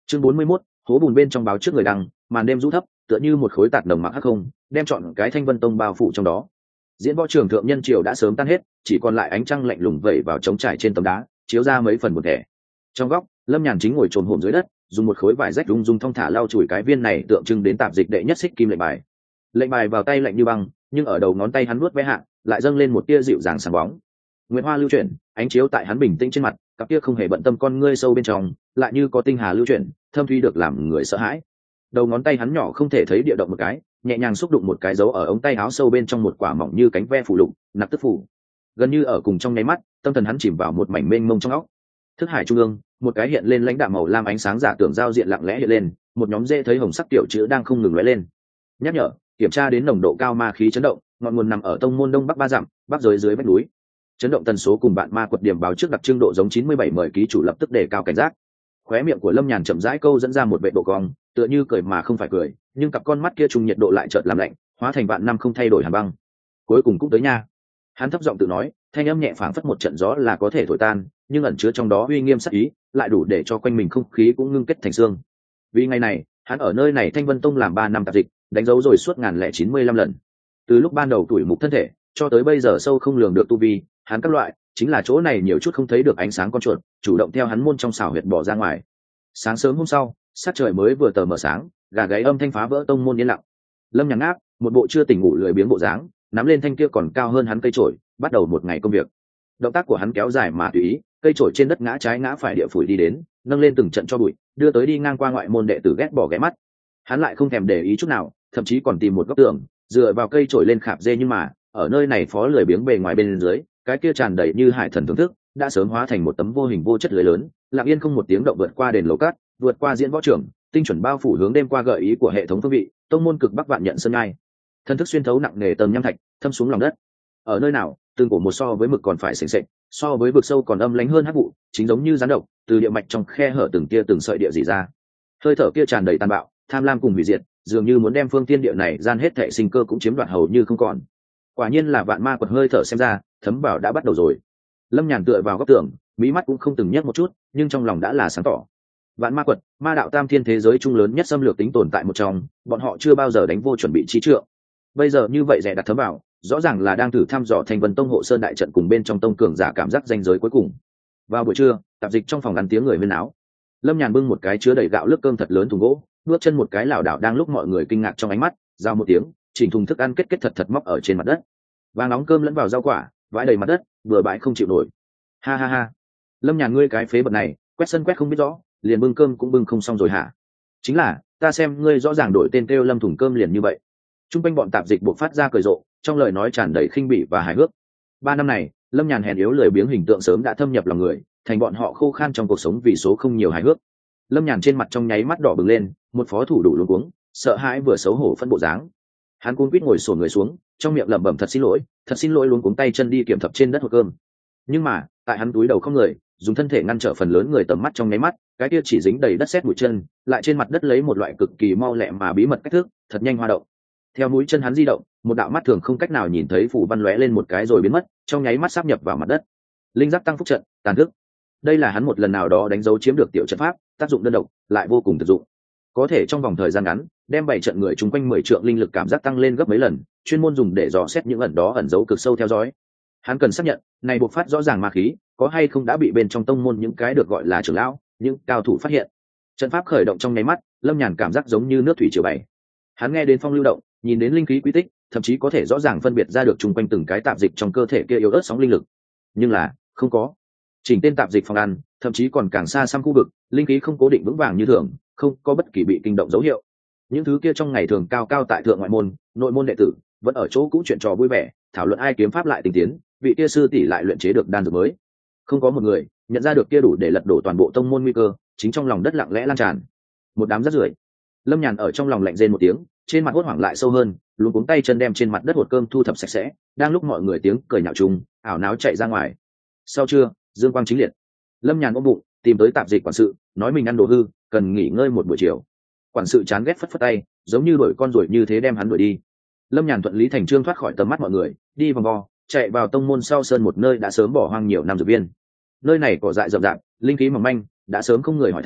Chương 41, hố bùn bên trong báo trước người đăng, màn đêm rũ thấp, tựa như một khối tạt nồng mặc hắc không, đem trọn cái Thanh Vân Tông bao phủ trong đó. Diễn võ trường thượng nhân triều đã sớm tan hết, chỉ còn lại ánh trăng lạnh lùng vẩy vào trống trải trên tấm đá, chiếu ra mấy phần một thể. Trong góc, Lâm Nhàn chính ngồi chồm hổm dưới đất, dùng một khối vải rách rung rung thong thả lau chùi cái viên này tượng trưng đến tạp dịch đệ nhất xích kim lệnh bài. Lệnh bài vào tay lạnh như băng, nhưng ở đầu ngón tay hắn nuốt ve hạ, lại dâng lên một tia dịu dàng sáng bóng. Nguyệt hoa lưu chuyển, ánh chiếu tại hắn bình tĩnh trên mặt, cặp kia không hề bận tâm con ngươi sâu bên trong, lại như có tinh hà lưu chuyển, thâm thúy được làm người sợ hãi. Đầu ngón tay hắn nhỏ không thể thấy địa động một cái, nhẹ nhàng xúc đụng một cái dấu ở ống tay áo sâu bên trong một quả mỏng như cánh ve phủ lục, nặc tức phủ. Gần như ở cùng trong nháy mắt, tâm thần hắn chìm vào một mảnh mênh mông trong óc. Thức hải trung ương, một cái hiện lên lãnh đạm màu lam ánh sáng giả tưởng giao diện lặng lẽ hiện lên, một nhóm dễ thấy hồng sắc tiểu chữ đang không ngừng lóe lên. Nhắc nhở, kiểm tra đến nồng độ cao ma khí chấn động, ngọn nguồn nằm ở tông môn đông bắc 3 dặm, bắc dưới vách núi. Chấn động tần số cùng bạn ma quật điểm báo trước đặc trưng độ giống 97, mời ký chủ lập tức đề cao cảnh giác. Khóe miệng của Lâm Nhàn chậm rãi câu dẫn ra một vệ độ cong, tựa như cười mà không phải cười, nhưng cặp con mắt kia trùng nhiệt độ lại chợt làm lạnh, hóa thành vạn năm không thay đổi hàn băng. Cuối cùng cũng tới nha. Hắn thấp giọng tự nói, thanh âm nhẹ phảng phất một trận gió là có thể thổi tan, nhưng ẩn chứa trong đó uy nghiêm sắc ý, lại đủ để cho quanh mình không khí cũng ngưng kết thành xương. Vì ngày này, hắn ở nơi này Thanh Vân Tông làm 3 năm tạp dịch, đánh dấu rồi suốt 1095 lần. Từ lúc ban đầu tuổi mục thân thể, cho tới bây giờ sâu không lường được tu vi, hắn các loại, chính là chỗ này nhiều chút không thấy được ánh sáng con chuột, chủ động theo hắn môn trong xảo huyệt bỏ ra ngoài. Sáng sớm hôm sau, sắc trời mới vừa tờ mờ sáng, gà gáy âm thanh phá vỡ tông môn yên lặng. Lâm Nhàn ngáp, một bộ chưa tỉnh ngủ lười biếng bộ dáng, nắm lên thanh kia còn cao hơn hắn cây chổi, bắt đầu một ngày công việc. Động tác của hắn kéo dài mà tùy ý, cây chổi trên đất ngã trái ngã phải địa phủi đi đến, nâng lên từng trận cho bụi, đưa tới đi ngang qua ngoại môn đệ tử ghét bỏ ghé mắt. Hắn lại không thèm để ý chút nào, thậm chí còn tìm một góc tường, dựa vào cây chổi lên khạp dê, nhưng mà ở nơi này phó lười biếng bề ngoài bên dưới, cái kia tràn đầy như hải thần thưởng thức, đã sớm hóa thành một tấm vô hình vô chất lưới lớn, lặng yên không một tiếng động vượt qua đền lầu cát, vượt qua diễn võ trường, tinh chuẩn bao phủ hướng đêm qua gợi ý của hệ thống phương vị, tông môn cực bắc vạn nhận sơn ngai. Thân thức xuyên thấu nặng nề tầng nham thạch, thâm xuống lòng đất. Ở nơi nào, từng cổ một so với mực còn phải sền sệt, so với vực sâu còn âm lãnh hơn hắc vụ, chính giống như rắn độc, từ địa mạch trong khe hở từng tia từng sợi địa rỉ ra. Hơi thở kia tràn đầy tàn bạo, tham lam cùng hủy diệt, dường như muốn đem phương thiên địa này gian hết thảy sinh cơ cũng chiếm đoạt hầu như không còn. Quả nhiên là vạn ma quật hơi thở xem ra, thấm vào đã bắt đầu rồi. Lâm Nhàn tựa vào góc tường, mí mắt cũng không từng nhấc một chút, nhưng trong lòng đã là sáng tỏ. Vạn ma quật, ma đạo tam thiên thế giới trung lớn nhất xâm lược tính tồn tại một trong, bọn họ chưa bao giờ đánh vô chuẩn bị trí trượng. Bây giờ như vậy rẻ đặt thấm vào, rõ ràng là đang thử thăm dò Thanh Vân Tông hộ sơn đại trận cùng bên trong tông cường giả cảm giác ranh giới cuối cùng. Vào buổi trưa, tạp dịch trong phòng ăn tiếng người huyên náo. Lâm Nhàn bưng một cái chứa đầy gạo lức cơm thật lớn thùng gỗ, bước chân một cái lảo đảo đang lúc mọi người kinh ngạc trong ánh mắt, giao một tiếng, chỉnh thùng thức ăn kết kết thật thật móc ở trên mặt đất. Vàng nóng cơm lẫn vào rau quả, vãi đầy mặt đất, vừa bãi không chịu nổi. Ha ha ha. Lâm Nhàn, ngươi cái phế vật này, quét sân quét không biết rõ, liền bưng cơm cũng bưng không xong rồi hả? Chính là, ta xem ngươi rõ ràng đổi tên kêu Lâm thùng cơm liền như vậy. Trung quanh bọn tạp dịch buộc phát ra cười rộ, trong lời nói tràn đầy khinh bỉ và hài hước. 3 năm này, Lâm Nhàn hèn yếu lười biếng hình tượng sớm đã thâm nhập lòng người, thành bọn họ khô khan trong cuộc sống vì số không nhiều hài hước. Lâm Nhàn trên mặt trong nháy mắt đỏ bừng lên, một phó thủ đủ luống cuống, sợ hãi vừa xấu hổ phân bộ dáng. Hắn cuống quýt ngồi xổm người xuống, trong miệng lẩm bẩm thật xin lỗi luống cuống tay chân đi kiểm thập trên đất hộp cơm. Nhưng mà, tại hắn túi đầu không người, dùng thân thể ngăn trở phần lớn người tầm mắt trong nháy mắt, cái kia chỉ dính đầy đất sét mũi chân, lại trên mặt đất lấy một loại cực kỳ mau lẹ mà bí mật cách thức, thật nhanh hoa động. Theo mũi chân hắn di động, một đạo mắt thường không cách nào nhìn thấy phù văn lóe lên một cái rồi biến mất, trong nháy mắt sáp nhập vào mặt đất. Linh giác tăng phúc trận, tàn thức. Đây là hắn một lần nào đó đánh dấu chiếm được tiểu trận pháp, tác dụng đơn độc, lại vô cùng thực dụng. Có thể trong vòng thời gian ngắn, đem 7 trận người chung quanh 10 trượng linh lực cảm giác tăng lên gấp mấy lần, chuyên môn dùng để dò xét những ẩn đó ẩn dấu cực sâu theo dõi. Hắn cần xác nhận, này bộc phát rõ ràng ma khí, có hay không đã bị bên trong tông môn những cái được gọi là trưởng lão, những cao thủ phát hiện. Trận pháp khởi động trong nháy mắt, Lâm Nhàn cảm giác giống như nước thủy triều bảy. Hắn nghe đến phong lưu động, nhìn đến linh khí quy tích, thậm chí có thể rõ ràng phân biệt ra được chung quanh từng cái tạp dịch trong cơ thể kia yếu ớt sóng linh lực. Nhưng là, không có. Chỉnh tên tạp dịch phòng ăn, thậm chí còn càng xa xăm khu vực, linh khí không cố định vững vàng như thường, không có bất kỳ bị kinh động dấu hiệu. Những thứ kia trong ngày thường cao cao tại thượng ngoại môn, nội môn đệ tử, vẫn ở chỗ cũ chuyện trò vui vẻ, thảo luận ai kiếm pháp lại tinh tiến, vị kia sư tỷ lại luyện chế được đan dược mới. Không có một người nhận ra được kia đủ để lật đổ toàn bộ tông môn nguy cơ, chính trong lòng đất lặng lẽ lan tràn. Một đám rác rưởi. Lâm Nhàn ở trong lòng lạnh rên một tiếng, trên mặt hốt hoảng lại sâu hơn, luống cuống tay chân đem trên mặt đất hột cơm thu thập sạch sẽ, đang lúc mọi người tiếng cười nhạo chung, ảo náo chạy ra ngoài. Sau trưa, dương quang chính liệt. Lâm Nhàn ôm bụng, tìm tới tạp dịch quản sự, nói mình ăn đồ hư, cần nghỉ ngơi một buổi chiều. Quản sự chán ghét phất phất tay, giống như đuổi con ruồi như thế đem hắn đuổi đi. Lâm Nhàn thuận lý thành trương thoát khỏi tầm mắt mọi người, đi vòng vo, chạy vào tông môn sau sơn một nơi đã sớm bỏ hoang nhiều năm dược viên. Nơi này cỏ dại rậm rạp, linh khí mỏng manh, đã sớm không người hỏi thăm,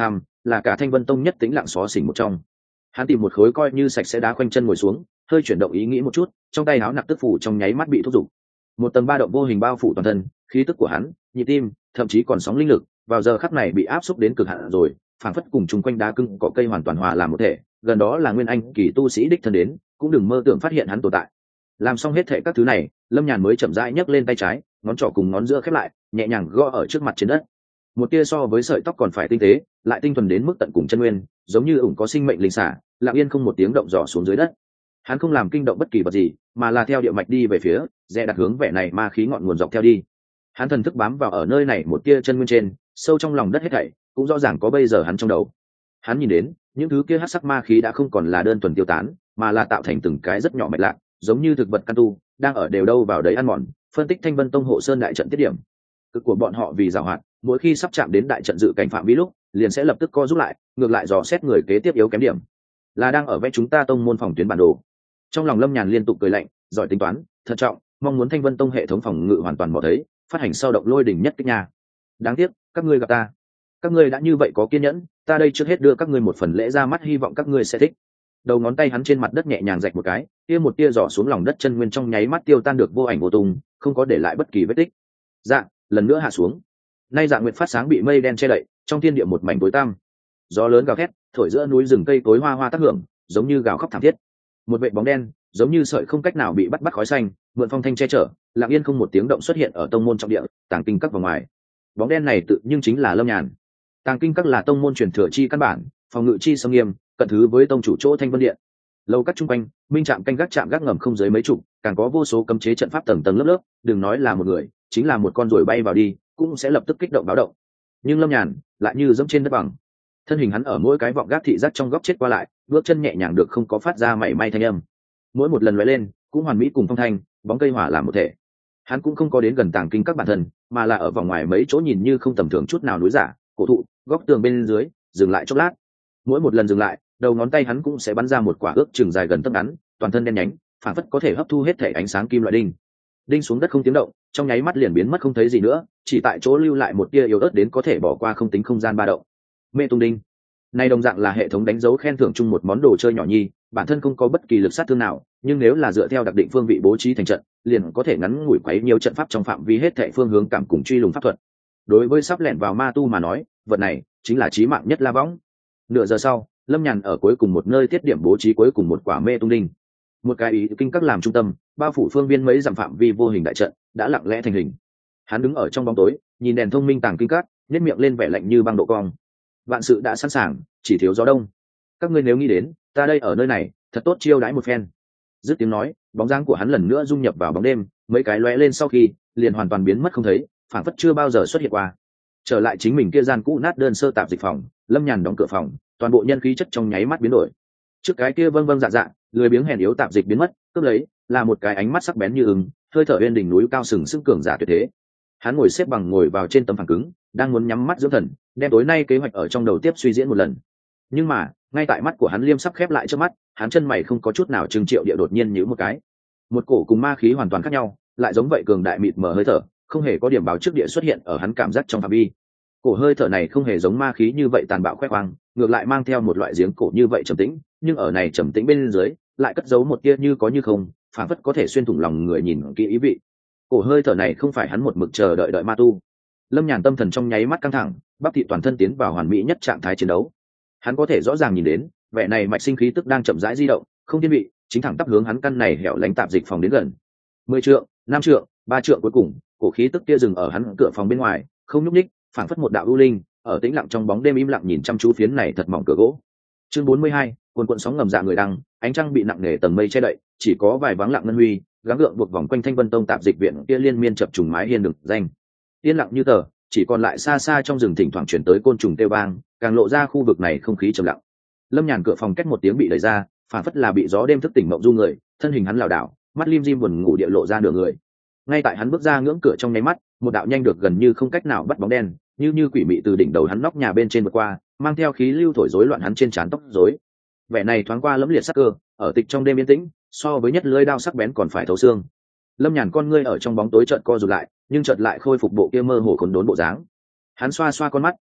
là cả Thanh Vân Tông nhất tĩnh lặng xó xỉnh một trong. Hắn tìm một khối coi như sạch sẽ đá khoanh chân ngồi xuống, hơi chuyển động ý nghĩ một chút, trong tay áo nặc tức phủ trong nháy mắt bị thúc giục. Một tầng ba động vô hình bao phủ toàn thân, khí tức của hắn, nhịp tim, thậm chí còn sóng linh lực, vào giờ khắc này bị áp xúc đến cực hạn rồi, phảng phất cùng chung quanh đá cưng cỏ cây hoàn toàn hòa làm một thể, gần đó là nguyên anh kỳ tu sĩ đích thân đến, cũng đừng mơ tưởng phát hiện hắn tồn tại. Làm xong hết thệ các thứ này, Lâm Nhàn mới chậm rãi nhấc lên tay trái, ngón trỏ cùng ngón giữa khép lại, nhẹ nhàng gõ ở trước mặt trên đất. Một tia so với sợi tóc còn phải tinh tế, lại tinh thuần đến mức tận cùng chân nguyên, giống như ủng có sinh mệnh linh xả, lặng yên không một tiếng động dò xuống dưới đất. Hắn không làm kinh động bất kỳ vật gì, mà là theo địa mạch đi về phía, rẽ đặt hướng vẻ này ma khí ngọn nguồn dọc theo đi. Hắn thần thức bám vào ở nơi này một tia chân nguyên trên, sâu trong lòng đất hết thảy cũng rõ ràng có bây giờ hắn trong đầu. Hắn nhìn đến những thứ kia hắc sắc ma khí đã không còn là đơn thuần tiêu tán, mà là tạo thành từng cái rất nhỏ mạch lạc, giống như thực vật căn tu đang ở đều đâu vào đấy ăn mòn, phân tích Thanh Vân Tông hộ sơn đại trận tiết điểm. Cực của bọn họ vì giàu hoạt, mỗi khi sắp chạm đến đại trận dự cảnh phạm vi lúc, liền sẽ lập tức co rút lại, ngược lại dò xét người kế tiếp yếu kém điểm, là đang ở vẽ chúng ta tông môn phòng tuyến bản đồ. Trong lòng Lâm Nhàn liên tục cười lạnh, giỏi tính toán, thận trọng, mong muốn Thanh Vân Tông hệ thống phòng ngự hoàn toàn bỏ thấy, phát hành sau động lôi đỉnh nhất kích nha. Đáng tiếc các ngươi gặp ta, các ngươi đã như vậy có kiên nhẫn, ta đây trước hết đưa các ngươi một phần lễ ra mắt, hy vọng các ngươi sẽ thích. Đầu ngón tay hắn trên mặt đất nhẹ nhàng rạch một cái, tia một tia giỏ xuống lòng đất chân nguyên trong nháy mắt tiêu tan được vô ảnh vô tung, không có để lại bất kỳ vết tích. Dạ, lần nữa hạ xuống. Nay Dạ Nguyệt phát sáng bị mây đen che đậy, trong thiên địa một mảnh tối tăm. Gió lớn gào thét, thổi giữa núi rừng cây tối hoa hoa tác hưởng, giống như gào khóc thảm thiết. Một vệt bóng đen, giống như sợi không cách nào bị bắt khói xanh, mượn phong thanh che chở, lặng yên không một tiếng động xuất hiện ở tông môn trọng địa, Tàng Kinh Các vào ngoài. Bóng đen này tự nhưng chính là Lâm Nhàn. Tàng Kinh Các là tông môn truyền thừa chi căn bản, phòng ngự chi sâm nghiêm, cận thứ với tông chủ chỗ Thanh Vân Điện. Lâu các trung quanh, minh trạm canh gác trạm gác ngầm không dưới mấy chục, càng có vô số cấm chế trận pháp tầng tầng lớp lớp, đừng nói là một người, chính là một con ruồi bay vào đi, cũng sẽ lập tức kích động báo động. Nhưng Lâm Nhàn lại như dẫm trên đất bằng, thân hình hắn ở mỗi cái vọng gác thị giác trong góc chết qua lại, bước chân nhẹ nhàng được không có phát ra mảy may thanh âm. Mỗi một lần lóe lên, cũng hoàn mỹ cùng phong thanh, bóng cây hỏa làm một thể. Hắn cũng không có đến gần Tàng Kinh Các bản thân, mà là ở vòng ngoài mấy chỗ nhìn như không tầm thường chút nào núi giả, cổ thụ, góc tường bên dưới, dừng lại chốc lát. Mỗi một lần dừng lại, đầu ngón tay hắn cũng sẽ bắn ra một quả ước chừng dài gần tấc ngắn, toàn thân đen nhánh, phản phất có thể hấp thu hết thể ánh sáng kim loại đinh. Đinh xuống đất không tiếng động, trong nháy mắt liền biến mất không thấy gì nữa, chỉ tại chỗ lưu lại một tia yếu ớt đến có thể bỏ qua không tính không gian ba động. Mê tung đinh, này đồng dạng là hệ thống đánh dấu khen thưởng chung một món đồ chơi nhỏ nhi, bản thân không có bất kỳ lực sát thương nào, nhưng nếu là dựa theo đặc định phương vị bố trí thành trận, liền có thể ngắn ngủi quấy nhiều trận pháp trong phạm vi hết thảy phương hướng cảm cùng truy lùng pháp thuật. Đối với sắp lẻn vào ma tu mà nói, vật này chính là chí mạng nhất la võng. Nửa giờ sau, Lâm Nhàn ở cuối cùng một nơi tiết điểm bố trí cuối cùng một quả mê tung đinh. Một cái ý kinh các làm trung tâm, bao phủ phương viên mấy dặm phạm vi vô hình đại trận đã lặng lẽ thành hình. Hắn đứng ở trong bóng tối, nhìn đèn thông minh Tàng Kinh Các, nhếch miệng lên vẻ lạnh như băng độ cong. Vạn sự đã sẵn sàng, chỉ thiếu gió đông. Các ngươi nếu nghĩ đến, ta đây ở nơi này, thật tốt chiêu đãi một phen. Dứt tiếng nói, bóng dáng của hắn lần nữa dung nhập vào bóng đêm, mấy cái lóe lên sau khi, liền hoàn toàn biến mất không thấy, phảng phất chưa bao giờ xuất hiện qua. Trở lại chính mình kia gian cũ nát đơn sơ tạp dịch phòng, Lâm Nhàn đóng cửa phòng, toàn bộ nhân khí chất trong nháy mắt biến đổi. Trước cái kia vâng vâng dạ dạ, lười biếng hèn yếu tạp dịch biến mất, cướp lấy là một cái ánh mắt sắc bén như ưng, hơi thở bên đỉnh núi cao sừng sững cường giả tuyệt thế. Hắn ngồi xếp bằng ngồi vào trên tấm phẳng cứng, đang muốn nhắm mắt dưỡng thần, đem tối nay kế hoạch ở trong đầu tiếp suy diễn một lần. Nhưng mà ngay tại mắt của hắn liêm sắp khép lại trước mắt, hắn chân mày không có chút nào trừng triệu địa đột nhiên nhíu một cái. Một cổ cùng ma khí hoàn toàn khác nhau, lại giống vậy cường đại mịt mờ hơi thở, không hề có điểm báo trước địa xuất hiện ở hắn cảm giác trong phạm vi. Cổ hơi thở này không hề giống ma khí như vậy tàn bạo khoe khoang, ngược lại mang theo một loại giếng cổ như vậy trầm tĩnh, nhưng ở này trầm tĩnh bên dưới lại cất giấu một tia như có như không, phảng phất có thể xuyên thủng lòng người nhìn kỹ ý vị. Cổ hơi thở này không phải hắn một mực chờ đợi ma tu. Lâm Nhàn tâm thần trong nháy mắt căng thẳng, bắp thị toàn thân tiến vào hoàn mỹ nhất trạng thái chiến đấu. Hắn có thể rõ ràng nhìn đến, vẻ này mạch sinh khí tức đang chậm rãi di động, không thiên vị, chính thẳng tắp hướng hắn căn này hẻo lánh tạp dịch phòng đến gần. 10 trượng, 5 trượng, 3 trượng cuối cùng, cổ khí tức kia dừng ở hắn cửa phòng bên ngoài, không nhúc nhích, phảng phất một đạo u linh, ở tĩnh lặng trong bóng đêm im lặng nhìn chăm chú phiến này thật mỏng cửa gỗ. Chương 42, cuồn cuộn sóng ngầm dạ người đăng, ánh trăng bị nặng nề tầng mây che đậy, chỉ có vài vắng lặng ngân huy, gắng gượng buộc vòng quanh Thanh Vân Tông tạp dịch viện kia liên miên chập trùng mái hiên được danh. Yên lặng như tờ, chỉ còn lại xa xa trong rừng thỉnh thoảng chuyển tới côn trùng kêu vang, càng lộ ra khu vực này không khí trầm lặng. Lâm Nhàn cửa phòng cách một tiếng bị đẩy ra, phản phất là bị gió đêm thức tỉnh mộng du người, thân hình hắn lảo đảo, mắt lim dim buồn ngủ địa lộ ra nửa người. Ngay tại hắn bước ra ngưỡng cửa trong nháy mắt, một đạo nhanh được gần như không cách nào bắt bóng đen, như quỷ mị từ đỉnh đầu hắn nóc nhà bên trên vượt qua, mang theo khí lưu thổi rối loạn hắn trên trán tóc rối. Vẻ này thoáng qua lẫm liệt sắc cơ, ở tịch trong đêm yên tĩnh, so với nhất lưỡi đao sắc bén còn phải thấu xương. Lâm Nhàn con ngươi ở trong bóng tối chợt co rụt lại, nhưng chợt lại khôi phục bộ kia mơ hồ khốn đốn bộ dáng. Hắn xoa xoa con mắt,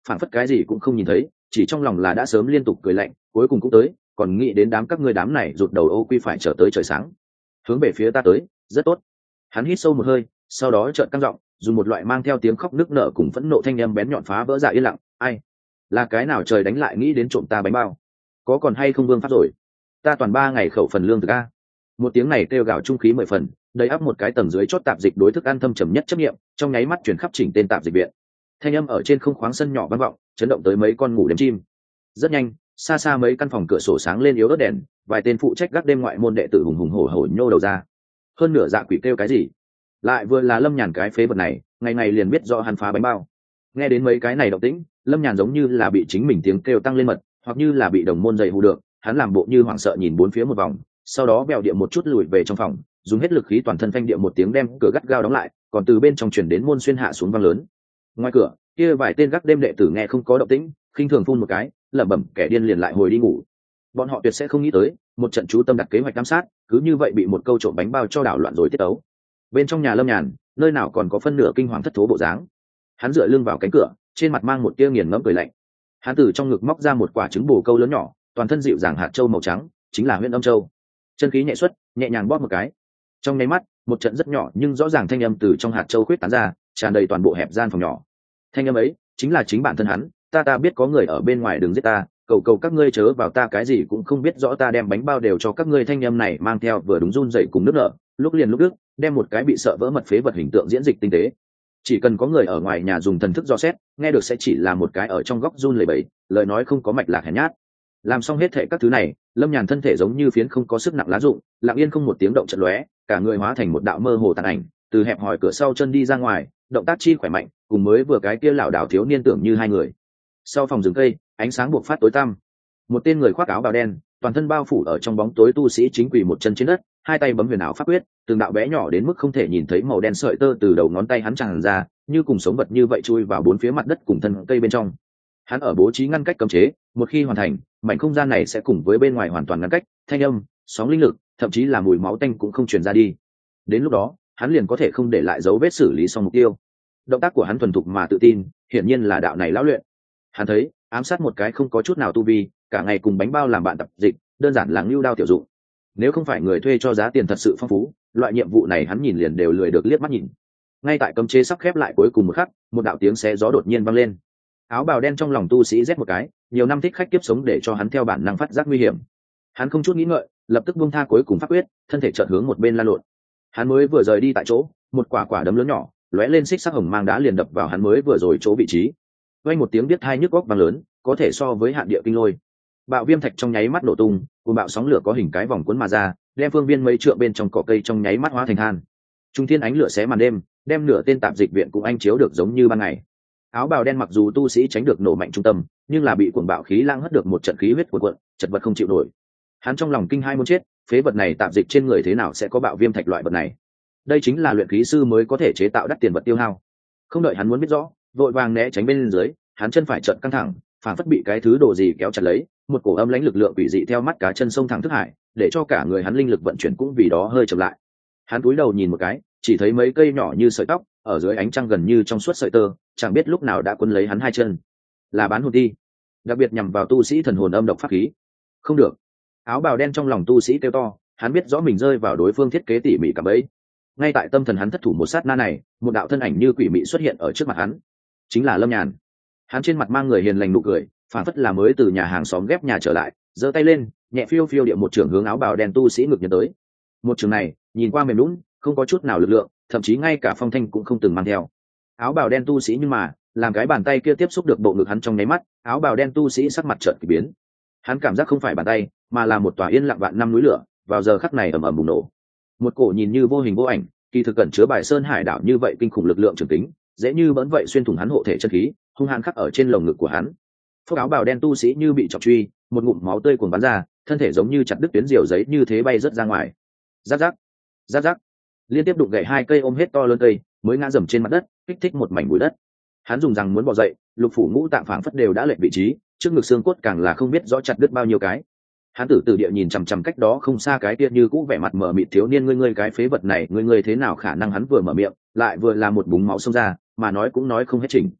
phản phất cái gì cũng không nhìn thấy, chỉ trong lòng là đã sớm liên tục cười lạnh, cuối cùng cũng tới, còn nghĩ đến đám các ngươi đám này rụt đầu ô quy phải chờ tới trời sáng, hướng về phía ta tới, rất tốt. Hắn hít sâu một hơi, sau đó trợn căng giọng, dùng một loại mang theo tiếng khóc nức nở cùng phẫn nộ thanh âm bén nhọn phá vỡ dạ yên lặng. Ai? Là cái nào trời đánh lại nghĩ đến trộm ta bánh bao? Có còn hay không vương pháp rồi? Ta toàn 3 ngày khẩu phần lương thực a. Một tiếng này kêu gào trung khí 10 phần, đầy ắp một cái tầng dưới chót tạp dịch đối thức ăn thâm trầm nhất chấp nghiệm, trong nháy mắt chuyển khắp chỉnh tên tạp dịch viện. Thanh âm ở trên không khoáng sân nhỏ vang vọng, chấn động tới mấy con ngủ đêm chim. Rất nhanh, xa xa mấy căn phòng cửa sổ sáng lên yếu ớt đèn, vài tên phụ trách gác đêm ngoại môn đệ tử hùng hùng hổ hổ nhô đầu ra. Hơn nửa dạ quỷ kêu cái gì? Lại vừa là Lâm Nhàn cái phế vật này, ngày ngày liền biết do hắn phá bánh bao. Nghe đến mấy cái này động tĩnh, Lâm Nhàn giống như là bị chính mình tiếng kêu tăng lên mật, hoặc như là bị đồng môn dày hù được, hắn làm bộ như hoảng sợ nhìn bốn phía một vòng, sau đó bèo địa một chút lùi về trong phòng, dùng hết lực khí toàn thân phanh địa một tiếng đem cửa gắt gao đóng lại, còn từ bên trong truyền đến môn xuyên hạ xuống vang lớn. Ngoài cửa, kia vài tên gác đêm đệ tử nghe không có động tĩnh, khinh thường phun một cái, lẩm bẩm kẻ điên liền lại hồi đi ngủ. Bọn họ tuyệt sẽ không nghĩ tới, một trận chú tâm đặt kế hoạch giám sát, cứ như vậy bị một câu trộm bánh bao cho đảo loạn rồi tiết tấu. Bên trong nhà Lâm Nhàn, nơi nào còn có phân nửa kinh hoàng thất thố bộ dáng. Hắn dựa lưng vào cánh cửa, trên mặt mang một tia nghiền ngẫm cười lạnh. Hắn từ trong ngực móc ra một quả trứng bồ câu lớn nhỏ, toàn thân dịu dàng hạt châu màu trắng, chính là Huyễn Âm Châu. Chân khí nhẹ xuất, nhẹ nhàng bóp một cái. Trong nháy mắt, một trận rất nhỏ nhưng rõ ràng thanh âm từ trong hạt châu khuyết tán ra, tràn đầy toàn bộ hẹp gian phòng nhỏ. Thanh âm ấy chính là chính bản thân hắn, ta biết có người ở bên ngoài đừng giết ta, cầu cầu các ngươi chớ vào, ta cái gì cũng không biết rõ, ta đem bánh bao đều cho các ngươi. Thanh âm này mang theo vừa đúng run dậy cùng nước nở, lúc liền lúc đứt, đem một cái bị sợ vỡ mật phế vật hình tượng diễn dịch tinh tế. Chỉ cần có người ở ngoài nhà dùng thần thức dò xét, nghe được sẽ chỉ là một cái ở trong góc run lẩy bẩy, lời nói không có mạch lạc hèn nhát. Làm xong hết thệ các thứ này, Lâm Nhàn thân thể giống như phiến không có sức nặng lá rụng, lặng yên không một tiếng động chợt lóe, cả người hóa thành một đạo mơ hồ tàn ảnh, từ hẹp hòi cửa sau chân đi ra ngoài, động tác chi khỏe mạnh, cùng mới vừa cái kia lảo đảo thiếu niên tưởng như hai người. Sau phòng rừng cây, ánh sáng buộc phát tối tăm, một tên người khoác áo bào đen, toàn thân bao phủ ở trong bóng tối tu sĩ chính quỳ một chân trên đất, hai tay bấm huyền ảo pháp quyết, từng đạo bé nhỏ đến mức không thể nhìn thấy màu đen sợi tơ từ đầu ngón tay hắn tràn ra, như cùng sống vật như vậy chui vào bốn phía mặt đất cùng thân cây bên trong. Hắn ở bố trí ngăn cách cấm chế, một khi hoàn thành, mảnh không gian này sẽ cùng với bên ngoài hoàn toàn ngăn cách, thanh âm, sóng linh lực, thậm chí là mùi máu tanh cũng không truyền ra đi. Đến lúc đó, hắn liền có thể không để lại dấu vết xử lý xong mục tiêu. Động tác của hắn thuần thục mà tự tin, hiển nhiên là đạo này lão luyện. Hắn thấy, ám sát một cái không có chút nào tu vi, cả ngày cùng bánh bao làm bạn tập dịch, đơn giản là ngưu đao tiểu dụng. Nếu không phải người thuê cho giá tiền thật sự phong phú, loại nhiệm vụ này hắn nhìn liền đều lười được liếc mắt nhìn. Ngay tại cấm chế sắp khép lại cuối cùng một khắc, một đạo tiếng xé gió đột nhiên vang lên. Áo bào đen trong lòng tu sĩ rét một cái, nhiều năm thích khách tiếp sống để cho hắn theo bản năng phát giác nguy hiểm. Hắn không chút nghĩ ngợi, lập tức buông tha cuối cùng pháp quyết, thân thể chợt hướng một bên lan lộn. Hắn mới vừa rời đi tại chỗ, một quả quả đấm lớn nhỏ lóe lên xích sắc hồng mang đá liền đập vào hắn mới vừa rồi chỗ vị trí. Vang một tiếng biết hai nhức góc vang lớn, có thể so với hạn địa kinh lôi. Bạo viêm thạch trong nháy mắt nổ tung, cùng bạo sóng lửa có hình cái vòng cuốn mà ra, đem phương viên mấy trượng bên trong cỏ cây trong nháy mắt hóa thành than. Trung thiên ánh lửa xé màn đêm, đem nửa tên tạp dịch viện cũng anh chiếu được giống như ban ngày. Áo bào đen mặc dù tu sĩ tránh được nổ mạnh trung tâm, nhưng là bị cuồng bạo khí lang hất được một trận khí huyết cuộn cuộn, chật vật không chịu nổi. Hắn trong lòng kinh hai muốn chết, phế vật này tạp dịch trên người thế nào sẽ có bạo viêm thạch loại vật này? Đây chính là luyện khí sư mới có thể chế tạo đắt tiền vật tiêu hao. Không đợi hắn muốn biết rõ, vội vàng né tránh bên dưới, hắn chân phải trợn căng thẳng, phản phất bị cái thứ đồ gì kéo chặt lấy, một cổ âm lãnh lực lượng quỷ dị theo mắt cá chân sông thẳng thức hải, để cho cả người hắn linh lực vận chuyển cũng vì đó hơi chậm lại. Hắn cúi đầu nhìn một cái, chỉ thấy mấy cây nhỏ như sợi tóc, ở dưới ánh trăng gần như trong suốt sợi tơ, chẳng biết lúc nào đã quấn lấy hắn hai chân. Là bán hồn ti, đặc biệt nhằm vào tu sĩ thần hồn âm độc pháp khí. Không được. Áo bào đen trong lòng tu sĩ kêu to, hắn biết rõ mình rơi vào đối phương thiết kế tỉ mỉ cả bẫy. Ngay tại tâm thần hắn thất thủ một sát na này, một đạo thân ảnh như quỷ mị xuất hiện ở trước mặt hắn, chính là Lâm Nhàn. Hắn trên mặt mang người hiền lành nụ cười, phản phất là mới từ nhà hàng xóm ghép nhà trở lại, giơ tay lên, nhẹ phiêu phiêu địa một trường hướng áo bào đen tu sĩ ngược nhấn tới. Một trường này nhìn qua mềm lún, không có chút nào lực lượng, thậm chí ngay cả phong thanh cũng không từng mang theo. Áo bào đen tu sĩ nhưng mà làm cái bàn tay kia tiếp xúc được bộ ngực hắn trong nháy mắt, áo bào đen tu sĩ sắc mặt chợt kỳ biến. Hắn cảm giác không phải bàn tay, mà là một tòa yên lặng vạn năm núi lửa, vào giờ khắc này ầm ầm bùng nổ. Một cổ nhìn như vô hình vô ảnh, kỳ thực cẩn chứa bài sơn hải đảo như vậy kinh khủng lực lượng trường tính, dễ như bỡn vậy xuyên thủng hắn hộ thể chân khí, hung hăng khắc ở trên lồng ngực của hắn. Phước áo bào đen tu sĩ như bị trọng truy, một ngụm máu tươi cuồn bắn ra, thân thể giống như chặt đứt tuyến diều giấy như thế bay rớt ra ngoài. Rắc rắc, rắc rắc, liên tiếp đụng gãy hai cây ôm hết to lớn cây, mới ngã dầm trên mặt đất, kích thích một mảnh bụi đất. Hắn dùng rằng muốn bò dậy, lục phủ ngũ tạng phảng phất đều đã lệch vị trí, trước ngực xương cốt càng là không biết rõ chặt đứt bao nhiêu cái. Hắn tử từ địa nhìn chằm chằm cách đó không xa cái kia như cũ vẻ mặt mờ mịt thiếu niên, ngươi cái phế vật này, ngươi thế nào khả năng? Hắn vừa mở miệng, lại vừa là một búng máu xông ra, mà nói cũng nói không hết trình.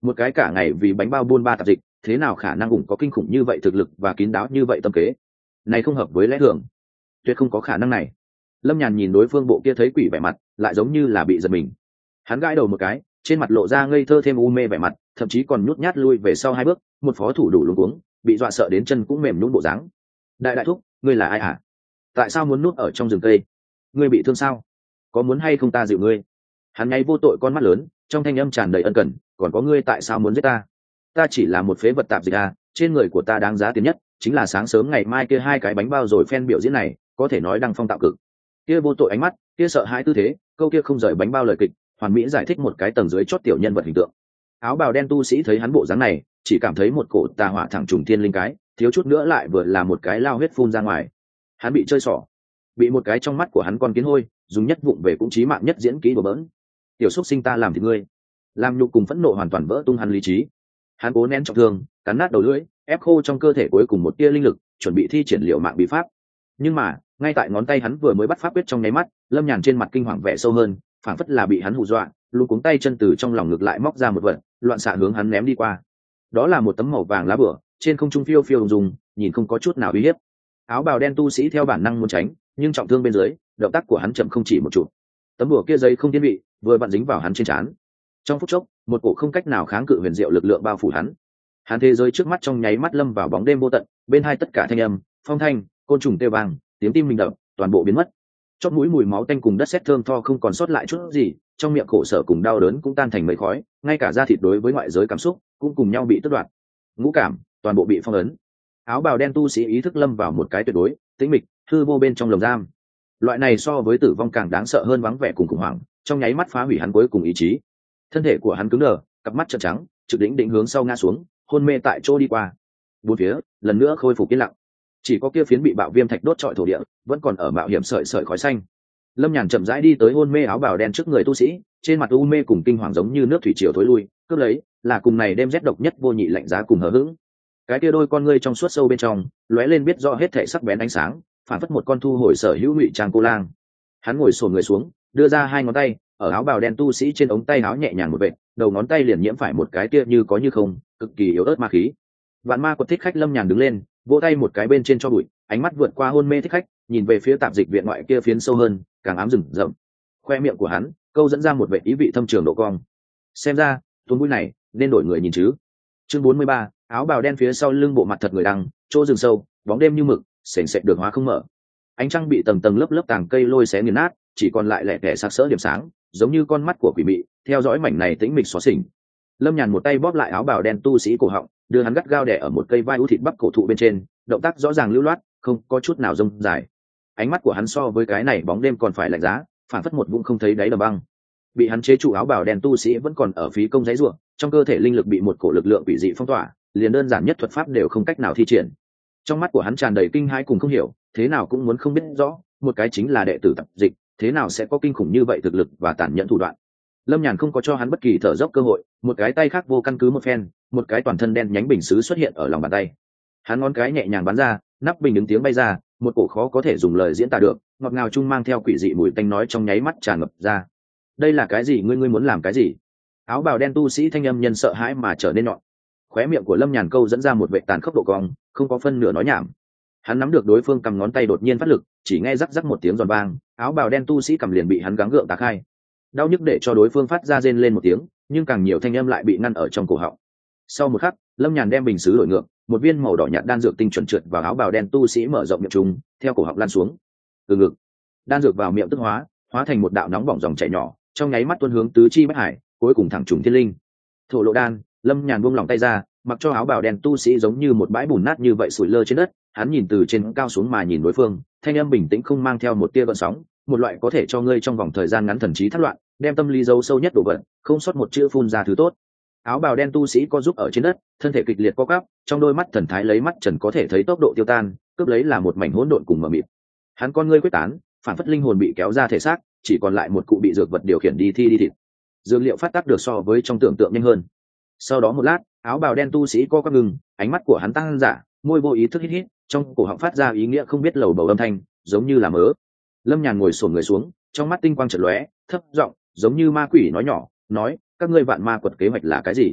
Một cái cả ngày vì bánh bao buôn ba tạp dịch, thế nào khả năng cũng có kinh khủng như vậy thực lực và kín đáo như vậy tâm kế. Này không hợp với lẽ thường, tuyệt không có khả năng này. Lâm Nhàn nhìn đối phương bộ kia thấy quỷ vẻ mặt, lại giống như là bị giật mình. Hắn gãi đầu một cái, trên mặt lộ ra ngây thơ thêm u mê vẻ mặt, thậm chí còn nhút nhát lui về sau 2 bước, một phó thủ đủ luống cuống, bị dọa sợ đến chân cũng mềm nhũn bộ dáng. Đại thúc, ngươi là ai hả? Tại sao muốn núp ở trong rừng cây? Ngươi bị thương sao? Có muốn hay không ta dịu ngươi? Hắn nháy vô tội con mắt lớn, trong thanh âm tràn đầy ân cần, còn có ngươi tại sao muốn giết ta? Ta chỉ là một phế vật tạp dịch à, trên người của ta đáng giá tiền nhất chính là sáng sớm ngày mai kia 2 cái bánh bao rồi phen biểu diễn này, có thể nói đăng phong tạo cực. Kia vô tội ánh mắt, kia sợ hãi tư thế, câu kia không rời bánh bao lời kịch, hoàn mỹ giải thích một cái tầng dưới chót tiểu nhân vật hình tượng. Áo bào đen tu sĩ thấy hắn bộ dáng này, chỉ cảm thấy một cổ tà hỏa thẳng trùng thiên linh cái, thiếu chút nữa lại vừa là một cái lao huyết phun ra ngoài. Hắn bị chơi xỏ, bị một cái trong mắt của hắn con kiến hôi, dùng nhất vụng về cũng chí mạng nhất diễn kỹ đùa bỡn. Tiểu xúc sinh ta làm thì ngươi, làm nhục cùng phẫn nộ hoàn toàn vỡ tung hắn lý trí. Hắn cố nén trọng thương, cắn nát đầu lưỡi, ép khô trong cơ thể cuối cùng một tia linh lực, chuẩn bị thi triển liệu mạng bí pháp. Nhưng mà ngay tại ngón tay hắn vừa mới bắt pháp quyết trong nháy mắt, Lâm Nhàn trên mặt kinh hoàng vẻ sâu hơn, phảng phất là bị hắn hù dọa, luôn cuống tay chân từ trong lòng ngực lại móc ra một vật, loạn xạ hướng hắn ném đi qua. Đó là một tấm màu vàng lá bửa, trên không trung phiêu phiêu ung dung, nhìn không có chút nào uy hiếp. Áo bào đen tu sĩ theo bản năng muốn tránh, nhưng trọng thương bên dưới, động tác của hắn chậm không chỉ một chút. Tấm bửa kia giấy không tiên vị, vừa vặn dính vào hắn trên trán. Trong phút chốc, một cổ không cách nào kháng cự huyền diệu lực lượng bao phủ hắn. Hắn thế giới trước mắt trong nháy mắt lâm vào bóng đêm vô tận, bên hai tất cả thanh âm, phong thanh, côn trùng kêu vang, tiếng tim mình đập, toàn bộ biến mất. Chót mũi mùi máu tanh cùng đất sét thơm tho không còn sót lại chút gì, trong miệng khổ sở cùng đau đớn cũng tan thành mây khói, ngay cả da thịt đối với ngoại giới cảm xúc cũng cùng nhau bị tước đoạt. Ngũ cảm toàn bộ bị phong ấn. Áo bào đen tu sĩ ý thức lâm vào một cái tuyệt đối tĩnh mịch, hư vô bên trong lồng giam. Loại này so với tử vong càng đáng sợ hơn vắng vẻ cùng khủng hoảng, trong nháy mắt phá hủy hắn cuối cùng ý chí. Thân thể của hắn cứng đờ, cặp mắt trợn trắng, trực định hướng sau ngã xuống, hôn mê tại chỗ đi qua. Bốn phía lần nữa khôi phục yên lặng, chỉ có kia phiến bị bạo viêm thạch đốt trọi thổ địa vẫn còn ở mạo hiểm sợi sợi khói xanh. Lâm Nhàn chậm rãi đi tới hôn mê áo bào đen trước người tu sĩ, trên mặt u mê cùng kinh hoàng giống như nước thủy triều thối lui, cướp lấy là cùng này đem rét độc nhất vô nhị lạnh giá cùng hờ hững. Cái kia đôi con ngươi trong suốt sâu bên trong lóe lên biết rõ hết thể sắc bén ánh sáng, phản phất một con thu hồi sở hữu ngụy trang cô lang. Hắn ngồi xổm người xuống, đưa ra 2 ngón tay ở áo bào đen tu sĩ trên ống tay áo nhẹ nhàng một vệt, đầu ngón tay liền nhiễm phải một cái kia như có như không, cực kỳ yếu ớt ma khí. Vạn ma quật thích khách Lâm Nhàn đứng lên, vỗ tay một cái bên trên cho bụi, ánh mắt vượt qua hôn mê thích khách, nhìn về phía tạp dịch viện ngoại kia phiến sâu hơn, càng ám rừng rậm. Khoe miệng của hắn câu dẫn ra một vẻ ý vị thâm trường độ cong. Xem ra tuôn mũi này nên đổi người nhìn chứ. Chương 43, áo bào đen phía sau lưng bộ mặt thật người đằng, chỗ rừng sâu, bóng đêm như mực, sền sệt được hóa không mở. Ánh trăng bị tầng tầng lớp lớp tàng cây lôi xé nghiền nát, chỉ còn lại lẻ tẻ sặc sỡ điểm sáng, giống như con mắt của quỷ mị, theo dõi mảnh này tĩnh mịch xóa xỉnh. Lâm Nhàn một tay bóp lại áo bào đen tu sĩ cổ họng, đưa hắn gắt gao đè ở một cây vai ưu thịt bắp cổ thụ bên trên, động tác rõ ràng lưu loát, không có chút nào rông dài. Ánh mắt của hắn so với cái này bóng đêm còn phải lạnh giá, phản phất một vũng không thấy đáy đầm băng. Bị hắn chế trụ áo bào đen tu sĩ vẫn còn ở phí công giấy ruộng, trong cơ thể linh lực bị một cổ lực lượng quỷ dị phong tỏa, liền đơn giản nhất thuật pháp đều không cách nào thi triển. Trong mắt của hắn tràn đầy kinh hãi cùng không hiểu, thế nào cũng muốn không biết rõ, một cái chính là đệ tử tập dịch, thế nào sẽ có kinh khủng như vậy thực lực và tàn nhẫn thủ đoạn. Lâm Nhàn không có cho hắn bất kỳ thở dốc cơ hội, một cái tay khác vô căn cứ một phen, một cái toàn thân đen nhánh bình sứ xuất hiện ở lòng bàn tay. Hắn ngón cái nhẹ nhàng bắn ra, nắp bình đứng tiếng bay ra, một cổ khó có thể dùng lời diễn tả được, ngọt ngào chung mang theo quỷ dị mùi tanh nói trong nháy mắt tràn ngập ra. Đây là cái gì? Ngươi muốn làm cái gì? Áo bào đen tu sĩ thanh âm nhân sợ hãi mà trở nên nhọn. Khóe miệng của Lâm Nhàn câu dẫn ra một vệ tàn khốc độ cong, không có phân nửa nói nhảm. Hắn nắm được đối phương cầm ngón tay đột nhiên phát lực, chỉ nghe rắc rắc một tiếng giòn vang, áo bào đen tu sĩ cầm liền bị hắn gắng gượng tạc hai. Đau nhức để cho đối phương phát ra rên lên một tiếng, nhưng càng nhiều thanh âm lại bị ngăn ở trong cổ họng. Sau một khắc, Lâm Nhàn đem bình sứ đổi ngược, một viên màu đỏ nhạt đan dược tinh chuẩn trượt vào áo bào đen tu sĩ mở rộng miệng trùng, theo cổ họng lan xuống. Từ ngực, đan dược vào miệng tức hóa thành một đạo nóng bỏng dòng chảy nhỏ, trong nháy mắt tuôn hướng tứ chi bách hải, cuối cùng thẳng trùng thiên linh. Thổ lộ đan, Lâm Nhàn buông lỏng tay ra, mặc cho áo bào đen tu sĩ giống như một bãi bùn nát như vậy sủi lơ trên đất. Hắn nhìn từ trên cao xuống mà nhìn đối phương, thanh âm bình tĩnh không mang theo một tia gợn sóng, một loại có thể cho ngươi trong vòng thời gian ngắn thần trí thất loạn, đem tâm lý giấu sâu nhất đổ vật, không sót một chữ phun ra thứ tốt. Áo bào đen tu sĩ co giúp ở trên đất, thân thể kịch liệt co quắp, trong đôi mắt thần thái lấy mắt trần có thể thấy tốc độ tiêu tan, cướp lấy là một mảnh hỗn độn cùng mờ mịt. Hắn con ngươi quyết tán, phản phất linh hồn bị kéo ra thể xác, chỉ còn lại một cụ bị dược vật điều khiển đi thi đi thịt. Dược liệu phát tác được so với trong tưởng tượng nhanh hơn. Sau đó một lát, áo bào đen tu sĩ co quắp ngừng, ánh mắt của hắn tăng dã, môi vô ý thức hít hít, trong cổ họng phát ra ý nghĩa không biết lầu bầu âm thanh, giống như là mớ. Lâm Nhàn ngồi xổm người xuống, trong mắt tinh quang chợt lóe, thấp giọng, giống như ma quỷ nói nhỏ, nói, các ngươi vạn ma quật kế hoạch là cái gì?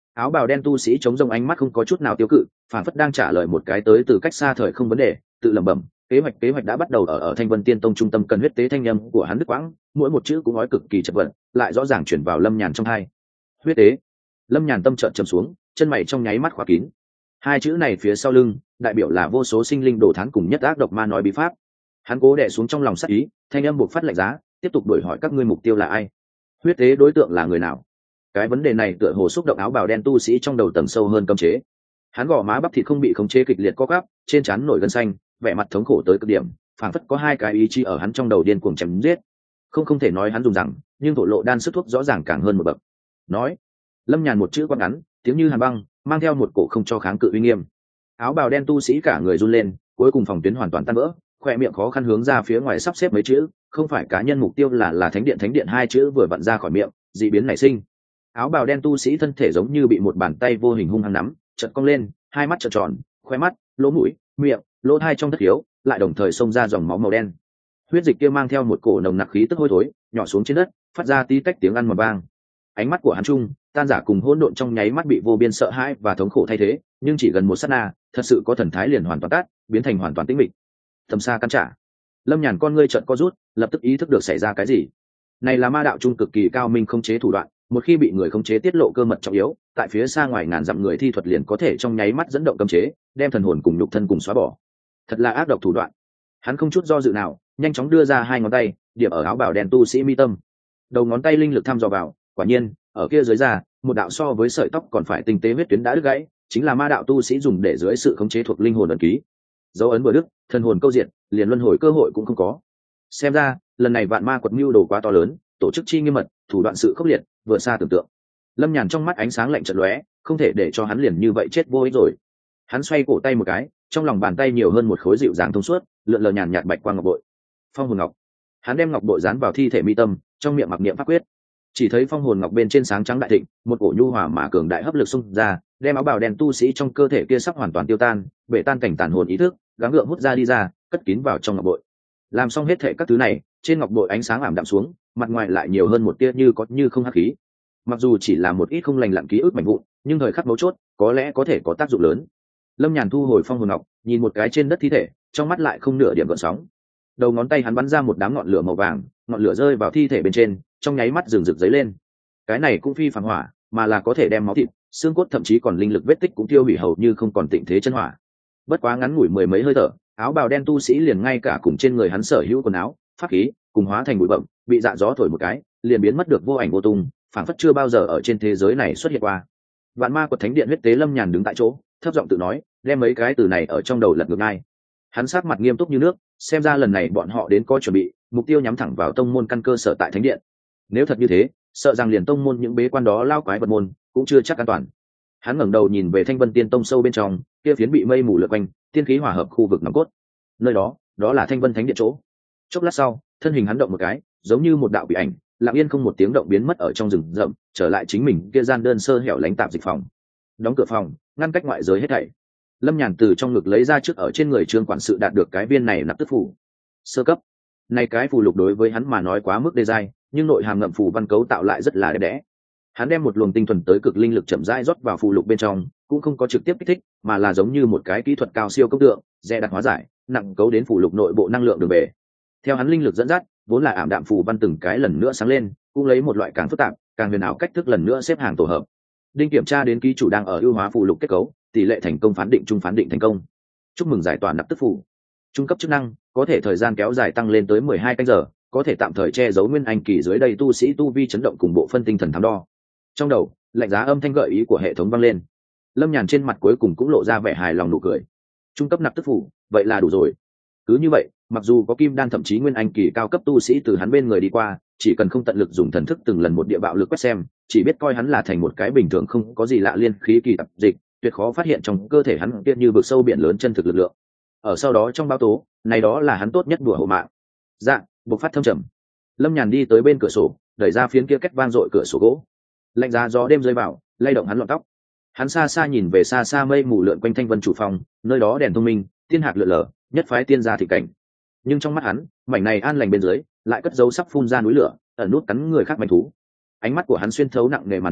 Áo bào đen tu sĩ chống rông ánh mắt không có chút nào tiêu cự, phản phất đang trả lời một cái tới từ cách xa thời không vấn đề, tự lẩm bẩm, kế hoạch đã bắt đầu. Ở Thanh Vân Tiên Tông trung tâm cần huyết tế thanh âm của hắn đứt quãng, mỗi một chữ cũng nói cực kỳ chật vật, lại rõ ràng chuyển vào Lâm Nhàn trong tai. Huyết tế. Lâm Nhàn tâm trợn trầm xuống, chân mày trong nháy mắt khóa kín. Hai chữ này phía sau lưng, đại biểu là vô số sinh linh đồ thán cùng nhất ác độc ma nói bí pháp. Hắn cố đè xuống trong lòng sát ý, thanh âm buộc phát lạnh giá, tiếp tục đuổi hỏi các ngươi mục tiêu là ai, huyết tế đối tượng là người nào. Cái vấn đề này tựa hồ xúc động áo bào đen tu sĩ trong đầu tầng sâu hơn cấm chế. Hắn gò má bắp thịt không bị khống chế kịch liệt co quắp, trên trán nổi gân xanh, vẻ mặt thống khổ tới cực điểm, phảng phất có hai cái ý chí ở hắn trong đầu điên cuồng chém giết. Không thể nói hắn dùng rằng, nhưng thổ lộ đan sức thuốc rõ ràng càng hơn một bậc. Nói. Lâm Nhàn một chữ quát ngắn, tiếng như hàn băng, mang theo một cổ không cho kháng cự uy nghiêm. Áo bào đen tu sĩ cả người run lên, cuối cùng phòng tuyến hoàn toàn tan vỡ, khoe miệng khó khăn hướng ra phía ngoài sắp xếp mấy chữ, không phải cá nhân mục tiêu là thánh điện hai chữ vừa vặn ra khỏi miệng, dị biến nảy sinh. Áo bào đen tu sĩ thân thể giống như bị một bàn tay vô hình hung hăng nắm, chợt cong lên, hai mắt trợn tròn, khóe mắt, lỗ mũi, miệng, lỗ tai trong thất khiếu, lại đồng thời xông ra dòng máu màu đen. Huyết dịch kia mang theo một cổ nồng nặc khí tức hôi thối, nhỏ xuống trên đất, phát ra tí tách tiếng ăn mà vang. Ánh mắt của hắn trung, tan giả cùng hỗn độn trong nháy mắt bị vô biên sợ hãi và thống khổ thay thế, nhưng chỉ gần một sát na, thật sự có thần thái liền hoàn toàn tắt, biến thành hoàn toàn tĩnh mịch. Tầm xa căn trả. Lâm Nhàn con ngươi trợn co rút, lập tức ý thức được xảy ra cái gì. Này là ma đạo trung cực kỳ cao minh không chế thủ đoạn, một khi bị người khống chế tiết lộ cơ mật trọng yếu, tại phía xa ngoài ngàn dặm người thi thuật liền có thể trong nháy mắt dẫn động cấm chế, đem thần hồn cùng nhục thân cùng xóa bỏ. Thật là ác độc thủ đoạn. Hắn không chút do dự nào, nhanh chóng đưa ra hai ngón tay, điểm ở áo bào đen tu sĩ mi tâm. Đầu ngón tay linh lực thăm dò vào, quả nhiên, ở kia dưới da, một đạo so với sợi tóc còn phải tinh tế huyết tuyến đã đứt gãy, chính là ma đạo tu sĩ dùng để dưới sự khống chế thuộc linh hồn ấn ký. Dấu ấn vừa đứt, thần hồn câu diệt, liền luân hồi cơ hội cũng không có. Xem ra, lần này vạn ma quật mưu đồ quá to lớn, tổ chức chi nghiêm mật, thủ đoạn sự khốc liệt, vượt xa tưởng tượng. Lâm Nhàn trong mắt ánh sáng lạnh chợt lóe, không thể để cho hắn liền như vậy chết vô ích rồi. Hắn xoay cổ tay một cái, trong lòng bàn tay nhiều hơn một khối dịu dàng thông suốt, lượn lờ nhàn nhạt bạch quang ngọc bội. Phong hồn ngọc. Hắn đem ngọc bội dán vào thi thể mi tâm, trong miệng mặc niệm pháp quyết. Chỉ thấy phong hồn ngọc bên trên sáng trắng đại thịnh, một cổ nhu hòa mà cường đại hấp lực xung ra, đem áo bào đen tu sĩ trong cơ thể kia sắp hoàn toàn tiêu tan, bể tan cảnh tàn hồn ý thức, gắng gượng hút ra đi ra, cất kín vào trong ngọc bội. Làm xong hết thệ các thứ này, trên ngọc bội ánh sáng ảm đạm xuống, mặt ngoài lại nhiều hơn một tia như có như không hắc khí. Mặc dù chỉ là một ít không lành lặn ký ức mảnh vụn, nhưng thời khắc mấu chốt, có lẽ có thể có tác dụng lớn. Lâm Nhàn thu hồi phong hồn ngọc, nhìn một cái trên đất thi thể, trong mắt lại không nửa điểm gợn sóng. Đầu ngón tay hắn bắn ra một đám ngọn lửa màu vàng, ngọn lửa rơi vào thi thể bên trên, trong nháy mắt rừng rực dấy lên. Cái này cũng phi phàm hỏa, mà là có thể đem máu thịt, xương cốt thậm chí còn linh lực vết tích cũng tiêu hủy hầu như không còn tịnh thế chân hỏa. Bất quá ngắn ngủi mười mấy hơi thở, áo bào đen tu sĩ liền ngay cả cùng trên người hắn sở hữu quần áo, pháp khí, cùng hóa thành bụi bặm, bị dạ gió thổi một cái, liền biến mất được vô ảnh vô tung, phảng phất chưa bao giờ ở trên thế giới này xuất hiện qua. Vạn ma quật thánh điện huyết tế Lâm Nhàn đứng tại chỗ, thấp giọng tự nói, đem mấy cái từ này ở trong đầu lật ngược ngay. Hắn sát mặt nghiêm túc như nước, xem ra lần này bọn họ đến có chuẩn bị, mục tiêu nhắm thẳng vào tông môn căn cơ sở tại thánh điện. Nếu thật như thế, sợ rằng liền tông môn những bế quan đó lao quái vật môn cũng chưa chắc an toàn. Hắn ngẩng đầu nhìn về Thanh Vân Tiên Tông sâu bên trong, kia phiến bị mây mù lượn quanh, tiên khí hòa hợp khu vực nòng cốt. Nơi đó, đó là Thanh Vân Thánh Điện chỗ. Chốc lát sau, thân hình hắn động một cái, giống như một đạo bị ảnh, lặng yên không một tiếng động biến mất ở trong rừng rậm, trở lại chính mình kia gian đơn sơ hẻo lánh tạp dịch phòng. Đóng cửa phòng, ngăn cách ngoại giới hết thảy. Lâm Nhàn từ trong ngực lấy ra trước ở trên người Trương quản sự đạt được cái viên này nạp tức phủ. Sơ cấp. Này cái phù lục đối với hắn mà nói quá mức đê giai, nhưng nội hàm ngậm phù văn cấu tạo lại rất là đẹp đẽ. Hắn đem một luồng tinh thuần tới cực linh lực chậm rãi rót vào phù lục bên trong, cũng không có trực tiếp kích thích, mà là giống như một cái kỹ thuật cao siêu công tượng, dè đặt hóa giải, nặng cấu đến phù lục nội bộ năng lượng đường bể. Theo hắn linh lực dẫn dắt, vốn là ảm đạm phù văn từng cái lần nữa sáng lên, cũng lấy một loại càng phức tạp, càng huyền ảo cách thức lần nữa xếp hàng tổ hợp. Đinh kiểm tra đến ký chủ đang ở ưu hóa phù lục kết cấu, tỷ lệ thành công phán định trung phán định thành công. Chúc mừng giải tỏa nạp tức phù. Trung cấp chức năng, có thể thời gian kéo dài tăng lên tới 12 canh giờ, có thể tạm thời che giấu nguyên anh kỳ dưới đây tu sĩ tu vi chấn động cùng bộ phân tinh thần thám đo. Trong đầu, lạnh giá âm thanh gợi ý của hệ thống vang lên. Lâm Nhàn trên mặt cuối cùng cũng lộ ra vẻ hài lòng nụ cười. Trung cấp nạp tức phù, vậy là đủ rồi. Cứ như vậy, mặc dù có kim đan thậm chí nguyên anh kỳ cao cấp tu sĩ từ hắn bên người đi qua, chỉ cần không tận lực dùng thần thức từng lần một địa bạo lực quét xem, chỉ biết coi hắn là thành một cái bình thường không có gì lạ liên khí kỳ tập dịch, tuyệt khó phát hiện trong cơ thể hắn kia như vực sâu biển lớn chân thực lực lượng. Ở sau đó trong báo tố, này đó là hắn tốt nhất đùa hộ mạng. Dạ, bộc phát thâm trầm. Lâm Nhàn đi tới bên cửa sổ, đẩy ra phiến kia két vang dội cửa sổ gỗ. Lạnh giá gió đêm rơi vào, lay động hắn lọn tóc. Hắn xa xa nhìn về xa xa mây mù lượn quanh Thanh Vân chủ phòng, nơi đó đèn thông minh, tiên hạc lượn lờ, nhất phái tiên gia thị cảnh. Nhưng trong mắt hắn, mảnh này an lành bên dưới, lại cất dấu sắp phun ra núi lửa, ẩn nút cắn người khác manh thú. Ánh mắt của hắn xuyên thấu nặng nề màn đêm,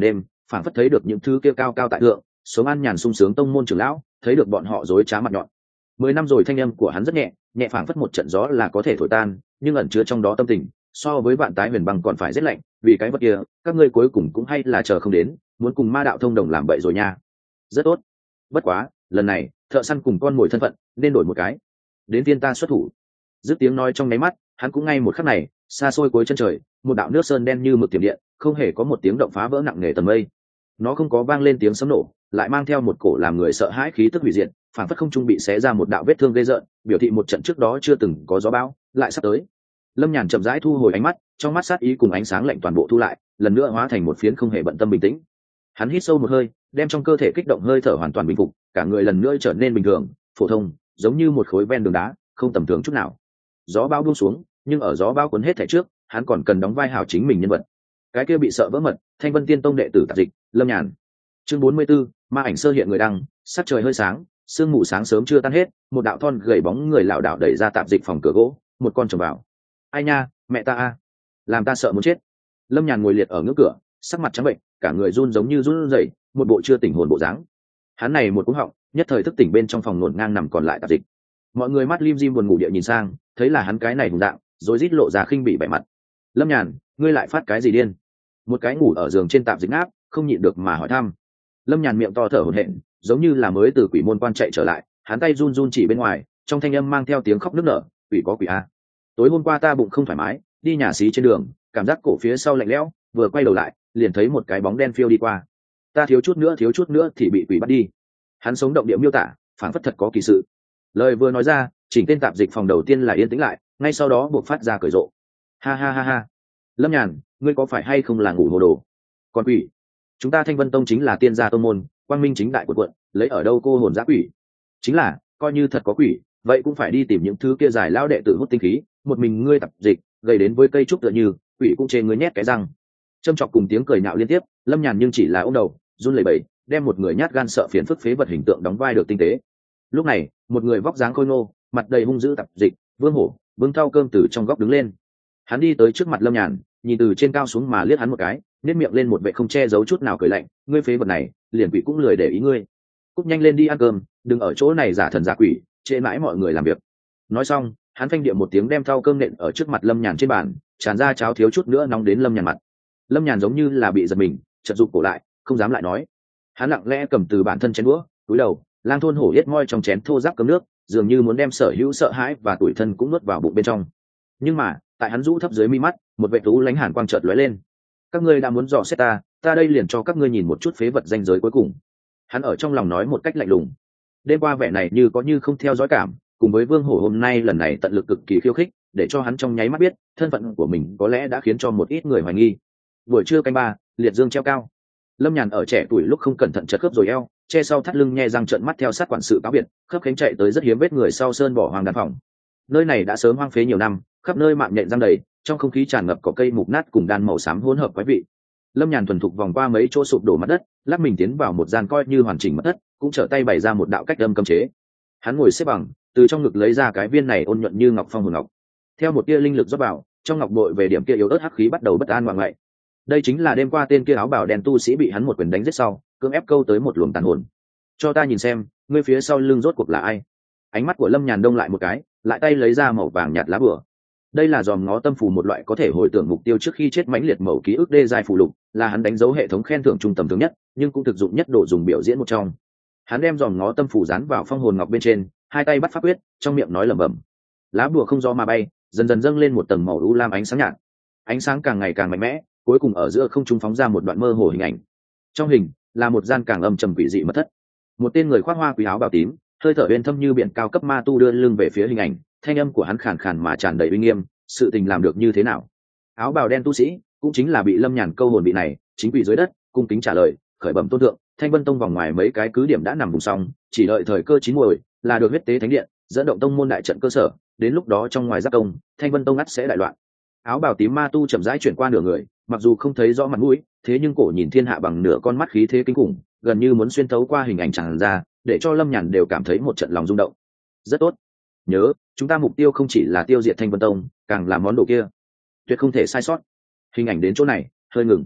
phảng phất thấy được những thứ kia cao cao tại thượng sống an nhàn sung sướng tông môn trưởng lão, thấy được bọn họ dối trá mặt nhọn. 10 năm rồi, thanh âm của hắn rất nhẹ, nhẹ phảng phất một trận gió là có thể thổi tan, nhưng ẩn chứa trong đó tâm tình so với vạn tái huyền băng còn phải rất lạnh. Vì cái vật kia, các ngươi cuối cùng cũng hay là chờ không đến, muốn cùng ma đạo thông đồng làm bậy rồi nha. Rất tốt, bất quá lần này thợ săn cùng con mồi thân phận nên đổi một cái, đến tiên ta xuất thủ. Dứt tiếng nói trong nháy mắt, hắn cũng ngay một khắc này, xa xôi cuối chân trời, một đạo nước sơn đen như mực tiềm điện, không hề có một tiếng động phá vỡ nặng nề tầng mây. Nó không có vang lên tiếng sấm nổ, lại mang theo một cổ làm người sợ hãi khí tức hủy diệt, phản phất không trung bị xé ra một đạo vết thương gây rợn, biểu thị một trận trước đó chưa từng có gió bão lại sắp tới. Lâm Nhàn chậm rãi thu hồi ánh mắt, trong mắt sát ý cùng ánh sáng lạnh toàn bộ thu lại, lần nữa hóa thành một phiến không hề bận tâm bình tĩnh. Hắn hít sâu một hơi, đem trong cơ thể kích động hơi thở hoàn toàn bình phục, cả người lần nữa trở nên bình thường, phổ thông, giống như một khối ven đường đá, không tầm thường chút nào. Gió bão buông xuống, nhưng ở gió bão cuốn hết thảy trước, hắn còn cần đóng vai hảo chính mình nhân vật. Cái kia bị sợ vỡ mật, Thanh Vân Tiên Tông đệ tử Tạp Dịch, Lâm Nhàn. Chương 44, ma ảnh sơ hiện người đăng, sắc trời hơi sáng, sương mù sáng sớm chưa tan hết, một đạo thon gầy bóng người lảo đảo đẩy ra Tạp Dịch phòng cửa gỗ, một con trồng vào. Ai nha, mẹ ta a, làm ta sợ muốn chết. Lâm Nhàn ngồi liệt ở ngưỡng cửa, sắc mặt trắng bệnh, cả người run giống như run rẩy, một bộ chưa tỉnh hồn bộ dáng. Hắn này một cú họng, nhất thời thức tỉnh bên trong phòng nổn ngang nằm còn lại Tạp Dịch. Mọi người mắt lim dim buồn ngủ địa nhìn sang, thấy là hắn cái này hùng dạng, rồi rít lộ ra khinh bị bẻ mặt. Lâm Nhàn, ngươi lại phát cái gì điên? Một cái ngủ ở giường trên Tạp Dịch áp, không nhịn được mà hỏi thăm. Lâm Nhàn miệng to thở hổn hển, giống như là mới từ quỷ môn quan chạy trở lại, hắn tay run run chỉ bên ngoài, trong thanh âm mang theo tiếng khóc nức nở. Quỷ có quỷ a. Tối hôm qua ta bụng không thoải mái, đi nhà xí trên đường, cảm giác cổ phía sau lạnh lẽo, vừa quay đầu lại, liền thấy một cái bóng đen phiêu đi qua. Ta thiếu chút nữa thì bị quỷ bắt đi. Hắn sống động địa miêu tả, phảng phất thật có kỳ sự. Lời vừa nói ra, chỉnh tên Tạp Dịch phòng đầu tiên là yên tĩnh lại, ngay sau đó buộc phát ra cười rộ. Ha ha ha ha. Lâm Nhàn, ngươi có phải hay không là ngủ hồ đồ? Còn quỷ, chúng ta Thanh Vân Tông chính là tiên gia tông môn, quang minh chính đại của quận, lấy ở đâu cô hồn dã quỷ? Chính là, coi như thật có quỷ, vậy cũng phải đi tìm những thứ kia giải lao đệ tử hút tinh khí, một mình ngươi Tạp Dịch, gây đến với cây trúc tựa như, quỷ cũng chê ngươi nhét cái răng. Châm chọc cùng tiếng cười nhạo liên tiếp, Lâm Nhàn nhưng chỉ là ôm đầu, run lẩy bẩy, đem một người nhát gan sợ phiền phức phế vật hình tượng đóng vai được tinh tế. Lúc này, một người vóc dáng khôi ngô, mặt đầy hung dữ Tạp Dịch, Vương Hổ, bưng thau cơm từ trong góc đứng lên. Hắn đi tới trước mặt Lâm Nhàn, nhìn từ trên cao xuống mà liếc hắn một cái, nét miệng lên một vẻ không che giấu chút nào cười lạnh. Ngươi phế vật này, liền quỷ cũng lười để ý ngươi. Cút nhanh lên đi ăn cơm, đừng ở chỗ này giả thần giả quỷ, trễ mãi mọi người làm việc. Nói xong, hắn phanh địa một tiếng đem thau cơm nện ở trước mặt Lâm Nhàn trên bàn, tràn ra cháo thiếu chút nữa nóng đến Lâm Nhàn mặt. Lâm Nhàn giống như là bị giật mình, chợt rụt cổ lại, không dám lại nói. Hắn lặng lẽ cầm từ bản thân chén đũa, cúi đầu, lang thôn hổ yết moi trong chén thô ráp cơm nước, dường như muốn đem sở hữu sợ hãi và tủi thân cũng nuốt vào bụng bên trong. Nhưng mà, tại hắn rũ thấp dưới mi mắt, một vệt thú lánh hàn quang chợt lóe lên. Các ngươi đã muốn dò xét ta đây liền cho các ngươi nhìn một chút phế vật danh giới cuối cùng. Hắn ở trong lòng nói một cách lạnh lùng. Đêm qua vẻ này như có như không theo dõi cảm, cùng với Vương Hổ hôm nay lần này tận lực cực kỳ khiêu khích, để cho hắn trong nháy mắt biết thân phận của mình có lẽ đã khiến cho một ít người hoài nghi. Buổi trưa canh ba, liệt dương treo cao. Lâm Nhàn ở trẻ tuổi lúc không cẩn thận chật khớp rồi eo, che sau thắt lưng nhe răng trợn mắt theo sát quản sự cáo biệt, khớp cánh chạy tới rất hiếm vết người sau sơn bỏ hoang đàn phòng. Nơi này đã sớm hoang phế nhiều năm, khắp nơi mạng nhện răng đầy, trong không khí tràn ngập cỏ cây mục nát cùng đan màu xám hỗn hợp quái vị. Lâm Nhàn thuần thục vòng qua mấy chỗ sụp đổ mặt đất, lắc mình tiến vào một gian coi như hoàn chỉnh mật thất, cũng trở tay bày ra một đạo cách âm cấm chế. Hắn ngồi xếp bằng, từ trong ngực lấy ra cái viên này ôn nhuận như ngọc phong hồn ngọc. Theo một tia linh lực rót vào, trong ngọc bội về điểm kia yếu ớt hắc khí bắt đầu bất an ngoạng ngậy. Đây chính là đêm qua tên kia áo bào đen tu sĩ bị hắn một quyền đánh giết sau, cưỡng ép câu tới một luồng tàn hồn. Cho ta nhìn xem, ngươi phía sau lưng rốt cuộc là ai? Ánh mắt của Lâm Nhàn đông lại một cái, lại tay lấy ra màu vàng nhạt lá bùa. Đây là dòm ngó tâm phù, một loại có thể hồi tưởng mục tiêu trước khi chết mãnh liệt mẩu ký ức đê giai phù lục, là hắn đánh dấu hệ thống khen thưởng trung tầm thường nhất, nhưng cũng thực dụng nhất độ dùng biểu diễn một trong. Hắn đem dòm ngó tâm phù dán vào phong hồn ngọc bên trên, hai tay bắt pháp quyết, trong miệng nói lẩm bẩm. Lá bùa không gió mà bay, dần dần dâng lên một tầng màu u lam ánh sáng nhạt. Ánh sáng càng ngày càng mạnh mẽ, cuối cùng ở giữa không trung phóng ra một đoạn mơ hồ hình ảnh. Trong hình là một gian càng âm trầm quỷ dị mật thất. Một tên người khoác hoa quý áo bào tím, hơi thở uyên thâm như biển cao cấp ma tu đưa lưng về phía hình ảnh, thanh âm của hắn khàn khàn mà tràn đầy uy nghiêm. Sự tình làm được như thế nào? Áo bào đen tu sĩ cũng chính là bị Lâm Nhàn câu hồn bị này, chính quỷ dưới đất cung kính trả lời, khởi bẩm tôn thượng, Thanh Vân Tông vòng ngoài mấy cái cứ điểm đã nằm vùng xong, chỉ đợi thời cơ chín muồi là được huyết tế thánh điện dẫn động tông môn đại trận cơ sở, đến lúc đó trong ngoài giáp công, Thanh Vân Tông ắt sẽ đại loạn. Áo bào tím ma tu chậm rãi chuyển qua nửa người, mặc dù không thấy rõ mặt mũi, thế nhưng cổ nhìn thiên hạ bằng nửa con mắt khí thế kinh khủng, gần như muốn xuyên thấu qua hình ảnh tràn ra, để cho Lâm Nhàn đều cảm thấy một trận lòng rung động. Rất tốt, nhớ, chúng ta mục tiêu không chỉ là tiêu diệt Thanh Vân Tông, càng là món đồ kia tuyệt không thể sai sót. Hình ảnh đến chỗ này hơi ngừng,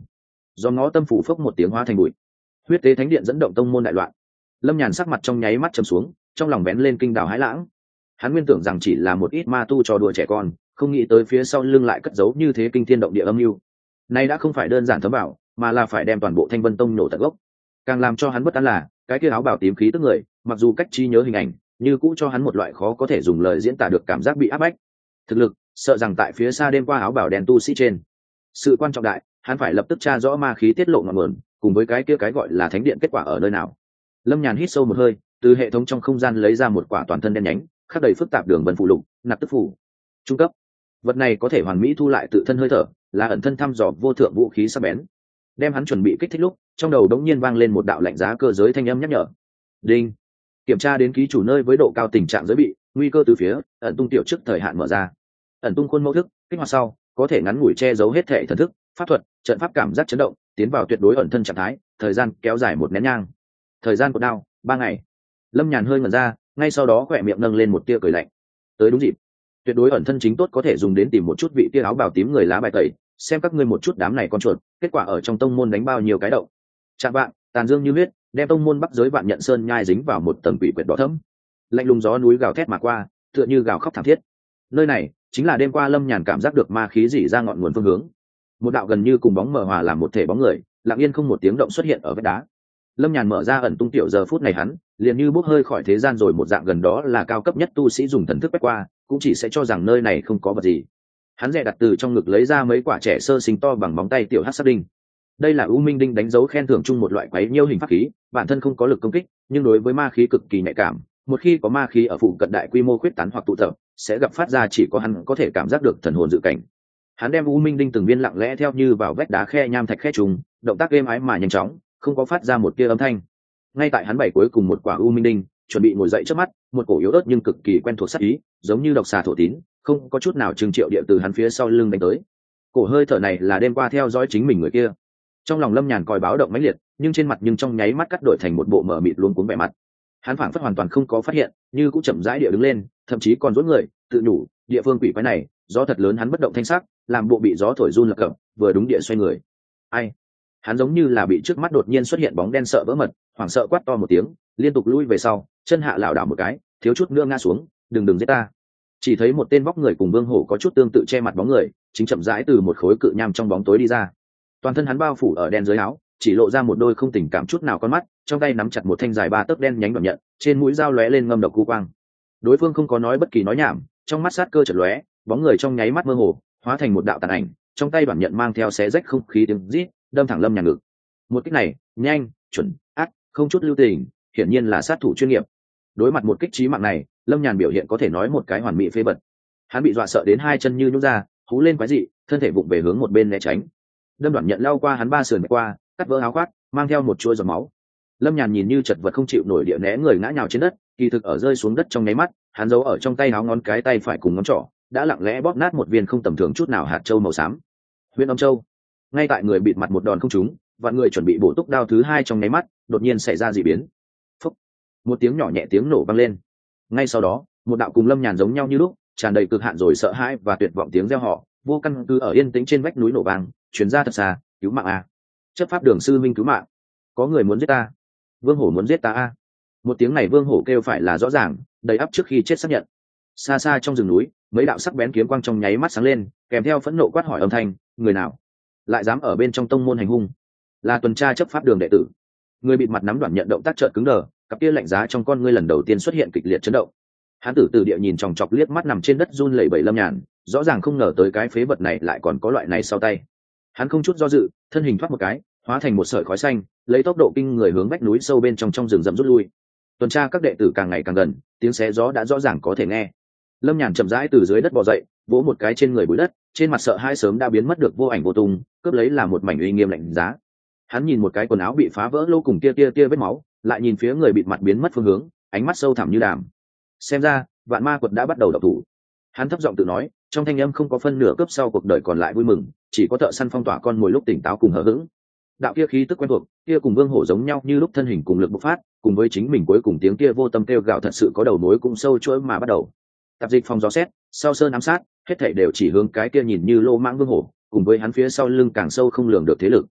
do ngó tâm phủ phốc một tiếng hóa thành bụi. Huyết tế thánh điện dẫn động tông môn đại loạn. Lâm Nhàn sắc mặt trong nháy mắt trầm xuống, trong lòng bén lên kinh đào hãi lãng. Hắn nguyên tưởng rằng chỉ là một ít ma tu trò đùa trẻ con, không nghĩ tới phía sau lưng lại cất giấu như thế kinh thiên động địa âm mưu. Nay đã không phải đơn giản thấm bảo, mà là phải đem toàn bộ Thanh Vân Tông nổ tận gốc. Càng làm cho hắn bất an là cái kia áo bào tím khí tức người, mặc dù cách trí nhớ hình ảnh, như cũ cho hắn một loại khó có thể dùng lời diễn tả được cảm giác bị áp bách. Thực lực, sợ rằng tại phía xa đêm qua áo bào đen tu sĩ trên. Sự quan trọng đại, hắn phải lập tức tra rõ ma khí tiết lộ ngọn nguồn, cùng với cái kia cái gọi là thánh điện kết quả ở nơi nào. Lâm Nhàn hít sâu một hơi, từ hệ thống trong không gian lấy ra một quả toàn thân đen nhánh, khắc đầy phức tạp đường vân phụ lục, nạp tức phủ. Trung cấp. Vật này có thể hoàn mỹ thu lại tự thân hơi thở, là ẩn thân thăm dò vô thượng vũ khí sắc bén. Đem hắn chuẩn bị kích thích lúc, trong đầu đống nhiên vang lên một đạo lạnh giá cơ giới thanh âm nhắc nhở. Đinh. Kiểm tra đến ký chủ nơi với độ cao tình trạng giới bị, nguy cơ từ phía, ẩn tung tiểu trước thời hạn mở ra. Ẩn tung khuôn mẫu thức, kích hoạt sau, có thể ngắn ngủi che giấu hết thể thần thức, pháp thuật, trận pháp cảm giác chấn động, tiến vào tuyệt đối ẩn thân trạng thái, thời gian kéo dài một nén nhang. Thời gian của đao, 3 ngày. Lâm Nhàn hơi ngẩn ra, ngay sau đó khỏe miệng nâng lên một tia cười lạnh. Tới đúng dịp. Tuyệt đối ẩn thân chính tốt có thể dùng đến tìm một chút vị tia áo bào tím người lá bài tẩy, xem các ngươi một chút đám này con chuột, kết quả ở trong tông môn đánh bao nhiêu cái đậu. Chạm bạn, tàn dương như huyết, đem tông môn bắc giới vạn nhận sơn nhai dính vào một tầng quỷ quyệt đỏ thẫm. Lạnh lùng gió núi gào thét mà qua, tựa như gào khóc thảm thiết. Nơi này chính là đêm qua Lâm Nhàn cảm giác được ma khí rỉ ra ngọn nguồn phương hướng. Một đạo gần như cùng bóng mờ hòa làm một thể bóng người, lặng yên không một tiếng động xuất hiện ở vách đá. Lâm Nhàn mở ra ẩn tung tiểu giờ phút này hắn liền như bốc hơi khỏi thế gian rồi, một dạng gần đó là cao cấp nhất tu sĩ dùng thần thức quét qua cũng chỉ sẽ cho rằng nơi này không có vật gì. Hắn dè đặt từ trong ngực lấy ra mấy quả trẻ sơ sinh to bằng móng tay tiểu hắc sắc đinh. Đây là U Minh đinh, đánh dấu khen thưởng chung một loại quấy nhiêu hình pháp khí, bản thân không có lực công kích nhưng đối với ma khí cực kỳ nhạy cảm, một khi có ma khí ở phụ cận đại quy mô khuyết tán hoặc tụ tập sẽ gặp phát ra chỉ có hắn có thể cảm giác được thần hồn dự cảnh. Hắn đem U Minh đinh từng viên lặng lẽ theo như vào vách đá khe nham thạch khe trùng, động tác êm ái mà nhanh chóng, không có phát ra một tia âm thanh. Ngay tại hắn bày cuối cùng một quả U Minh đinh, chuẩn bị ngồi dậy trước mắt, một cổ yếu ớt nhưng cực kỳ quen thuộc sát ý, giống như độc xà thổ tín, không có chút nào trừng triệu địa từ hắn phía sau lưng đánh tới. Cổ hơi thở này là đêm qua theo dõi chính mình người kia. Trong lòng Lâm Nhàn còi báo động mãnh liệt, nhưng trên mặt nhưng trong nháy mắt cắt đổi thành một bộ mờ mịt luống cuống vẻ mặt. Hắn phảng phất hoàn toàn không có phát hiện, như cũng chậm rãi địa đứng lên, thậm chí còn rũi người, tự nhủ, địa phương quỷ quái này, gió thật lớn, hắn bất động thanh sắc, làm bộ bị gió thổi run lập cập, vừa đúng địa xoay người. Ai? Hắn giống như là bị trước mắt đột nhiên xuất hiện bóng đen sợ vỡ mật, hoảng sợ quát to một tiếng, liên tục lui về sau, chân hạ lảo đảo một cái, thiếu chút nữa ngã xuống, đừng giết ta. Chỉ thấy một tên vóc người cùng Vương Hổ có chút tương tự che mặt bóng người, chính chậm rãi từ một khối cự nham trong bóng tối đi ra. Toàn thân hắn bao phủ ở đen dưới áo, chỉ lộ ra một đôi không tình cảm chút nào con mắt, trong tay nắm chặt một thanh dài 3 tấc đen nhánh bẩm nhận, trên mũi dao lóe lên ngâm độc cu quang. Đối phương không có nói bất kỳ nói nhảm, trong mắt sát cơ chợt lóe, bóng người trong nháy mắt mơ hồ, hóa thành một đạo tàn ảnh, trong tay bẩm nhận mang theo xé rách không khí tiếng rít, đâm thẳng Lâm Nhàn ngực. Một kích này, nhanh, chuẩn, ác, không chút lưu tình, hiển nhiên là sát thủ chuyên nghiệp. Đối mặt một kích chí mạng này, Lâm Nhàn biểu hiện có thể nói một cái hoàn mỹ phế bật. Hắn bị dọa sợ đến hai chân như nhũn ra, hú lên quái dị, thân thể vụng về hướng một bên né tránh. Đâm đoạn nhận lao qua hắn 3 sườn qua, cắt vỡ áo khoác, mang theo một chuỗi giọt máu. Lâm Nhàn nhìn như chật vật không chịu nổi địa né người ngã nhào trên đất, kỳ thực ở rơi xuống đất trong nháy mắt, hắn giấu ở trong tay áo ngón cái tay phải cùng ngón trỏ, đã lặng lẽ bóp nát một viên không tầm thường chút nào hạt châu màu xám. Huyền âm châu. Ngay tại người bịt mặt một đòn không trúng, và người chuẩn bị bổ túc đao thứ 2 trong nháy mắt, đột nhiên xảy ra dị biến. Phốc. Một tiếng nhỏ nhẹ tiếng nổ vang lên. Ngay sau đó, một đạo cùng Lâm Nhàn giống nhau như lúc, tràn đầy cực hạn rồi sợ hãi và tuyệt vọng tiếng reo hò, vô căn cứ ở yên tĩnh trên vách núi nổ vang, truyền ra thật xa, cứu mạng a! Chấp pháp đường sư minh cứu mạng! Có người muốn giết ta! Vương Hổ muốn giết ta a! Một tiếng này Vương Hổ kêu phải là rõ ràng, đầy ắp trước khi chết xác nhận. Xa xa trong rừng núi, mấy đạo sắc bén kiếm quang trong nháy mắt sáng lên, kèm theo phẫn nộ quát hỏi âm thanh, người nào lại dám ở bên trong tông môn hành hung? Là tuần tra chấp pháp đường đệ tử. Người bịt mặt nắm đoạn nhận động tác chợt cứng đờ, cặp kia lạnh giá trong con ngươi lần đầu tiên xuất hiện kịch liệt chấn động. Hắn tử từ địa nhìn chòng chọc liếc mắt nằm trên đất run lẩy bẩy Lâm Nhàn, rõ ràng không ngờ tới cái phế vật này lại còn có loại này sau tay. Hắn không chút do dự, thân hình thoát một cái, hóa thành một sợi khói xanh, lấy tốc độ kinh người hướng vách núi sâu bên trong rừng rậm rút lui. Tuần tra các đệ tử càng ngày càng gần, tiếng xé gió đã rõ ràng có thể nghe. Lâm Nhàn chậm rãi từ dưới đất bò dậy, vỗ một cái trên người bụi đất, trên mặt sợ hãi sớm đã biến mất được vô ảnh vô tung, cướp lấy là một mảnh uy nghiêm lạnh giá. Hắn nhìn một cái quần áo bị phá vỡ lô cùng tia vết máu, lại nhìn phía người bịt mặt biến mất phương hướng, ánh mắt sâu thẳm như đàm. Xem ra, Vạn Ma Quật đã bắt đầu độc thủ. Hắn thấp giọng tự nói, trong thanh âm không có phân nửa cướp sau cuộc đời còn lại vui mừng, chỉ có thợ săn phong tỏa con mồi lúc tỉnh táo cùng hờ hững. Đạo kia khí tức quen thuộc, kia cùng Vương Hổ giống nhau như lúc thân hình cùng lực bộc phát, cùng với chính mình cuối cùng tiếng kia vô tâm kêu gào thật sự có đầu mối cũng sâu chuỗi mà bắt đầu. Tạp dịch phòng gió xét, sau sơn ám sát, hết thảy đều chỉ hướng cái kia nhìn như lô mãng Vương Hổ, cùng với hắn phía sau lưng càng sâu không lường được thế lực.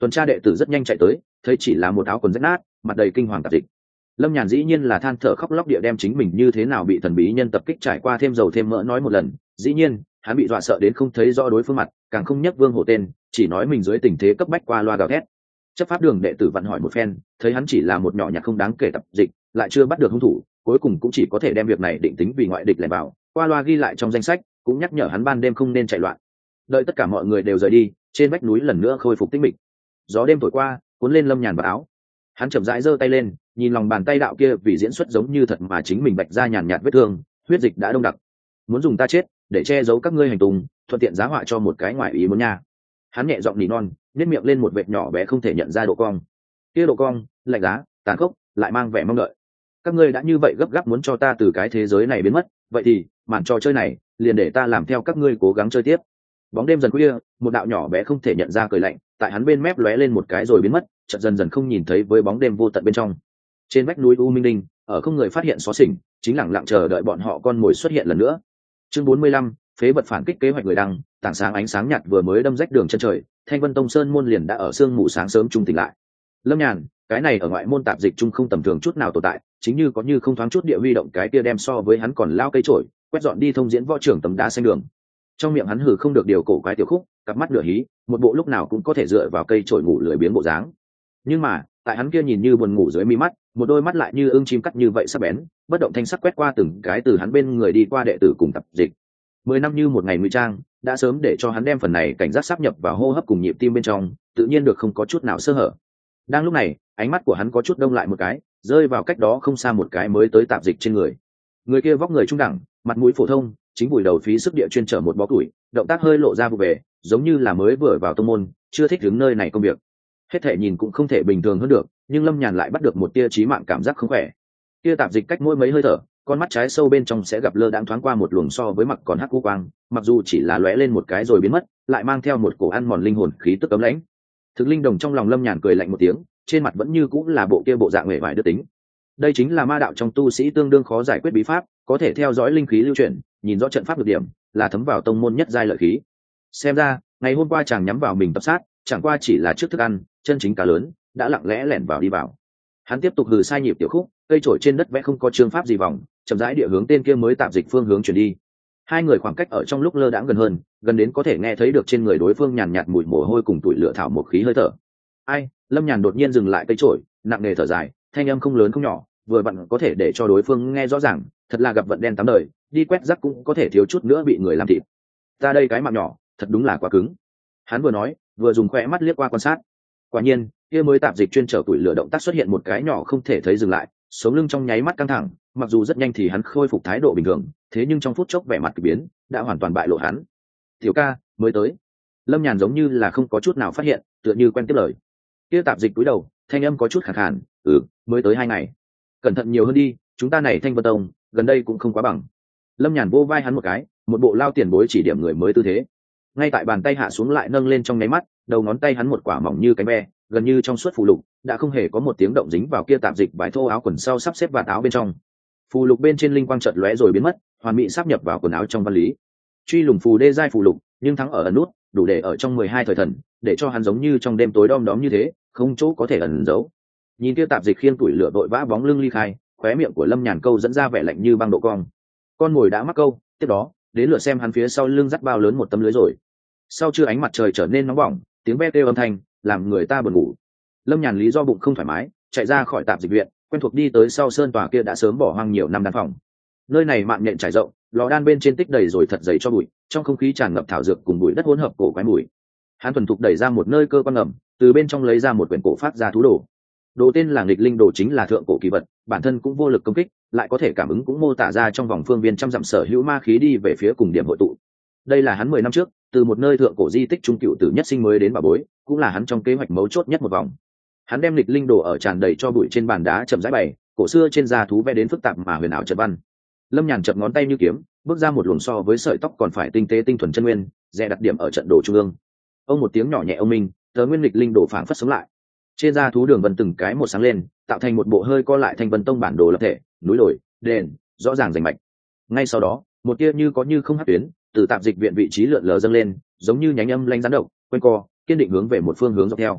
Tuần tra đệ tử rất nhanh chạy tới, thấy chỉ là một áo quần rách nát, mặt đầy kinh hoàng tạp dịch. Lâm Nhàn dĩ nhiên là than thở khóc lóc địa đem chính mình như thế nào bị thần bí nhân tập kích trải qua thêm dầu thêm mỡ nói một lần. Dĩ nhiên hắn bị dọa sợ đến không thấy rõ đối phương mặt, càng không nhắc Vương Hổ tên, chỉ nói mình dưới tình thế cấp bách qua loa gào thét. Chấp pháp đường đệ tử vặn hỏi một phen, thấy hắn chỉ là một nhỏ nhặt không đáng kể tập dịch, lại chưa bắt được hung thủ, cuối cùng cũng chỉ có thể đem việc này định tính vì ngoại địch lẻn vào, qua loa ghi lại trong danh sách, cũng nhắc nhở hắn ban đêm không nên chạy loạn. Đợi tất cả mọi người đều rời đi, trên vách núi lần nữa khôi phục tĩnh mịch. Gió đêm thổi qua, cuốn lên Lâm Nhàn vào áo. Hắn chậm rãi giơ tay lên, nhìn lòng bàn tay đạo kia vì diễn xuất giống như thật mà chính mình bạch ra nhàn nhạt vết thương, huyết dịch đã đông đặc. Muốn dùng ta chết để che giấu các ngươi hành tung, thuận tiện giá họa cho một cái ngoại ý muốn nha. Hắn nhẹ giọng nỉ non, nếp miệng lên một vệt nhỏ bé không thể nhận ra độ cong. Kia độ cong, lạnh giá, tàn khốc, lại mang vẻ mong đợi. Các ngươi đã như vậy gấp gáp muốn cho ta từ cái thế giới này biến mất, vậy thì màn trò chơi này liền để ta làm theo các ngươi cố gắng chơi tiếp. Bóng đêm dần khuya, một đạo nhỏ bé không thể nhận ra cười lạnh tại hắn bên mép lóe lên một cái rồi biến mất, chợt dần dần không nhìn thấy với bóng đêm vô tận bên trong. Trên vách núi U Minh Đinh, ở không người phát hiện xó xỉnh, chính lặng lặng chờ đợi bọn họ con mồi xuất hiện lần nữa. Chương 45, phế vật phản kích kế hoạch người đăng, tảng sáng ánh sáng nhạt vừa mới đâm rách đường chân trời, Thanh Vân Tông Sơn môn liền đã ở sương mù sáng sớm trung tỉnh lại. Lâm Nhàn, cái này ở ngoại môn tạp dịch trung không tầm thường chút nào tồn tại, chính như có như không thoáng chút địa huy động cái kia đem so với hắn còn lao cây trổi, quét dọn đi thông diễn võ trưởng tấm đá xanh đường. Trong miệng hắn hừ không được điều cổ quái tiểu khúc, cặp mắt nửa hí, một bộ lúc nào cũng có thể dựa vào cây trổi ngủ lười biếng bộ dáng. Nhưng mà tại hắn kia nhìn như buồn ngủ dưới mi mắt, một đôi mắt lại như ưng chim cắt như vậy sắc bén, bất động thanh sắc quét qua từng cái từ hắn bên người đi qua đệ tử cùng tập dịch. 10 năm như một ngày ngụy trang, đã sớm để cho hắn đem phần này cảnh giác sáp nhập vào hô hấp cùng nhịp tim bên trong, tự nhiên được không có chút nào sơ hở. Đang lúc này, ánh mắt của hắn có chút đông lại một cái, rơi vào cách đó không xa một cái mới tới tạp dịch trên người. Người kia vóc người trung đẳng, mặt mũi phổ thông, chính vùi đầu phí sức địa chuyên chở một bó củi, động tác hơi lộ ra vụ về, giống như là mới vừa vào tông môn, chưa thích đứng nơi này công việc. Hết thể nhìn cũng không thể bình thường hơn được, nhưng Lâm Nhàn lại bắt được một tia chí mạng cảm giác không khỏe. Tia tạp dịch cách mỗi mấy hơi thở, con mắt trái sâu bên trong sẽ gặp lơ đãng thoáng qua một luồng so với mặt còn hắc u quang, mặc dù chỉ là lóe lên một cái rồi biến mất, lại mang theo một cổ ăn mòn linh hồn khí tức cấm lãnh. Thực linh đồng trong lòng Lâm Nhàn cười lạnh một tiếng, trên mặt vẫn như cũng là bộ kia bộ dạng mệt mỏi đức tính. Đây chính là ma đạo trong tu sĩ tương đương khó giải quyết bí pháp, có thể theo dõi linh khí lưu chuyển, nhìn rõ trận pháp được điểm, là thấm vào tông môn nhất giai lợi khí. Xem ra, ngày hôm qua chàng nhắm vào mình tập sát, chẳng qua chỉ là trước thức ăn, chân chính cá lớn đã lặng lẽ lẻn vào đi vào. Hắn tiếp tục hừ sai nhịp tiểu khúc, cây trổi trên đất vẽ không có chương pháp gì vòng, chậm rãi địa hướng tên kia mới tạm dịch phương hướng chuyển đi. Hai người khoảng cách ở trong lúc lơ đãng gần hơn, gần đến có thể nghe thấy được trên người đối phương nhàn nhạt mùi mồ hôi cùng tủi lửa thảo một khí hơi thở. Ai? Lâm Nhàn đột nhiên dừng lại cây trổi, nặng nề thở dài, thanh âm không lớn không nhỏ, vừa vặn có thể để cho đối phương nghe rõ ràng, thật là gặp vận đen tám đời, đi quét rác cũng có thể thiếu chút nữa bị người làm thịt. Ta đây cái mạng nhỏ, thật đúng là quá cứng. Hắn vừa nói, vừa dùng khỏe mắt liếc qua quan sát. Quả nhiên, kia mới tạp dịch chuyên chở tuổi lửa động tác xuất hiện một cái nhỏ không thể thấy dừng lại, sống lưng trong nháy mắt căng thẳng, mặc dù rất nhanh thì hắn khôi phục thái độ bình thường, thế nhưng trong phút chốc vẻ mặt kỳ biến, đã hoàn toàn bại lộ hắn. Tiểu ca, mới tới. Lâm Nhàn giống như là không có chút nào phát hiện, tựa như quen tiếp lời. Kia tạp dịch cúi đầu, thanh âm có chút khàn khàn, mới tới 2 ngày. Cẩn thận nhiều hơn đi, chúng ta này Thanh Vân Tông, gần đây cũng không quá bằng. Lâm Nhàn vô vai hắn một cái, một bộ lao tiền bối chỉ điểm người mới tư thế. Ngay tại bàn tay hạ xuống lại nâng lên trong nháy mắt, đầu ngón tay hắn một quả mỏng như cánh ve, gần như trong suốt phù lục, đã không hề có một tiếng động dính vào kia tạp dịch vải thô áo quần sau sắp xếp vạt áo bên trong. Phù lục bên trên linh quang chợt lóe rồi biến mất, hoàn mỹ sáp nhập vào quần áo trong văn lý. Truy lùng phù đê giai phù lục, nhưng thắng ở ẩn nút, đủ để ở trong 12 thời thần, để cho hắn giống như trong đêm tối đom đóm như thế, không chỗ có thể ẩn giấu. Nhìn kia tạp dịch khiêng tuổi lửa vội vã bóng lưng ly khai, khóe miệng của Lâm Nhàn câu dẫn ra vẻ lạnh như băng độ cong. Con mồi đã mắc câu, tiếp đó, đến lượt xem hắn phía sau lưng dắt bao lớn một tấm lưới rồi. Sau trưa ánh mặt trời trở nên nóng bỏng, tiếng ve kêu âm thanh, làm người ta buồn ngủ. Lâm Nhàn lý do bụng không thoải mái, chạy ra khỏi tạp dịch viện, quen thuộc đi tới sau sơn tòa kia đã sớm bỏ hoang nhiều năm đan phòng. Nơi này mạng nhện trải rộng, lò đan bên trên tích đầy rồi thật dày cho bụi, trong không khí tràn ngập thảo dược cùng bụi đất hỗn hợp cổ quái mùi. Hắn thuần thục đẩy ra một nơi cơ quan ngầm, từ bên trong lấy ra một quyển cổ phát ra thú đồ. Đồ tên là nghịch linh đồ, chính là thượng cổ kỳ vật, bản thân cũng vô lực công kích, lại có thể cảm ứng cũng mô tả ra trong vòng phương viên trăm dặm sở hữu ma khí đi về phía cùng điểm hội tụ. Đây là hắn 10 năm trước từ một nơi thượng cổ di tích trung cựu tử nhất sinh mới đến bà bối, cũng là hắn trong kế hoạch mấu chốt nhất một vòng. Hắn đem nghịch linh đồ ở tràn đầy cho bụi trên bàn đá chậm rãi bày, cổ xưa trên da thú vẽ đến phức tạp mà huyền ảo trận văn. Lâm Nhàn chập ngón tay như kiếm, bước ra một luồng so với sợi tóc còn phải tinh tế tinh thuần chân nguyên, rẽ đặt điểm ở trận đồ trung ương. Ông một tiếng nhỏ nhẹ ông minh, tờ nguyên nghịch linh đồ phảng phất sống lại. Trên da thú đường vân từng cái một sáng lên, tạo thành một bộ hơi co lại Thanh Vân Tông bản đồ lập thể, núi đồi, đền, rõ ràng rành mạch. Ngay sau đó, một tia như có như không hắc tuyến từ tạp dịch viện vị trí lượn lờ dâng lên, giống như nhánh âm lanh rắn độc, quanh co, kiên định hướng về một phương hướng dọc theo.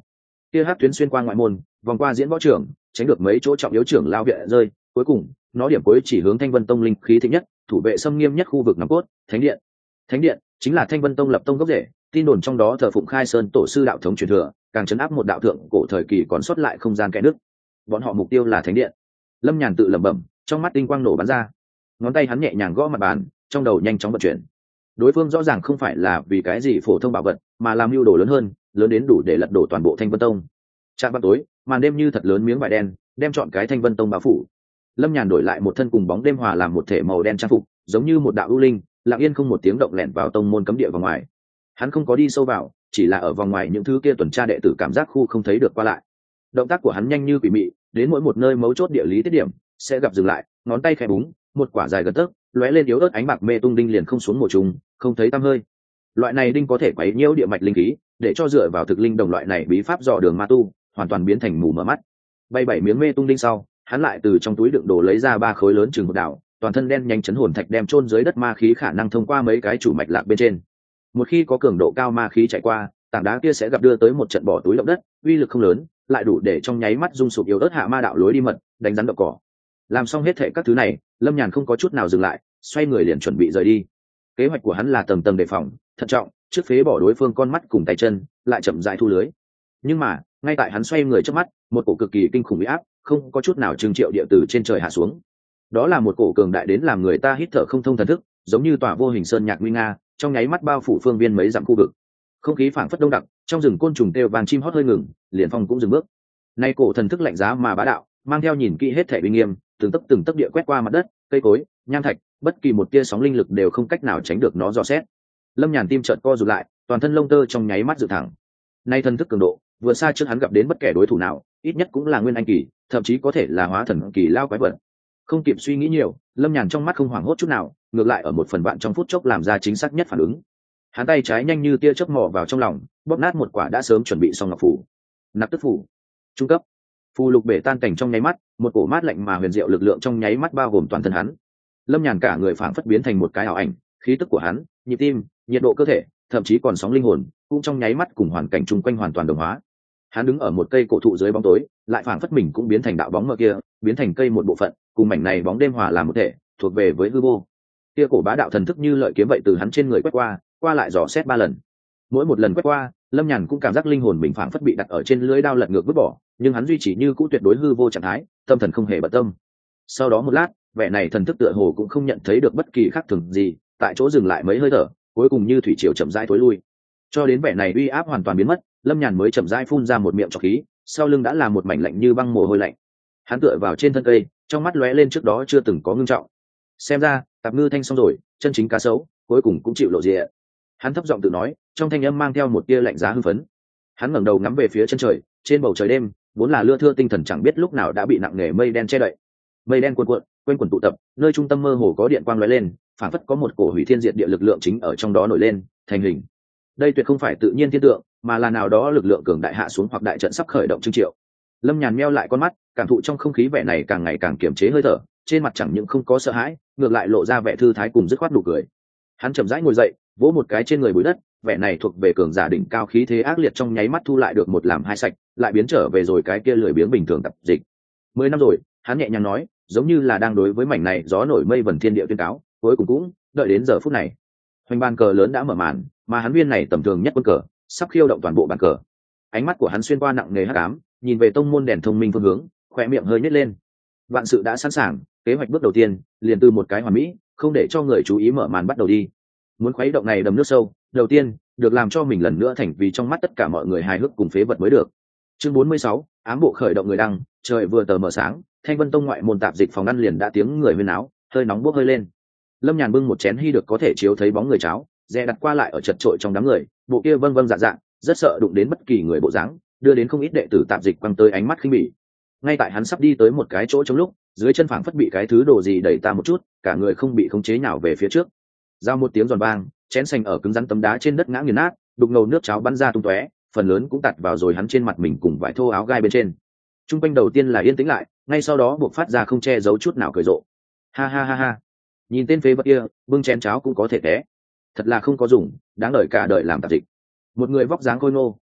kia hát tuyến xuyên qua ngoại môn, vòng qua diễn võ trưởng, tránh được mấy chỗ trọng yếu trưởng lao viện rơi, cuối cùng nó điểm cuối chỉ hướng Thanh Vân Tông linh khí thịnh nhất, thủ vệ xâm nghiêm nhất khu vực nòng cốt, thánh điện. Thánh điện chính là Thanh Vân Tông lập tông gốc rễ, tin đồn trong đó thờ phụng Khai Sơn tổ sư đạo thống truyền thừa, càng chấn áp một đạo thượng cổ thời kỳ còn sót lại không gian kẽ nước. Bọn họ mục tiêu là thánh điện. Lâm Nhàn tự lẩm bẩm, trong mắt tinh quang nổ bắn ra, ngón tay hắn nhẹ nhàng gõ mặt bàn, trong đầu nhanh chóng vận chuyển. Đối phương rõ ràng không phải là vì cái gì phổ thông bảo vật, mà làm mưu đồ lớn hơn, lớn đến đủ để lật đổ toàn bộ Thanh Vân Tông. Trạm vào tối, màn đêm như thật lớn miếng vải đen, đem trọn cái Thanh Vân Tông bao phủ. Lâm Nhàn đổi lại một thân cùng bóng đêm hòa làm một thể màu đen trang phục, giống như một đạo ưu linh, lặng yên không một tiếng động lẻn vào tông môn cấm địa vào ngoài. Hắn không có đi sâu vào, chỉ là ở vòng ngoài những thứ kia tuần tra đệ tử cảm giác khu không thấy được qua lại. Động tác của hắn nhanh như quỷ mị, đến mỗi một nơi mấu chốt địa lý tiết điểm sẽ gặp dừng lại, ngón tay khẽ búng, một quả dài gần tấc lóe lên yếu ớt ánh bạc mê tung đinh liền không xuống mổ trùng, không thấy tăm hơi. Loại này đinh có thể quấy nhiễu địa mạch linh khí, để cho dựa vào thực linh đồng loại này bí pháp dò đường ma tu hoàn toàn biến thành mù mở mắt. Bay 7 miếng mê tung đinh sau, hắn lại từ trong túi đựng đồ lấy ra 3 khối lớn chừng một đảo, toàn thân đen nhanh chấn hồn thạch đem chôn dưới đất ma khí khả năng thông qua mấy cái chủ mạch lạc bên trên. Một khi có cường độ cao ma khí chạy qua, tảng đá kia sẽ gặp đưa tới một trận bỏ túi động đất, uy lực không lớn, lại đủ để trong nháy mắt rung sụp yếu ớt hạ ma đạo lối đi mật, đánh rắn độc cỏ. Làm xong hết thệ các thứ này, Lâm Nhàn không có chút nào dừng lại, xoay người liền chuẩn bị rời đi. Kế hoạch của hắn là tầng tầng đề phòng, thận trọng, trước phế bỏ đối phương con mắt cùng tay chân, lại chậm rãi thu lưới. Nhưng mà, ngay tại hắn xoay người trước mắt, một cổ cực kỳ kinh khủng uy áp, không có chút nào trừng triệu địa từ trên trời hạ xuống. Đó là một cổ cường đại đến làm người ta hít thở không thông thần thức, giống như tòa vô hình sơn nhạc nguy nga, trong nháy mắt bao phủ phương viên mấy dặm khu vực. Không khí phảng phất đông đặc, trong rừng côn trùng kêu vàng chim hót hơi ngừng, liền phong cũng dừng bước. Nay cổ thần thức lạnh giá mà bá đạo, mang theo nhìn kỹ hết thể uy nghiêm, từng tấc địa quét qua mặt đất, cây cối, nham thạch, bất kỳ một tia sóng linh lực đều không cách nào tránh được nó dò xét. Lâm Nhàn tim chợt co rụt lại, toàn thân lông tơ trong nháy mắt dựng thẳng. Nay thần thức cường độ, vượt xa trước hắn gặp đến bất kể đối thủ nào, ít nhất cũng là nguyên anh kỳ, thậm chí có thể là hóa thần kỳ lao quái vật. Không kịp suy nghĩ nhiều, Lâm Nhàn trong mắt không hoảng hốt chút nào, ngược lại ở một phần vạn trong phút chốc làm ra chính xác nhất phản ứng. Hắn tay trái nhanh như tia chớp mò vào trong lòng, bóp nát một quả đã sớm chuẩn bị xong ngọc phủ. Nạp tức phủ, trung cấp. Phù lục bể tan cảnh trong nháy mắt, một cổ mát lạnh mà huyền diệu lực lượng trong nháy mắt bao gồm toàn thân hắn. Lâm Nhàn cả người phảng phất biến thành một cái ảo ảnh, khí tức của hắn, nhịp tim, nhiệt độ cơ thể, thậm chí còn sóng linh hồn, cũng trong nháy mắt cùng hoàn cảnh chung quanh hoàn toàn đồng hóa. Hắn đứng ở một cây cổ thụ dưới bóng tối, lại phảng phất mình cũng biến thành đạo bóng mờ kia, biến thành cây một bộ phận, cùng mảnh này bóng đêm hòa làm một thể, thuộc về với hư vô. Kia cổ bá đạo thần thức như lợi kiếm vậy từ hắn trên người quét qua lại dò xét 3 lần. Mỗi một lần quét qua, Lâm Nhàn cũng cảm giác linh hồn mình phảng phất bị đặt ở trên lưới đao lật ngược vứt bỏ, nhưng hắn duy trì như cũ tuyệt đối hư vô trạng thái, tâm thần không hề bận tâm. Sau đó một lát, vẻ này thần thức tựa hồ cũng không nhận thấy được bất kỳ khác thường gì, tại chỗ dừng lại mấy hơi thở, cuối cùng như thủy triều chậm rãi tối lui. Cho đến vẻ này uy áp hoàn toàn biến mất, Lâm Nhàn mới chậm rãi phun ra một miệng trọc khí, sau lưng đã là một mảnh lạnh như băng mồ hôi lạnh. Hắn tựa vào trên thân cây, trong mắt lóe lên trước đó chưa từng có ngưng trọng. Xem ra, tạp ngư thanh xong rồi, chân chính cá sấu cuối cùng cũng chịu lộ diện. Hắn thấp giọng tự nói, trong thanh âm mang theo một tia lạnh giá hưng phấn. Hắn ngẩng đầu ngắm về phía chân trời, trên bầu trời đêm vốn là lưa thưa tinh thần chẳng biết lúc nào đã bị nặng nề mây đen che đậy. Mây đen cuộn cuộn, quanh quẩn tụ tập, nơi trung tâm mơ hồ có điện quang lóe lên, phảng phất có một cổ hủy thiên diệt địa lực lượng chính ở trong đó nổi lên, thành hình. Đây tuyệt không phải tự nhiên thiên tượng, mà là nào đó lực lượng cường đại hạ xuống hoặc đại trận sắp khởi động trưng triệu. Lâm Nhàn meo lại con mắt, cảm thụ trong không khí vẻ này càng ngày càng kiềm chế hơi thở, trên mặt chẳng những không có sợ hãi, ngược lại lộ ra vẻ thư thái cùng dứt khoát nụ cười. Hắn chậm rãi ngồi dậy, vỗ một cái trên người bụi đất, vẻ này thuộc về cường giả đỉnh cao khí thế ác liệt trong nháy mắt thu lại được một làm hai sạch, lại biến trở về rồi cái kia lười biếng bình thường tập dịch. 10 năm rồi, hắn nhẹ nhàng nói, giống như là đang đối với mảnh này gió nổi mây vần thiên địa tuyên cáo, cuối cùng cũng đợi đến giờ phút này. Hoành bàn cờ lớn đã mở màn, mà hắn viên này tầm thường nhất quân cờ, sắp khiêu động toàn bộ bàn cờ. Ánh mắt của hắn xuyên qua nặng nề hắc ám, nhìn về tông môn đèn thông minh phương hướng, khóe miệng hơi nhếch lên. Vạn sự đã sẵn sàng, kế hoạch bước đầu tiên, liền từ một cái hoàn mỹ, không để cho người chú ý mở màn bắt đầu đi. Muốn khuấy động này đầm nước sâu, đầu tiên, được làm cho mình lần nữa thành vì trong mắt tất cả mọi người hài hước cùng phế vật mới được. Chương 46, ám bộ khởi động người đăng, trời vừa tờ mờ sáng, Thanh Vân Tông ngoại môn tạp dịch phòng ăn liền đã tiếng người huyên náo, hơi nóng bốc hơi lên. Lâm Nhàn bưng một chén hy được có thể chiếu thấy bóng người cháo, dè đặt qua lại ở chật trội trong đám người, bộ kia vâng vâng dạ dạ, rất sợ đụng đến bất kỳ người bộ dáng, đưa đến không ít đệ tử tạp dịch quăng tới ánh mắt khinh bỉ. Ngay tại hắn sắp đi tới một cái chỗ trong lúc, dưới chân phảng phất bị cái thứ đồ gì đẩy ta một chút, cả người không bị khống chế nào về phía trước. Giao một tiếng giòn vang, chén sành ở cứng rắn tấm đá trên đất ngã nghiền nát, đục ngầu nước cháo bắn ra tung tóe, phần lớn cũng tạt vào rồi hắn trên mặt mình cùng vải thô áo gai bên trên. Trung quanh đầu tiên là yên tĩnh lại, ngay sau đó buộc phát ra không che giấu chút nào cười rộ. Ha ha ha ha, nhìn tên phế vật kia, bưng chén cháo cũng có thể té, thật là không có dùng, đáng đời cả đời làm tạp dịch. Một người vóc dáng khôi ngô,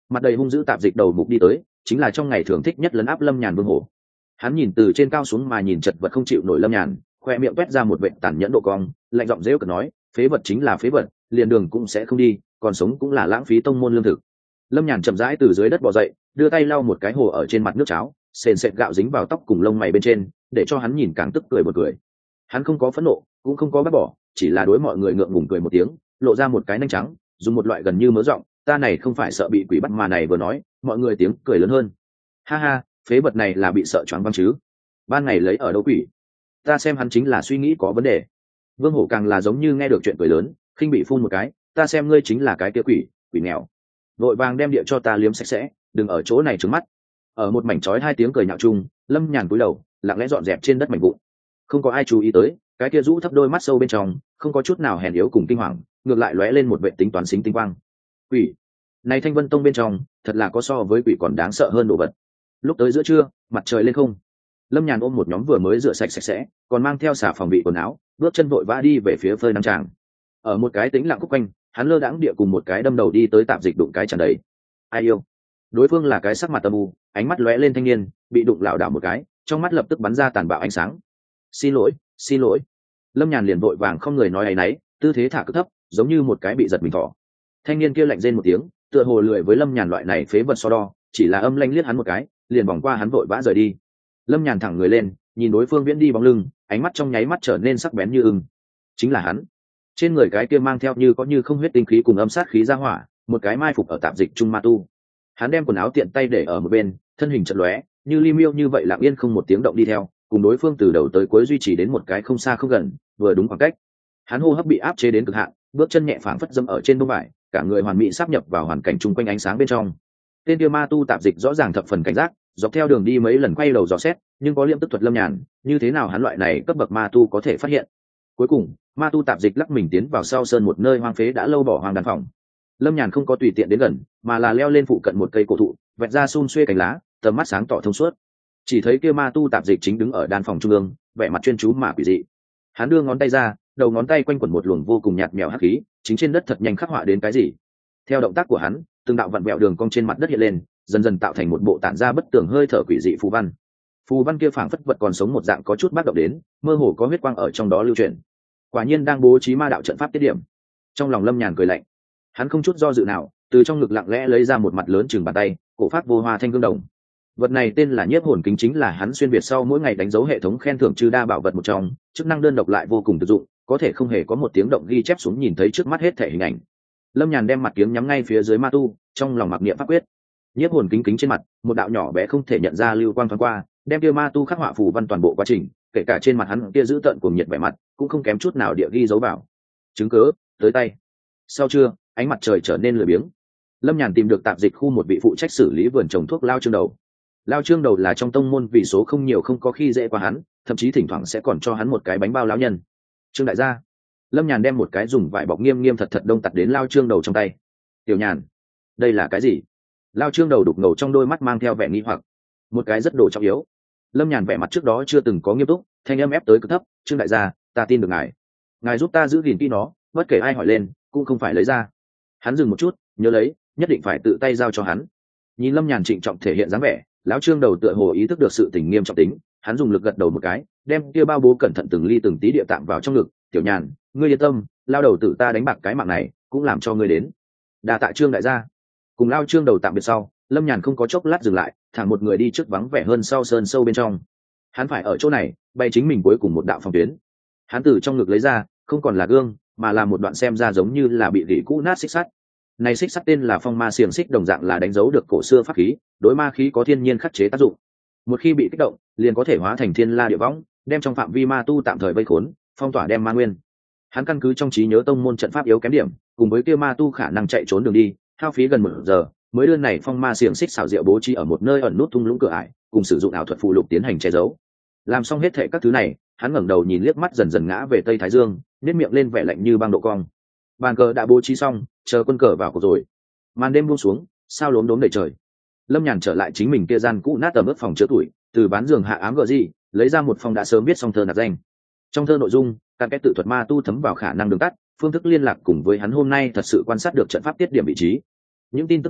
mặt đầy hung dữ tạp dịch đầu mục đi tới, chính là trong ngày thường thích nhất lấn áp Lâm Nhàn Vương Hổ. Hắn nhìn từ trên cao xuống mà nhìn chật vật không chịu nổi Lâm Nhàn, khoe miệng quét ra một vệt tàn nhẫn độ cong, lạnh giọng rêu cợt nói, phế vật chính là phế vật, liền đường cũng sẽ không đi, còn sống cũng là lãng phí tông môn lương thực. Lâm Nhàn chậm rãi từ dưới đất bò dậy, đưa tay lau một cái hồ ở trên mặt nước cháo, sền sệt gạo dính vào tóc cùng lông mày bên trên, để cho hắn nhìn càng tức cười một cười. Hắn không có phẫn nộ, cũng không có bác bỏ, chỉ là đối mọi người ngượng ngùng cười một tiếng, lộ ra một cái nanh trắng, dùng một loại gần như mớ giọng, ta này không phải sợ bị quỷ bắt mà này vừa nói, mọi người tiếng cười lớn hơn. Ha ha, phế vật này là bị sợ choáng váng chứ? Ban ngày lấy ở đâu quỷ? Ta xem hắn chính là suy nghĩ có vấn đề. Vương Hổ càng là giống như nghe được chuyện cười lớn, khinh bị phun một cái, ta xem ngươi chính là cái kia quỷ, quỷ nghèo. Vội vàng đem địa cho ta liếm sạch sẽ, đừng ở chỗ này trừng mắt. Ở một mảnh chói hai tiếng cười nhạo chung, Lâm Nhàn cúi đầu, lặng lẽ dọn dẹp trên đất mảnh vụn. Không có ai chú ý tới, cái kia rũ thấp đôi mắt sâu bên trong, không có chút nào hèn yếu cùng kinh hoàng, ngược lại lóe lên một vệ tính toán xính tinh quang. Quỷ, này Thanh Vân Tông bên trong, thật là có so với quỷ còn đáng sợ hơn đồ vật. Lúc tới giữa trưa, mặt trời lên không, Lâm Nhàn ôm một nhóm vừa mới rửa sạch sạch sẽ, còn mang theo xà phòng bị quần áo, bước chân vội vã đi về phía phơi nắng tràng. Ở một cái tĩnh lặng khúc quanh, hắn lơ đãng địa cùng một cái đâm đầu đi tới tạp dịch đụng cái tràn đầy. Ai yêu? Đối phương là cái sắc mặt âm u, ánh mắt lóe lên thanh niên, bị đụng lảo đảo một cái, trong mắt lập tức bắn ra tàn bạo ánh sáng. Xin lỗi, xin lỗi. Lâm Nhàn liền vội vàng không người nói áy náy, tư thế thả cực thấp, giống như một cái bị giật mình thỏ. Thanh niên kia lạnh rên một tiếng, tựa hồ lười với Lâm Nhàn loại này phế vật so đo, chỉ là âm lanh liếc hắn một cái, liền vòng qua hắn vội vã rời đi. Lâm Nhàn thẳng người lên, nhìn đối phương viễn đi bóng lưng, ánh mắt trong nháy mắt trở nên sắc bén như ưng. Chính là hắn. Trên người cái kia mang theo như có như không huyết tinh khí cùng âm sát khí ra hỏa, một cái mai phục ở tạp dịch trung ma tu. Hắn đem quần áo tiện tay để ở một bên, thân hình chợt lóe, như li miêu như vậy lặng yên không một tiếng động đi theo, cùng đối phương từ đầu tới cuối duy trì đến một cái không xa không gần, vừa đúng khoảng cách. Hắn hô hấp bị áp chế đến cực hạn, bước chân nhẹ phảng phất dẫm ở trên bông vải, cả người hoàn mỹ sáp nhập vào hoàn cảnh chung quanh ánh sáng bên trong. Tên kia ma tu tạp dịch rõ ràng thập phần cảnh giác, dọc theo đường đi mấy lần quay đầu dò xét, nhưng có liêm tức thuật Lâm Nhàn, như thế nào hắn loại này cấp bậc ma tu có thể phát hiện. Cuối cùng, ma tu tạp dịch lắc mình tiến vào sau sơn một nơi hoang phế đã lâu bỏ hoang đàn phòng. Lâm Nhàn không có tùy tiện đến gần, mà là leo lên phụ cận một cây cổ thụ, vẹt ra xun xuê cánh lá, tầm mắt sáng tỏ thông suốt. Chỉ thấy kia ma tu tạp dịch chính đứng ở đàn phòng trung ương, vẻ mặt chuyên chú mà quỷ dị. Hắn đưa ngón tay ra, đầu ngón tay quanh quẩn một luồng vô cùng nhạt nhẽo hắc khí, chính trên đất thật nhanh khắc họa đến cái gì. Theo động tác của hắn, từng đạo vặn vẹo đường cong trên mặt đất hiện lên, dần dần tạo thành một bộ tản ra bất tường hơi thở quỷ dị phù văn. Phù văn kia phảng phất vật còn sống một dạng có chút bác động đến, mơ hồ có huyết quang ở trong đó lưu chuyển. Quả nhiên đang bố trí ma đạo trận pháp tiết điểm. Trong lòng Lâm Nhàn cười lạnh, hắn không chút do dự nào, từ trong ngực lặng lẽ lấy ra một mặt lớn chừng bàn tay, cổ phát vô hoa thanh gương đồng. Vật này tên là Nhiếp Hồn Kính, chính là hắn xuyên việt sau mỗi ngày đánh dấu hệ thống khen thưởng chư đa bảo vật một trong, chức năng đơn độc lại vô cùng thực dụng, có thể không hề có một tiếng động ghi chép xuống nhìn thấy trước mắt hết thể hình ảnh. Lâm Nhàn đem mặt kiếng nhắm ngay phía dưới ma tu, trong lòng mặc niệm pháp quyết. Nhiếp Hồn Kính kính trên mặt, một đạo nhỏ bé không thể nhận ra lưu quang thoáng qua, đem kia ma tu khắc họa phù văn toàn bộ quá trình, kể cả trên mặt hắn kia giữ tợn cuồng nhiệt vẻ mặt, cũng không kém chút nào địa ghi dấu vào. Chứng cớ, tới tay. Sau trưa, ánh mặt trời trở nên lười biếng. Lâm Nhàn tìm được tạp dịch khu một vị phụ trách xử lý vườn trồng thuốc Lao Trương Đầu. Lao Trương Đầu là trong tông môn vì số không nhiều không có khi dễ qua hắn, thậm chí thỉnh thoảng sẽ còn cho hắn một cái bánh bao lão nhân. Trương đại gia. Lâm Nhàn đem một cái dùng vải bọc nghiêm nghiêm thật thật đông tặt đến Lao Trương Đầu trong tay. Tiểu Nhàn, đây là cái gì? Lao Trương Đầu đục ngầu trong đôi mắt mang theo vẻ nghi hoặc. Một cái rất đồ trọng yếu. Lâm Nhàn vẻ mặt trước đó chưa từng có nghiêm túc, thanh âm ép tới cực thấp. Trương đại gia, ta tin được ngài. Ngài giúp ta giữ gìn kỹ nó, bất kể ai hỏi lên cũng không phải lấy ra. Hắn dừng một chút, nhớ lấy, nhất định phải tự tay giao cho hắn. Nhìn Lâm Nhàn trịnh trọng thể hiện dáng vẻ, lão Trương Đầu tựa hồ ý thức được sự tình nghiêm trọng tính, hắn dùng lực gật đầu một cái, đem kia bao bố cẩn thận từng ly từng tí địa tạm vào trong ngực. Tiểu Nhàn, ngươi yên tâm, lao đầu tử ta đánh bạc cái mạng này cũng làm cho ngươi đến. Đa tạ Trương đại gia. Cùng lao Trương Đầu tạm biệt sau, Lâm Nhàn không có chốc lát dừng lại, thẳng một người đi trước vắng vẻ hơn sau sơn sâu bên trong. Hắn phải ở chỗ này bày chính mình cuối cùng một đạo phòng tuyến. Hắn từ trong ngực lấy ra, không còn là gương, mà là một đoạn xem ra giống như là bị rỉ cũ nát xích sắt. Này xích sắt tên là Phong Ma Xiềng Xích, đồng dạng là đánh dấu được cổ xưa pháp khí, đối ma khí có thiên nhiên khắc chế tác dụng. Một khi bị kích động, liền có thể hóa thành thiên la địa võng, đem trong phạm vi ma tu tạm thời vây khốn, phong tỏa đem ma nguyên. Hắn căn cứ trong trí nhớ tông môn trận pháp yếu kém điểm, cùng với kia ma tu khả năng chạy trốn đường đi, hao phí gần 1 giờ, mới đưa này Phong Ma Xiềng Xích xảo diệu bố trí ở một nơi ẩn nút thung lũng cửa ải, cùng sử dụng ảo thuật phù lục tiến hành che giấu. Làm xong hết thệ các thứ này, hắn ngẩng đầu nhìn liếc mắt dần dần ngã về tây thái dương, nét miệng lên vẻ lạnh như băng độ cong. Bàn cờ đã bố trí xong, chờ quân cờ vào cuộc rồi. Màn đêm buông xuống, sao lốm đốm đầy trời. Lâm Nhàn trở lại chính mình kia gian cũ nát tầm ướp phòng chứa tuổi, từ bán giường hạ ám gờ gì, lấy ra một phong đã sớm viết xong thơ nạp danh. Trong thơ nội dung, các cái tự thuật ma tu thấm vào khả năng đường tắt, phương thức liên lạc cùng với hắn hôm nay thật sự quan sát được trận pháp tiết điểm vị trí. Những tin tức này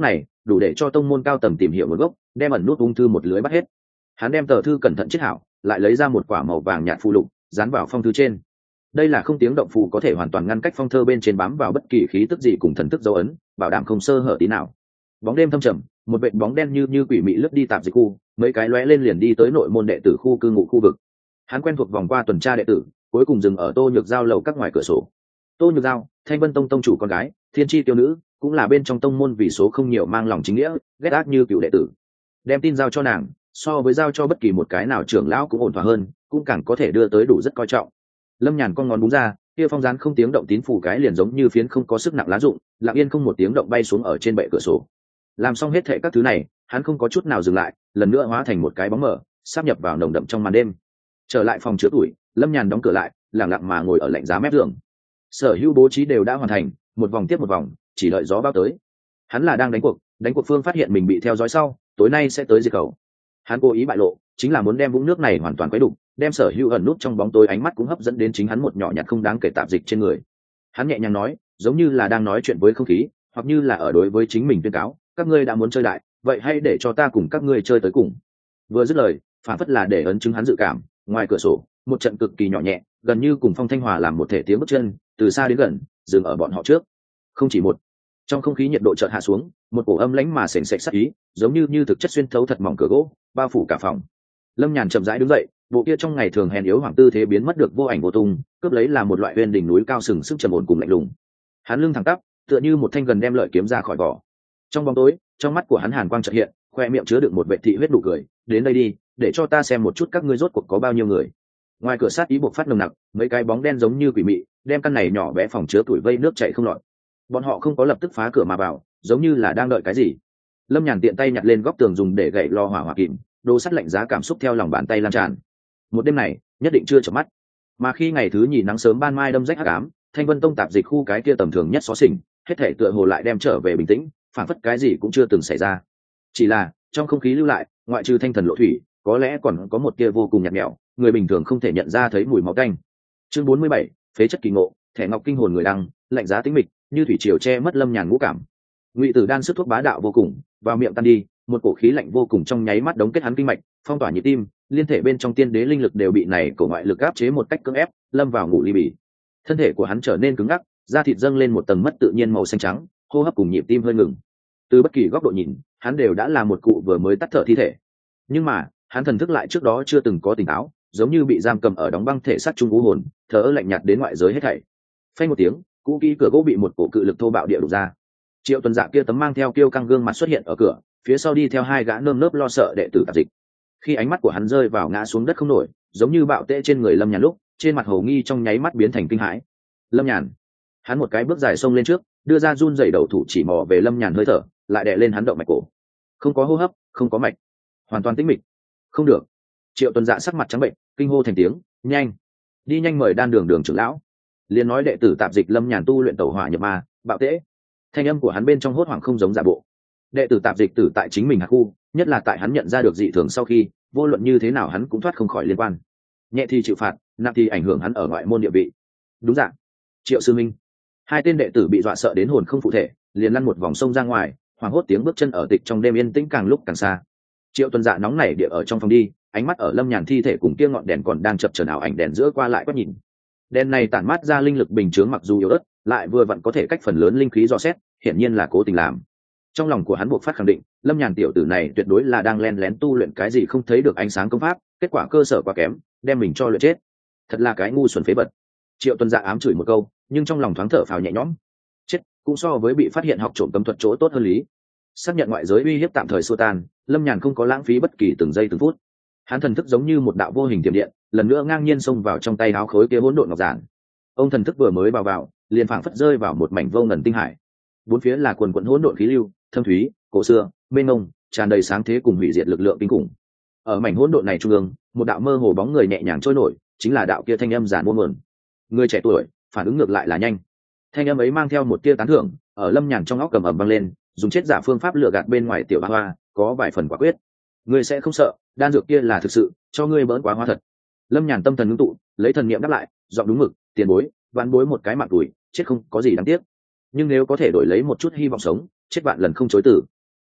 đủ để cho tông môn cao tầng tìm hiểu nguồn gốc, đem ẩn nút ung thư một lưới bắt hết. Hắn đem tờ thư cẩn thận chiết hảo, lại lấy ra một quả màu vàng nhạt phù lục, dán vào phong thư trên. Đây là không tiếng động phù, có thể hoàn toàn ngăn cách phong thơ bên trên bám vào bất kỳ khí tức gì cùng thần thức dấu ấn, bảo đảm không sơ hở tí nào. Bóng đêm thâm trầm, một vệt bóng đen như quỷ mị lướt đi tạp dịch khu, mấy cái lóe lên liền đi tới nội môn đệ tử khu cư ngụ khu vực. Hắn quen thuộc vòng qua tuần tra đệ tử, cuối cùng dừng ở Tô Nhược Giao lầu các ngoài cửa sổ. Tô Nhược Giao, Thanh Vân Tông tông chủ con gái, thiên chi tiêu nữ, cũng là bên trong tông môn vì số không nhiều mang lòng chính nghĩa, ghét ác như cựu đệ tử. Đem tin giao cho nàng, so với giao cho bất kỳ một cái nào trưởng lão cũng ổn thỏa hơn, cũng càng có thể đưa tới đủ rất coi trọng. Lâm Nhàn con ngón búng ra, kia phong dán không tiếng động tín phủ cái liền giống như phiến không có sức nặng lá rụng, lặng yên không một tiếng động bay xuống ở trên bệ cửa sổ. Làm xong hết thệ các thứ này, hắn không có chút nào dừng lại, lần nữa hóa thành một cái bóng mờ, sáp nhập vào nồng đậm trong màn đêm. Trở lại phòng chứa tuổi, Lâm Nhàn đóng cửa lại, lặng lặng mà ngồi ở lạnh giá mép giường. Sở hữu bố trí đều đã hoàn thành, một vòng tiếp một vòng, chỉ đợi gió bao tới. Hắn là đang đánh cuộc phương phát hiện mình bị theo dõi sau, tối nay sẽ tới diệt khẩu. Hắn cố ý bại lộ, chính là muốn đem vũng nước này hoàn toàn quấy đục, đem sở hữu ẩn nút trong bóng tối ánh mắt cũng hấp dẫn đến chính hắn một nhỏ nhặt không đáng kể tạp dịch trên người. Hắn nhẹ nhàng nói, giống như là đang nói chuyện với không khí, hoặc như là ở đối với chính mình tuyên cáo, các ngươi đã muốn chơi đại, vậy hãy để cho ta cùng các ngươi chơi tới cùng. Vừa dứt lời, phản phất là để ấn chứng hắn dự cảm, ngoài cửa sổ, một trận cực kỳ nhỏ nhẹ, gần như cùng phong thanh hòa làm một thể tiếng bước chân, từ xa đến gần, dừng ở bọn họ trước. Không chỉ một. Trong không khí nhiệt độ chợt hạ xuống, một cổ âm lãnh mà sền sệt sắc ý, giống như thực chất xuyên thấu thật mỏng cửa gỗ, bao phủ cả phòng. Lâm Nhàn chậm rãi đứng dậy, bộ kia trong ngày thường hèn yếu hoàng tư thế biến mất được vô ảnh vô tung, cướp lấy là một loại uyên đỉnh núi cao sừng sức trầm ổn cùng lạnh lùng. Hắn lưng thẳng tắp, tựa như một thanh gần đem lợi kiếm ra khỏi vỏ. Trong bóng tối, trong mắt của hắn hàn quang chợt hiện, khoe miệng chứa đựng một vệ thị huyết nụ cười. Đến đây đi, để cho ta xem một chút các ngươi rốt cuộc có bao nhiêu người. Ngoài cửa sát ý bộc phát nồng nặc, mấy cái bóng đen giống như quỷ mị, đem căn này nhỏ bé phòng chứa tuổi vây nước chảy không lọt. Bọn họ không có lập tức phá cửa mà vào, giống như là đang đợi cái gì. Lâm Nhàn tiện tay nhặt lên góc tường dùng để gậy lo hỏa kìm, đồ sắt lạnh giá cảm xúc theo lòng bàn tay lan tràn. Một đêm này nhất định chưa chợp mắt. Mà khi ngày thứ nhì nắng sớm ban mai đâm rách hắc ám, Thanh Vân Tông tạp dịch khu cái kia tầm thường nhất xó xỉnh, hết thể tựa hồ lại đem trở về bình tĩnh, phản phất cái gì cũng chưa từng xảy ra. Chỉ là trong không khí lưu lại, ngoại trừ thanh thần lộ thủy, có lẽ còn có một kia vô cùng nhạt nhẽo, người bình thường không thể nhận ra thấy mùi máu tanh. Chương 47, phế chất kỳ ngộ, thẻ ngọc kinh hồn người đăng, lạnh giá tĩnh mịch, như thủy triều che mất Lâm Nhàn ngũ cảm. Ngụy Tử đan sức thuốc bá đạo vô cùng, vào miệng tan đi, một cổ khí lạnh vô cùng trong nháy mắt đóng kết hắn kinh mạch, phong tỏa nhịp tim, liên thể bên trong tiên đế linh lực đều bị này cổ ngoại lực áp chế một cách cưỡng ép, lâm vào ngủ ly bì. Thân thể của hắn trở nên cứng ngắc, da thịt dâng lên một tầng mất tự nhiên màu xanh trắng, hô hấp cùng nhịp tim hơi ngừng. Từ bất kỳ góc độ nhìn, hắn đều đã là một cụ vừa mới tắt thở thi thể. Nhưng mà, hắn thần thức lại trước đó chưa từng có tỉnh táo, giống như bị giam cầm ở đóng băng thể xác trung u hồn, thở lạnh nhạt đến ngoại giới hết thảy. Phanh một tiếng, cũ kỹ cửa gỗ bị một cổ cự lực thô bạo địa đụng ra. Triệu Tuần Dạ kia tấm mang theo kiêu căng gương mặt xuất hiện ở cửa, phía sau đi theo hai gã nơm nớp lo sợ đệ tử tạp dịch. Khi ánh mắt của hắn rơi vào ngã xuống đất không nổi, giống như bạo tê trên người Lâm Nhàn lúc, trên mặt hồ nghi trong nháy mắt biến thành kinh hãi. Lâm Nhàn, hắn một cái bước dài xông lên trước, đưa ra run rẩy đầu thủ chỉ mò về Lâm Nhàn hơi thở, lại đè lên hắn động mạch cổ. Không có hô hấp, không có mạch, hoàn toàn tĩnh mịch. Không được. Triệu Tuần Dạ sắc mặt trắng bệnh, kinh hô thành tiếng, nhanh, đi nhanh mời đan đường trưởng lão. Liền nói đệ tử tạp dịch Lâm Nhàn tu luyện tẩu hỏa nhập ma, bạo tễ. Thanh âm của hắn bên trong hốt hoảng không giống giả bộ. Đệ tử tạp dịch tử tại chính mình hạt khu, nhất là tại hắn nhận ra được dị thường sau khi, vô luận như thế nào hắn cũng thoát không khỏi liên quan. Nhẹ thì chịu phạt, nặng thì ảnh hưởng hắn ở ngoại môn địa vị. Đúng dạng. Triệu sư minh. Hai tên đệ tử bị dọa sợ đến hồn không phụ thể, liền lăn một vòng sông ra ngoài, hoảng hốt tiếng bước chân ở tịch trong đêm yên tĩnh càng lúc càng xa. Triệu Tuần Dạ nóng nảy địa ở trong phòng đi, ánh mắt ở Lâm Nhàn thi thể cùng kia ngọn đèn còn đang chập chờn ảo ảnh đèn giữa qua lại quét nhìn. Đèn này tản mát ra linh lực bình chướng mặc dù yếu ớt, lại vừa vặn có thể cách phần lớn linh khí dò xét, hiển nhiên là cố tình làm. Trong lòng của hắn buộc phát khẳng định, Lâm Nhàn tiểu tử này tuyệt đối là đang len lén tu luyện cái gì không thấy được ánh sáng công pháp, kết quả cơ sở quá kém, đem mình cho luyện chết. Thật là cái ngu xuẩn phế vật. Triệu Tuần Dạ ám chửi một câu, nhưng trong lòng thoáng thở phào nhẹ nhõm. Chết, cũng so với bị phát hiện học trộm cấm thuật chỗ tốt hơn lý. Xác nhận ngoại giới uy hiếp tạm thời xua tan, Lâm Nhàn không có lãng phí bất kỳ từng giây từng phút. Hắn thần thức giống như một đạo vô hình tiềm điện, lần nữa ngang nhiên xông vào trong tay áo khối kia hỗn độn ngọc giản. Ông thần thức vừa mới vào, liền phảng phất rơi vào một mảnh vô ngần tinh hải. Bốn phía là quần quần hỗn độn khí lưu, thâm thúy, cổ xưa, mênh mông, tràn đầy sáng thế cùng hủy diệt lực lượng kinh khủng. Ở mảnh hỗn độn này trung ương, một đạo mơ hồ bóng người nhẹ nhàng trôi nổi, chính là đạo kia thanh âm giản muôn nguồn. Người trẻ tuổi, phản ứng ngược lại là nhanh. Thanh âm ấy mang theo một tia tán thưởng, ở Lâm Nhàn trong óc cầm ầm vang lên, dùng chết giả phương pháp lừa gạt bên ngoài tiểu ba hoa, có vài phần quả quyết. Ngươi sẽ không sợ, đan dược kia là thực sự, cho ngươi bỡn quá hóa thật. Lâm Nhàn tâm thần ngưng tụ, lấy thần niệm đáp lại, giọng đúng mực, tiền bối, ván bối một cái mạng tuổi, chết không có gì đáng tiếc. Nhưng nếu có thể đổi lấy một chút hy vọng sống, chết vạn lần không chối từ.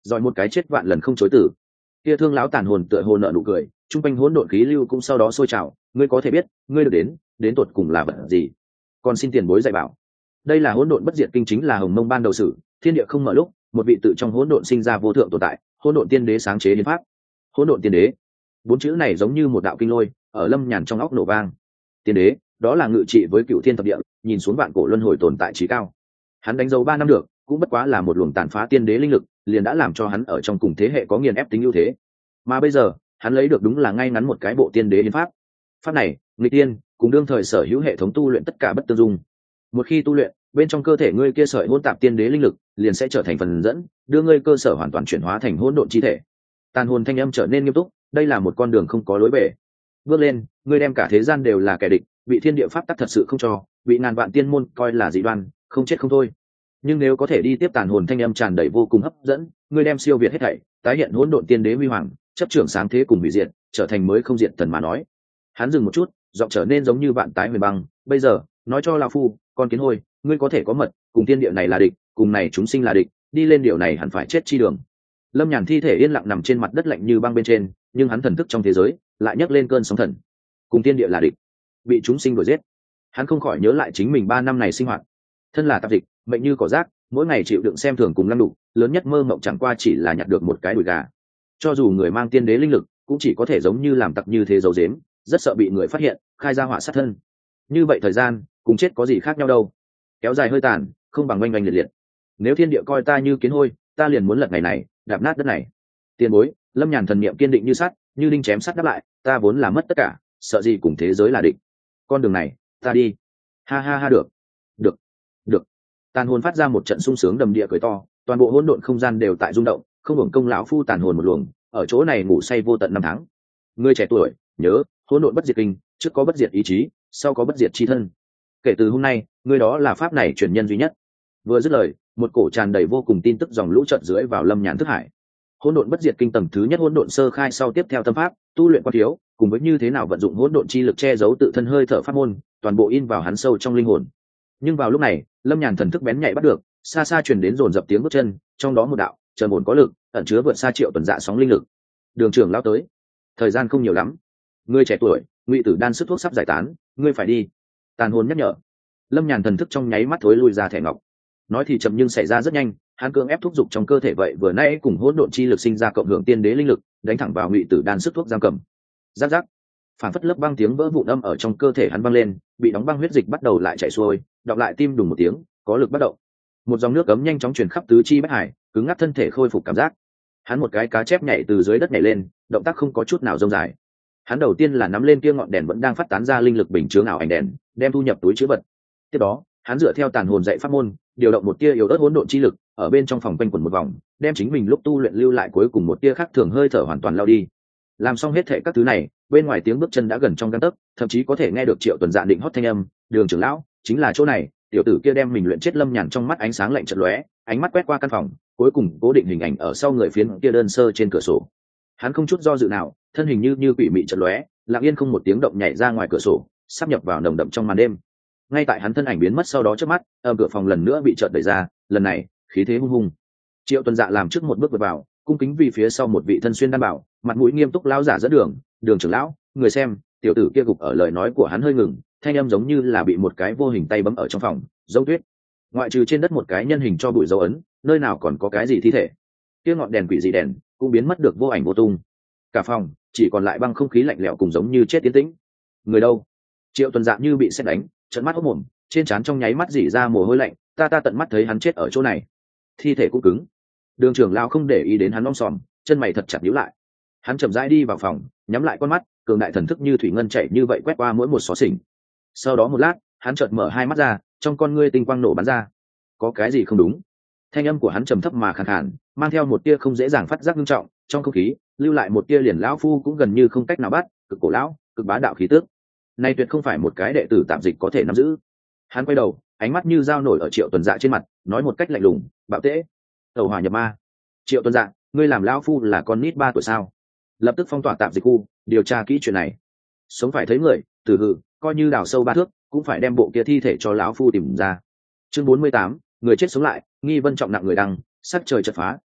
rồi một cái chết vạn lần không chối từ. Kia thương lão tàn hồn tựa hồ nợ nụ cười, trung quanh hỗn độn khí lưu cũng sau đó sôi trào, ngươi có thể biết ngươi được đến tột cùng là vật gì, còn xin tiền bối dạy bảo. Đây là hỗn độn bất diệt kinh, chính là hồng mông ban đầu sử, thiên địa không mở lúc, một vị tự trong hỗn độn sinh ra vô thượng tồn tại, hỗn độn tiên đế sáng chế hiến pháp. Hỗn độn tiên đế, bốn chữ này giống như một đạo kinh lôi ở Lâm Nhàn trong óc nổ vang. Tiên đế, đó là ngự trị với cựu thiên thập địa, nhìn xuống vạn cổ luân hồi tồn tại trí cao. Hắn đánh dấu 3 năm được, cũng bất quá là một luồng tàn phá tiên đế linh lực, liền đã làm cho hắn ở trong cùng thế hệ có nghiền ép tính ưu thế. Mà bây giờ, hắn lấy được đúng là ngay ngắn một cái bộ tiên đế hiến pháp. Pháp này, nghịch tiên, cùng đương thời sở hữu hệ thống tu luyện tất cả bất tương dung. Một khi tu luyện, bên trong cơ thể ngươi kia sợi hỗn tạp tiên đế linh lực liền sẽ trở thành phần dẫn, đưa ngươi cơ sở hoàn toàn chuyển hóa thành hỗn độn chi thể. Tàn hồn thanh âm trở nên nghiêm túc, đây là một con đường không có lối về. Bước lên, ngươi đem cả thế gian đều là kẻ địch, bị thiên địa pháp tắc thật sự không cho, bị ngàn vạn tiên môn coi là dị đoan, không chết không thôi. Nhưng nếu có thể đi tiếp, tàn hồn thanh âm tràn đầy vô cùng hấp dẫn, ngươi đem siêu việt hết thảy, tái hiện hỗn độn tiên đế huy hoàng, chấp trưởng sáng thế cùng hủy diệt, trở thành mới không diệt thần mà nói. Hắn dừng một chút, giọng trở nên giống như vạn tái huyền băng, bây giờ, nói cho lão phu, con kiến hôi, ngươi có thể có mật, cùng tiên địa này là địch, cùng này chúng sinh là địch, đi lên điều này hẳn phải chết chi đường. Lâm Nhàn thi thể yên lặng nằm trên mặt đất lạnh như băng bên trên, nhưng hắn thần thức trong thế giới lại nhấc lên cơn sóng thần. Cùng tiên địa là địch, bị chúng sinh đuổi giết. Hắn không khỏi nhớ lại chính mình 3 năm này sinh hoạt, thân là tạp dịch, mệnh như cỏ rác, mỗi ngày chịu đựng xem thường cùng lăng đục, lớn nhất mơ mộng chẳng qua chỉ là nhặt được một cái đùi gà. Cho dù người mang tiên đế linh lực, cũng chỉ có thể giống như làm tặc như thế giấu giếm, rất sợ bị người phát hiện, khai ra họa sát thân. Như vậy thời gian cùng chết có gì khác nhau đâu, kéo dài hơi tàn, không bằng oanh oanh liệt liệt. Nếu thiên địa coi ta như kiến hôi, ta liền muốn lật ngày này, đạp nát đất này. Tiền bối, Lâm Nhàn thần niệm kiên định như sắt, như đinh chém sắt đáp lại, ta vốn là mất tất cả, sợ gì cùng thế giới là địch. Con đường này, ta đi. Ha ha ha, được, được, được. Tàn hồn phát ra một trận sung sướng đầm địa cười to, toàn bộ hỗn độn không gian đều tại rung động, không hưởng công lão phu tàn hồn một luồng, ở chỗ này ngủ say vô tận 5 tháng. Ngươi trẻ tuổi, nhớ, hỗn độn bất diệt kinh, trước có bất diệt ý chí, sau có bất diệt chi thân. Kể từ hôm nay, ngươi đó là pháp này truyền nhân duy nhất. Vừa dứt lời, một cổ tràn đầy vô cùng tin tức dòng lũ trận dưới vào Lâm Nhàn thức hải. Hỗn độn bất diệt kinh tầng thứ nhất, hỗn độn sơ khai, sau tiếp theo tâm pháp tu luyện quan thiếu, cùng với như thế nào vận dụng hỗn độn chi lực che giấu tự thân hơi thở pháp môn, toàn bộ in vào hắn sâu trong linh hồn. Nhưng vào lúc này, Lâm Nhàn thần thức bén nhạy bắt được, xa xa truyền đến dồn dập tiếng bước chân, trong đó một đạo trầm ổn có lực, ẩn chứa vượt xa triệu tuần dạ sóng linh lực. Đường trưởng lão tới, thời gian không nhiều lắm. Ngươi trẻ tuổi, ngụy tử đan sức thuốc sắp giải tán, ngươi phải đi. Tàn hồn nhắc nhở. Lâm Nhàn thần thức trong nháy mắt thối lui ra thẻ ngọc. Nói thì chậm nhưng xảy ra rất nhanh, hắn cưỡng ép thúc giục trong cơ thể vậy vừa nãy cùng hỗn độn chi lực sinh ra cộng hưởng tiên đế linh lực, đánh thẳng vào ngụy tử đan sức thuốc giam cầm. Giáp giáp, phản phất lớp băng tiếng vỡ vụn âm ở trong cơ thể hắn văng lên, bị đóng băng huyết dịch bắt đầu lại chảy xuôi, đọc lại tim đùng một tiếng, có lực bắt động. Một dòng nước cấm nhanh chóng truyền khắp tứ chi bách hải, cứng ngắc thân thể khôi phục cảm giác. Hắn một cái cá chép nhảy từ dưới đất nhảy lên, động tác không có chút nào rông dài. Hắn đầu tiên là nắm lên kia ngọn đèn vẫn đang phát tán ra linh lực bình chứa ảo ảnh đèn, đem thu nhập túi trữ vật. Tiếp đó, hắn dựa theo tàn hồn dạy pháp môn, điều động một tia yếu ớt hỗn độn chi lực, ở bên trong phòng quanh quẩn một vòng, đem chính mình lúc tu luyện lưu lại cuối cùng một tia khác thường hơi thở hoàn toàn lao đi. Làm xong hết thảy các thứ này, bên ngoài tiếng bước chân đã gần trong gang tấc, thậm chí có thể nghe được Triệu Tuần Dạ định hót thanh âm, "Đường trưởng lão, chính là chỗ này." Tiểu tử kia đem mình luyện chết Lâm Nhàn trong mắt ánh sáng lạnh chợt lóe, ánh mắt quét qua căn phòng, cuối cùng cố định hình ảnh ở sau người phiến kia đơn sơ trên cửa sổ. Hắn không chút do dự nào, thân hình như quỷ mị chợt lóe, lặng yên không một tiếng động nhảy ra ngoài cửa sổ, sắp nhập vào nồng đậm trong màn đêm. Ngay tại hắn thân ảnh biến mất sau đó, trước mắt cửa phòng lần nữa bị chợt đẩy ra, lần này khí thế hung hùng. Triệu Tuần Dạ làm trước một bước vượt vào, cung kính vì phía sau một vị thân xuyên đan bảo, mặt mũi nghiêm túc lão giả dẫn đường. "Đường trưởng lão, người xem." Tiểu tử kia gục ở, lời nói của hắn hơi ngừng, thanh âm giống như là bị một cái vô hình tay bấm ở trong phòng, giống tuyết. Ngoại trừ trên đất một cái nhân hình cho bụi dấu ấn, nơi nào còn có cái gì thi thể. Kia ngọn đèn quỷ dị đèn cũng biến mất được vô ảnh vô tung. Cả phòng chỉ còn lại băng không khí lạnh lẽo cùng giống như chết tiến tĩnh. Người đâu? Triệu Tuần Dạ như bị sét đánh, trợn mắt hốt mồm, trên trán trong nháy mắt rỉ ra mồ hôi lạnh. Ta tận mắt thấy hắn chết ở chỗ này, thi thể cũng cứng. Đường trưởng lão không để ý đến hắn om sòm, chân mày thật chặt nhíu lại. Hắn chậm rãi đi vào phòng, nhắm lại con mắt, cường đại thần thức như thủy ngân chảy như vậy quét qua mỗi một xó xỉnh. Sau đó một lát, hắn chợt mở hai mắt ra, trong con ngươi tinh quang nổ bắn ra. Có cái gì không đúng? Thanh âm của hắn trầm thấp mà khàn khàn, mang theo một tia không dễ dàng phát giác nghiêm trọng, trong không khí lưu lại một tia liền lão phu cũng gần như không cách nào bắt, cực cổ lão, cực bá đạo khí tức. Này tuyệt không phải một cái đệ tử tạm dịch có thể nắm giữ. Hắn quay đầu, ánh mắt như dao nổi ở Triệu Tuần Dạ trên mặt, nói một cách lạnh lùng, "Bạo tễ, tẩu hỏa nhập ma." "Triệu Tuần Dạ, ngươi làm lão phu là con nít 3 tuổi sao?" Lập tức phong tỏa tạm dịch khu, điều tra kỹ chuyện này. Sống phải thấy người, tử hự, coi như đào sâu 3 thước, cũng phải đem bộ kia thi thể cho lão phu tìm ra. Chương 48, người chết sống lại, nghi vân trọng nặng người đăng, sắc trời chợt phá,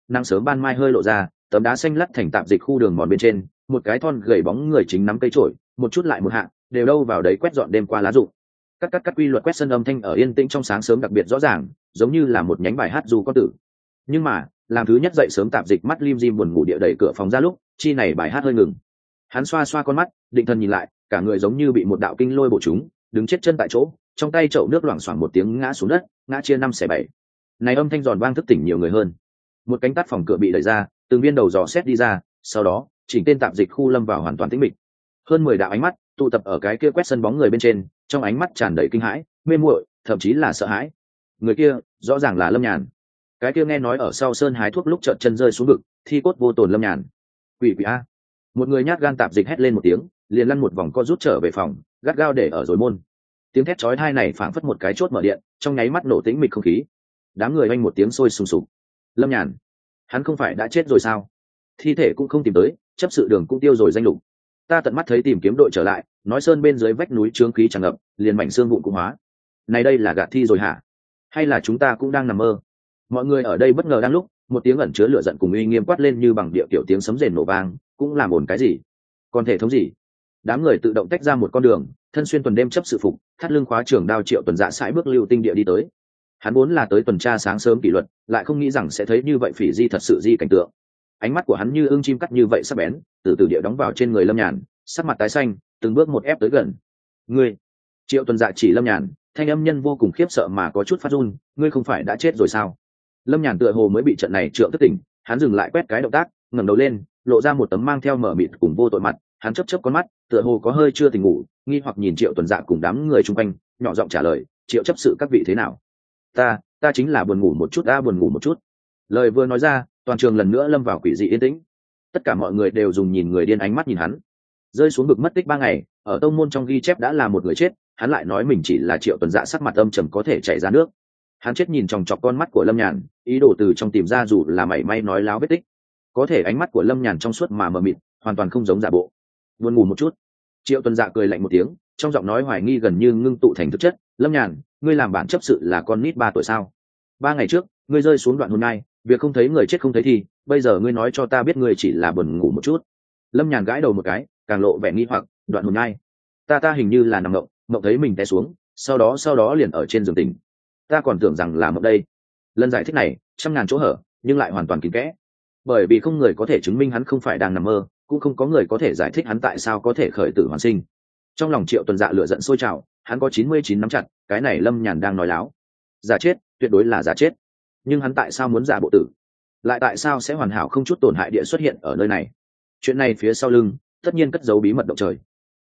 nắng sớm ban mai hơi lộ ra, tấm đá xanh lắt thành tạp dịch khu đường mòn bên trên, một cái thon gầy bóng người chính nắm cây chổi, một chút lại một hạ, đều đâu vào đấy quét dọn đêm qua lá rụng. Cắt quy luật quét sân âm thanh ở yên tĩnh trong sáng sớm đặc biệt rõ ràng, giống như là một nhánh bài hát du con tử. Nhưng mà, làm thứ nhất dậy sớm tạp dịch mắt lim dim buồn ngủ địa đẩy cửa phòng ra lúc, chi này bài hát hơi ngừng. Hắn xoa xoa con mắt, định thần nhìn lại, cả người giống như bị một đạo kinh lôi bổ trúng, đứng chết chân tại chỗ, trong tay chậu nước loảng xoảng một tiếng ngã xuống đất, ngã chia 5/7. Này âm thanh giòn vang thức tỉnh nhiều người hơn. Một cánh tắt phòng cửa bị đẩy ra, từng viên đầu dò xét đi ra, sau đó chỉnh tên tạp dịch khu lâm vào hoàn toàn tĩnh mịch. Hơn 10 đạo ánh mắt tụ tập ở cái kia quét sân bóng người bên trên, trong ánh mắt tràn đầy kinh hãi, mê muội, thậm chí là sợ hãi. Người kia rõ ràng là Lâm Nhàn. Cái kia nghe nói ở sau sơn hái thuốc lúc chợt chân rơi xuống vực, thi cốt vô tồn Lâm Nhàn. Quỷ a! Một người nhát gan tạp dịch hét lên một tiếng, liền lăn một vòng co rút trở về phòng, gắt gao để ở rồi môn. Tiếng thét chói tai này phảng phất một cái chốt mở điện, trong nháy mắt nổ tĩnh mịch không khí. Đám người oanh một tiếng sôi sùng sục. Lâm Nhàn, hắn không phải đã chết rồi sao? Thi thể cũng không tìm tới, chấp sự đường cũng tiêu rồi danh lục. Ta tận mắt thấy tìm kiếm đội trở lại, nói sơn bên dưới vách núi trướng khí tràn ngập, liền mảnh xương vụn cũng hóa. Này đây là gạt thi rồi hả? Hay là chúng ta cũng đang nằm mơ? Mọi người ở đây bất ngờ đang lúc, một tiếng ẩn chứa lửa giận cùng uy nghiêm quát lên như bằng địa kiểu tiếng sấm rền nổ vang, cũng làm ồn cái gì? Còn thể thống gì? Đám người tự động tách ra một con đường, thân xuyên tuần đêm chấp sự phục, thắt lưng khóa trường đao Triệu Tuần Dạ sải bước lưu tinh địa đi tới. Hắn vốn là tới tuần tra sáng sớm kỷ luật, lại không nghĩ rằng sẽ thấy như vậy phỉ di thật sự di cảnh tượng. Ánh mắt của hắn như ưng chim cắt như vậy sắc bén, từ từ địa đóng vào trên người Lâm Nhàn, sắc mặt tái xanh, từng bước một ép tới gần. Ngươi! Triệu Tuần Dạ chỉ Lâm Nhàn, thanh âm nhân vô cùng khiếp sợ mà có chút phát run. Ngươi không phải đã chết rồi sao? Lâm Nhàn tựa hồ mới bị trận này trượng thức tỉnh, hắn dừng lại quét cái động tác, ngẩng đầu lên, lộ ra một tấm mang theo mở mịt cùng vô tội mặt. Hắn chớp chớp con mắt, tựa hồ có hơi chưa tỉnh ngủ, nghi hoặc nhìn Triệu Tuần Dạ cùng đám người xung quanh, nhỏ giọng trả lời, Triệu chấp sự các vị thế nào? Ta chính là buồn ngủ một chút, buồn ngủ một chút. Lời vừa nói ra, toàn trường lần nữa lâm vào quỷ dị yên tĩnh. Tất cả mọi người đều dùng nhìn người điên ánh mắt nhìn hắn. Rơi xuống vực mất tích 3 ngày, ở tông môn trong ghi chép đã là một người chết, hắn lại nói mình chỉ là Triệu Tuần Dạ sắc mặt âm trầm có thể chảy ra nước. Hắn chết nhìn chòng chọc con mắt của Lâm Nhàn, ý đồ từ trong tìm ra dù là mảy may nói láo vết tích. Có thể ánh mắt của Lâm Nhàn trong suốt mà mờ mịt, hoàn toàn không giống giả bộ. Buồn ngủ một chút. Triệu Tuần Dạ cười lạnh một tiếng, trong giọng nói hoài nghi gần như ngưng tụ thành thực chất. Lâm Nhàn, ngươi làm bản chấp sự là con nít 3 tuổi sao? 3 ngày trước, ngươi rơi xuống đoạn hồn nai, việc không thấy người chết không thấy thì, bây giờ ngươi nói cho ta biết ngươi chỉ là buồn ngủ một chút. Lâm Nhàn gãi đầu một cái, càng lộ vẻ nghi hoặc, đoạn hồn nai. Ta hình như là nằm mộng thấy mình té xuống, sau đó liền ở trên giường tỉnh. Ta còn tưởng rằng là mộng đây. Lần giải thích này, trăm ngàn chỗ hở, nhưng lại hoàn toàn kín kẽ. Bởi vì không người có thể chứng minh hắn không phải đang nằm mơ, cũng không có người có thể giải thích hắn tại sao có thể khởi tử hoàn sinh. Trong lòng Triệu Tuần Dạ lửa giận sôi trào, hắn có 99 nắm chặt, cái này Lâm Nhàn đang nói láo. Giả chết, tuyệt đối là giả chết. Nhưng hắn tại sao muốn giả bộ tử? Lại tại sao sẽ hoàn hảo không chút tổn hại địa xuất hiện ở nơi này? Chuyện này phía sau lưng, tất nhiên cất giấu bí mật động trời.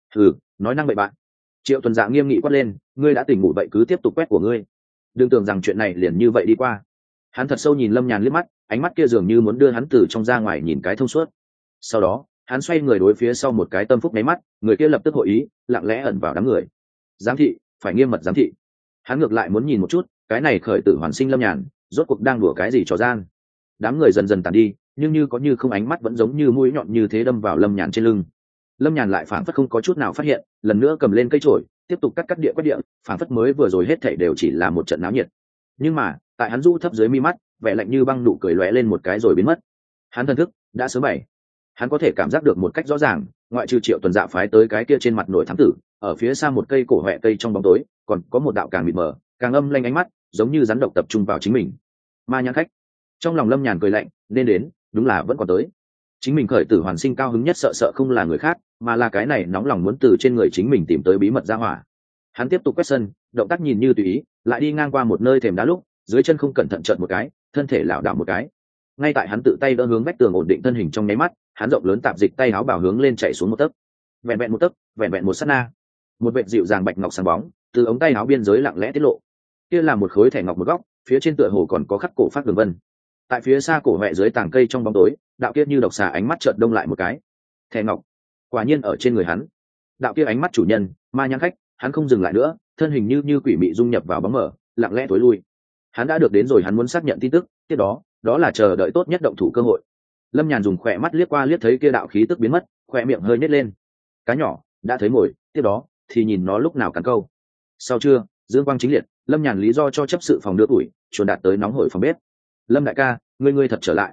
Nói năng bậy bạn. Triệu Tuần Dạ nghiêm nghị quát lên, ngươi đã tỉnh ngủ vậy cứ tiếp tục quét của ngươi. Đừng tưởng rằng chuyện này liền như vậy đi qua. Hắn thật sâu nhìn Lâm Nhàn liếc mắt, ánh mắt kia dường như muốn đưa hắn từ trong ra ngoài nhìn cái thông suốt. Sau đó, hắn xoay người đối phía sau một cái tâm phúc nháy mắt, người kia lập tức hội ý, lặng lẽ ẩn vào đám người. Giám thị, phải nghiêm mật giám thị. Hắn ngược lại muốn nhìn một chút, cái này khởi tử hoàn sinh Lâm Nhàn, rốt cuộc đang đùa cái gì trò gian. Đám người dần dần tàn đi, nhưng như có như không ánh mắt vẫn giống như mũi nhọn như thế đâm vào Lâm Nhàn trên lưng. Lâm Nhàn lại phảng phất không có chút nào phát hiện, lần nữa cầm lên cây chổi, tiếp tục cắt địa quét địa, phảng phất mới vừa rồi hết thảy đều chỉ là một trận náo nhiệt. Nhưng mà, tại hắn rũ thấp dưới mi mắt, vẻ lạnh như băng nụ cười lóe lên một cái rồi biến mất. Hắn thần thức đã sớm bảy. Hắn có thể cảm giác được một cách rõ ràng, ngoại trừ Triệu Tuần Dạ phái tới cái kia trên mặt nổi thám tử, ở phía xa một cây cổ hoẹ cây trong bóng tối, còn có một đạo càng mịt mờ, càng âm lanh ánh mắt, giống như rắn độc tập trung vào chính mình. Ma nhãn khách. Trong lòng Lâm Nhàn cười lạnh, nên đến, đúng là vẫn còn tới. Chính mình khởi tử hoàn sinh cao hứng nhất sợ không là người khác, mà là cái này nóng lòng muốn từ trên người chính mình tìm tới bí mật ra hỏa. Hắn tiếp tục quét sân, động tác nhìn như tùy ý, lại đi ngang qua một nơi thềm đá lúc, dưới chân không cẩn thận trợn một cái, thân thể lảo đảo một cái. Ngay tại hắn tự tay đỡ hướng vách tường ổn định thân hình trong nháy mắt, hắn rộng lớn tạp dịch tay áo bảo hướng lên chạy xuống một tấc. Vẹn vẹn một tấc, vẹn vẹn một sát na, một vệt dịu dàng bạch ngọc sáng bóng từ ống tay áo biên giới lặng lẽ tiết lộ. Kia là một khối thẻ ngọc một góc, phía trên tựa hồ còn có khắc cổ phát đường vân. Tại phía xa cổ hoẹ dưới tàng cây trong bóng tối, đạo kia như độc xà ánh mắt chợt đông lại một cái. Thẻ ngọc, quả nhiên ở trên người hắn. Đạo kia ánh mắt chủ nhân, ma nhãn khách, hắn không dừng lại nữa, thân hình như quỷ mị dung nhập vào bóng mờ, lặng lẽ tối lui. Hắn đã được đến rồi, hắn muốn xác nhận tin tức, tiếp đó là chờ đợi tốt nhất động thủ cơ hội. Lâm Nhàn dùng khỏe mắt liếc qua liếc thấy kia đạo khí tức biến mất, khỏe miệng hơi nhếch lên. Cá nhỏ đã thấy mồi, tiếp đó thì nhìn nó lúc nào cắn câu. Sau trưa, dương quang chính liệt, Lâm Nhàn lý do cho chấp sự phòng đưa tuổi, chuồn đạt tới nóng hổi phòng bếp. Lâm đại ca, ngươi thật trở lại.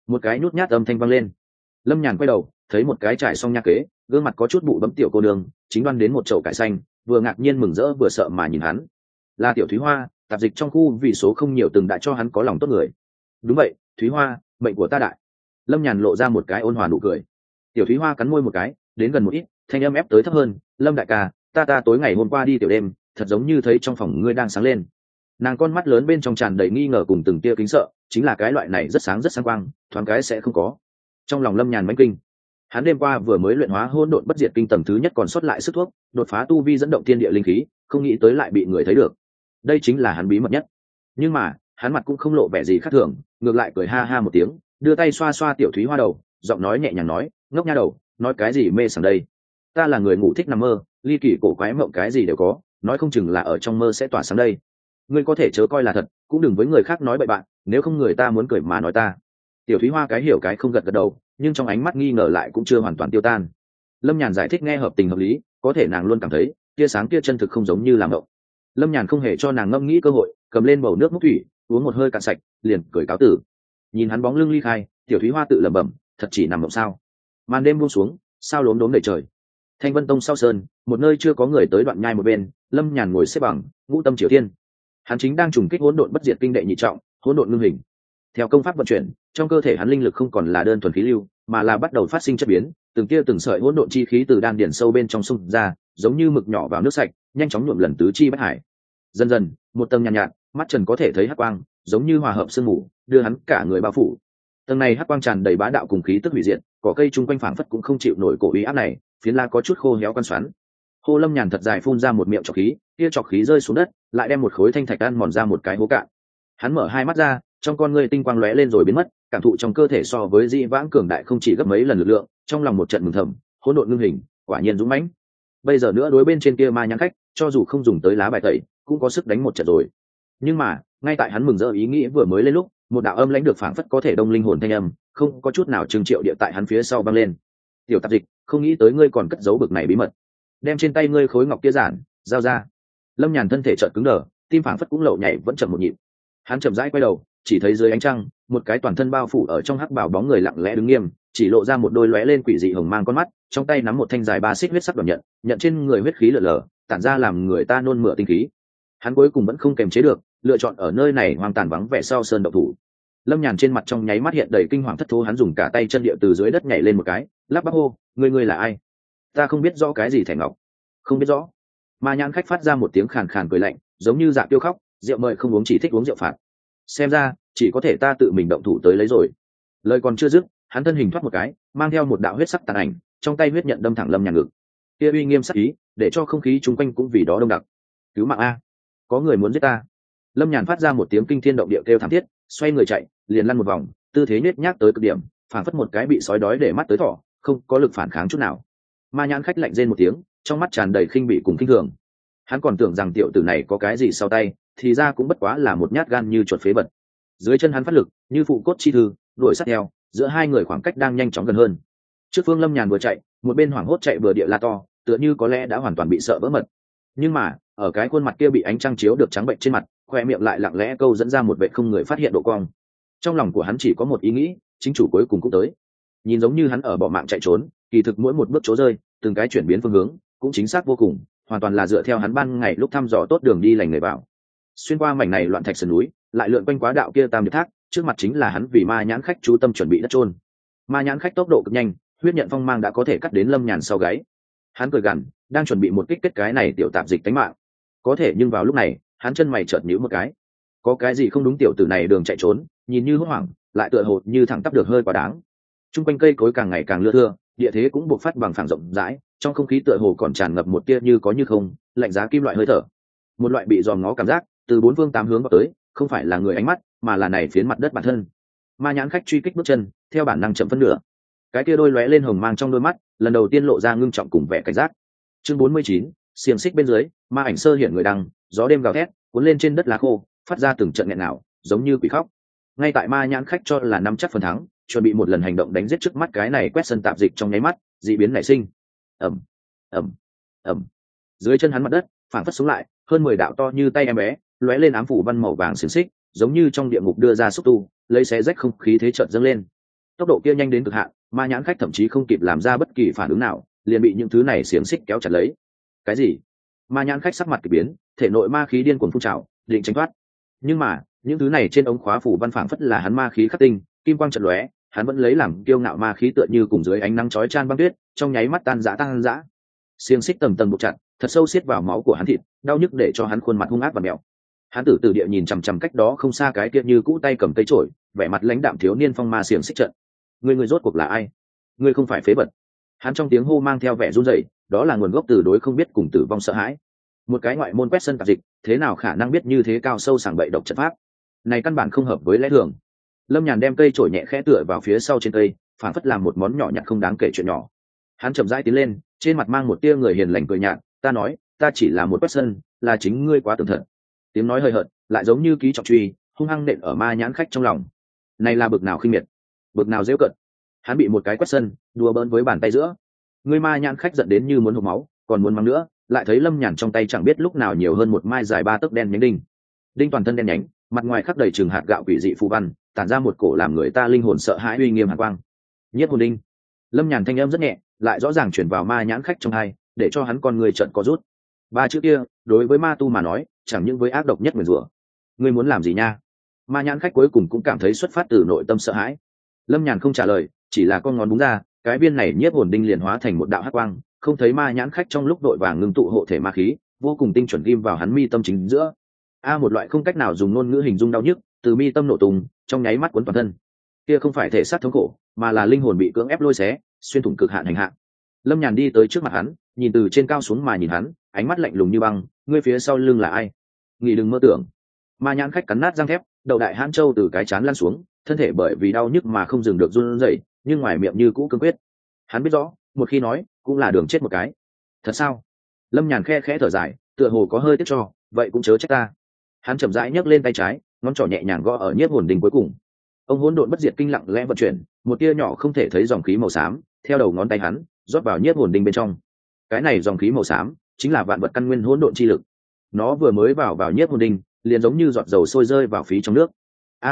Một cái nhút nhát âm thanh vang lên. Lâm Nhàn quay đầu thấy một cái trải xong nha kế, gương mặt có chút bụ bấm tiểu cô đường chính đoan đến một chậu cải xanh, vừa ngạc nhiên mừng rỡ vừa sợ mà nhìn hắn. Là tiểu Thúy Hoa, tạp dịch trong khu vì số không nhiều từng đã cho hắn có lòng tốt người. Đúng vậy, Thúy Hoa, mệnh của ta đại. Lâm Nhàn lộ ra một cái ôn hòa nụ cười. Tiểu Thúy Hoa cắn môi một cái, đến gần một ít, thanh âm ép tới thấp hơn. Lâm đại ca, ta tối ngày hôm qua đi tiểu đêm, thật giống như thấy trong phòng ngươi đang sáng lên. Nàng con mắt lớn bên trong tràn đầy nghi ngờ cùng từng tia kính sợ, chính là cái loại này rất sáng quang, thoáng cái sẽ không có. Trong lòng Lâm Nhàn mãnh kinh. Hắn đêm qua vừa mới luyện hóa hỗn độn bất diệt kinh tầng thứ nhất còn sót lại sức thuốc, đột phá tu vi dẫn động thiên địa linh khí, không nghĩ tới lại bị người thấy được. Đây chính là hắn bí mật nhất. Nhưng mà hắn mặt cũng không lộ vẻ gì khác thường, ngược lại cười ha ha một tiếng, đưa tay xoa xoa tiểu Thúy Hoa đầu, giọng nói nhẹ nhàng nói, ngốc nha đầu, nói cái gì mê sảng đây. Ta là người ngủ thích nằm mơ, ly kỳ cổ quái mộng cái gì đều có, nói không chừng là ở trong mơ sẽ tỏa sáng đây. Ngươi có thể chớ coi là thật, cũng đừng với người khác nói bậy bạn, nếu không người ta muốn cười mà nói ta. Tiểu Thúy Hoa cái hiểu cái không gật gật đầu, nhưng trong ánh mắt nghi ngờ lại cũng chưa hoàn toàn tiêu tan. Lâm Nhàn giải thích nghe hợp tình hợp lý, có thể nàng luôn cảm thấy tia sáng kia chân thực không giống như làm mộng. Lâm Nhàn không hề cho nàng ngâm nghĩ cơ hội, cầm lên bầu nước múc thủy, uống một hơi cạn sạch, liền cười cáo tử. Nhìn hắn bóng lưng ly khai, tiểu Thúy Hoa tự lẩm bẩm, thật chỉ nằm mộng sao? Màn đêm buông xuống, sao lốm đốm đầy trời. Thanh Vân Tông sau sơn, một nơi chưa có người tới đoạn nhai một bên, Lâm Nhàn ngồi xếp bằng, ngũ tâm triều thiên. Hắn chính đang trùng kích hỗn độn bất diệt kinh đệ nhị trọng, hỗn độn ngưng hình. Theo công pháp vận chuyển, trong cơ thể hắn linh lực không còn là đơn thuần khí lưu, mà là bắt đầu phát sinh chất biến, từng tia từng sợi hỗn độn chi khí từ đan điển sâu bên trong xung ra, giống như mực nhỏ vào nước sạch, nhanh chóng nhuộm lần tứ chi bách hải. Dần dần, một tầng nhàn nhạt, mắt trần có thể thấy hắc quang, giống như hòa hợp sương mù, đưa hắn cả người bao phủ. Tầng này hắc quang tràn đầy bá đạo cùng khí tức hủy diệt, cỏ cây chung quanh phảng phất cũng không chịu nổi cổ uy áp này, phiến la có chút khô héo quan xoắn. Hô Lâm Nhàn thật dài phun ra một miệng trọc khí, kia trọc khí rơi xuống đất, lại đem một khối thanh thạch ăn mòn ra một cái hố cạn. Hắn mở hai mắt ra, trong con ngươi tinh quang lóe lên rồi biến mất, cảm thụ trong cơ thể so với dĩ vãng cường đại không chỉ gấp mấy lần lực lượng, trong lòng một trận mừng thầm, hỗn độn ngưng hình, quả nhiên dũng mãnh. Bây giờ nữa đối bên trên kia ma nhãn khách, cho dù không dùng tới lá bài tẩy, cũng có sức đánh một trận rồi. Nhưng mà, ngay tại hắn mừng rỡ ý nghĩ vừa mới lên lúc, một đạo âm lãnh được phảng phất có thể đông linh hồn thanh âm, không có chút nào trừng triệu địa tại hắn phía sau vang lên. Tiểu tạp dịch, không nghĩ tới ngươi còn cất giấu bực này bí mật. Đem trên tay ngươi khối ngọc kia giản, giao ra. Lâm Nhàn thân thể chợt cứng đờ, tim phảng phất cũng lậu nhảy vẫn chậm một nhịp. Hắn chậm rãi quay đầu, chỉ thấy dưới ánh trăng, một cái toàn thân bao phủ ở trong hắc bào bóng người lặng lẽ đứng nghiêm, chỉ lộ ra một đôi lóe lên quỷ dị hồng mang con mắt, trong tay nắm một thanh dài ba xích huyết sắc đoạn nhận, nhận trên người huyết khí lở lở, tản ra làm người ta nôn mửa tinh khí. Hắn cuối cùng vẫn không kềm chế được, lựa chọn ở nơi này hoang tàn vắng vẻ sau sơn động thủ. Lâm Nhàn trên mặt trong nháy mắt hiện đầy kinh hoàng thất thố, hắn dùng cả tay chân địa từ dưới đất nhảy lên một cái, lắp bắp hô, ngươi là ai? Ta không biết rõ cái gì thẻ ngọc. Không biết rõ. Ma nhãn khách phát ra một tiếng khàn khàn cười lạnh, giống như dạ tiêu khóc, rượu mời không uống chỉ thích uống rượu phạt. Xem ra chỉ có thể ta tự mình động thủ tới lấy rồi. Lời còn chưa dứt, hắn thân hình thoát một cái, mang theo một đạo huyết sắc tàn ảnh, trong tay huyết nhận đâm thẳng Lâm Nhàn ngực. Kia uy nghiêm sắc ý, để cho không khí chung quanh cũng vì đó đông đặc. Cứu mạng a, có người muốn giết ta. Lâm Nhàn phát ra một tiếng kinh thiên động địa kêu thảm thiết, xoay người chạy, liền lăn một vòng, tư thế nhếch nhác tới cực điểm, phảng phất một cái bị sói đói để mắt tới thỏ, không có lực phản kháng chút nào. Ma nhãn khách lạnh rên một tiếng, trong mắt tràn đầy khinh bỉ cùng khinh thường. Hắn còn tưởng rằng tiểu tử này có cái gì sau tay, thì ra cũng bất quá là một nhát gan như chuột phế vật. Dưới chân hắn phát lực, như phụ cốt chi thư, đuổi sát theo, giữa hai người khoảng cách đang nhanh chóng gần hơn. Trước phương Lâm Nhàn vừa chạy, một bên hoảng hốt chạy vừa địa la to, tựa như có lẽ đã hoàn toàn bị sợ vỡ mật. Nhưng mà, ở cái khuôn mặt kia bị ánh trăng chiếu được trắng bệnh trên mặt, khoe miệng lại lặng lẽ câu dẫn ra một vệ không người phát hiện độ cong. Trong lòng của hắn chỉ có một ý nghĩ, chính chủ cuối cùng cũng tới. Nhìn giống như hắn ở bỏ mạng chạy trốn, kỳ thực mỗi một bước chỗ rơi, từng cái chuyển biến phương hướng, cũng chính xác vô cùng, hoàn toàn là dựa theo hắn ban ngày lúc thăm dò tốt đường đi lành người vào. Xuyên qua mảnh này loạn thạch sườn núi, lại lượn quanh quá đạo kia tam điệp thác, trước mặt chính là hắn vì ma nhãn khách chú tâm chuẩn bị đất trôn. Ma nhãn khách tốc độ cực nhanh, huyết nhận phong mang đã có thể cắt đến Lâm Nhàn sau gáy. Hắn cười gằn, đang chuẩn bị một kích kết cái này tiểu tạp dịch tánh mạng. Có thể nhưng vào lúc này, hắn chân mày chợt nhíu một cái. Có cái gì không đúng, tiểu tử này đường chạy trốn, nhìn như hốt hoảng, lại tựa hồ như thẳng tắp được hơi quá đáng. Trung quanh cây cối càng ngày càng lưa thưa, địa thế cũng buộc phát bằng phẳng rộng rãi, trong không khí tựa hồ còn tràn ngập một tia như có như không, lạnh giá kim loại hơi thở. Một loại bị dòm ngó cảm giác từ bốn phương tám hướng vào tới, không phải là người ánh mắt, mà là này phiến mặt đất bản thân. Ma nhãn khách truy kích bước chân, theo bản năng chậm phân nửa. Cái kia đôi lóe lên hồng mang trong đôi mắt, lần đầu tiên lộ ra ngưng trọng cùng vẻ cảnh giác. Chương 49, xiềng xích bên dưới, ma ảnh sơ hiện người đằng, gió đêm gào thét, cuốn lên trên đất lá khô, phát ra từng trận nghẹn nào, giống như quỷ khóc. Ngay tại ma nhãn khách cho là nắm chắc phần thắng, chuẩn bị một lần hành động đánh giết trước mắt cái này quét sân tạp dịch trong nháy mắt, dị biến nảy sinh. Ầm, ầm, ầm. Dưới chân hắn mặt đất phảng phất sống lại, hơn 10 đạo to như tay em bé, lóe lên ám phủ văn màu vàng xiềng xích, giống như trong địa ngục đưa ra xúc tu, lấy xé rách không khí thế chợt dâng lên. tốc độ kia nhanh đến cực hạn, ma nhãn khách thậm chí không kịp làm ra bất kỳ phản ứng nào, liền bị những thứ này xiềng xích kéo chặt lấy. Cái gì? Ma nhãn khách sắc mặt kỳ biến, thể nội ma khí điên cuồng phun trào, định tránh thoát. Nhưng mà những thứ này trên ống khóa phủ văn phảng phất là hắn ma khí khắc tinh, kim quang chợt lóe, hắn vẫn lấy làm kiêu ngạo ma khí tựa như cùng dưới ánh nắng chói chan băng tuyết, trong nháy mắt tan rã. Xiềng xích tầng tầng buộc chặt, thật sâu xiết vào máu của hắn thịt, đau nhức để cho hắn khuôn mặt hung ác và mèo. Hắn tử từ địa nhìn chằm chằm cách đó không xa cái kia như cũ tay cầm cây chổi, vẻ mặt lãnh đạm thiếu niên phong ma xiềng xích trận. Người rốt cuộc là ai? Ngươi không phải phế vật. Hắn trong tiếng hô mang theo vẻ run rẩy, đó là nguồn gốc từ đối không biết cùng tử vong sợ hãi. Một cái ngoại môn quét sân tạp dịch, thế nào khả năng biết như thế cao sâu sảng bậy độc trận pháp? Này căn bản không hợp với lẽ thường. Lâm Nhàn đem cây chổi nhẹ khẽ tựa vào phía sau trên cây, phản phất làm một món nhỏ nhặt không đáng kể chuyện nhỏ. Hắn chậm rãi tiến lên, trên mặt mang một tia người hiền lành cười nhạt, ta nói, ta chỉ là một quét sân, là chính ngươi quá tưởng thật. Tiếng nói hơi hợt, lại giống như ký trọng truy, hung hăng nện ở ma nhãn khách trong lòng. Này là bực nào khinh miệt, bực nào giễu cợt. Hắn bị một cái quét sân đùa bỡn với bàn tay giữa. Người ma nhãn khách giận đến như muốn hộc máu, còn muốn mắng nữa, lại thấy Lâm Nhàn trong tay chẳng biết lúc nào nhiều hơn một mai dài 3 tấc đen nhánh đinh. Đinh toàn thân đen nhánh, mặt ngoài khắc đầy trường hạt gạo quỷ dị phù văn, tản ra một cổ làm người ta linh hồn sợ hãi uy nghiêm hàn quang. Nhiếp hồn đinh. Lâm Nhàn thanh âm rất nhẹ, lại rõ ràng chuyển vào ma nhãn khách trong hai, để cho hắn con người trợn có rút. Ba chữ kia, đối với ma tu mà nói, chẳng những với ác độc nhất nguyền rủa. Ngươi muốn làm gì nha? Ma nhãn khách cuối cùng cũng cảm thấy xuất phát từ nội tâm sợ hãi. Lâm Nhàn không trả lời, chỉ là con ngón búng ra, cái viên này nhiếp hồn đinh liền hóa thành một đạo hắc quang, không thấy ma nhãn khách trong lúc đội vàng ngưng tụ hộ thể ma khí, vô cùng tinh chuẩn ghim vào hắn mi tâm chính giữa. Một loại không cách nào dùng ngôn ngữ hình dung đau nhức, từ mi tâm nổ tung, trong nháy mắt cuốn toàn thân. Kia không phải thể xác thống khổ, mà là linh hồn bị cưỡng ép lôi xé, xuyên thủng cực hạn hành hạ. Lâm Nhàn đi tới trước mặt hắn, nhìn từ trên cao xuống mà nhìn hắn, ánh mắt lạnh lùng như băng, ngươi phía sau lưng là ai? Nghĩ đừng mơ tưởng. Ma nhãn khách cắn nát răng thép, đầu đại hãn châu từ cái chán lăn xuống, thân thể bởi vì đau nhức mà không dừng được run rẩy, nhưng ngoài miệng như cũ cương quyết. Hắn biết rõ, một khi nói, cũng là đường chết một cái. Thật sao? Lâm Nhàn khe khẽ thở dài, tựa hồ có hơi tiếc cho, vậy cũng chớ trách ta. Hắn chậm rãi nhấc lên tay trái, ngón trỏ nhẹ nhàng gõ ở nhiếp hồn đinh cuối cùng. Ông hỗn độn bất diệt kinh lặng lẽ vận chuyển, một tia nhỏ không thể thấy dòng khí màu xám, theo đầu ngón tay hắn, rót vào nhiếp hồn đinh bên trong. Cái này dòng khí màu xám, chính là vạn vật căn nguyên hỗn độn chi lực. Nó vừa mới vào nhiếp hồn đinh, liền giống như giọt dầu sôi rơi vào phí trong nước.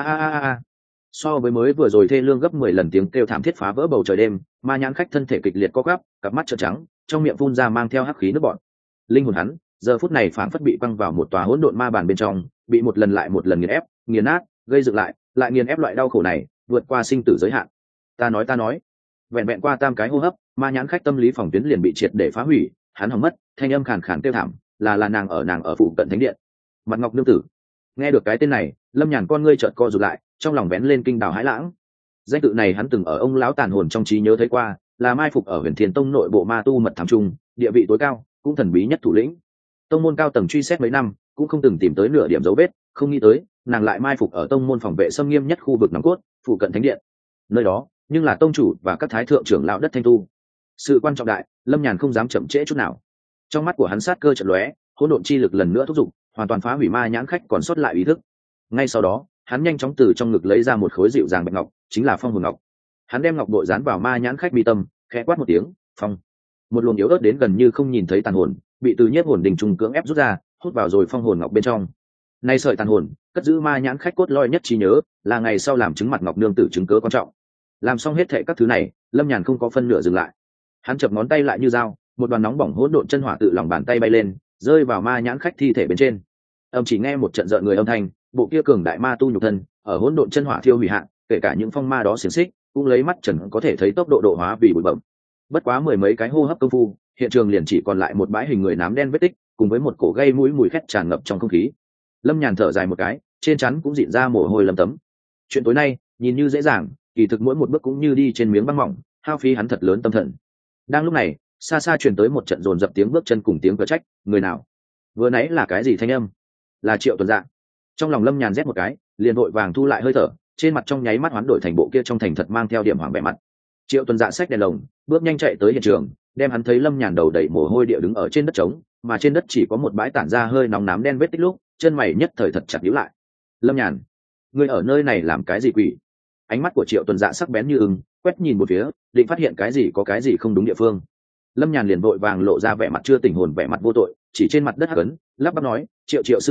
A. So với mới vừa rồi thê lương gấp 10 lần tiếng kêu thảm thiết phá vỡ bầu trời đêm, ma nhãn khách thân thể kịch liệt co quắp, cặp mắt trợn trắng, trong miệng phun ra mang theo hắc khí nước bọt. Linh hồn hắn, giờ phút này phảng phất bị quăng vào một tòa hỗn độn ma bàn bên trong, bị một lần lại một lần nghiền ép, nghiền nát, gây dựng lại nghiền ép loại đau khổ này, vượt qua sinh tử giới hạn. Ta nói, vẹn vẹn qua tam cái hô hấp, ma nhãn khách tâm lý phòng tuyến liền bị triệt để phá hủy, hắn hỏng mất, thanh âm khàn khàn kêu thảm, là nàng ở phụ cận thánh điện. Mặt Ngọc nương tử. Nghe được cái tên này, Lâm Nhàn con ngươi chợt co rụt lại, trong lòng vén lên kinh đào hãi lãng. Danh tự này hắn từng ở ông lão tàn hồn trong trí nhớ thấy qua, là mai phục ở Huyền Thiên Tông nội bộ ma tu mật thám trung, địa vị tối cao, cũng thần bí nhất thủ lĩnh. Tông môn cao tầng truy xét mấy năm, cũng không từng tìm tới nửa điểm dấu vết, không nghĩ tới, nàng lại mai phục ở tông môn phòng vệ xâm nghiêm nhất khu vực nòng cốt, phụ cận thánh điện. Nơi đó, nhưng là tông chủ và các thái thượng trưởng lão đất thanh tu. Sự quan trọng đại, Lâm Nhàn không dám chậm trễ chút nào. Trong mắt của hắn sát cơ chợt lóe, hỗn độn chi lực lần nữa thúc giục, hoàn toàn phá hủy ma nhãn khách còn sót lại ý thức. Ngay sau đó, hắn nhanh chóng từ trong ngực lấy ra một khối dịu dàng bạch ngọc, chính là phong hồn ngọc. Hắn đem ngọc bội dán vào ma nhãn khách mi tâm, khẽ quát một tiếng, phong. Một luồng yếu ớt đến gần như không nhìn thấy tàn hồn, bị từ nhiếp hồn đình trùng cưỡng ép rút ra, hút vào rồi phong hồn ngọc bên trong. Nay sợi tàn hồn, cất giữ ma nhãn khách cốt lõi nhất trí nhớ, là ngày sau làm chứng mặt ngọc nương tử chứng cớ quan trọng. Làm xong hết thệ các thứ này, Lâm Nhàn không có phân nửa dừng lại. Hắn chập ngón tay lại như dao, một đoàn nóng bỏng hỗn độn chân hỏa tự lòng bàn tay bay lên, rơi vào ma nhãn khách thi thể bên trên. Chỉ nghe một trận rợn người âm thanh, bộ kia cường đại ma tu nhục thân ở hỗn độn chân hỏa thiêu hủy hạn, kể cả những phong ma đó xiềng xích cũng lấy mắt trần có thể thấy tốc độ độ hóa vì bụi bẩm. Bất quá mười mấy cái hô hấp công phu, hiện trường liền chỉ còn lại một bãi hình người nám đen vết tích, cùng với một cổ gây mũi mùi khét tràn ngập trong không khí. Lâm Nhàn thở dài một cái, trên trán cũng dịn ra mồ hôi lấm tấm. Chuyện tối nay nhìn như dễ dàng, kỳ thực mỗi một bước cũng như đi trên miếng băng mỏng, hao phí hắn thật lớn tâm thần. Đang lúc này, xa xa truyền tới một trận dồn dập tiếng bước chân cùng tiếng cờ trách, người nào? Vừa nãy là cái gì thanh âm? Là Triệu Tuần Dạ. Trong lòng Lâm Nhàn rét một cái, liền vội vàng thu lại hơi thở, trên mặt trong nháy mắt hoán đổi thành bộ kia trong thành thật mang theo điểm hoảng vẻ mặt. Triệu Tuần Dạ xách đèn lồng, bước nhanh chạy tới hiện trường, đem hắn thấy Lâm Nhàn đầu đầy mồ hôi địa đứng ở trên đất trống, mà trên đất chỉ có một bãi tản ra hơi nóng nám đen vết tích lúc, chân mày nhất thời thật chặt nhíu lại. Lâm Nhàn, ngươi ở nơi này làm cái gì quỷ? Ánh mắt của Triệu Tuần Dạ sắc bén như ưng, quét nhìn một phía, định phát hiện cái gì có cái gì không đúng địa phương. Lâm Nhàn liền vội vàng lộ ra vẻ mặt chưa tỉnh hồn, vẻ mặt vô tội, chỉ trên mặt đất ấn, lắp bắp nói, Triệu sư minh,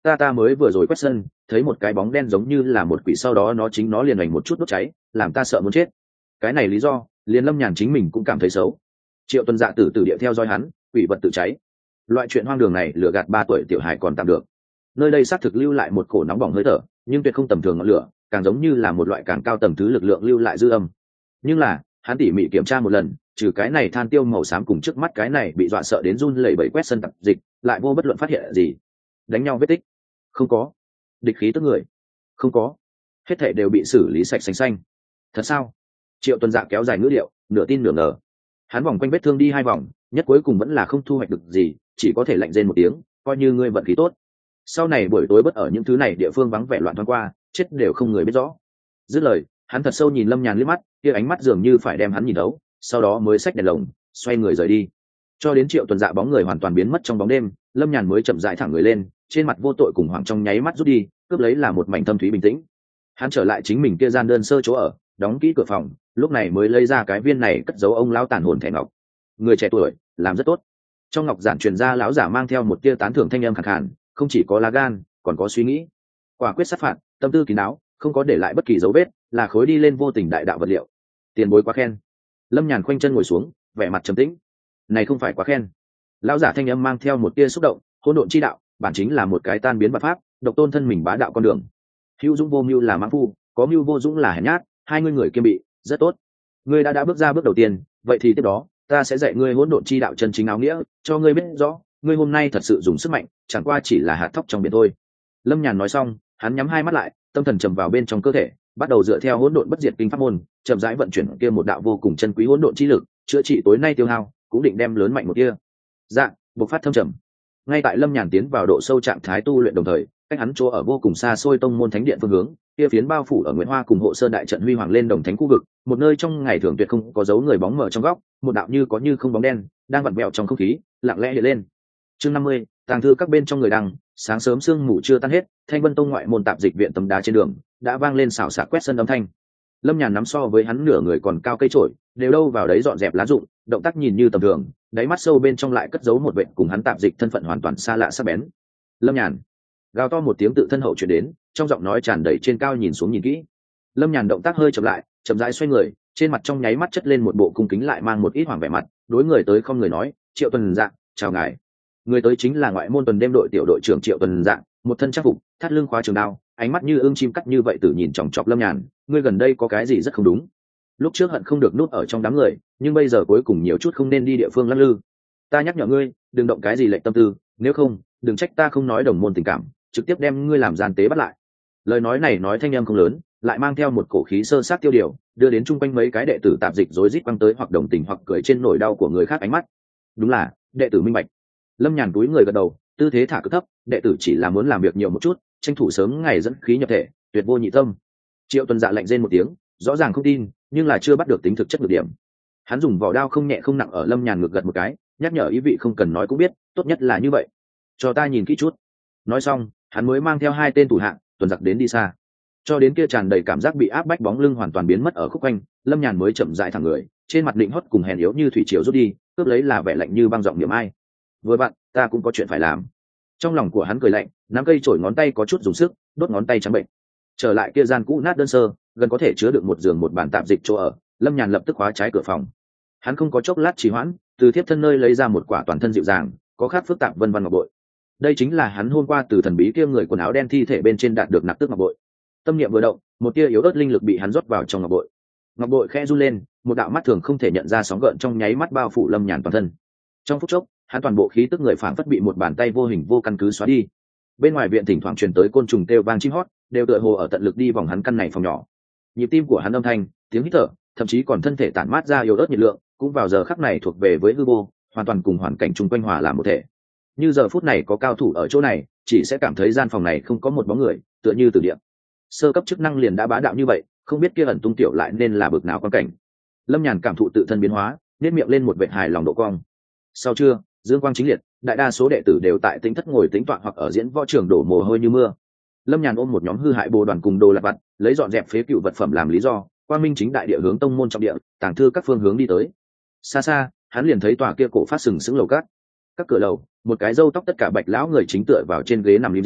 Ta mới vừa rồi quét sân thấy một cái bóng đen giống như là một quỷ, sau đó nó liền hoành một chút đốt cháy, làm ta sợ muốn chết. Cái này lý do liền Lâm Nhàn chính mình cũng cảm thấy xấu. Triệu Tuần Dạ tử tử địa theo dõi hắn, quỷ vật tự cháy, loại chuyện hoang đường này lừa gạt 3 tuổi tiểu hài còn tạm được. Nơi đây xác thực lưu lại một cổ nóng bỏng hơi thở, nhưng tuyệt không tầm thường ngọn lửa, càng giống như là một loại càng cao tầng thứ lực lượng lưu lại dư âm. Nhưng là hắn tỉ mỉ kiểm tra một lần, trừ cái này than tiêu màu xám cùng trước mắt cái này bị dọa sợ đến run lẩy bẩy quét sân tập dịch, lại vô bất luận phát hiện gì. Đánh nhau vết tích không có, địch khí tức người không có, hết thảy đều bị xử lý sạch sành xanh. Thật sao? Triệu Tuần Dạ kéo dài ngữ điệu, nửa tin nửa ngờ. Hắn vòng quanh vết thương đi 2 vòng, nhất cuối cùng vẫn là không thu hoạch được gì, chỉ có thể lạnh rên một tiếng, coi như ngươi vận khí tốt. Sau này buổi tối bất ở những thứ này địa phương vắng vẻ loạn thoáng qua, chết đều không người biết rõ. Dứt lời, hắn thật sâu nhìn Lâm Nhàn liếc mắt, kia ánh mắt dường như phải đem hắn nhìn thấu, sau đó mới xách đèn lồng, xoay người rời đi. Cho đến Triệu Tuần Dạ bóng người hoàn toàn biến mất trong bóng đêm, Lâm Nhàn mới chậm rãi thẳng người lên, trên mặt vô tội cùng hoảng trong nháy mắt rút đi, cướp lấy là một mảnh thâm thúy bình tĩnh. Hắn trở lại chính mình kia gian đơn sơ chỗ ở, đóng kỹ cửa phòng, lúc này mới lấy ra cái viên này cất giấu ông lão tàn hồn thẻ ngọc. Người trẻ tuổi làm rất tốt. Trong ngọc giản truyền ra lão giả mang theo một tia tán thưởng thanh âm khàn khàn, không chỉ có lá gan, còn có suy nghĩ. Quả quyết sát phạt, tâm tư kín đáo, không có để lại bất kỳ dấu vết, là khối đi lên vô tình đại đạo vật liệu. Tiền bối quá khen. Lâm Nhàn khoanh chân ngồi xuống, vẻ mặt trầm tĩnh. Này không phải quá khen. Lão giả thanh âm mang theo một tia xúc động, hỗn độn chi đạo, bản chính là một cái tan biến vật pháp, độc tôn thân mình bá đạo con đường. Hữu dũng vô mưu là mãng phu, có mưu vô dũng là hèn nhát, hai người kiêm bị, rất tốt. Ngươi đã bước ra bước đầu tiên, vậy thì tiếp đó, ta sẽ dạy ngươi hỗn độn chi đạo chân chính áo nghĩa, cho ngươi biết rõ, ngươi hôm nay thật sự dùng sức mạnh, chẳng qua chỉ là hạt thóc trong biển thôi. Lâm Nhàn nói xong, hắn nhắm 2 mắt lại, tâm thần trầm vào bên trong cơ thể, bắt đầu dựa theo hỗn độn bất diệt kinh pháp môn, chậm rãi vận chuyển kia một đạo vô cùng chân quý hỗn độn chi lực, chữa trị tối nay tiêu hao, cũng định đem lớn mạnh một kia. Dạ, bộc phát thâm trầm. Ngay tại Lâm Nhàn tiến vào độ sâu trạng thái tu luyện đồng thời, cách hắn chỗ ở vô cùng xa xôi tông môn thánh điện phương hướng, kia phiến bao phủ ở Nguyễn Hoa cùng Hộ Sơn đại trận huy hoàng lên đồng thánh khu vực, một nơi trong ngày thường tuyệt không có dấu người bóng mờ trong góc, một đạo như có như không bóng đen đang vặn vẹo trong không khí, lặng lẽ hiện lên. Chương 50, tàng thư các bên trong người đăng, sáng sớm sương mù chưa tan hết, Thanh Vân Tông ngoại môn tạp dịch viện tấm đá trên đường đã vang lên xào xạc quét sân âm thanh. Lâm Nhàn nắm so với hắn nửa người còn cao cây trổi, đều đâu vào đấy dọn dẹp lá rụng, động tác nhìn như tầm thường, đáy mắt sâu bên trong lại cất giấu một vệ cùng hắn tạp dịch thân phận hoàn toàn xa lạ sắc bén. Lâm Nhàn gào to một tiếng tự thân hậu chuyển đến, trong giọng nói tràn đầy trên cao nhìn xuống nhìn kỹ. Lâm Nhàn động tác hơi chậm lại, chậm rãi xoay người, trên mặt trong nháy mắt chất lên một bộ cung kính lại mang một ít hoảng vẻ mặt, đối người tới không người nói, Triệu Tuần Dạ, chào ngài. Người tới chính là ngoại môn tuần đêm đội tiểu đội trưởng Triệu Tuần Dạ, một thân trang phục, thắt lưng khóa trường đao, ánh mắt như ương chim cắt như vậy tự nhìn chòng chọc Lâm Nhàn, ngươi gần đây có cái gì rất không đúng. Lúc trước hận không được núp ở trong đám người, nhưng bây giờ cuối cùng nhiều chút không nên đi địa phương lắc lư. Ta nhắc nhở ngươi, đừng động cái gì lệch tâm tư, nếu không, đừng trách ta không nói đồng môn tình cảm, trực tiếp đem ngươi làm gian tế bắt lại. Lời nói này nói thanh em không lớn, lại mang theo một cổ khí sơ sát tiêu điều, đưa đến chung quanh mấy cái đệ tử tạp dịch rối rít quăng tới hoặc đồng tình hoặc cười trên nỗi đau của người khác ánh mắt. Đúng là đệ tử minh bạch. Lâm Nhàn túi người gật đầu, tư thế thả cực thấp, đệ tử chỉ là muốn làm việc nhiều một chút, tranh thủ sớm ngày dẫn khí nhập thể, tuyệt vô nhị tâm. Triệu Tuần Dạ lạnh rên một tiếng, rõ ràng không tin, nhưng là chưa bắt được tính thực chất được điểm. Hắn dùng vỏ đao không nhẹ không nặng ở Lâm Nhàn ngực gật một cái, nhắc nhở ý vị không cần nói cũng biết, tốt nhất là như vậy. Cho ta nhìn kỹ chút. Nói xong, hắn mới mang theo 2 tên thủ hạ, tuần giặc đến đi xa. Cho đến kia tràn đầy cảm giác bị áp bách bóng lưng hoàn toàn biến mất ở khúc quanh, Lâm Nhàn mới chậm rãi thẳng người, trên mặt định hót cùng hèn yếu như thủy triều rút đi, cướp lấy là vẻ lạnh như băng giọng niệm ai. Vừa bạn, ta cũng có chuyện phải làm. Trong lòng của hắn cười lạnh, nắm cây chổi ngón tay có chút dùng sức, đốt ngón tay trắng bệnh. Trở lại kia gian cũ nát đơn sơ, gần có thể chứa được một giường một bàn tạp dịch chỗ ở, Lâm Nhàn lập tức khóa trái cửa phòng. Hắn không có chốc lát trì hoãn, từ thiếp thân nơi lấy ra một quả toàn thân dịu dàng, có khác phức tạp vân vân ngọc bội. Đây chính là hắn hôm qua từ thần bí kia người quần áo đen thi thể bên trên đạt được nặc tước ngọc bội. Tâm niệm vừa động, một tia yếu ớt linh lực bị hắn rót vào trong ngọc bội. Ngọc bội khẽ run lên, một đạo mắt thường không thể nhận ra sóng gợn trong nháy mắt bao phủ Lâm Nhàn toàn thân. Trong phút chốc, hắn toàn bộ khí tức người phảng phất bị một bàn tay vô hình vô căn cứ xóa đi. Bên ngoài viện thỉnh thoảng truyền tới côn trùng kêu vang chim hót, đều tựa hồ ở tận lực đi vòng hắn căn này phòng nhỏ. Nhịp tim của hắn âm thanh, tiếng hít thở, thậm chí còn thân thể tản mát ra yếu ớt nhiệt lượng, cũng vào giờ khắc này thuộc về với hư vô, hoàn toàn cùng hoàn cảnh chung quanh hòa làm một thể. Như giờ phút này có cao thủ ở chỗ này, chỉ sẽ cảm thấy gian phòng này không có một bóng người, tựa như từ địa. Sơ cấp chức năng liền đã bá đạo như vậy, không biết kia ẩn tung tiểu lại nên là bực nào quan cảnh. Lâm Nhàn cảm thụ tự thân biến hóa, nét miệng lên một vệt hài lòng độ cong. Sau trưa, dương quang chính liệt, đại đa số đệ tử đều tại tính thất ngồi tính toán hoặc ở diễn võ trường đổ mồ hôi như mưa. Lâm Nhàn ôm một nhóm hư hại bồ đoàn cùng đồ lặt vặt, lấy dọn dẹp phế cựu vật phẩm làm lý do, quang minh chính đại địa hướng tông môn trọng địa, tàng thư các phương hướng đi tới. Xa xa, hắn liền thấy tòa kia cổ phát sừng sững lầu cát. Các cửa lầu, một cái râu tóc tất cả bạch lão người chính tựa vào trên ghế nằm lim dim,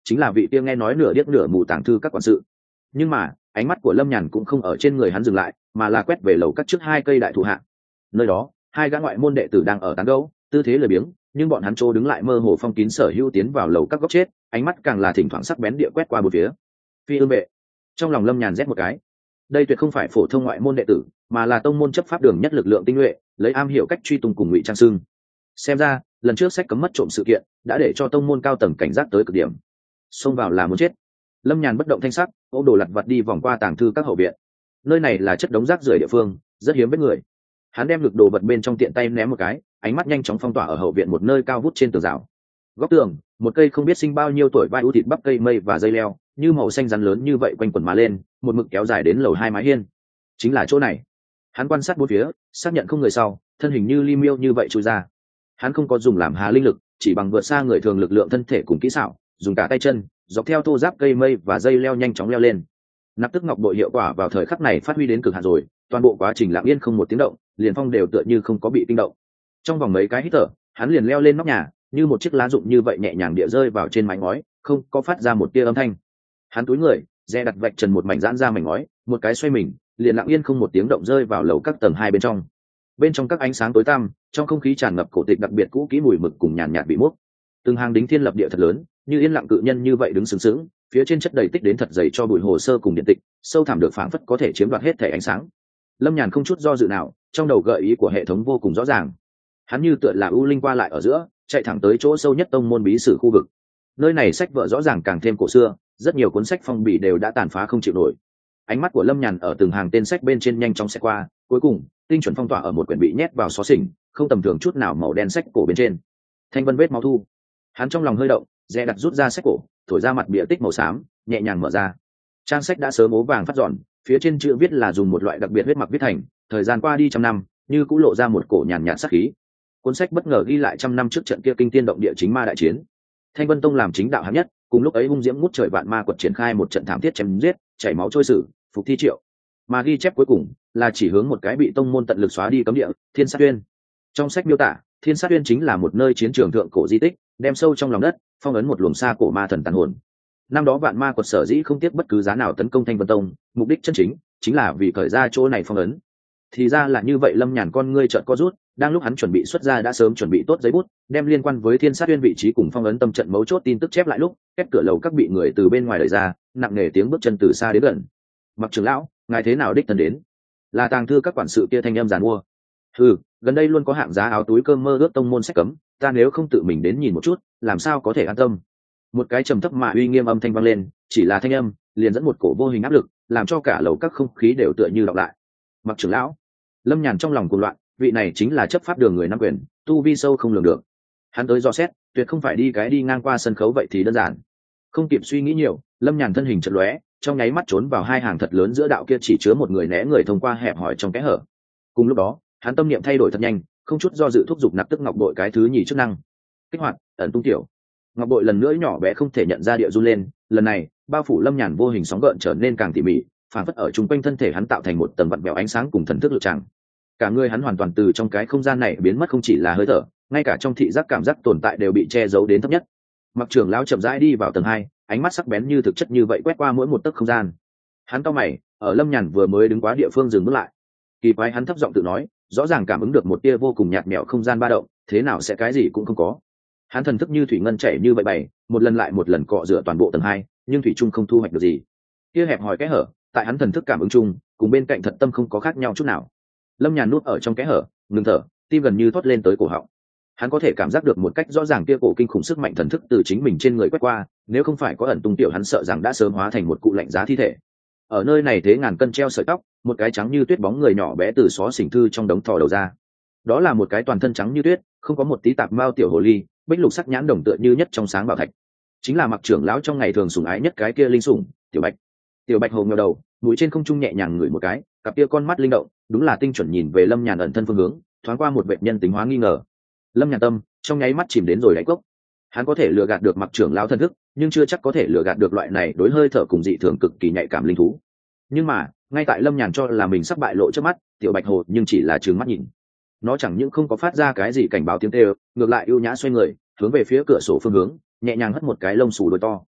chính là vị kia nghe nói nửa điếc nửa mù tàng thư các quản sự. Nhưng mà ánh mắt của Lâm Nhàn cũng không ở trên người hắn dừng lại, mà là quét về lầu các trước hai cây đại thụ hạ. Nơi đó hai gã ngoại môn đệ tử đang ở tán gẫu, tư thế lười biếng, nhưng bọn hắn trô đứng lại mơ hồ phong kín sở hữu tiến vào lầu các góc chết, ánh mắt càng là thỉnh thoảng sắc bén địa quét qua bốn phía. Phi ương vệ. Trong lòng Lâm Nhàn rét một cái. Đây tuyệt không phải phổ thông ngoại môn đệ tử, mà là tông môn chấp pháp đường nhất lực lượng tinh nhuệ, lấy am hiểu cách truy tung cùng ngụy trang xưng. Xem ra lần trước sách cấm mất trộm sự kiện đã để cho tông môn cao tầng cảnh giác tới cực điểm. Xông vào là muốn chết. Lâm Nhàn bất động thanh sắc, ôm đồ lặt vặt đi vòng qua tàng thư các hậu viện. Nơi này là chất đống rác rưởi địa phương, rất hiếm với người. Hắn đem lực đồ vật bên trong tiện tay ném một cái, ánh mắt nhanh chóng phong tỏa ở hậu viện một nơi cao vút trên tường rào. Góc tường, một cây không biết sinh bao nhiêu tuổi vai ưu thịt bắp cây mây và dây leo, như màu xanh rắn lớn như vậy quanh quẩn mà lên, một mực kéo dài đến lầu hai mái hiên. Chính là chỗ này. Hắn quan sát bốn phía, xác nhận không người sau, thân hình như li miêu như vậy chui ra. Hắn không có dùng làm hà linh lực, chỉ bằng vượt xa người thường lực lượng thân thể cùng kỹ xảo, dùng cả tay chân, dọc theo thô giáp cây mây và dây leo nhanh chóng leo lên. Nạp tức ngọc bội hiệu quả vào thời khắc này phát huy đến cực hạn rồi, toàn bộ quá trình lặng yên không một tiếng động, liền phong đều tựa như không có bị kinh động. Trong vòng mấy cái hít thở, hắn liền leo lên nóc nhà, như một chiếc lá rụng như vậy nhẹ nhàng địa rơi vào trên mái ngói, không có phát ra một tia âm thanh. Hắn cúi người, dè đặt vạch trần một mảnh giãn ra mảnh ngói, một cái xoay mình, liền lặng yên không một tiếng động rơi vào lầu các tầng hai bên trong. Bên trong các ánh sáng tối tăm, trong không khí tràn ngập cổ tịch đặc biệt cũ kỹ mùi mực cùng nhàn nhạt bị mốc. Từng hàng đính thiên lập địa thật lớn, như yên lặng cự nhân như vậy đứng sừng sững, phía trên chất đầy tích đến thật dày cho bụi hồ sơ cùng điện tịch, sâu thẳm được phảng phất có thể chiếm đoạt hết thể ánh sáng. Lâm Nhàn không chút do dự nào, trong đầu gợi ý của hệ thống vô cùng rõ ràng. Hắn như tựa là ưu linh qua lại ở giữa, chạy thẳng tới chỗ sâu nhất tông môn bí sử khu vực. Nơi này sách vở rõ ràng càng thêm cổ xưa, rất nhiều cuốn sách phong bì đều đã tàn phá không chịu nổi. Ánh mắt của Lâm Nhàn ở từng hàng tên sách bên trên nhanh chóng xẹt qua, cuối cùng tinh chuẩn phong tỏa ở một quyển bị nhét vào xó xỉnh, không tầm thường chút nào màu đen sách cổ bên trên. Thanh vân vết máu thu. Hắn trong lòng hơi động, dè đặt rút ra sách cổ, thổi ra mặt bìa tích màu xám, nhẹ nhàng mở ra. Trang sách đã sớm ố vàng phát dọn, phía trên chữ viết là dùng một loại đặc biệt huyết mặc viết thành, thời gian qua đi trăm năm, như cũng lộ ra một cổ nhàn nhạt sắc khí. Cuốn sách bất ngờ ghi lại trăm năm trước trận kia kinh thiên động địa chính ma đại chiến. Thanh Vân Tông làm chính đạo hạng nhất, cùng lúc ấy hung diễm ngút trời vạn ma quật triển khai một trận thảm thiết chém giết, chảy máu trôi sử, phục thi triệu. Mà ghi chép cuối cùng là chỉ hướng một cái bị tông môn tận lực xóa đi cấm địa, Thiên Sát Uyên. Trong sách miêu tả, Thiên Sát Uyên chính là một nơi chiến trường thượng cổ di tích, đem sâu trong lòng đất, phong ấn một luồng xa cổ ma thần tàn hồn. Năm đó vạn ma quật sở dĩ không tiếc bất cứ giá nào tấn công Thanh Vân Tông, mục đích chân chính là vì khởi ra chỗ này phong ấn. Thì ra là như vậy. Lâm Nhàn con ngươi trợn co rút, đang lúc hắn chuẩn bị xuất ra đã sớm chuẩn bị tốt giấy bút, đem liên quan với Thiên Sát Uyên vị trí cùng phong ấn tâm trận mấu chốt tin tức chép lại lúc, khép cửa lầu các bị người từ bên ngoài đẩy ra, nặng nề tiếng bước chân từ xa đến gần. Mặc trưởng lão, ngài thế nào đích thân đến? Là tàng thư các quản sự kia thanh em giàn mua. Gần đây luôn có hạng giá áo túi cơm mơ ước tông môn sách cấm, ta nếu không tự mình đến nhìn một chút, làm sao có thể an tâm? Một cái trầm thấp mà uy nghiêm âm thanh vang lên, chỉ là thanh âm liền dẫn một cổ vô hình áp lực, làm cho cả lầu các không khí đều tựa như đọc lại. Mặc trưởng lão. Lâm Nhàn trong lòng cuồng loạn, vị này chính là chấp pháp đường người nắm quyền, tu vi sâu không lường được. Hắn tới dò xét, tuyệt không phải đi ngang qua sân khấu vậy thì đơn giản. Không kịp suy nghĩ nhiều, Lâm Nhàn thân hình chợt lóe, trong nháy mắt trốn vào hai hàng thật lớn giữa đạo kia chỉ chứa một người né người thông qua hẹp hỏi trong kẽ hở. Cùng lúc đó, hắn tâm niệm thay đổi thật nhanh, không chút do dự thúc giục nạp tức ngọc bội cái thứ nhì chức năng. Kích hoạt ẩn tung tiểu. Ngọc bội lần nữa nhỏ bé không thể nhận ra địa run lên, lần này bao phủ Lâm Nhàn vô hình sóng gợn trở nên càng tỉ mỉ, phản phất ở chung quanh thân thể hắn tạo thành một tầng vặn vẹo ánh sáng cùng thần thức lực tràng. Cả người hắn hoàn toàn từ trong cái không gian này biến mất, không chỉ là hơi thở, ngay cả trong thị giác cảm giác tồn tại đều bị che giấu đến thấp nhất. Mặc trưởng lão chậm rãi đi vào tầng hai, ánh mắt sắc bén như thực chất như vậy quét qua mỗi một tấc không gian. Hắn cau mày, ở Lâm Nhàn vừa mới đứng quá địa phương dừng bước lại. Kỳ quái, hắn thấp giọng tự nói, rõ ràng cảm ứng được một tia vô cùng nhạt nhẽo không gian ba động, thế nào sẽ cái gì cũng không có. Hắn thần thức như thủy ngân chảy như vậy bày, một lần lại một lần cọ rửa toàn bộ tầng hai, nhưng thủy trung không thu hoạch được gì. Kia hẹp hòi kẽ hở, tại hắn thần thức cảm ứng chung, cùng bên cạnh thật tâm không có khác nhau chút nào. Lâm Nhàn nuốt ở trong kẽ hở, ngừng thở, tim gần như thoát lên tới cổ họng. Hắn có thể cảm giác được một cách rõ ràng kia cổ kinh khủng sức mạnh thần thức từ chính mình trên người quét qua, nếu không phải có ẩn tung tiểu, hắn sợ rằng đã sớm hóa thành một cụ lạnh giá thi thể. Ở nơi này thế ngàn cân treo sợi tóc, một cái trắng như tuyết bóng người nhỏ bé từ xó xỉnh thư trong đống thò đầu ra. Đó là một cái toàn thân trắng như tuyết, không có một tí tạp mao tiểu hồ ly, bích lục sắc nhãn đồng tựa như nhất trong sáng bảo thạch. Chính là Mặc trưởng lão trong ngày thường sủng ái nhất cái kia linh sủng, Tiểu Bạch. Tiểu Bạch hồ ngẩng đầu, mũi trên không trung nhẹ nhàng ngửi một cái, cặp kia con mắt linh động, đúng là tinh chuẩn nhìn về Lâm Nhàn ẩn thân phương hướng, thoáng qua một vệt nhân tính hóa nghi ngờ. Lâm Nhàn tâm trong nháy mắt chìm đến rồi đáy cốc. Hắn có thể lừa gạt được Mặc trưởng lão thân thức, nhưng chưa chắc có thể lừa gạt được loại này đối hơi thở cùng dị thường cực kỳ nhạy cảm linh thú. Nhưng mà ngay tại Lâm Nhàn cho là mình sắp bại lộ trước mắt, Tiểu Bạch hồ nhưng chỉ là trừng mắt nhìn. Nó chẳng những không có phát ra cái gì cảnh báo tiếng kêu, ngược lại ưu nhã xoay người, hướng về phía cửa sổ phương hướng, nhẹ nhàng hất một cái lông xù đôi to.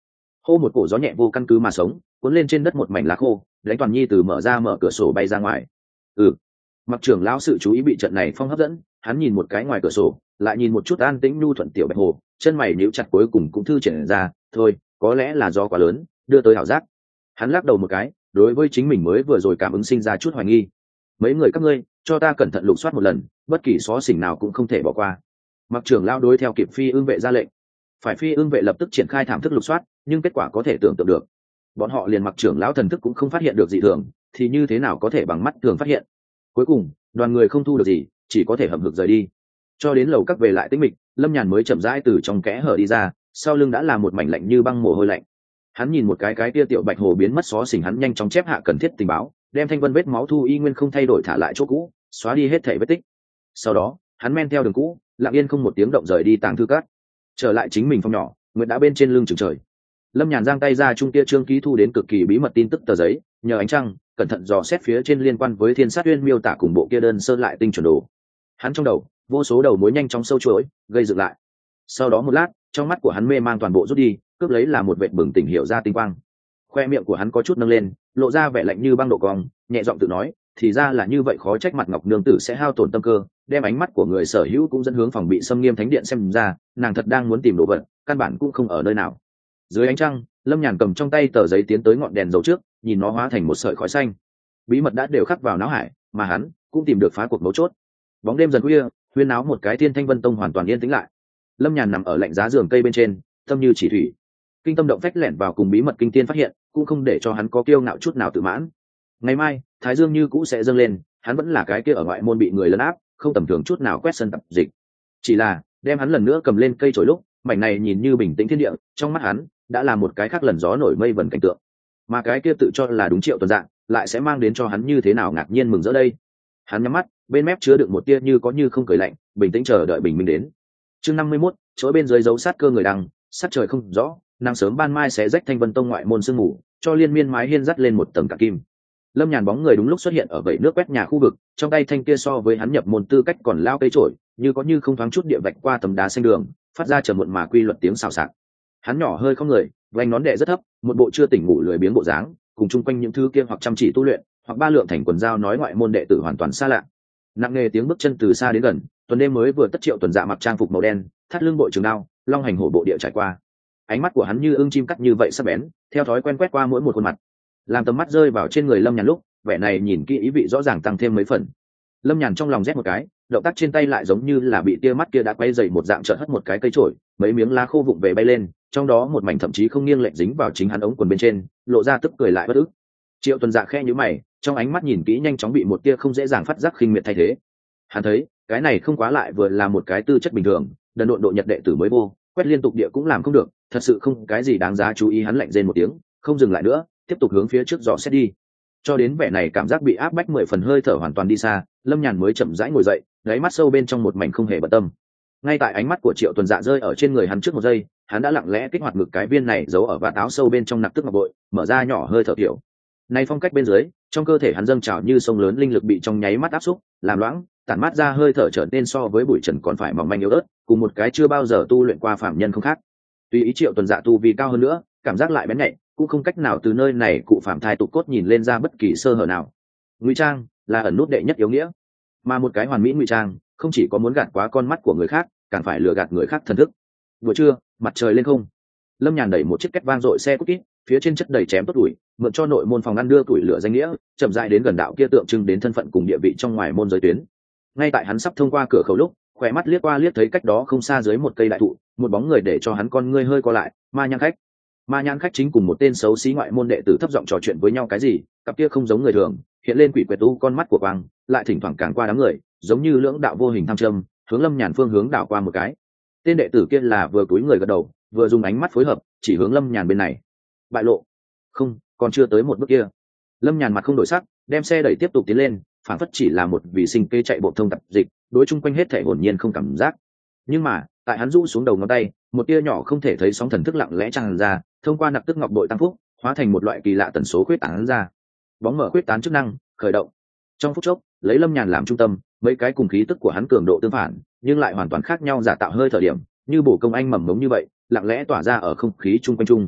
hô một cổ gió nhẹ vô căn cứ mà sống cuốn lên trên đất một mảnh lá khô, đánh toàn nhi từ mở cửa sổ bay ra ngoài. Mặc trưởng lão sự chú ý bị trận này phong hấp dẫn, hắn nhìn một cái ngoài cửa sổ, lại nhìn một chút an tĩnh nhu thuận tiểu bạch hồ, chân mày nhíu chặt cuối cùng cũng thư triển ra, thôi có lẽ là do quá lớn đưa tới ảo giác. Hắn lắc đầu một cái, đối với chính mình mới vừa rồi cảm ứng sinh ra chút hoài nghi. Mấy người các ngươi cho ta cẩn thận lục soát một lần, bất kỳ xó xỉnh nào cũng không thể bỏ qua. Mặc trưởng lão đối theo kịp phi ương vệ ra lệnh. Phải phi ương vệ lập tức triển khai thảm thức lục soát, nhưng kết quả có thể tưởng tượng được. Bọn họ liền mặc trưởng lão thần thức cũng không phát hiện được dị thường, thì như thế nào có thể bằng mắt thường phát hiện. Cuối cùng đoàn người không thu được gì, chỉ có thể hậm hực rời đi. Cho đến lầu các về lại tĩnh mịch, Lâm Nhàn mới chậm rãi từ trong kẽ hở đi ra, sau lưng đã là một mảnh lạnh như băng mồ hôi lạnh. Hắn nhìn một cái kia tiểu bạch hồ biến mất xó xỉnh, hắn nhanh chóng chép hạ cần thiết tình báo, đem thanh vân vết máu thu y nguyên không thay đổi thả lại chỗ cũ, xóa đi hết thể vết tích. Sau đó hắn men theo đường cũ, lặng yên không một tiếng động rời đi tàng thư cát, trở lại chính mình phòng nhỏ. Nguyệt đã bên trên lưng chừng trời. Lâm Nhàn giang tay ra trung kia trương ký thu đến cực kỳ bí mật tin tức tờ giấy, nhờ ánh trăng cẩn thận dò xét phía trên liên quan với Thiên Sát Uyên miêu tả cùng bộ kia đơn sơ lại tinh chuẩn đồ. Hắn trong đầu vô số đầu mối nhanh chóng sâu chuỗi gây dựng lại. Sau đó một lát, trong mắt của hắn mê mang toàn bộ rút đi, cướp lấy là một vệt bừng tỉnh hiểu ra tinh quang. Khoe miệng của hắn có chút nâng lên, lộ ra vẻ lạnh như băng độ cong, nhẹ giọng tự nói, thì ra là như vậy, khó trách Mặt Ngọc nương tử sẽ hao tổn tâm cơ, đem ánh mắt của người sở hữu cũng dẫn hướng phòng bị xâm nghiêm thánh điện, xem ra nàng thật đang muốn tìm đồ vật, căn bản cũng không ở nơi nào. Dưới ánh trăng, Lâm Nhàn cầm trong tay tờ giấy tiến tới ngọn đèn dầu trước, nhìn nó hóa thành một sợi khói xanh. Bí mật đã đều khắc vào não hải, mà hắn cũng tìm được phá cuộc mấu chốt. Bóng đêm dần khuya, huyên náo một cái Thiên Thanh Vân Tông hoàn toàn yên tĩnh lại. Lâm Nhàn nằm ở lạnh giá giường cây bên trên, tâm như chỉ thủy. Kinh tâm động phách lẻn vào cùng bí mật kinh tiên phát hiện, cũng không để cho hắn có kiêu ngạo chút nào tự mãn. Ngày mai thái dương như cũ sẽ dâng lên, hắn vẫn là cái kia ở ngoại môn bị người lấn áp, không tầm thường chút nào quét sân tập dịch. Chỉ là đem hắn lần nữa cầm lên cây chổi lúc, mảnh này nhìn như bình tĩnh thiên địa, trong mắt hắn đã là một cái khác lần gió nổi mây vần cảnh tượng. Mà cái kia tự cho là đúng Triệu Tuần Dạng lại sẽ mang đến cho hắn như thế nào ngạc nhiên mừng rỡ đây. Hắn nhắm mắt, bên mép chứa đựng một tia như có như không cười lạnh, bình tĩnh chờ đợi bình minh đến. Chương 51, chỗ bên dưới dấu sát cơ người đằng, sát trời không rõ, nắng sớm ban mai sẽ rách Thanh Vân Tông ngoại môn sương mù, cho liên miên mái hiên dắt lên một tầng cả kim. Lâm Nhàn bóng người đúng lúc xuất hiện ở vẩy nước quét nhà khu vực, trong tay thanh kia so với hắn nhập môn tư cách còn lao cây trổi, như có như không thoáng chút địa vạch qua tấm đá xanh đường, phát ra trầm muộn mà quy luật tiếng xào xạc. Hắn nhỏ hơi không người, vành nón đệ rất thấp, một bộ chưa tỉnh ngủ lười biếng bộ dáng, cùng chung quanh những thứ kia hoặc chăm chỉ tu luyện, hoặc ba lượng thành quần dao nói ngoại môn đệ tử hoàn toàn xa lạ. Nặng nề tiếng bước chân từ xa đến gần, tuần đêm mới vừa tất Triệu Tuần Dạ mặc trang phục màu đen, thắt lưng bội trường đao, long hành hổ bộ địa trải qua. Ánh mắt của hắn như ưng chim cắt như vậy sắc bén, theo thói quen quét qua mỗi một khuôn mặt. Làm tầm mắt rơi vào trên người Lâm Nhàn lúc, vẻ này nhìn kỹ ý vị rõ ràng tăng thêm mấy phần. Lâm Nhàn trong lòng rét một cái, động tác trên tay lại giống như là bị tia mắt kia đã quay dày một dạng, chợt hất một cái cây chổi, mấy miếng lá khô vụng về bay lên, trong đó một mảnh thậm chí không nghiêng lệch dính vào chính hắn ống quần bên trên, lộ ra tức cười lại bất ức. Triệu Tuần Dạ khẽ nhíu mày, trong ánh mắt nhìn kỹ nhanh chóng bị một tia không dễ dàng phát giác khinh miệt thay thế. Hắn thấy cái này không quá lại vừa là một cái tư chất bình thường, đần độn độ nhật đệ tử mới vô, quét liên tục địa cũng làm không được, thật sự không cái gì đáng giá chú ý. Hắn lạnh rên một tiếng, không dừng lại nữa, tiếp tục hướng phía trước dò xét đi. Cho đến vẻ này cảm giác bị áp bách 10 phần hơi thở hoàn toàn đi xa, Lâm Nhàn mới chậm rãi ngồi dậy, đáy mắt sâu bên trong một mảnh không hề bận tâm. Ngay tại ánh mắt của Triệu Tuần Dạ rơi ở trên người hắn trước một giây, hắn đã lặng lẽ kích hoạt ngực cái viên này giấu ở vạt áo sâu bên trong nặc tức ngọc bội, mở ra nhỏ hơi thở kiểu. Nay phong cách bên dưới, trong cơ thể hắn dâng trào như sông lớn, linh lực bị trong nháy mắt áp xúc, làm loãng, tản mát ra hơi thở trở nên so với bụi trần còn phải mỏng manh yếu ớt, cùng một cái chưa bao giờ tu luyện qua phàm nhân không khác. Tuy ý Triệu Tuần Dạ tu vi cao hơn nữa, cảm giác lại bén nhạy, cũng không cách nào từ nơi này cụ phạm thai tục cốt nhìn lên ra bất kỳ sơ hở nào. Ngụy trang là ẩn nút đệ nhất yếu nghĩa, mà một cái hoàn mỹ ngụy trang không chỉ có muốn gạt quá con mắt của người khác, càng phải lừa gạt người khác thần thức. Buổi trưa, mặt trời lên không, Lâm Nhàn đẩy một chiếc két vang dội xe cút kít, phía trên chất đầy chém tốt ủi, mượn cho nội môn phòng ăn đưa tuổi lửa danh nghĩa, chậm rãi đến gần đạo kia tượng trưng đến thân phận cùng địa vị trong ngoài môn giới tuyến. Ngay tại hắn sắp thông qua cửa khẩu lúc, khỏe mắt liếc qua liếc thấy cách đó không xa dưới một cây đại thụ, một bóng người để cho hắn con ngươi hơi co lại. Ma Nhãn Khách. Ma Nhãn Khách chính cùng một tên xấu xí ngoại môn đệ tử thấp giọng trò chuyện với nhau cái gì, cặp kia không giống người thường, hiện lên quỷ quyệt u con mắt của quang, lại thỉnh thoảng càng qua đám người, giống như lưỡng đạo vô hình tham châm, hướng Lâm Nhàn phương hướng đảo qua một cái. Tên đệ tử kia là vừa cúi người gật đầu, vừa dùng ánh mắt phối hợp chỉ hướng Lâm Nhàn bên này. Bại lộ? Không, còn chưa tới một bước kia. Lâm Nhàn mặt không đổi sắc, đem xe đẩy tiếp tục tiến lên, phản phất chỉ là một vị sinh kê chạy bộ thông tập dịch, đối chung quanh hết thể hồn nhiên không cảm giác. Nhưng mà tại hắn rũ xuống đầu ngón tay, một tia nhỏ không thể thấy sóng thần thức lặng lẽ tràn ra, thông qua nặc tức ngọc bội tăng phúc, hóa thành một loại kỳ lạ tần số khuyết tán ra. Bóng mở khuyết tán chức năng khởi động. Trong phút chốc, lấy Lâm Nhàn làm trung tâm, mấy cái cùng khí tức của hắn cường độ tương phản nhưng lại hoàn toàn khác nhau giả tạo hơi thở điểm, như bổ công anh mầm mống như vậy, lặng lẽ tỏa ra ở không khí chung quanh chung.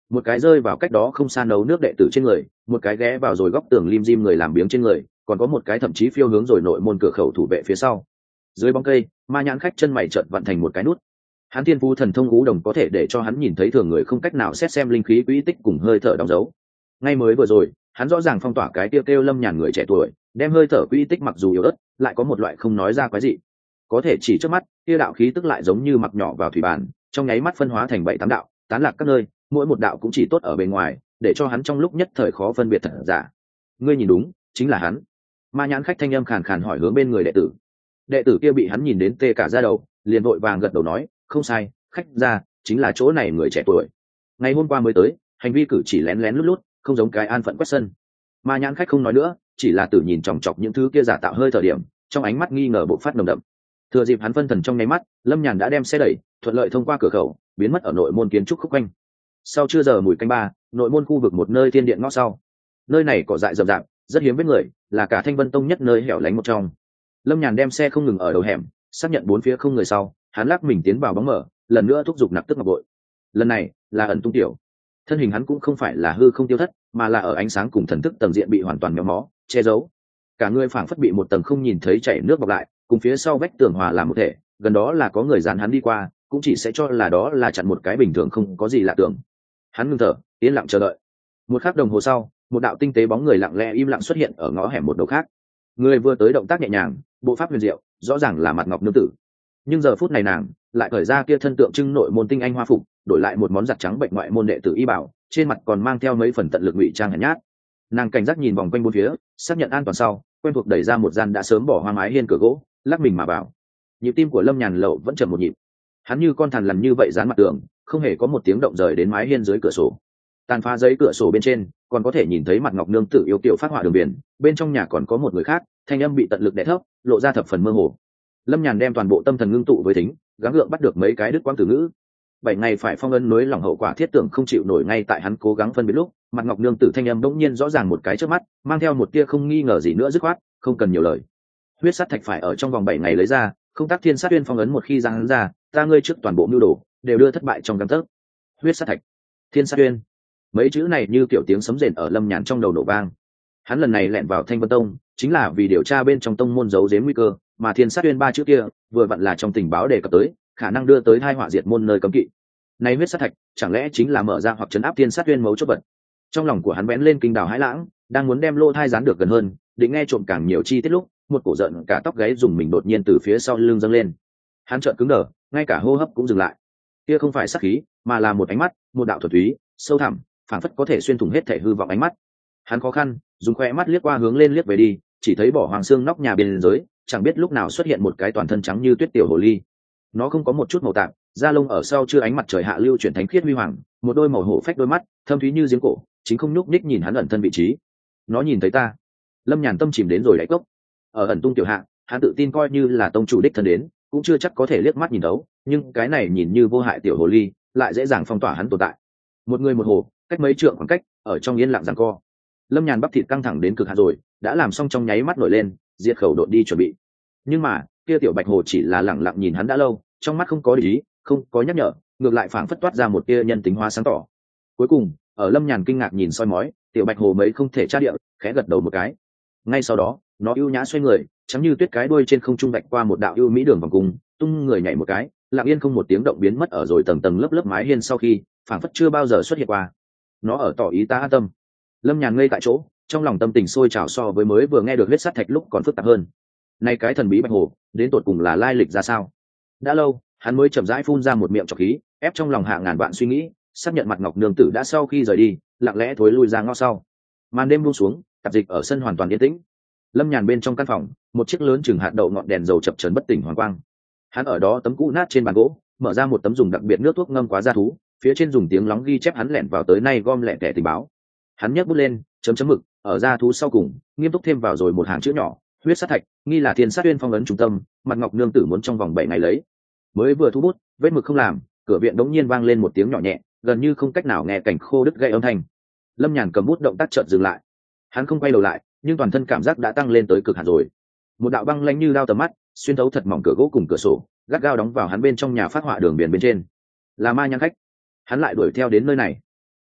một cái rơi vào cách đó không xa nấu nước đệ tử trên người, một cái ghé vào rồi góc tường lim dim người làm biếng trên người, còn có một cái thậm chí phiêu hướng rồi nội môn cửa khẩu thủ vệ phía sau. Dưới bóng cây, Ma Nhãn Khách chân mày chợt vặn thành một cái nút. Hắn thiên phú thần thông ngũ đồng có thể để cho hắn nhìn thấy thường người không cách nào xét xem linh khí quỹ tích cùng hơi thở đóng dấu. Ngay mới vừa rồi, hắn rõ ràng phong tỏa cái kêu Lâm Nhàn người trẻ tuổi, đem hơi thở quỹ tích mặc dù yếu ớt, lại có một loại không nói ra quái dị. Có thể chỉ trước mắt, kia đạo khí tức lại giống như mặc nhỏ vào thủy bàn, trong nháy mắt phân hóa thành 7-8 đạo, tán lạc các nơi, mỗi một đạo cũng chỉ tốt ở bề ngoài, để cho hắn trong lúc nhất thời khó phân biệt thật giả. Ngươi nhìn đúng, chính là hắn. Ma Nhãn Khách thanh âm khàn khàn hỏi hướng bên người đệ tử. Đệ tử kia bị hắn nhìn đến tê cả da đầu, liền vội vàng gật đầu nói, không sai, khách ra, chính là chỗ này người trẻ tuổi. Ngày hôm qua mới tới, hành vi cử chỉ lén lén lút lút, không giống cái an phận quét sân. Ma Nhãn Khách không nói nữa, chỉ là tử nhìn chòng chọc những thứ kia giả tạo hơi thời điểm, trong ánh mắt nghi ngờ bộc phát nồng đậm. Thừa dịp hắn phân thần trong nháy mắt, Lâm Nhàn đã đem xe đẩy, thuận lợi thông qua cửa khẩu, biến mất ở nội môn kiến trúc khúc quanh. Sau trưa giờ mùi canh ba, nội môn khu vực một nơi thiên điện ngõ sau. Nơi này cỏ dại rậm rạp, rất hiếm với người, là cả Thanh Vân Tông nhất nơi hẻo lánh một trong. Lâm Nhàn đem xe không ngừng ở đầu hẻm, xác nhận bốn phía không người sau, hắn lắc mình tiến vào bóng mở, lần nữa thúc giục nạp tức ngọc bội. Lần này là ẩn tung tiểu, thân hình hắn cũng không phải là hư không tiêu thất, mà là ở ánh sáng cùng thần thức tầng diện bị hoàn toàn méo mó, che giấu. Cả người phảng phất bị một tầng không nhìn thấy chảy nước bọc lại, cùng phía sau vách tường hòa làm một thể, gần đó là có người dán hắn đi qua, cũng chỉ sẽ cho là đó là chặn một cái bình thường không có gì lạ tưởng. Hắn ngưng thở, yên lặng chờ đợi. Một khắc đồng hồ sau, một đạo tinh tế bóng người lặng lẽ im lặng xuất hiện ở ngõ hẻm một đầu khác. Người vừa tới động tác nhẹ nhàng, bộ pháp huyền diệu, rõ ràng là Mặt Ngọc nương tử. Nhưng giờ phút này nàng lại cởi ra kia thân tượng trưng nội môn tinh anh hoa phục, đổi lại một món giặt trắng bệnh ngoại môn đệ tử y bảo, trên mặt còn mang theo mấy phần tận lực ngụy trang hèn nhát. Nàng cảnh giác nhìn vòng quanh bốn phía, xác nhận an toàn sau, quen thuộc đẩy ra một gian đã sớm bỏ hoa mái hiên cửa gỗ, lắc mình mà vào. Nhịp tim của Lâm Nhàn Lậu vẫn chậm một nhịp. Hắn như con thằn lằn như vậy dán mặt tường, không hề có một tiếng động rời đến mái hiên dưới cửa sổ. Tàn phá giấy cửa sổ bên trên, còn có thể nhìn thấy Mặt Ngọc nương tử yêu kiều phát họa đường biển, bên trong nhà còn có một người khác, thanh âm bị tận lực đè thấp, lộ ra thập phần mơ hồ. Lâm Nhàn đem toàn bộ tâm thần ngưng tụ với thính, gắng gượng bắt được mấy cái đứt quãng từ ngữ. 7 ngày phải phong ấn nối lòng hậu quả thiết tưởng không chịu nổi, ngay tại hắn cố gắng phân biệt lúc, Mặt Ngọc nương tử thanh âm bỗng nhiên rõ ràng một cái trước mắt, mang theo một tia không nghi ngờ gì nữa dứt khoát, không cần nhiều lời. Huyết sát thạch phải ở trong vòng 7 ngày lấy ra, không tác thiên sát uyên phong ấn một khi giáng ra, ta ngươi trước toàn bộ mưu đồ đều đưa thất bại trong gang tấc. Huyết sát thạch, thiên sát uyên, mấy chữ này như kiểu tiếng sấm rền ở Lâm Nhàn trong đầu nổ vang. Hắn lần này lẻn vào Thanh Vân Tông, chính là vì điều tra bên trong tông môn giấu giếm nguy cơ, mà thiên sát uyên ba chữ kia vừa vặn là trong tình báo đề cập tới, khả năng đưa tới tai họa diệt môn nơi cấm kỵ. Này huyết sát thạch, chẳng lẽ chính là mở ra hoặc trấn áp thiên sát uyên mấu chốt vật? Trong lòng của hắn vén lên kinh đào hãi lãng, đang muốn đem lô thai dán được gần hơn, định nghe trộm càng nhiều chi tiết lúc, một cổ giận cả tóc gáy dùng mình đột nhiên từ phía sau lưng dâng lên. Hắn trợn cứng đờ, ngay cả hô hấp cũng dừng lại. Kia không phải sát khí, mà là một ánh mắt, một đạo thuật túy, sâu thẳm, phảng phất có thể xuyên thủng hết thể hư vọng ánh mắt. Hắn khó khăn dùng khóe mắt liếc qua hướng lên liếc về đi, chỉ thấy bỏ hoàng xương nóc nhà bên dưới, chẳng biết lúc nào xuất hiện một cái toàn thân trắng như tuyết tiểu hồ ly. Nó không có một chút màu tạp, da lông ở sau chưa ánh mặt trời hạ lưu chuyển thánh khiết huy hoàng, một đôi màu hổ phách đôi mắt thâm thúy như giếng cổ, chính không nhúc nhích nhìn hắn ẩn thân vị trí. Nó nhìn thấy ta. Lâm Nhàn tâm chìm đến rồi đáy cốc. Ở ẩn tung tiểu hạ, hắn tự tin coi như là tông chủ đích thân đến, cũng chưa chắc có thể liếc mắt nhìn đấu, nhưng cái này nhìn như vô hại tiểu hồ ly, lại dễ dàng phong tỏa hắn tồn tại. Một người một hồ, cách mấy trượng khoảng cách, ở trong yên lặng giằng co. Lâm Nhàn bắp thịt căng thẳng đến cực hạn rồi, đã làm xong trong nháy mắt nổi lên, diệt khẩu đột đi chuẩn bị. Nhưng mà, kia tiểu bạch hồ chỉ là lẳng lặng nhìn hắn đã lâu, trong mắt không có để ý, không có nhắc nhở, ngược lại phảng phất toát ra một tia nhân tính hóa sáng tỏ. Cuối cùng, ở Lâm Nhàn kinh ngạc nhìn soi mói, tiểu bạch hồ mấy không thể tra địa, khẽ gật đầu một cái. Ngay sau đó, nó ưu nhã xoay người, trắng như tuyết cái đuôi trên không trung vạch qua một đạo ưu mỹ đường vòng cung, tung người nhảy một cái, lặng yên không một tiếng động biến mất ở rồi tầng tầng lớp lớp mái hiên sau khi, phảng phất chưa bao giờ xuất hiện qua. Nó ở tỏ ý ta an tâm. Lâm Nhàn ngây tại chỗ, trong lòng tâm tình sôi trào so với mới vừa nghe được huyết sát thạch lúc còn phức tạp hơn. Nay cái thần bí bạch hồ, đến tột cùng là lai lịch ra sao? Đã lâu, hắn mới chậm rãi phun ra một miệng trọc khí, ép trong lòng hạ ngàn vạn suy nghĩ, xác nhận Mặt Ngọc nương tử đã sau khi rời đi, lặng lẽ thối lui ra ngõ sau. Màn đêm buông xuống, tạp dịch ở sân hoàn toàn yên tĩnh. Lâm Nhàn bên trong căn phòng, một chiếc lớn chừng hạt đậu ngọn đèn dầu chập chờn bất tỉnh hoàng quang. Hắn ở đó tấm cũ nát trên bàn gỗ, mở ra một tấm dùng đặc biệt nước thuốc ngâm quá da thú, phía trên dùng tiếng lóng ghi chép hắn lẻn vào tới nay gom lẹ tẻ tình báo. Hắn nhấc bút lên, chấm chấm mực, ở da thú sau cùng, nghiêm túc thêm vào rồi một hàng chữ nhỏ, huyết sát thạch, nghi là thiên sát uyên phong ấn trung tâm, Mặt Ngọc nương tử muốn trong vòng 7 ngày lấy. Mới vừa thu bút, vết mực không làm, cửa viện đống nhiên vang lên một tiếng nhỏ nhẹ, gần như không cách nào nghe cảnh khô đứt gãy âm thanh. Lâm Nhàn cầm bút động tác chợt dừng lại. Hắn không quay đầu lại, nhưng toàn thân cảm giác đã tăng lên tới cực hạn rồi. Một đạo băng lanh như đao tầm mắt, xuyên thấu thật mỏng cửa gỗ cùng cửa sổ, gắt gao đóng vào hắn bên trong nhà phát họa đường biển bên trên. Là Ma Nhãn Khách. Hắn lại đuổi theo đến nơi này.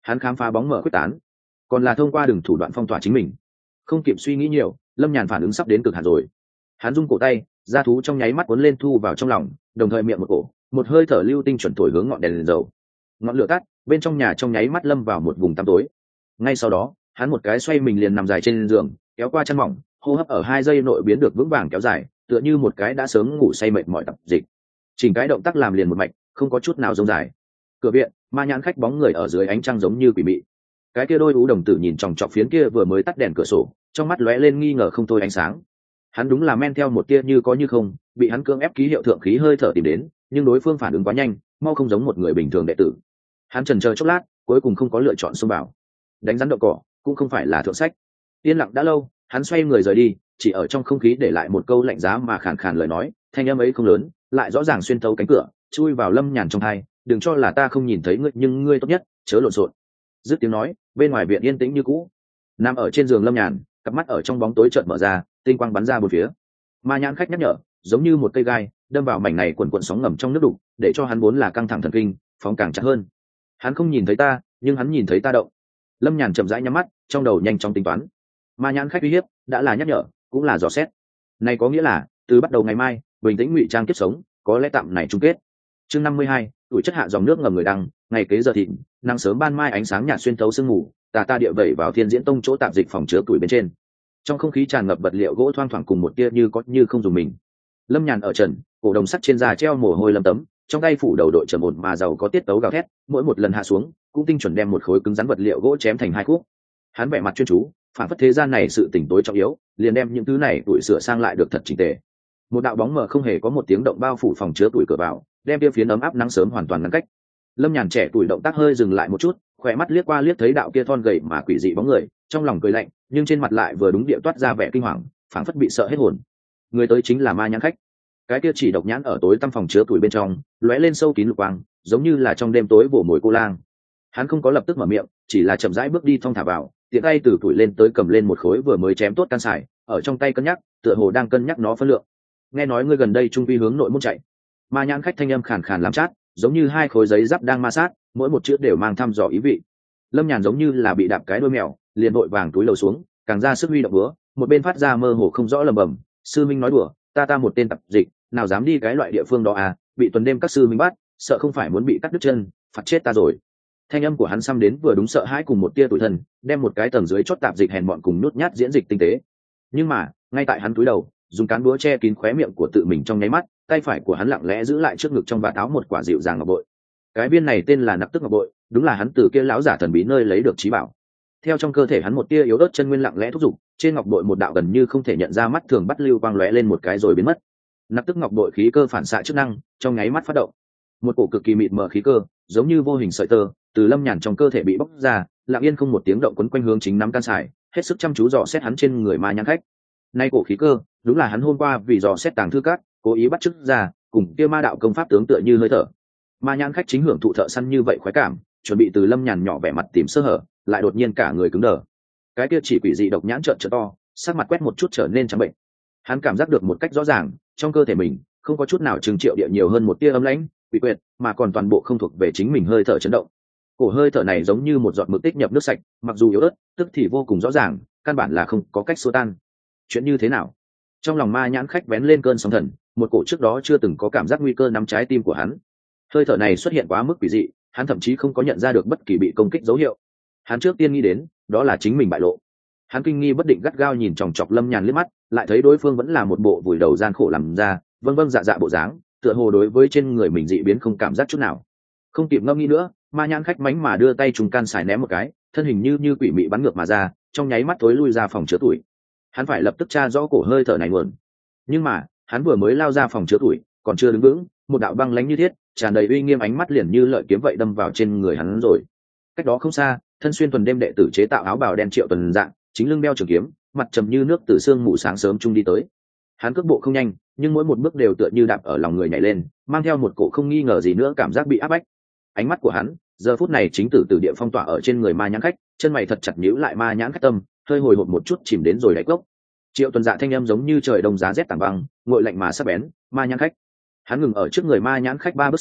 hắn khám phá bóng mở quyết tán, còn là thông qua đường thủ đoạn phong tỏa chính mình. Không kịp suy nghĩ nhiều, lâm nhàn phản ứng sắp đến cực hạn rồi. Hắn rung cổ tay, da thú trong nháy mắt cuốn lên thu vào trong lòng, đồng thời miệng một cổ, một hơi thở lưu tinh chuẩn thổi hướng ngọn đèn liền dầu. Ngọn lửa tắt, bên trong nhà trong nháy mắt lâm vào một vùng tăm tối. Ngay sau đó, hắn một cái xoay mình liền nằm dài trên giường, kéo qua chăn mỏng, hô hấp ở 2 giây nội biến được vững vàng kéo dài, tựa như một cái đã sớm ngủ say mệt mỏi tập dịch. Chỉnh cái động tác làm liền một mạch, không có chút nào rông dài. Cửa viện, ma nhãn khách bóng người ở dưới ánh trăng giống như quỷ mị. Cái kia đôi ú đồng tử nhìn chòng chọc phiến kia vừa mới tắt đèn cửa sổ, trong mắt lóe lên nghi ngờ không thôi ánh sáng. Hắn đúng là men theo một tia như có như không, bị hắn cưỡng ép ký hiệu thượng khí hơi thở tìm đến, nhưng đối phương phản ứng quá nhanh, mau không giống một người bình thường đệ tử. Hắn chần chờ chốc lát, cuối cùng không có lựa chọn xông vào. Đánh rắn đậu cỏ cũng không phải là thượng sách. Yên lặng đã lâu, hắn xoay người rời đi, chỉ ở trong không khí để lại một câu lạnh giá mà khàn khàn lời nói, thanh âm ấy không lớn, lại rõ ràng xuyên thấu cánh cửa, chui vào lâm nhàn trong tai. Đừng cho là ta không nhìn thấy ngươi, nhưng ngươi tốt nhất chớ lộn xộn. Dứt tiếng nói, bên ngoài viện yên tĩnh như cũ. Nằm ở trên giường lâm nhàn, cặp mắt ở trong bóng tối chợt mở ra, tinh quang bắn ra bốn phía. Ma nhãn khách nhắc nhở, giống như một cây gai đâm vào mảnh này quần quần sóng ngầm trong nước đục, để cho hắn vốn là căng thẳng thần kinh phóng càng chặt hơn. Hắn không nhìn thấy ta, nhưng hắn nhìn thấy ta động. Lâm nhàn chậm rãi nhắm mắt, trong đầu nhanh chóng tính toán. Ma nhãn khách uy hiếp đã là nhắc nhở, cũng là dò xét. Này có nghĩa là từ bắt đầu ngày mai, bình tĩnh ngụy trang kiếp sống, có lẽ tạm này chung kết. Chương 52, tuổi chất hạ dòng nước ngầm người đăng, ngày kế giờ thịnh, nắng sớm ban mai ánh sáng nhạt xuyên thấu sương mù, ta địa vẩy vào Thiên Diễn Tông chỗ tạp dịch phòng chứa tuổi bên trên. Trong không khí tràn ngập vật liệu gỗ thoang thoảng cùng một tia như có như không dùng mình. Lâm nhàn ở trần, cổ đồng sắt trên da treo mồ hôi lấm tấm, trong tay phủ đầu đội trầm ổn mà giàu có tiết tấu gào thét, mỗi một lần hạ xuống cũng tinh chuẩn đem một khối cứng rắn vật liệu gỗ chém thành 2 khúc. Hắn vẻ mặt chuyên chú, phản phất thế gian này sự tỉnh tối trọng yếu, liền đem những thứ này tuổi sửa sang lại được thật chỉnh tề. Một đạo bóng mờ không hề có một tiếng động bao phủ phòng chứa tuổi cửa vào, đem kia phiến ấm áp nắng sớm hoàn toàn ngăn cách. Lâm nhàn trẻ tuổi động tác hơi dừng lại một chút, khỏe mắt liếc qua liếc thấy đạo kia thon gầy mà quỷ dị bóng người, trong lòng cười lạnh, nhưng trên mặt lại vừa đúng địa toát ra vẻ kinh hoàng, phảng phất bị sợ hết hồn. Người tới chính là ma nhãn khách. Cái kia chỉ độc nhãn ở tối tăm phòng chứa tuổi bên trong, lóe lên sâu kín lục quang, giống như là trong đêm tối vồ mồi cô lang. Hắn không có lập tức mở miệng, chỉ là chậm rãi bước đi thong thả vào, tiện tay từ tuổi lên tới cầm lên một khối vừa mới chém tốt can sải, ở trong tay cân nhắc, tựa hồ đang cân nhắc nó phân lượng. Nghe nói ngươi gần đây trung vi hướng nội môn chạy. Ma nhãn khách thanh âm khàn khàn làm chát, giống như 2 khối giấy giáp đang ma sát, mỗi một chữ đều mang thăm dò ý vị. Lâm nhàn giống như là bị đạp cái đuôi mèo, liền vội vàng túi lầu xuống, càng ra sức huy động búa, một bên phát ra mơ hồ không rõ lầm bầm. Sư minh nói đùa, ta một tên tập dịch, nào dám đi cái loại địa phương đó à, bị tuần đêm các sư minh bắt, sợ không phải muốn bị cắt đứt chân, phạt chết ta rồi. Thanh âm của hắn xăm đến vừa đúng sợ hãi cùng một tia tủi thân, đem một cái tầng dưới chót tạp dịch hèn mọn cùng nhút nhát diễn dịch tinh tế. Nhưng mà ngay tại hắn túi đầu, dùng cán búa che kín khóe miệng của tự mình trong nháy mắt, tay phải của hắn lặng lẽ giữ lại trước ngực trong vạt áo một quả dịu dàng ngọc bội. Cái viên này tên là nặc tức ngọc bội, đúng là hắn từ kia lão giả thần bí nơi lấy được trí bảo. Theo trong cơ thể hắn một tia yếu ớt chân nguyên lặng lẽ thúc giục, trên ngọc bội một đạo gần như không thể nhận ra mắt thường bắt lưu quang lóe lên một cái rồi biến mất. Nặc tức ngọc bội khí cơ phản xạ chức năng trong nháy mắt phát động, một cổ cực kỳ mịt mờ khí cơ, giống như vô hình sợi tơ, từ lâm nhàn trong cơ thể bị bóc ra, lặng yên không một tiếng động quấn quanh hướng chính nắm can sải, hết sức chăm chú dò xét hắn trên người ma nhãn khách. Nay cổ khí cơ, đúng là hắn hôm qua vì dò xét tàng thư cát, cố ý bắt chước ra, cùng kia ma đạo công pháp tướng tựa như hơi thở. Ma nhãn khách chính hưởng thụ thợ săn như vậy khoái cảm, chuẩn bị từ lâm nhàn nhỏ vẻ mặt tìm sơ hở, lại đột nhiên cả người cứng đờ. Cái kia chỉ quỷ dị độc nhãn trợn trợn to, sắc mặt quét một chút trở nên trắng bệnh. Hắn cảm giác được một cách rõ ràng, trong cơ thể mình không có chút nào trừng triệu địa nhiều hơn một tia âm lãnh, quỷ quyệt, mà còn toàn bộ không thuộc về chính mình hơi thở chấn động. Cổ hơi thở này giống như một giọt mực tích nhập nước sạch, mặc dù yếu ớt, tức thì vô cùng rõ ràng, căn bản là không có cách xua tan. Chuyện như thế nào? Trong lòng ma nhãn khách vén lên cơn sóng thần, một cổ trước đó chưa từng có cảm giác nguy cơ nắm trái tim của hắn. Hơi thở này xuất hiện quá mức quỷ dị, hắn thậm chí không có nhận ra được bất kỳ bị công kích dấu hiệu. Hắn trước tiên nghĩ đến, đó là chính mình bại lộ. Hắn kinh nghi bất định gắt gao nhìn chòng chọc lâm nhàn liếc mắt, lại thấy đối phương vẫn là một bộ vùi đầu gian khổ làm ra, vâng vâng dạ dạ bộ dáng, tựa hồ đối với trên người mình dị biến không cảm giác chút nào. Không kịp ngâm nghĩ nữa, ma nhãn khách mánh mà đưa tay trùng can xài ném một cái, thân hình như quỷ mị bắn ngược mà ra, trong nháy mắt tối lui ra phòng chứa tuổi. Hắn phải lập tức tra rõ cổ hơi thở này nguồn. Nhưng mà hắn vừa mới lao ra phòng chứa tuổi, còn chưa đứng vững, một đạo băng lãnh như thiết, tràn đầy uy nghiêm ánh mắt liền như lợi kiếm vậy đâm vào trên người hắn rồi. Cách đó không xa, thân xuyên tuần đêm đệ tử chế tạo áo bào đen Triệu Tuần Dạng, chính lưng đeo trường kiếm, mặt trầm như nước từ sương mù sáng sớm trung đi tới. Hắn cước bộ không nhanh, nhưng mỗi một bước đều tựa như đạp ở lòng người nhảy lên, mang theo một cổ không nghi ngờ gì nữa cảm giác bị áp bách. Ánh mắt của hắn giờ phút này chính từ địa phong tỏa ở trên người ma nhãn khách, chân mày thật chặt nhíu lại, ma nhãn khách tâm hơi hồi hộp một chút chìm đến rồi đáy cốc. Triệu Tuần Dạ thanh âm giống như trời đông giá rét tảng băng, nguội lạnh mà sắc bén. Ma nhãn khách. Hắn ngừng ở trước người ma nhãn khách 3 bước xa,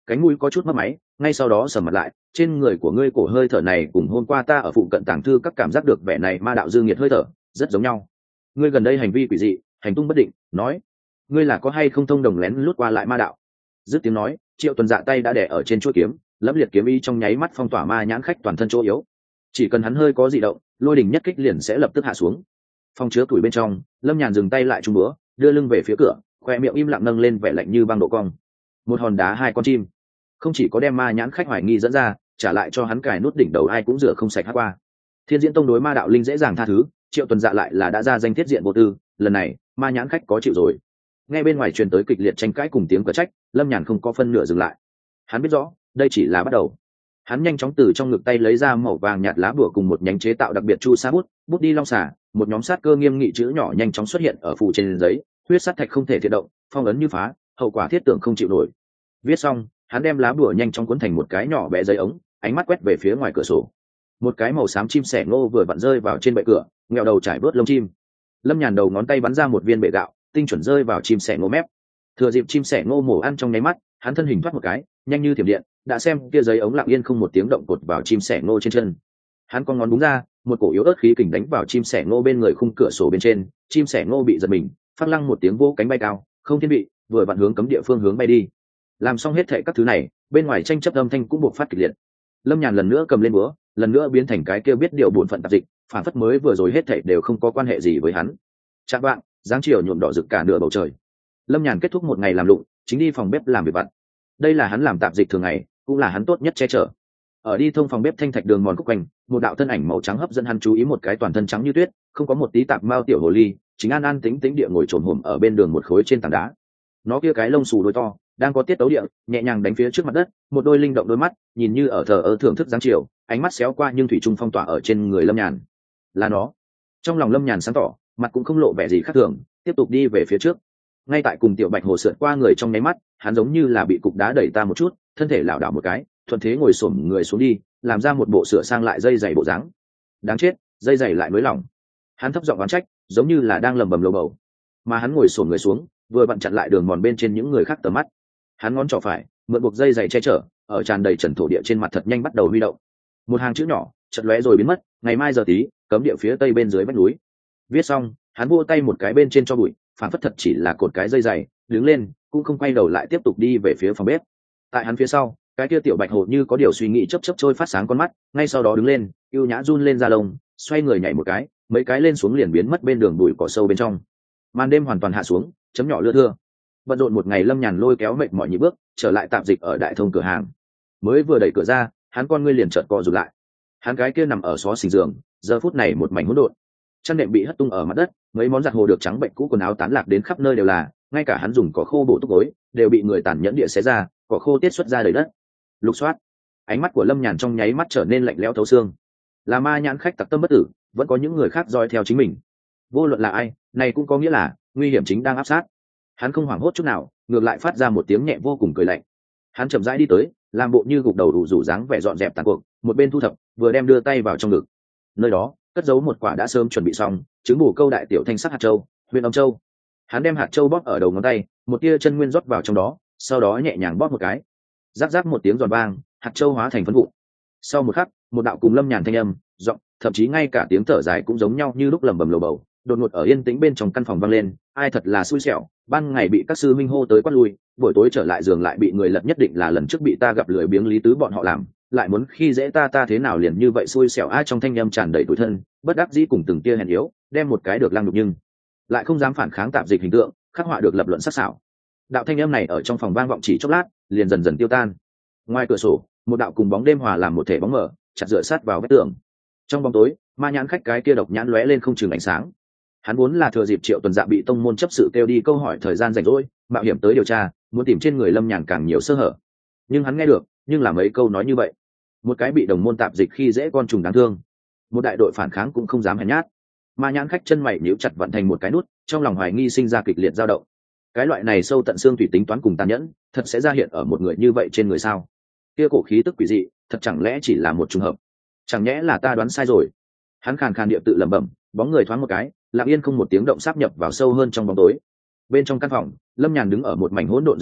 cánh mũi có chút mất máy, ngay sau đó sầm mặt lại. Trên người của ngươi cổ hơi thở này cùng hôm qua ta ở phụ cận tàng thư các cảm giác được vẻ này ma đạo dương nhiệt hơi thở rất giống nhau. Ngươi gần đây hành vi quỷ dị, hành tung bất định, nói ngươi là có hay không thông đồng lén lút qua lại ma đạo. Dứt tiếng nói, Triệu Tuần Dạ tay đã đè ở trên chuôi kiếm, lẫm liệt kiếm ý trong nháy mắt phong tỏa ma nhãn khách toàn thân chỗ yếu. Chỉ cần hắn hơi có dị động, lôi đình nhất kích liền sẽ lập tức hạ xuống. Phòng chứa tuổi bên trong, Lâm Nhàn dừng tay lại trung bữa, đưa lưng về phía cửa, khoe miệng im lặng nâng lên vẻ lạnh như băng độ cong. Một hòn đá hai con chim, không chỉ có đem ma nhãn khách hoài nghi dẫn ra, trả lại cho hắn cài nút đỉnh đầu ai cũng rửa không sạch hát qua. Thiên Diễn Tông đối ma đạo linh dễ dàng tha thứ, Triệu Tuần Dạ lại là đã ra danh thiết diện vô tư, lần này ma nhãn khách có chịu rồi. Nghe bên ngoài truyền tới kịch liệt tranh cãi cùng tiếng cờ trách, Lâm Nhàn không có phân nửa dừng lại. Hắn biết rõ đây chỉ là bắt đầu. Hắn nhanh chóng từ trong ngực tay lấy ra màu vàng nhạt lá bùa cùng một nhánh chế tạo đặc biệt chu sa bút, bút đi long xả, một nhóm sát cơ nghiêm nghị chữ nhỏ nhanh chóng xuất hiện ở phủ trên giấy. Huyết sát thạch không thể thiệt động, phong ấn như phá, hậu quả thiết tưởng không chịu nổi. Viết xong, hắn đem lá bùa nhanh chóng cuốn thành một cái nhỏ bé giấy ống, ánh mắt quét về phía ngoài cửa sổ. Một cái màu xám chim sẻ ngô vừa vặn rơi vào trên bệ cửa, nghẹo đầu trải bớt lông chim. Lâm Nhàn đầu ngón tay bắn ra một viên bệ gạo, tinh chuẩn rơi vào chim sẻ ngô mép. Thừa dịp chim sẻ ngô mổ ăn trong nháy mắt, hắn thân hình thoát một cái, nhanh như thiểm điện, đã xem kia giấy ống lặng yên không một tiếng động cột vào chim sẻ ngô trên chân. Hắn con ngón búng ra, một cổ yếu ớt khí kình đánh vào chim sẻ ngô bên người khung cửa sổ bên trên, chim sẻ ngô bị giật mình, phát lăng một tiếng vỗ cánh bay cao, không thiên bị, vừa vặn hướng cấm địa phương hướng bay đi. Làm xong hết thệ các thứ này, bên ngoài tranh chấp âm thanh cũng buộc phát kịch liệt. Lâm Nhàn lần nữa cầm lên búa, lần nữa biến thành cái kia biết điều bổn phận tạp dịch, phản phất mới vừa rồi hết thệ đều không có quan hệ gì với hắn. Chạm vạng, dáng chiều nhuộm đỏ rực cả nửa bầu trời. Lâm Nhàn kết thúc một ngày làm lụng, chính đi phòng bếp làm việc vặt. Đây là hắn làm tạp dịch thường ngày, cũng là hắn tốt nhất che chở. Ở đi thông phòng bếp thanh thạch đường mòn khúc quanh, một đạo thân ảnh màu trắng hấp dẫn hắn chú ý, một cái toàn thân trắng như tuyết, không có một tí tạp mao tiểu hồ ly, chính an an tĩnh tĩnh địa ngồi trồm hổm ở bên đường một khối trên tảng đá. Nó kia cái lông xù đôi to, đang có tiết tấu địa, nhẹ nhàng đánh phía trước mặt đất, một đôi linh động đôi mắt, nhìn như ở thờ ơ thưởng thức dáng chiều, ánh mắt xéo qua nhưng thủy chung phong tỏa ở trên người Lâm Nhàn. Là nó. Trong lòng Lâm Nhàn sáng tỏ, mặt cũng không lộ vẻ gì khác thường, tiếp tục đi về phía trước. Ngay tại cùng tiểu bạch hồ sượt qua người trong nháy mắt, hắn giống như là bị cục đá đẩy ta một chút, thân thể lảo đảo một cái, thuận thế ngồi xổm người xuống đi, làm ra một bộ sửa sang lại dây giày bộ dáng. Đáng chết, dây giày lại nối lỏng. Hắn thấp giọng oán trách, giống như là đang lầm bầm lầu bầu. Mà hắn ngồi xổm người xuống, vừa vặn chặn lại đường mòn bên trên những người khác tầm mắt. Hắn ngón trỏ phải mượn buộc dây giày che chở, ở tràn đầy trần thổ địa trên mặt thật nhanh bắt đầu huy động. Một hàng chữ nhỏ chợt lóe rồi biến mất, ngày mai giờ tí, cấm địa phía tây bên dưới vách núi. Viết xong, hắn vỗ tay một cái bên trên cho bụi, phản phất thật chỉ là cột cái dây giày, đứng lên, cũng không quay đầu lại tiếp tục đi về phía phòng bếp. Tại hắn phía sau, cái kia tiểu bạch hồ như có điều suy nghĩ chớp chớp trôi phát sáng con mắt, ngay sau đó đứng lên, ưu nhã run lên da lông, xoay người nhảy một cái, mấy cái lên xuống liền biến mất bên đường bụi cỏ sâu bên trong. Màn đêm hoàn toàn hạ xuống, chấm nhỏ lưa thưa. Bận rộn một ngày, Lâm Nhàn lôi kéo mệt mỏi nhị bước trở lại tạm dịch ở đại thông cửa hàng. Mới vừa đẩy cửa ra, hắn con ngươi liền chợt co rụt lại. Hắn cái kia nằm ở xó xình giường, giờ phút này một mảnh hỗn độn, chăn đệm bị hất tung ở mặt đất, mấy món giặt hồ được trắng bệnh cũ quần áo tán lạc đến khắp nơi đều là, ngay cả hắn dùng cỏ khô bổ túc gối đều bị người tàn nhẫn địa xé ra, cỏ khô tiết xuất ra đầy đất. Lục soát, ánh mắt của Lâm Nhàn trong nháy mắt trở nên lạnh lẽo thấu xương. Là ma nhãn khách tặc tâm bất tử, vẫn có những người khác dõi theo chính mình. Vô luận là ai, này cũng có nghĩa là nguy hiểm chính đang áp sát. Hắn không hoảng hốt chút nào, ngược lại phát ra một tiếng nhẹ vô cùng cười lạnh. Hắn chậm rãi đi tới, làm bộ như gục đầu đủ rủ dáng vẻ dọn dẹp tàn cuộc, một bên thu thập, vừa đem đưa tay vào trong ngực. Nơi đó cất giấu một quả đã sớm chuẩn bị xong trứng bổ câu đại tiểu thanh sắc hạt châu, huyền âm châu. Hắn đem hạt châu bóp ở đầu ngón tay, một tia chân nguyên rót vào trong đó, sau đó nhẹ nhàng bóp một cái, rắc rắc một tiếng giòn vang, hạt châu hóa thành phấn vụn. Sau một khắc, một đạo cùng Lâm Nhàn thanh âm, giọng, thậm chí ngay cả tiếng thở dài cũng giống nhau như lúc lẩm bẩm lầu bầu, đột ngột ở yên tĩnh bên trong căn phòng vang lên. Ai thật là xui xẻo, ban ngày bị các sư minh hô tới quát lui, buổi tối trở lại giường lại bị người lật, nhất định là lần trước bị ta gặp lười biếng Lý Tứ bọn họ làm, lại muốn khi dễ ta thế nào liền như vậy xui xẻo. Ai trong thanh âm tràn đầy tủi thân, bất đắc dĩ cùng từng tia hèn yếu, đem một cái được lăng nhục nhưng lại không dám phản kháng tạp dịch hình tượng khắc họa được lập luận sắc sảo. Đạo thanh âm này ở trong phòng vang vọng chỉ chốc lát, liền dần dần tiêu tan. Ngoài cửa sổ, một đạo cùng bóng đêm hòa làm một thể bóng mờ, chặt dựa sát vào vách tường. Trong bóng tối, ma nhãn khách cái kia độc nhãn lóe lên không chừng ánh sáng. Hắn vốn là thừa dịp Triệu Tuần Dạ bị tông môn chấp sự kêu đi câu hỏi thời gian rảnh rỗi, mạo hiểm tới điều tra, muốn tìm trên người Lâm Nhàn càng nhiều sơ hở. Nhưng hắn nghe được, nhưng là mấy câu nói như vậy. Một cái bị đồng môn tạp dịch khi dễ con trùng đáng thương, một đại đội phản kháng cũng không dám hèn nhát. Ma nhãn khách chân mày nhíu chặt vận thành một cái nút, trong lòng hoài nghi sinh ra kịch liệt dao động. Cái loại này sâu tận xương thủy tính toán cùng tàn nhẫn, thật sẽ ra hiện ở một người như vậy trên người sao? Kia cổ khí tức quỷ dị, thật chẳng lẽ chỉ là một trùng hợp? Chẳng nhẽ là ta đoán sai rồi? Hắn khàn khàn địa tự lẩm bẩm, bóng người thoáng một cái, lặng yên không một tiếng động sáp nhập vào sâu hơn trong bóng tối. Bên trong căn phòng, Lâm Nhàn đứng ở một mảnh hỗn độn giường trước,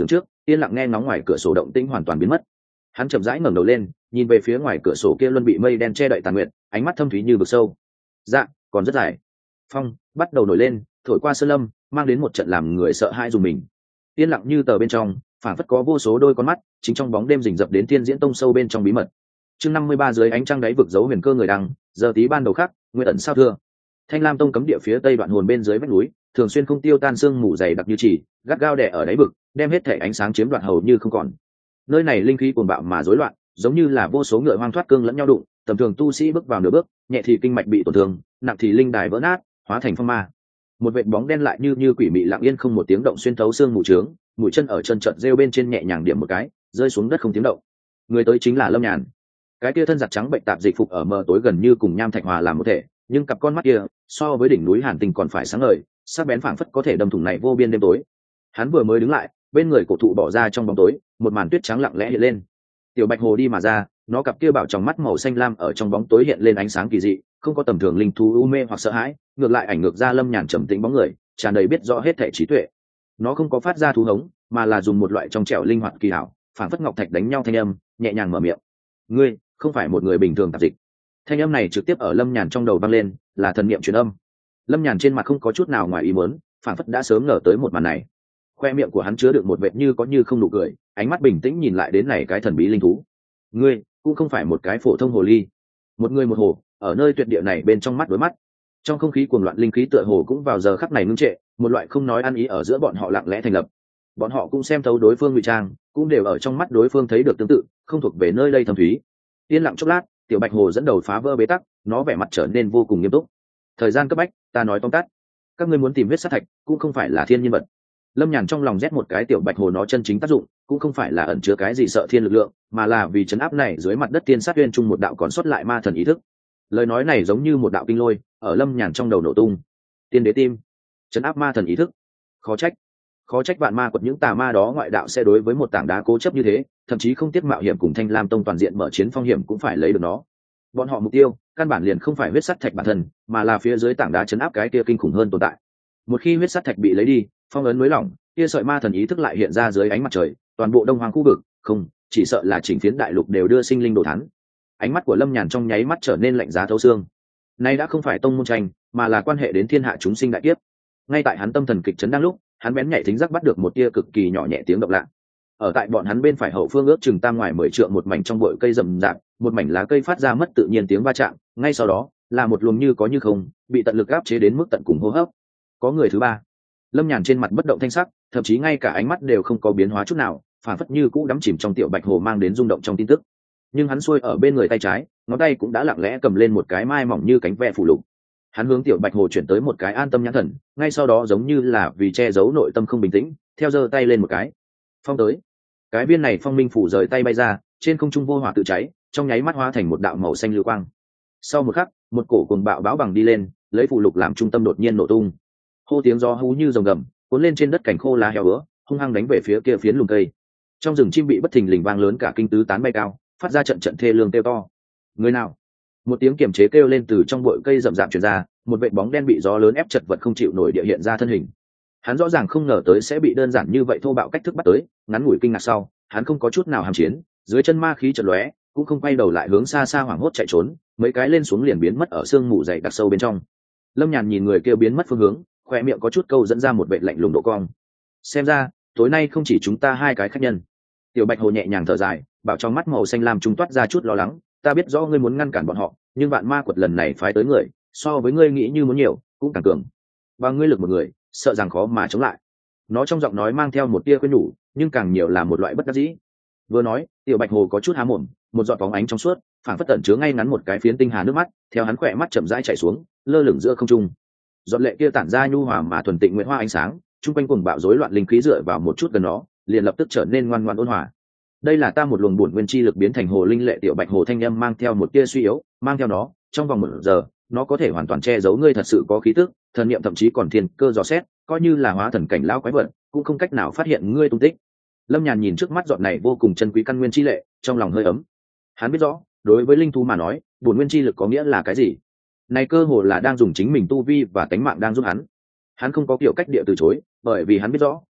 yên lặng nghe ngóng ngoài cửa sổ động tĩnh hoàn toàn biến mất. Hắn chậm rãi ngẩng đầu lên, nhìn về phía ngoài cửa sổ kia luôn bị mây đen che đậy tàn nguyệt, ánh mắt thâm thúy như vực sâu. Dạ, còn rất dài. Phong bắt đầu nổi lên, thổi qua sơn lâm, mang đến một trận làm người sợ hãi dùng mình. Yên lặng như tờ bên trong, phảng phất có vô số đôi con mắt chính trong bóng đêm rình rập đến Thiên Diễn Tông sâu bên trong bí mật. Chương 53 dưới ánh trăng đáy vực dấu huyền cơ người đăng, giờ tí ban đầu khác, nguyên ẩn sao thưa. Thanh Lam Tông cấm địa phía tây đoạn hồn bên dưới vách núi, thường xuyên không tiêu tan sương mù dày đặc như chỉ, gắt gao đè ở đáy vực, đem hết thể ánh sáng chiếm đoạt hầu như không còn. Nơi này linh khí cuồng bạo mà rối loạn, giống như là vô số ngựa hoang thoát cương lẫn nhau đụng, tầm thường tu sĩ bước vào nửa bước, nhẹ thì kinh mạch bị tổn thương, nặng thì linh đài vỡ nát, hóa thành phong ma. Một vệt bóng đen lại như quỷ mị lặng yên không một tiếng động xuyên thấu xương mù trướng, mũi chân ở chân trận rêu bên trên nhẹ nhàng điểm một cái, rơi xuống đất không tiếng động. Người tới chính là Lâm Nhàn. Cái kia thân giặt trắng bệnh tạp dịch phục ở mờ tối gần như cùng nham thạch hòa làm một thể, nhưng cặp con mắt kia so với đỉnh núi hàn tinh còn phải sáng ngời, sắc bén phảng phất có thể đâm thủng này vô biên đêm tối. Hắn vừa mới đứng lại, bên người cổ thụ bỏ ra trong bóng tối, một màn tuyết trắng lặng lẽ hiện lên. Tiểu bạch hồ đi mà ra, nó cặp kia bảo trong mắt màu xanh lam ở trong bóng tối hiện lên ánh sáng kỳ dị, không có tầm thường linh thú u mê hoặc sợ hãi, ngược lại ảnh ngược ra Lâm Nhàn trầm tĩnh bóng người, tràn đầy biết rõ hết thảy trí tuệ. Nó không có phát ra thú hống, mà là dùng một loại trong trẻo linh hoạt kỳ hảo, phảng phất ngọc thạch đánh nhau thanh âm, nhẹ nhàng mở miệng. Ngươi không phải một người bình thường tạp dịch. Thanh âm này trực tiếp ở Lâm Nhàn trong đầu vang lên, là thần niệm truyền âm. Lâm Nhàn trên mặt không có chút nào ngoài ý muốn, phảng phất đã sớm ngờ tới một màn này. Khoe miệng của hắn chứa được một vệt như có như không nụ cười, ánh mắt bình tĩnh nhìn lại đến này cái thần bí linh thú. Ngươi cũng không phải một cái phổ thông hồ ly, một người một hồ, ở nơi tuyệt địa này bên trong mắt đối mắt. Trong không khí cuồng loạn linh khí tựa hồ cũng vào giờ khắc này ngưng trệ, một loại không nói ăn ý ở giữa bọn họ lặng lẽ thành lập. Bọn họ cũng xem thấu đối phương ngụy trang, cũng đều ở trong mắt đối phương thấy được tương tự, không thuộc về nơi đây thâm thúy. Yên lặng chốc lát, tiểu bạch hồ dẫn đầu phá vỡ bế tắc, nó vẻ mặt trở nên vô cùng nghiêm túc. Thời gian cấp bách, ta nói tóm tắt, các ngươi muốn tìm huyết sát thạch, cũng không phải là thiên nhân vật. Lâm Nhàn trong lòng rét một cái, tiểu bạch hồ nó chân chính tác dụng cũng không phải là ẩn chứa cái gì sợ thiên lực lượng, mà là vì chấn áp này dưới mặt đất tiên sát uyên trung một đạo còn sót lại ma thần ý thức. Lời nói này giống như một đạo kinh lôi ở Lâm Nhàn trong đầu nổ tung. Tiên đế tim, chấn áp ma thần ý thức. Khó trách vạn ma quật những tà ma đó ngoại đạo sẽ đối với một tảng đá cố chấp như thế, thậm chí không tiếc mạo hiểm cùng Thanh Lam Tông toàn diện mở chiến phong hiểm cũng phải lấy được nó. Bọn họ mục tiêu căn bản liền không phải huyết sắt thạch bản thân, mà là phía dưới tảng đá chấn áp cái kia kinh khủng hơn tồn tại. Một khi huyết sắt thạch bị lấy đi, phong ấn nới lỏng, kia sợi ma thần ý thức lại hiện ra dưới ánh mặt trời, toàn bộ đông hoàng khu vực, không, chỉ sợ là chỉnh phiến đại lục đều đưa sinh linh đồ thán. Ánh mắt của Lâm Nhàn trong nháy mắt trở nên lạnh giá thấu xương. Nay đã không phải tông môn tranh, mà là quan hệ đến thiên hạ chúng sinh đại kiếp. Ngay tại hắn tâm thần kịch chấn đang lúc, hắn bén nhạy thính giác bắt được một tia cực kỳ nhỏ nhẹ tiếng động lạ. Ở tại bọn hắn bên phải hậu phương ước chừng tam ngoài 10 trượng một mảnh trong bụi cây rậm rạp, một mảnh lá cây phát ra mất tự nhiên tiếng va chạm, ngay sau đó là một luồng như có như không, bị tận lực áp chế đến mức tận cùng hô hấp. Có người thứ ba. Lâm Nhàn trên mặt bất động thanh sắc, thậm chí ngay cả ánh mắt đều không có biến hóa chút nào, phản phất như cũ đắm chìm trong tiểu bạch hồ mang đến rung động trong tin tức. Nhưng hắn xuôi ở bên người tay trái, ngón tay cũng đã lặng lẽ cầm lên một cái mai mỏng như cánh ve phủ lục. Hắn hướng tiểu bạch hồ chuyển tới một cái an tâm nhãn thần, ngay sau đó giống như là vì che giấu nội tâm không bình tĩnh, theo giơ tay lên một cái. Phong tới. Cái viên này phong minh phủ rời tay bay ra, trên không trung vô hỏa tự cháy, trong nháy mắt hóa thành một đạo màu xanh lưu quang. Sau một khắc, một cổ cuồng bạo báo bằng đi lên, lấy phủ lục làm trung tâm đột nhiên nổ tung. Hô tiếng gió hú như rồng gầm, cuốn lên trên đất cảnh khô lá heo bữa, hung hăng đánh về phía kia phiến lùm cây. Trong rừng chim bị bất thình lình vang lớn cả kinh tứ tán bay cao, phát ra trận trận thê lương kêu to. Người nào? Một tiếng kiềm chế kêu lên từ trong bụi cây rậm rạp truyền ra, một vệt bóng đen bị gió lớn ép chật vật không chịu nổi địa hiện ra thân hình. Hắn rõ ràng không ngờ tới sẽ bị đơn giản như vậy thô bạo cách thức bắt tới, ngắn ngủi kinh ngạc sau, hắn không có chút nào hàm chiến, dưới chân ma khí chợt lóe, cũng không quay đầu lại hướng xa xa hoảng hốt chạy trốn, mấy cái lên xuống liền biến mất ở sương mù dày đặc sâu bên trong. Lâm Nhàn nhìn người kia biến mất phương hướng, khoe miệng có chút câu dẫn ra một vệt lạnh lùng độ cong. Xem ra tối nay không chỉ chúng ta hai cái khách nhân. Tiểu bạch hồ nhẹ nhàng thở dài, bảo trong mắt màu xanh lam trung toát ra chút lo lắng. Ta biết rõ ngươi muốn ngăn cản bọn họ, nhưng vạn ma quật lần này phái tới người so với ngươi nghĩ như muốn nhiều cũng càng cường, và ngươi lực một người sợ rằng khó mà chống lại. Nó trong giọng nói mang theo một tia khuyên nhủ, nhưng càng nhiều là một loại bất đắc dĩ. Vừa nói, tiểu bạch hồ có chút há mồm, một giọt bóng ánh trong suốt phảng phất tẩn chứa ngay ngắn một cái phiến tinh hà nước mắt theo hắn khỏe mắt chậm rãi chảy xuống, lơ lửng giữa không trung. Giọt lệ kia tản ra nhu hòa mà thuần tịnh nguyện hoa ánh sáng, chung quanh cuồng bạo rối loạn linh khí dựa vào một chút gần nó, liền lập tức trở nên ngoan ngoãn ôn hòa. Đây là ta một luồng bổn nguyên chi lực biến thành hồ linh lệ. Tiểu bạch hồ thanh âm mang theo một tia suy yếu, mang theo nó trong vòng 1 giờ nó có thể hoàn toàn che giấu ngươi thật sự có khí tức, thần niệm thậm chí còn thiên cơ dò xét, coi như là hóa thần cảnh lão quái vật cũng không cách nào phát hiện ngươi tung tích. Lâm Nhàn nhìn trước mắt giọt này vô cùng chân quý căn nguyên chi lệ, trong lòng hơi ấm. Hắn biết rõ, đối với linh thú mà nói, bổn nguyên chi lực có nghĩa là cái gì. Này cơ hồ là đang dùng chính mình tu vi và tánh mạng đang giúp hắn. Hắn không có kiểu cách địa từ chối, bởi vì hắn biết rõ,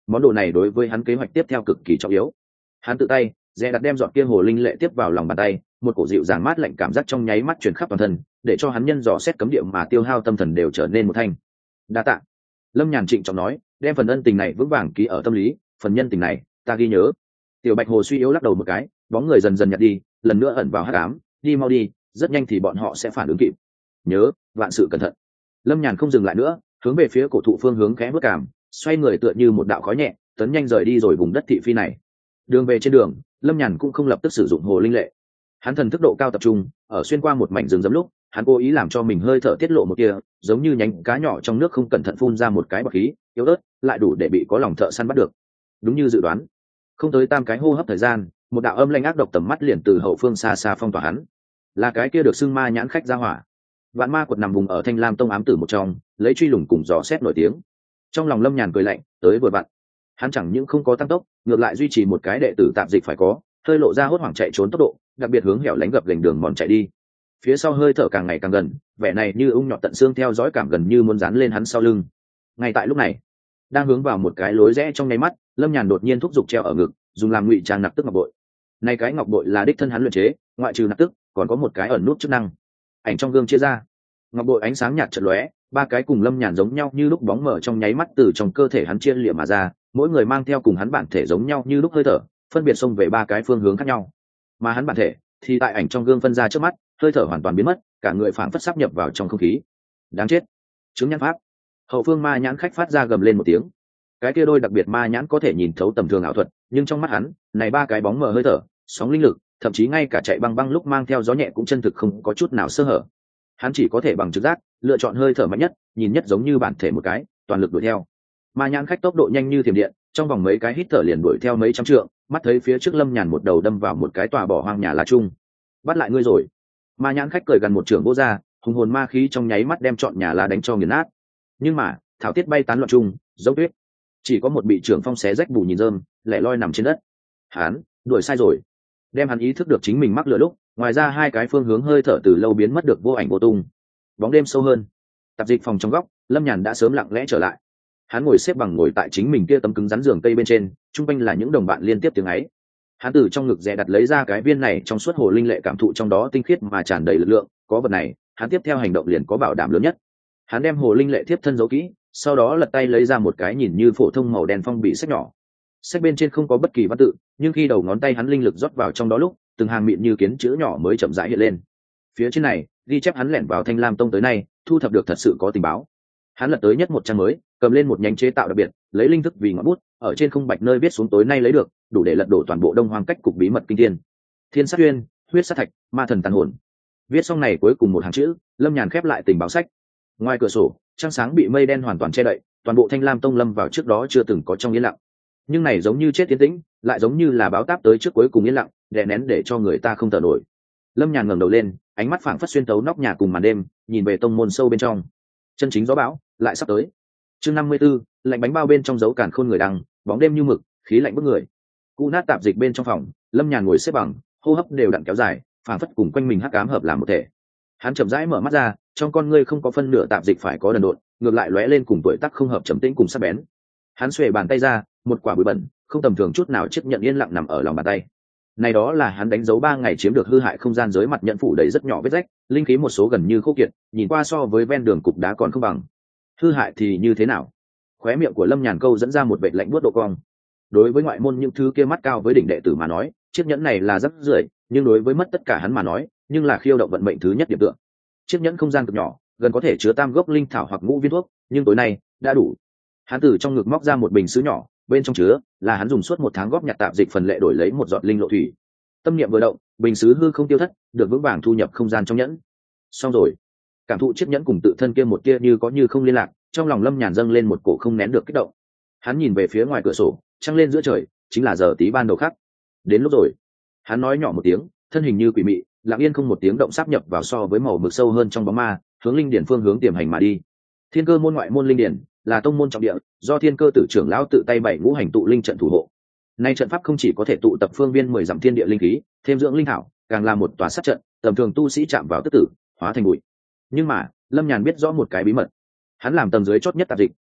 món đồ này đối với hắn kế hoạch tiếp theo cực kỳ trọng yếu. Hắn tự tay dè đặt đem giọt kia hồ linh lệ tiếp vào lòng bàn tay, một cổ dịu dàng mát lạnh cảm giác trong nháy mắt truyền khắp toàn thân, để cho hắn nhân dò xét cấm địa mà tiêu hao tâm thần đều trở nên một thanh. Đa tạ. Lâm Nhàn trịnh trọng nói, đem phần ân tình này vững vàng ký ở tâm lý, phần nhân tình này ta ghi nhớ. Tiểu Bạch Hồ suy yếu lắc đầu một cái, bóng người dần dần nhạt đi, lần nữa ẩn vào hắc ám. Đi mau đi, rất nhanh thì bọn họ sẽ phản ứng kịp. Nhớ, vạn sự cẩn thận. Lâm Nhàn không dừng lại nữa, hướng về phía cổ thụ phương hướng khẽ bước cảm, xoay người tựa như một đạo khói nhẹ, tấn nhanh rời đi rồi vùng đất thị phi này. Đường về trên đường, Lâm Nhàn cũng không lập tức sử dụng hồ linh lệ. Hắn thần thức độ cao tập trung, ở xuyên qua một mảnh rừng rậm lúc, hắn cố ý làm cho mình hơi thở tiết lộ một kia, giống như nhánh cá nhỏ trong nước không cẩn thận phun ra một cái bọt khí, yếu ớt, lại đủ để bị có lòng thợ săn bắt được. Đúng như dự đoán, không tới tam cái hô hấp thời gian, một đạo âm lanh ác độc tầm mắt liền từ hậu phương xa xa phong tỏa hắn. Là cái kia được xưng ma nhãn khách ra hỏa. Vạn ma quật nằm vùng ở Thanh Lam Tông ám tử một trong, lấy truy lùng cùng dò xét nổi tiếng. Trong lòng Lâm Nhàn cười lạnh, tới vừa vặn. Hắn chẳng những không có tăng tốc, ngược lại duy trì một cái đệ tử tạm dịch phải có, hơi lộ ra hốt hoảng chạy trốn tốc độ, đặc biệt hướng hẻo lánh gập gành đường mòn chạy đi. Phía sau hơi thở càng ngày càng gần, vẻ này như ung nhọt tận xương theo dõi cảm gần như muốn dán lên hắn sau lưng. Ngay tại lúc này, đang hướng vào một cái lối rẽ trong nháy mắt, Lâm Nhàn đột nhiên thúc giục treo ở ngực, dùng làm ngụy trang nặc tức ngọc bội. Này cái ngọc bội là đích thân hắn luyện chế, ngoại trừ nặc tức, còn có một cái ẩn nút chức năng. Ảnh trong gương chia ra, ngọc bội ánh sáng nhạt chợt lóe, ba cái cùng Lâm Nhàn giống nhau như lúc bóng mở trong nháy mắt từ trong cơ thể hắn chia liệm mà ra, mỗi người mang theo cùng hắn bản thể giống nhau như lúc hơi thở, phân biệt xông về ba cái phương hướng khác nhau. Mà hắn bản thể thì tại ảnh trong gương phân ra trước mắt, hơi thở hoàn toàn biến mất, cả người phảng phất sắp nhập vào trong không khí. Đáng chết! Chứng nhãn pháp. Hậu phương ma nhãn khách phát ra gầm lên một tiếng. Cái kia đôi đặc biệt ma nhãn có thể nhìn thấu tầm thường ảo thuật, nhưng trong mắt hắn, này ba cái bóng mờ hơi thở, sóng linh lực, thậm chí ngay cả chạy băng băng lúc mang theo gió nhẹ cũng chân thực không có chút nào sơ hở. Hắn chỉ có thể bằng trực giác lựa chọn hơi thở mạnh nhất, nhìn nhất giống như bản thể một cái, toàn lực đuổi theo. Ma nhãn khách tốc độ nhanh như thiểm điện, trong vòng mấy cái hít thở liền đuổi theo mấy trăm trượng, mắt thấy phía trước Lâm Nhàn một đầu đâm vào một cái tòa bỏ hoang nhà lá chung. Bắt lại ngươi rồi! Ma nhãn khách cười gần một trường vô ra, hùng hồn ma khí trong nháy mắt đem trọn nhà lá đánh cho nghiền nát. Nhưng mà thảo tiết bay tán loạn chung, giống tuyết, chỉ có một bị trưởng phong xé rách bù nhìn rơm, lẻ loi nằm trên đất. Hắn đuổi sai rồi. Đem hắn ý thức được chính mình mắc lừa lúc, ngoài ra hai cái phương hướng hơi thở từ lâu biến mất được vô ảnh vô tung. Bóng đêm sâu hơn, tạp dịch phòng trong góc, Lâm Nhàn đã sớm lặng lẽ trở lại. Hắn ngồi xếp bằng ngồi tại chính mình kia tấm cứng rắn giường cây bên trên, chung quanh là những đồng bạn liên tiếp tiếng ấy. Hắn từ trong ngực dè đặt lấy ra cái viên này trong suốt hồ linh lệ, cảm thụ trong đó tinh khiết mà tràn đầy lực lượng, có vật này, hắn tiếp theo hành động liền có bảo đảm lớn nhất. Hắn đem hồ linh lệ tiếp thân giấu kỹ, sau đó lật tay lấy ra một cái nhìn như phổ thông màu đen phong bì sách nhỏ. Sách bên trên không có bất kỳ văn tự, nhưng khi đầu ngón tay hắn linh lực rót vào trong đó lúc, từng hàng mịn như kiến chữ nhỏ mới chậm rãi hiện lên. Phía trên này ghi chép hắn lẻn vào Thanh Lam Tông tới nay, thu thập được thật sự có tình báo. Hắn lật tới nhất một trang mới, cầm lên một nhánh chế tạo đặc biệt, lấy linh thức vì ngọn bút, ở trên không bạch nơi viết xuống tối nay lấy được, đủ để lật đổ toàn bộ Đông Hoang cách cục bí mật kinh thiên. Thiên sát uyên, huyết sát thạch, ma thần tàn hồn. Viết xong này cuối cùng một hàng chữ, Lâm Nhàn khép lại tình báo sách. Ngoài cửa sổ, trăng sáng bị mây đen hoàn toàn che đậy, toàn bộ Thanh Lam Tông lâm vào trước đó chưa từng có trong yên lặng. Nhưng này giống như chết tiến tĩnh, lại giống như là báo táp tới trước cuối cùng yên lặng, đè nén để cho người ta không thở nổi. Lâm Nhàn ngẩng đầu lên, ánh mắt phảng phất xuyên tấu nóc nhà cùng màn đêm, nhìn về tông môn sâu bên trong. Chân chính gió bão lại sắp tới. Chương 54, lạnh bánh bao bên trong dấu càn khôn người đằng, bóng đêm như mực, khí lạnh bức người. Cụ nát tạp dịch bên trong phòng, Lâm Nhàn ngồi xếp bằng, hô hấp đều đặn kéo dài, phảng phất cùng quanh mình hắc ám hợp làm một thể. Hắn chậm rãi mở mắt ra, trong con ngươi không có phân nửa tạp dịch phải có đần độn, ngược lại lóe lên cùng tuổi tác không hợp trầm tĩnh cùng sắc bén. Hắn xuề bàn tay ra, một quả bụi bẩn, không tầm thường chút nào chấp nhận yên lặng nằm ở lòng bàn tay. Này đó là hắn đánh dấu 3 ngày chiếm được hư hại không gian giới mặt nhận phủ đầy rất nhỏ vết rách, linh khí một số gần như khô kiệt, nhìn qua so với ven đường cục đá còn không bằng. Hư hại thì như thế nào? Khóe miệng của Lâm Nhàn câu dẫn ra một vệt lạnh buốt độ cong. Đối với ngoại môn những thứ kia mắt cao với đỉnh đệ tử mà nói, chiếc nhẫn này là rất rưởi, nhưng đối với mất tất cả hắn mà nói, nhưng là khiêu động vận mệnh thứ nhất điểm tượng. Chiếc nhẫn không gian cực nhỏ, gần có thể chứa 3 gốc linh thảo hoặc ngũ viên thuốc, nhưng tối nay đã đủ. Hắn từ trong ngực móc ra một bình sứ nhỏ, bên trong chứa là hắn dùng suốt 1 tháng góp nhặt tạp dịch phần lệ đổi lấy một giọt linh lộ thủy. Tâm niệm vừa động, bình sứ hư không tiêu thất, được vững vàng thu nhập không gian trong nhẫn. Xong rồi. Cảm thụ chiếc nhẫn cùng tự thân kia một kia như có như không liên lạc, trong lòng Lâm Nhàn dâng lên một cổ không nén được kích động. Hắn nhìn về phía ngoài cửa sổ, trăng lên giữa trời, chính là giờ tí ban đầu khắc. Đến lúc rồi. Hắn nói nhỏ một tiếng, thân hình như quỷ mị, lặng yên không một tiếng động sáp nhập vào so với màu mực sâu hơn trong bóng ma, hướng linh điển phương hướng tiềm hành mà đi. Thiên Cơ môn ngoại môn linh điển là tông môn trọng địa, do Thiên Cơ tử trưởng lão tự tay 7 ngũ hành tụ linh trận thủ hộ. Nay trận pháp không chỉ có thể tụ tập phương viên 10 dặm thiên địa linh khí, thêm dưỡng linh thảo, càng là một tòa sát trận, tầm thường tu sĩ chạm vào tức tử, hóa thành bụi. Nhưng mà, Lâm Nhàn biết rõ một cái bí mật. Hắn làm tầng dưới chót nhất tạp dịch,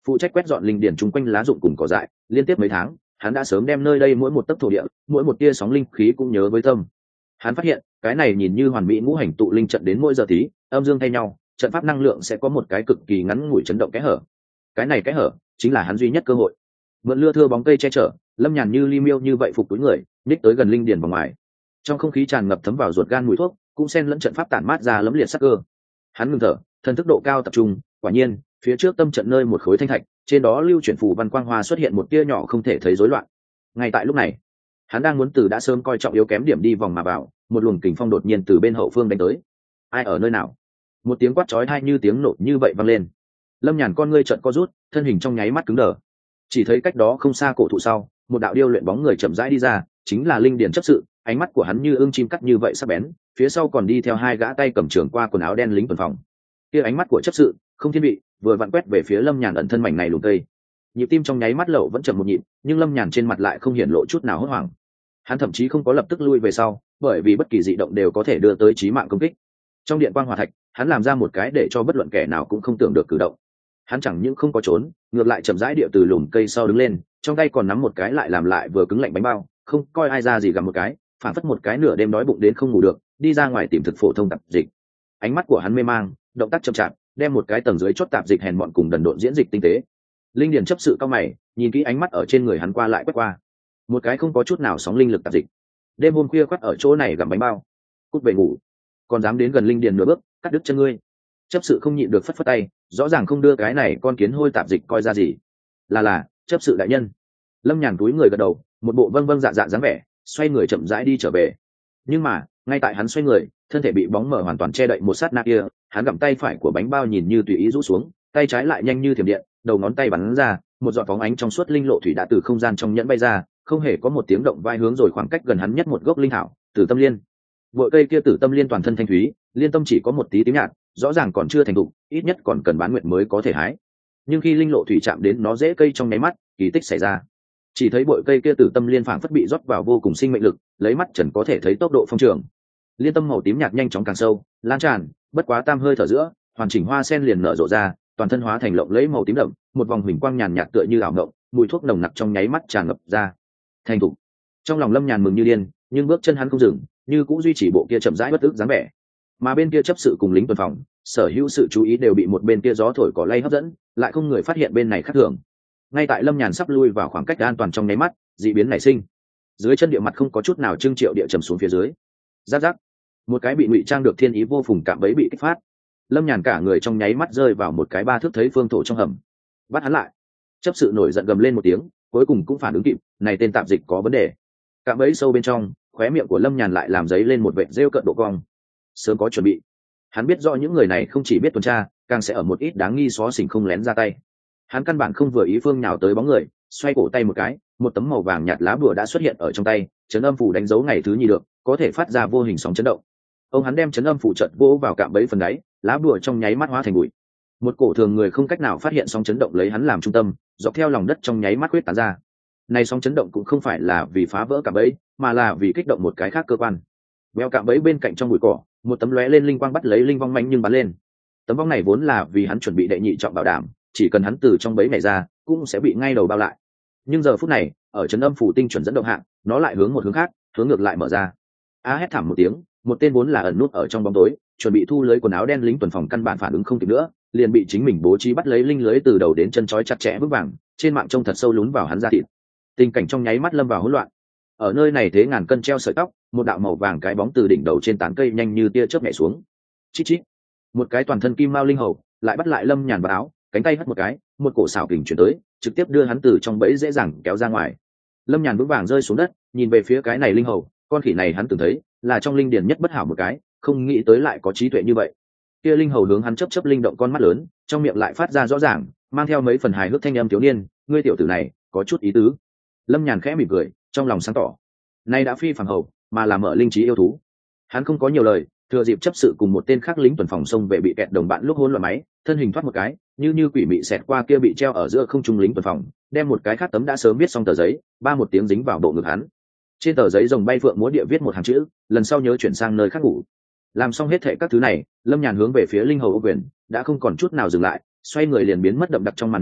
phụ trách quét dọn linh điển chung quanh lá rụng cùng cỏ dại. Liên tiếp mấy tháng, hắn đã sớm đem nơi đây mỗi một tấc thổ địa, mỗi một tia sóng linh khí cũng nhớ với tâm. Hắn phát hiện cái này nhìn như hoàn mỹ ngũ hành tụ linh trận đến mỗi giờ tí âm dương thay nhau, trận pháp năng lượng sẽ có một cái cực kỳ ngắn ngủi chấn động kẽ hở. Cái này kẽ hở chính là hắn duy nhất cơ hội. Mượn lưa thưa bóng cây che chở, Lâm Nhàn như li miêu như vậy phục túi người, ních tới gần linh điển vòng ngoài. Trong không khí tràn ngập thấm vào ruột gan mùi thuốc, cũng xen lẫn trận pháp tản mát ra lấm liệt sắc cơ. Hắn ngừng thở, thần thức độ cao tập trung, quả nhiên, phía trước tâm trận nơi một khối thanh thạch, trên đó lưu chuyển phù văn quang hoa xuất hiện một tia nhỏ không thể thấy rối loạn. Ngay tại lúc này, hắn đang muốn từ đã sớm coi trọng yếu kém điểm đi vòng mà vào, một luồng kình phong đột nhiên từ bên hậu phương đánh tới. Ai ở nơi nào? Một tiếng quát chói tai như tiếng nổ như vậy vang lên. Lâm Nhàn con ngươi trợn co rút, thân hình trong nháy mắt cứng đờ. Chỉ thấy cách đó không xa cổ thụ sau, một đạo điêu luyện bóng người chậm rãi đi ra, chính là linh điển chấp sự. Ánh mắt của hắn như ương chim cắt như vậy sắc bén, phía sau còn đi theo hai gã tay cầm trường qua quần áo đen lính tuần phòng. Kia ánh mắt của chấp sự không thiên vị, vừa vặn quét về phía Lâm Nhàn ẩn thân mảnh này lùm cây. Nhịp tim trong nháy mắt lậu vẫn chậm một nhịp, nhưng Lâm Nhàn trên mặt lại không hiện lộ chút nào hốt hoảng. Hắn thậm chí không có lập tức lui về sau, bởi vì bất kỳ dị động đều có thể đưa tới chí mạng công kích. Trong điện quang hỏa thạch, hắn làm ra một cái để cho bất luận kẻ nào cũng không tưởng được cử động. Hắn chẳng những không có trốn, ngược lại chậm rãi điệu từ lùm cây sau đứng lên, trong tay còn nắm một cái lại làm lại vừa cứng lạnh bánh bao, không coi ai ra gì gặm một cái, phản phất một cái nửa đêm đói bụng đến không ngủ được, đi ra ngoài tìm thực phổ thông tạp dịch. Ánh mắt của hắn mê mang, động tác chậm chạp, đem một cái tầng dưới chót tạp dịch hèn mọn cùng đần độn diễn dịch tinh tế. Linh điển chấp sự cao mày, nhìn kỹ ánh mắt ở trên người hắn qua lại quét qua, một cái không có chút nào sóng linh lực tạp dịch. Đêm hôm khuya quắt ở chỗ này gặm bánh bao, cút về ngủ, còn dám đến gần linh điển nửa bước, cắt đứt chân ngươi. Chấp sự không nhịn được phất phất tay, rõ ràng không đưa cái này con kiến hôi tạp dịch coi ra gì. Là chấp sự đại nhân. Lâm Nhàn túi người gật đầu, một bộ vâng vâng dạ dạ dáng vẻ, xoay người chậm rãi đi trở về. Nhưng mà ngay tại hắn xoay người, thân thể bị bóng mờ hoàn toàn che đậy một sát na kia, hắn gặm tay phải của bánh bao nhìn như tùy ý rũ xuống, tay trái lại nhanh như thiểm điện, đầu ngón tay bắn ra, một giọt phóng ánh trong suốt linh lộ thủy đã từ không gian trong nhẫn bay ra, không hề có một tiếng động vai hướng rồi khoảng cách gần hắn nhất một gốc linh thảo, Tử Tâm Liên. Bội cây kia Tử Tâm Liên toàn thân thanh thúy, liên tâm chỉ có một tí tím nhạt, rõ ràng còn chưa thành thục, ít nhất còn cần bán nguyện mới có thể hái. Nhưng khi linh lộ thủy chạm đến nó rễ cây trong nháy mắt, kỳ tích xảy ra. Chỉ thấy bội cây kia Tử Tâm Liên phảng phất bị rót vào vô cùng sinh mệnh lực, lấy mắt trần có thể thấy tốc độ phong trường. Liên tâm màu tím nhạt nhanh chóng càng sâu, lan tràn, bất quá tam hơi thở giữa, hoàn chỉnh hoa sen liền nở rộ ra, toàn thân hóa thành lộng lẫy màu tím đậm, một vòng huỳnh quang nhàn nhạt tựa như ảo ngộng, mùi thuốc nồng nặc trong nháy mắt tràn ngập ra. Thành thục. Trong lòng Lâm Nhàn mừng như điên, nhưng bước chân hắn không dừng, như cũng duy trì bộ kia chậm rãi bất ức dáng vẻ. Mà bên kia chấp sự cùng lính tuần phòng, sở hữu sự chú ý đều bị một bên kia gió thổi cỏ lay hấp dẫn, lại không người phát hiện bên này khác thường. Ngay tại Lâm Nhàn sắp lui vào khoảng cách an toàn trong nháy mắt, dị biến nảy sinh. Dưới chân địa mặt không có chút nào trưng triệu địa trầm xuống phía dưới. Rắc rắc, một cái bị ngụy trang được thiên ý vô phùng cạm bẫy bị kích phát. Lâm Nhàn cả người trong nháy mắt rơi vào một cái ba thước thấy phương thổ trong hầm. Bắt hắn lại. Chấp sự nổi giận gầm lên một tiếng, cuối cùng cũng phản ứng kịp, này tên tạp dịch có vấn đề. Cạm bẫy sâu bên trong, khóe miệng của Lâm Nhàn lại làm giấy lên một vệt rêu cận độ cong. Sớm có chuẩn bị, hắn biết rõ những người này không chỉ biết tuần tra, càng sẽ ở một ít đáng nghi xó xỉnh không lén ra tay. Hắn căn bản không vừa ý phương nhào tới bóng người, xoay cổ tay một cái, một tấm màu vàng nhạt lá bùa đã xuất hiện ở trong tay, chấn âm phủ đánh dấu ngày thứ nhì được, có thể phát ra vô hình sóng chấn động. Ông hắn đem chấn âm phủ trận vỗ vào cạm bẫy phần đáy, lá bùa trong nháy mắt hóa thành bụi. Một cổ thường người không cách nào phát hiện sóng chấn động lấy hắn làm trung tâm, dọc theo lòng đất trong nháy mắt quyết tán ra. Này sóng chấn động cũng không phải là vì phá vỡ cạm bẫy, mà là vì kích động một cái khác cơ quan. Bèo cạm bẫy bên cạnh trong bụi cỏ, một tấm lóe lên linh quang bắt lấy linh vong mạnh nhưng bắn lên. Tấm vong này vốn là vì hắn chuẩn bị đệ nhị trọng bảo đảm, chỉ cần hắn từ trong bẫy này ra, cũng sẽ bị ngay đầu bao lại. Nhưng giờ phút này, ở chấn âm phủ tinh chuẩn dẫn động hạng, nó lại hướng một hướng khác, hướng ngược lại mở ra. A hét thảm một tiếng, một tên vốn là ẩn nút ở trong bóng tối, chuẩn bị thu lưới quần áo đen lính tuần phòng căn bản phản ứng không kịp nữa, liền bị chính mình bố trí bắt lấy linh lưới từ đầu đến chân trói chặt chẽ vững vàng, trên mạng trông thật sâu lún vào hắn da thịt. Tình cảnh trong nháy mắt lâm vào hỗn loạn. Ở nơi này thế ngàn cân treo sợi tóc, một đạo màu vàng cái bóng từ đỉnh đầu trên tán cây nhanh như tia chớp nhảy xuống. Chít chít. Một cái toàn thân kim mao linh hầu lại bắt lại Lâm Nhàn vào áo, cánh tay hất một cái, một cổ xảo kình chuyển tới, trực tiếp đưa hắn từ trong bẫy dễ dàng kéo ra ngoài. Lâm Nhàn vững vàng rơi xuống đất, nhìn về phía cái này linh hầu, con khỉ này hắn từng thấy, là trong linh điển nhất bất hảo một cái, không nghĩ tới lại có trí tuệ như vậy. Kia linh hầu hướng hắn chớp chớp linh động con mắt lớn, trong miệng lại phát ra rõ ràng, mang theo mấy phần hài hước thanh âm thiếu niên, ngươi tiểu tử này, có chút ý tứ. Lâm Nhàn khẽ mỉm cười, trong lòng sáng tỏ. Nay đã phi phàm hầu, mà là mở linh trí yêu thú. Hắn không có nhiều lời, thừa dịp chấp sự cùng một tên khác lính tuần phòng xông về bị kẹt đồng bạn lúc hỗn loạn máy, thân hình thoát một cái, như quỷ mị xẹt qua kia bị treo ở giữa không trung lính tuần phòng, đem một cái khác tấm đã sớm viết xong tờ giấy, ba một tiếng dính vào bộ ngực hắn. Trên tờ giấy rồng bay phượng múa địa viết một hàng chữ, lần sau nhớ chuyển sang nơi khác ngủ. Làm xong hết thệ các thứ này, Lâm Nhàn hướng về phía linh hầu ô quyền, đã không còn chút nào dừng lại, xoay người liền biến mất đậm đặc trong màn đêm,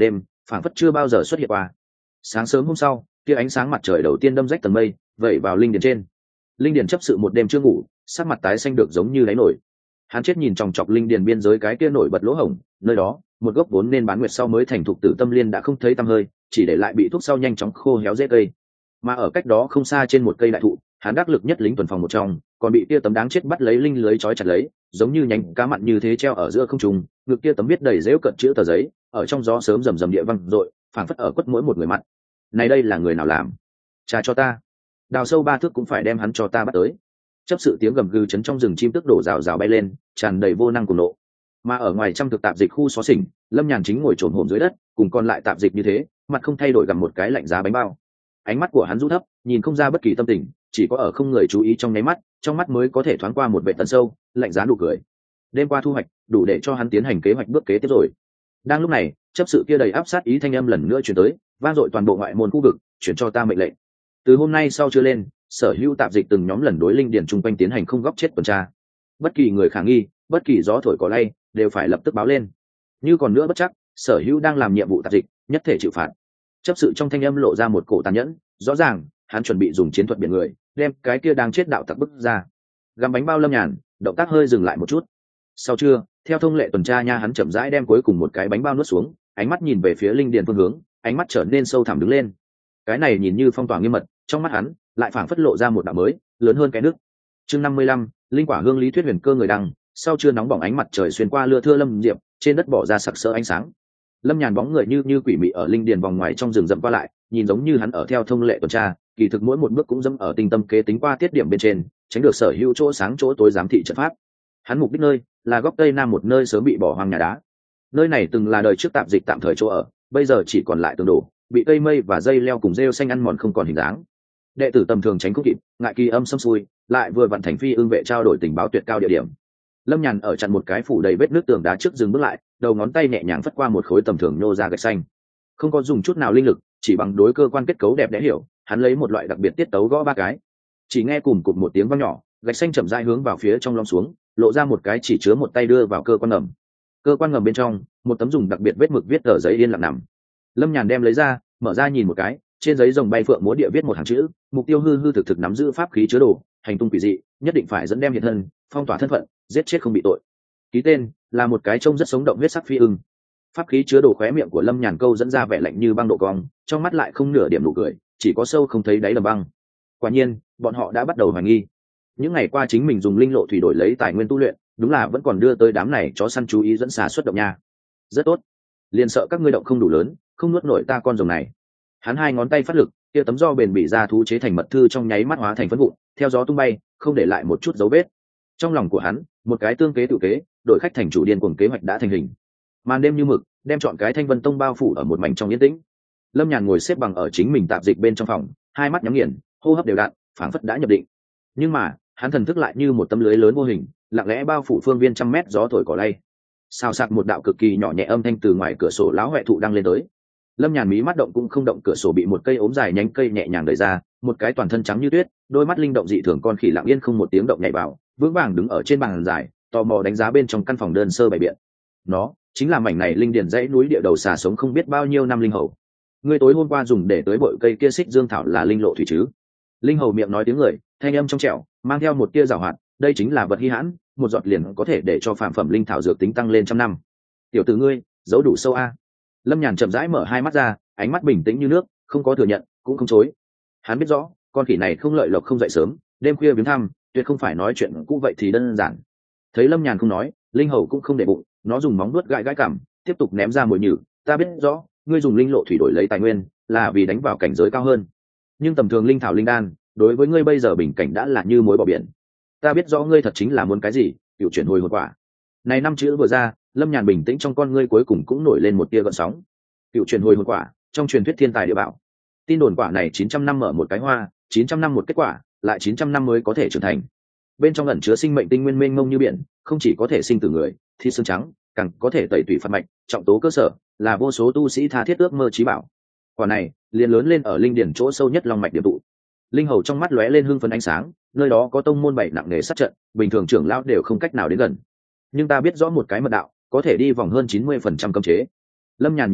phảng phất chưa bao giờ xuất hiện qua. Sáng sớm hôm sau, tia ánh sáng mặt trời đầu tiên đâm rách tầng mây vẩy vào linh điền trên. Linh điền chấp sự một đêm chưa ngủ, sắc mặt tái xanh được giống như đáy nổi. Hắn chết nhìn chòng chọc linh điền biên giới cái kia nổi bật lỗ hổng, nơi đó một gốc vốn nên bán nguyệt sau mới thành thục tử tâm liên đã không thấy tăm hơi, chỉ để lại bị thuốc sau nhanh chóng khô héo rễ cây. Mà ở cách đó không xa trên một cây đại thụ, hắn đắc lực nhất lính tuần phòng một trong, còn bị kia tấm đáng chết bắt lấy linh lưới trói chặt lấy, giống như nhánh cá mặn như thế treo ở giữa không trung, ngực kia tấm viết đầy dễu cận chữ tờ giấy, ở trong gió sớm rầm rầm địa văng rội, phảng phất ở quất mỗi một người mặt. Này đây là người nào làm? Trả cho ta. Đào sâu 3 thước cũng phải đem hắn cho ta bắt tới. Chấp sự tiếng gầm gừ chấn trong rừng chim tức đổ rào rào bay lên, tràn đầy vô năng cùng nộ. Mà ở ngoài trăm thực tạp dịch khu xó xỉnh, Lâm Nhàn chính ngồi trồn hổm dưới đất, cùng còn lại tạp dịch như thế, mặt không thay đổi gặm một cái lạnh giá bánh bao. Ánh mắt của hắn rũ thấp, nhìn không ra bất kỳ tâm tình, chỉ có ở không người chú ý trong nháy mắt, trong mắt mới có thể thoáng qua một vẻ tận sâu, lạnh giá nụ cười. Đêm qua thu hoạch, đủ để cho hắn tiến hành kế hoạch bước kế tiếp rồi. Đang lúc này, chấp sự kia đầy áp sát ý thanh âm lần nữa truyền tới, vang dội toàn bộ ngoại môn khu vực, chuyển cho ta mệnh lệnh. Từ hôm nay sau chưa lên, sở hữu tạp dịch từng nhóm lần đối linh điển trung quanh tiến hành không góc chết tuần tra. Bất kỳ người khả nghi, bất kỳ gió thổi cỏ lay, đều phải lập tức báo lên. Như còn nữa bất chắc, sở hữu đang làm nhiệm vụ tạp dịch, nhất thể chịu phạt. Chấp sự trong thanh âm lộ ra một cổ tàn nhẫn, rõ ràng hắn chuẩn bị dùng chiến thuật biển người, đem cái kia đang chết đạo tặc bức ra. Gặm bánh bao Lâm Nhàn, động tác hơi dừng lại một chút. Sau trưa, theo thông lệ tuần tra nha, hắn chậm rãi đem cuối cùng một cái bánh bao nuốt xuống, ánh mắt nhìn về phía linh điền phương hướng, ánh mắt trở nên sâu thẳm đứng lên. Cái này nhìn như phong tỏa nghiêm mật, trong mắt hắn lại phảng phất lộ ra một đạo mới, lớn hơn cái nước. Chương 55, linh quả hương lý thuyết huyền cơ người đăng. Sau trưa nóng bỏng ánh mặt trời xuyên qua lưa thưa lâm diệp, trên đất bỏ ra sặc sỡ ánh sáng. Lâm Nhàn bóng người như quỷ mị ở linh điền vòng ngoài trong rừng rậm qua lại, nhìn giống như hắn ở theo thông lệ tuần tra, kỳ thực mỗi một bước cũng dẫm ở tinh tâm kế tính qua tiết điểm bên trên, tránh được sở hữu chỗ sáng chỗ tối giám thị trận pháp. Hắn mục đích nơi là góc tây nam một nơi sớm bị bỏ hoang nhà đá. Nơi này từng là đời trước tạm dịch tạm thời chỗ ở, bây giờ chỉ còn lại tường đổ, bị cây mây và dây leo cùng rêu xanh ăn mòn không còn hình dáng. Đệ tử tầm thường tránh không kịp, ngại kỳ âm xâm xui, lại vừa vặn thành phi ương vệ trao đổi tình báo tuyệt cao địa điểm. Lâm Nhàn ở chặn một cái phủ đầy vết nước tường đá trước dừng bước lại, đầu ngón tay nhẹ nhàng phất qua một khối tầm thường nhô ra gạch xanh, không có dùng chút nào linh lực, chỉ bằng đối cơ quan kết cấu đẹp đẽ hiểu, hắn lấy một loại đặc biệt tiết tấu gõ 3 cái. Chỉ nghe cùng cụt một tiếng vang nhỏ, gạch xanh chậm rãi hướng vào phía trong lõm xuống, lộ ra một cái chỉ chứa một tay đưa vào cơ quan ngầm. Cơ quan ngầm bên trong, một tấm dùng đặc biệt vết mực viết tờ giấy yên lặng nằm. Lâm Nhàn đem lấy ra, mở ra nhìn một cái, trên giấy rồng bay phượng múa địa viết một hàng chữ: mục tiêu hư hư thực thực nắm giữ pháp khí chứa đồ, hành tung quỷ dị, nhất định phải dẫn đem hiện thân, phong tỏa thân phận, giết chết không bị tội. Ký tên là một cái trông rất sống động huyết sắc phi ưng. Pháp khí chứa đồ khóe miệng của Lâm Nhàn câu dẫn ra vẻ lạnh như băng độ cong, trong mắt lại không nửa điểm nụ cười, chỉ có sâu không thấy đáy đầm băng. Quả nhiên, bọn họ đã bắt đầu hoài nghi. Những ngày qua chính mình dùng linh lộ thủy đổi lấy tài nguyên tu luyện, đúng là vẫn còn đưa tới đám này chó săn chú ý dẫn xà xuất động nha. Rất tốt, liền sợ các ngươi động không đủ lớn, không nuốt nổi ta con rồng này. Hắn 2 ngón tay phát lực, kia tấm do bền bỉ ra thú chế thành mật thư trong nháy mắt hóa thành phấn vụn, theo gió tung bay, không để lại một chút dấu vết. Trong lòng của hắn, một cái tương kế tự kế, đổi khách thành chủ điên cuồng kế hoạch đã thành hình. Màn đêm như mực, đem chọn cái Thanh Vân Tông bao phủ ở một mảnh trong yên tĩnh. Lâm Nhàn ngồi xếp bằng ở chính mình tạp dịch bên trong phòng, 2 mắt nhắm nghiền, hô hấp đều đặn, phảng phất đã nhập định. Nhưng mà, hắn thần thức lại như một tấm lưới lớn vô hình, lặng lẽ bao phủ phương viên trăm mét gió thổi cỏ lay. Xào xạc một đạo cực kỳ nhỏ nhẹ âm thanh từ ngoài cửa sổ lão huệ thụ đang lên tới. Lâm Nhàn mí mắt động cũng không động, cửa sổ bị một cây ốm dài nhánh cây nhẹ nhàng đẩy ra, một cái toàn thân trắng như tuyết, đôi mắt linh động dị thường con khỉ lặng yên không một tiếng động nhảy vào, vững vàng đứng ở trên bàn dài, tò mò đánh giá bên trong căn phòng đơn sơ bày biện. Nó chính là mảnh này linh điền dãy núi địa đầu xà sống không biết bao nhiêu năm linh hầu. Ngươi tối hôm qua dùng để tới bội cây kia xích dương thảo là linh lộ thủy chứ? Linh hầu miệng nói tiếng người, thanh âm trong trẻo, mang theo một tia giảo hoạt, đây chính là vật hi hãn, một giọt liền có thể để cho phàm phẩm linh thảo dược tính tăng lên 100 năm. Tiểu tử ngươi, giấu đủ sâu a. Lâm Nhàn chậm rãi mở 2 mắt ra, ánh mắt bình tĩnh như nước, không có thừa nhận, cũng không chối. Hắn biết rõ, con khỉ này không lợi lộc không dậy sớm, đêm khuya viếng thăm, tuyệt không phải nói chuyện cũ vậy thì đơn giản. Thấy Lâm Nhàn không nói, linh hầu cũng không để bụng, nó dùng móng vuốt gãi gãi cằm, tiếp tục ném ra mồi nhử. Ta biết rõ, ngươi dùng linh lộ thủy đổi lấy tài nguyên, là vì đánh vào cảnh giới cao hơn. Nhưng tầm thường linh thảo linh đan, đối với ngươi bây giờ bình cảnh đã là như muối bỏ biển. Ta biết rõ ngươi thật chính là muốn cái gì, cựu chuyển hồi hồn quả. Này 5 chữ vừa ra, Lâm Nhàn bình tĩnh trong con ngươi cuối cùng cũng nổi lên một tia gợn sóng. Cựu chuyển hồi hồn quả, trong truyền thuyết thiên tài địa bảo. Tin đồn quả này 900 năm mở một cái hoa, 900 năm một kết quả, lại 900 năm mới có thể trưởng thành. Bên trong ẩn chứa sinh mệnh tinh nguyên mênh mông như biển, không chỉ có thể sinh từ người, thi xương trắng, càng có thể tẩy tủy phạt mạch, trọng tố cơ sở, là vô số tu sĩ tha thiết ước mơ chí bảo. Quả này liền lớn lên ở linh điển chỗ sâu nhất long mạch điểm tụ. Linh hầu trong mắt lóe lên hưng phấn ánh sáng, nơi đó có tông môn bảy nặng nghề sát trận, bình thường trưởng lão đều không cách nào đến gần. Nhưng ta biết rõ một cái mật đạo, có thể đi vòng hơn 90% cấm chế. Lâm Nhàn nhìn nó,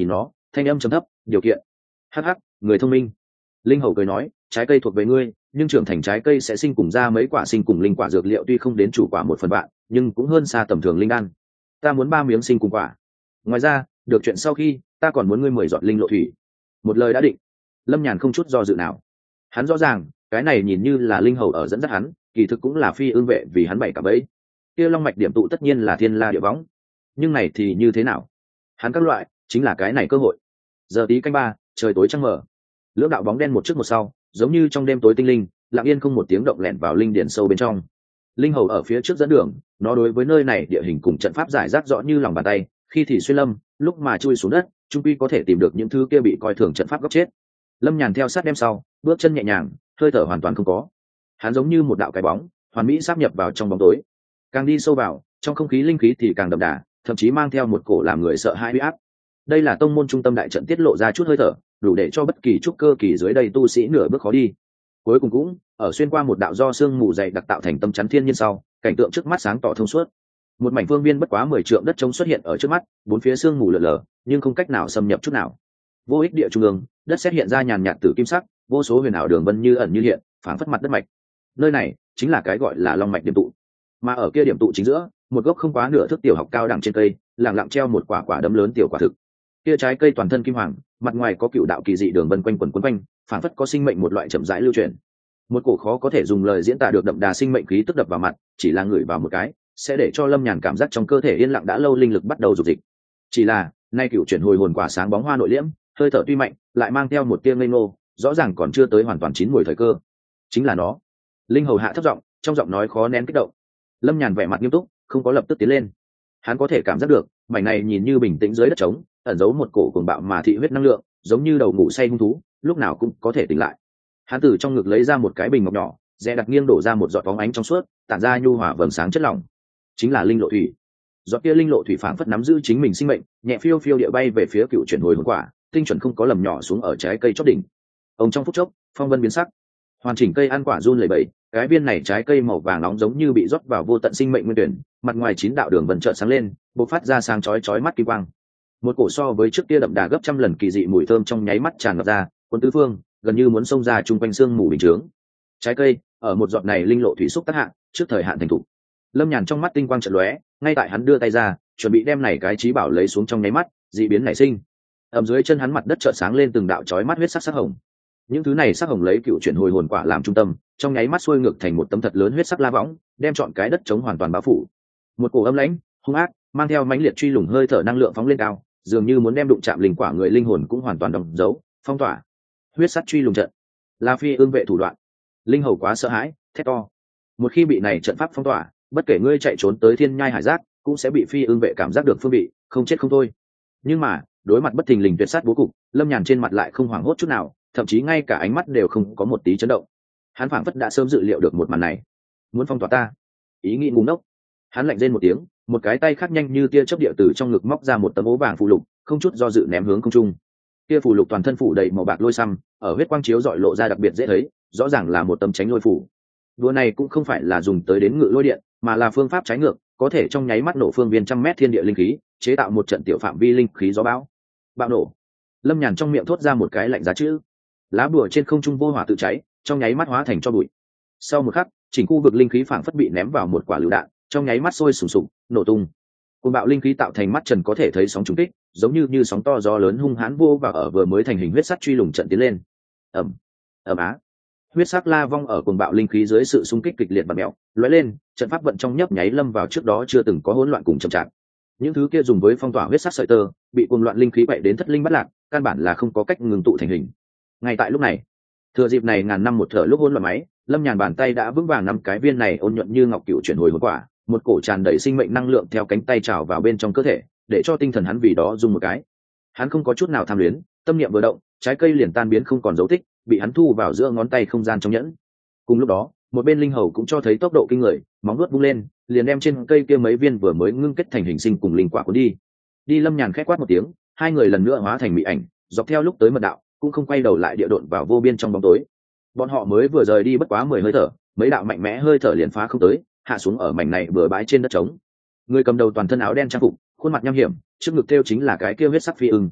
thanh âm trầm thấp, điều kiện. Hắc hắc, người thông minh. Linh hầu cười nói, trái cây thuộc về ngươi, nhưng trưởng thành trái cây sẽ sinh cùng ra mấy quả sinh cùng linh quả dược liệu tuy không đến chủ quả 1/3, nhưng cũng hơn xa tầm thường linh đan. Ta muốn 3 miếng sinh cùng quả. Ngoài ra, được chuyện sau khi, ta còn muốn ngươi 10 giọt linh lộ thủy. Một lời đã định. Lâm Nhàn không chút do dự nào. Hắn rõ ràng, cái này nhìn như là linh hầu ở dẫn dắt hắn, kỳ thực cũng là phi ương vệ vì hắn bày cả bẫy. Kia long mạch điểm tụ tất nhiên là thiên la địa võng, nhưng này thì như thế nào? Hắn các loại chính là cái này cơ hội. Giờ tí canh 3, trời tối trăng mờ, lưỡng đạo bóng đen một trước một sau, giống như trong đêm tối tinh linh, lặng yên không một tiếng động lẻn vào linh điển sâu bên trong. Linh hầu ở phía trước dẫn đường, nó đối với nơi này địa hình cùng trận pháp giải rác rõ như lòng bàn tay, khi thì xuyên lâm, lúc mà chui xuống đất, trung quy có thể tìm được những thứ kia bị coi thường trận pháp góc chết. Lâm Nhàn theo sát đem sau, bước chân nhẹ nhàng, hơi thở hoàn toàn không có. Hắn giống như một đạo cái bóng, hoàn mỹ sáp nhập vào trong bóng tối. Càng đi sâu vào, trong không khí linh khí thì càng đậm đà, thậm chí mang theo một cổ làm người sợ hãi uy áp. Đây là tông môn trung tâm đại trận tiết lộ ra chút hơi thở, đủ để cho bất kỳ trúc cơ kỳ dưới đây tu sĩ nửa bước khó đi. Cuối cùng cũng ở xuyên qua một đạo do sương mù dày đặc tạo thành tâm chắn thiên nhiên sau, cảnh tượng trước mắt sáng tỏ thông suốt. Một mảnh phương viên bất quá 10 trượng đất trống xuất hiện ở trước mắt, bốn phía sương mù lờ lờ, nhưng không cách nào xâm nhập chút nào. Vô ích địa trung ương, đất sét hiện ra nhàn nhạt tử kim sắc, vô số huyền ảo đường vân như ẩn như hiện, phảng phất mặt đất mạch. Nơi này chính là cái gọi là long mạch điểm tụ. Mà ở kia điểm tụ chính giữa, một gốc không quá nửa thước tiểu học cao đẳng trên cây, lặng lặng treo một quả quả đấm lớn tiểu quả thực. Kia trái cây toàn thân kim hoàng, mặt ngoài có cựu đạo kỳ dị đường vân quanh quẩn quấn quanh, phảng phất có sinh mệnh một loại chậm rãi lưu truyền. Một cổ khó có thể dùng lời diễn tả được đậm đà sinh mệnh khí tức đập vào mặt, chỉ là ngửi vào một cái, sẽ để cho Lâm Nhàn cảm giác trong cơ thể yên lặng đã lâu linh lực bắt đầu dục dịch. Chỉ là, nay cựu chuyển hồi hồn quả sáng bóng hoa nội liễm, hơi thở tuy mạnh, lại mang theo một tia ngây ngô, rõ ràng còn chưa tới hoàn toàn chín mùi thời cơ. Chính là nó. Linh hầu hạ thấp giọng, trong giọng nói khó nén kích động. Lâm Nhàn vẻ mặt nghiêm túc, không có lập tức tiến lên. Hắn có thể cảm giác được, mảnh này nhìn như bình tĩnh dưới đất trống, ẩn giấu một cổ cuồng bạo mà thị huyết năng lượng, giống như đầu ngủ say hung thú, lúc nào cũng có thể tỉnh lại. Hắn từ trong ngực lấy ra một cái bình ngọc nhỏ, dè đặt nghiêng đổ ra một giọt bóng ánh trong suốt, tản ra nhu hòa vầng sáng chất lỏng. Chính là linh lộ thủy. Giọt kia linh lộ thủy phảng phất nắm giữ chính mình sinh mệnh, nhẹ phiêu phiêu địa bay về phía cựu chuyển hồi hồn quả, tinh chuẩn không có lầm nhỏ xuống ở trái cây chót đỉnh. Ông trong phút chốc, phong vân biến sắc, hoàn chỉnh cây ăn quả run lẩy bẩy, cái viên này trái cây màu vàng nóng giống như bị rót vào vô tận sinh mệnh nguyên tuyển, mặt ngoài 9 đạo đường vân chợt sáng lên, bộc phát ra sáng chói chói mắt kỳ quang. Một cổ so với trước kia đậm đà gấp trăm lần kỳ dị mùi thơm trong nháy mắt tràn ngập ra, cuốn tứ phương, gần như muốn xông ra chung quanh xương mù bình chướng. Trái cây ở một giọt này linh lộ thủy xúc tác hạn, trước thời hạn thành thủ. Lâm Nhàn trong mắt tinh quang chợt lóe, ngay tại hắn đưa tay ra, chuẩn bị đem này cái trí bảo lấy xuống trong nháy mắt, dị biến nảy sinh. Ầm dưới chân hắn mặt đất chợt sáng lên từng đạo chói mắt huyết sắc sắc hồng. Những thứ này sắc hồng lấy cựu chuyển hồi hồn quả làm trung tâm, trong nháy mắt xuôi ngược thành một tấm thật lớn huyết sắc la võng, đem trọn cái đất trống hoàn toàn bao phủ. Một cổ âm lãnh, hung ác, mang theo mãnh liệt truy lùng hơi thở năng lượng phóng lên cao, dường như muốn đem đụng chạm linh quả người linh hồn cũng hoàn toàn đóng dấu, phong tỏa. Huyết sắc truy lùng trận, là phi ương vệ thủ đoạn. Linh hầu quá sợ hãi, thét to. Một khi bị này trận pháp phong tỏa, bất kể ngươi chạy trốn tới thiên nhai hải giác, cũng sẽ bị phi ương vệ cảm giác được phương bị, không chết không thôi. Nhưng mà, đối mặt bất thình lình tuyệt sát bố cục, Lâm Nhàn trên mặt lại không hoảng hốt chút nào, thậm chí ngay cả ánh mắt đều không có một tí chấn động. Hắn phảng phất đã sớm dự liệu được một màn này. Muốn phong tỏa ta? Ý nghĩ ngu ngốc. Hắn lạnh rên một tiếng, một cái tay khác nhanh như tia chớp địa từ trong ngực móc ra một tấm ố vàng phù lục, không chút do dự ném hướng không trung. Kia phù lục toàn thân phủ đầy màu bạc lôi xăm, ở huyết quang chiếu dọi lộ ra đặc biệt dễ thấy, rõ ràng là một tấm tránh lôi phù. Đùa này cũng không phải là dùng tới đến ngự lôi điện, mà là phương pháp trái ngược, có thể trong nháy mắt nổ phương viên trăm mét thiên địa linh khí, chế tạo một trận tiểu phạm vi linh khí gió bão. Bạo nổ. Lâm Nhàn trong miệng thốt ra một cái lạnh giá chữ. Lá bùa trên không trung vô hỏa tự cháy, trong nháy mắt hóa thành tro bụi. Sau một khắc, chỉnh khu vực linh khí phảng phất bị ném vào một quả lựu đạn, trong nháy mắt sôi sùng sục, nổ tung. Cuồng bạo linh khí tạo thành mắt trần có thể thấy sóng trùng kích, giống như sóng to gió lớn hung hãn vô và ở vừa mới thành hình huyết sắc truy lùng trận tiến lên. ầm ầm á, huyết sắc la vong ở cuồng bạo linh khí dưới sự xung kích kịch liệt và mèo lóe lên, trận pháp vận trong nhấp nháy lâm vào trước đó chưa từng có hỗn loạn cùng chậm chạp. Những thứ kia dùng với phong tỏa huyết sắc sợi tơ, bị cuồng loạn linh khí bậy đến thất linh bất lạc, căn bản là không có cách ngừng tụ thành hình. Ngay tại lúc này, thừa dịp này ngàn năm một thở lúc hỗn loạn máy, Lâm Nhàn bàn tay đã vững vàng nắm cái viên này ôn nhuận như ngọc cựu chuyển hồi hồn quả, một cổ tràn đầy sinh mệnh năng lượng theo cánh tay trào vào bên trong cơ thể, để cho tinh thần hắn vì đó dùng một cái. Hắn không có chút nào tham luyến, tâm niệm vừa động, trái cây liền tan biến không còn dấu tích, bị hắn thu vào giữa ngón tay không gian trong nhẫn. Cùng lúc đó, một bên linh hầu cũng cho thấy tốc độ kinh người, móng vuốt vung lên, liền đem trên cây kia mấy viên vừa mới ngưng kết thành hình sinh cùng linh quả cuốn đi. Đi. Lâm Nhàn khẽ quát một tiếng, hai người lần nữa hóa thành mị ảnh, dọc theo lúc tới mật đạo, cũng không quay đầu lại địa độn vào vô biên trong bóng tối. Bọn họ mới vừa rời đi bất quá 10 hơi thở, mấy đạo mạnh mẽ hơi thở liền phá không tới, hạ xuống ở mảnh này bừa bãi trên đất trống. Người cầm đầu toàn thân áo đen trang phục, khuôn mặt nham hiểm, trước ngực thêu chính là cái kia huyết sắc phi ưng.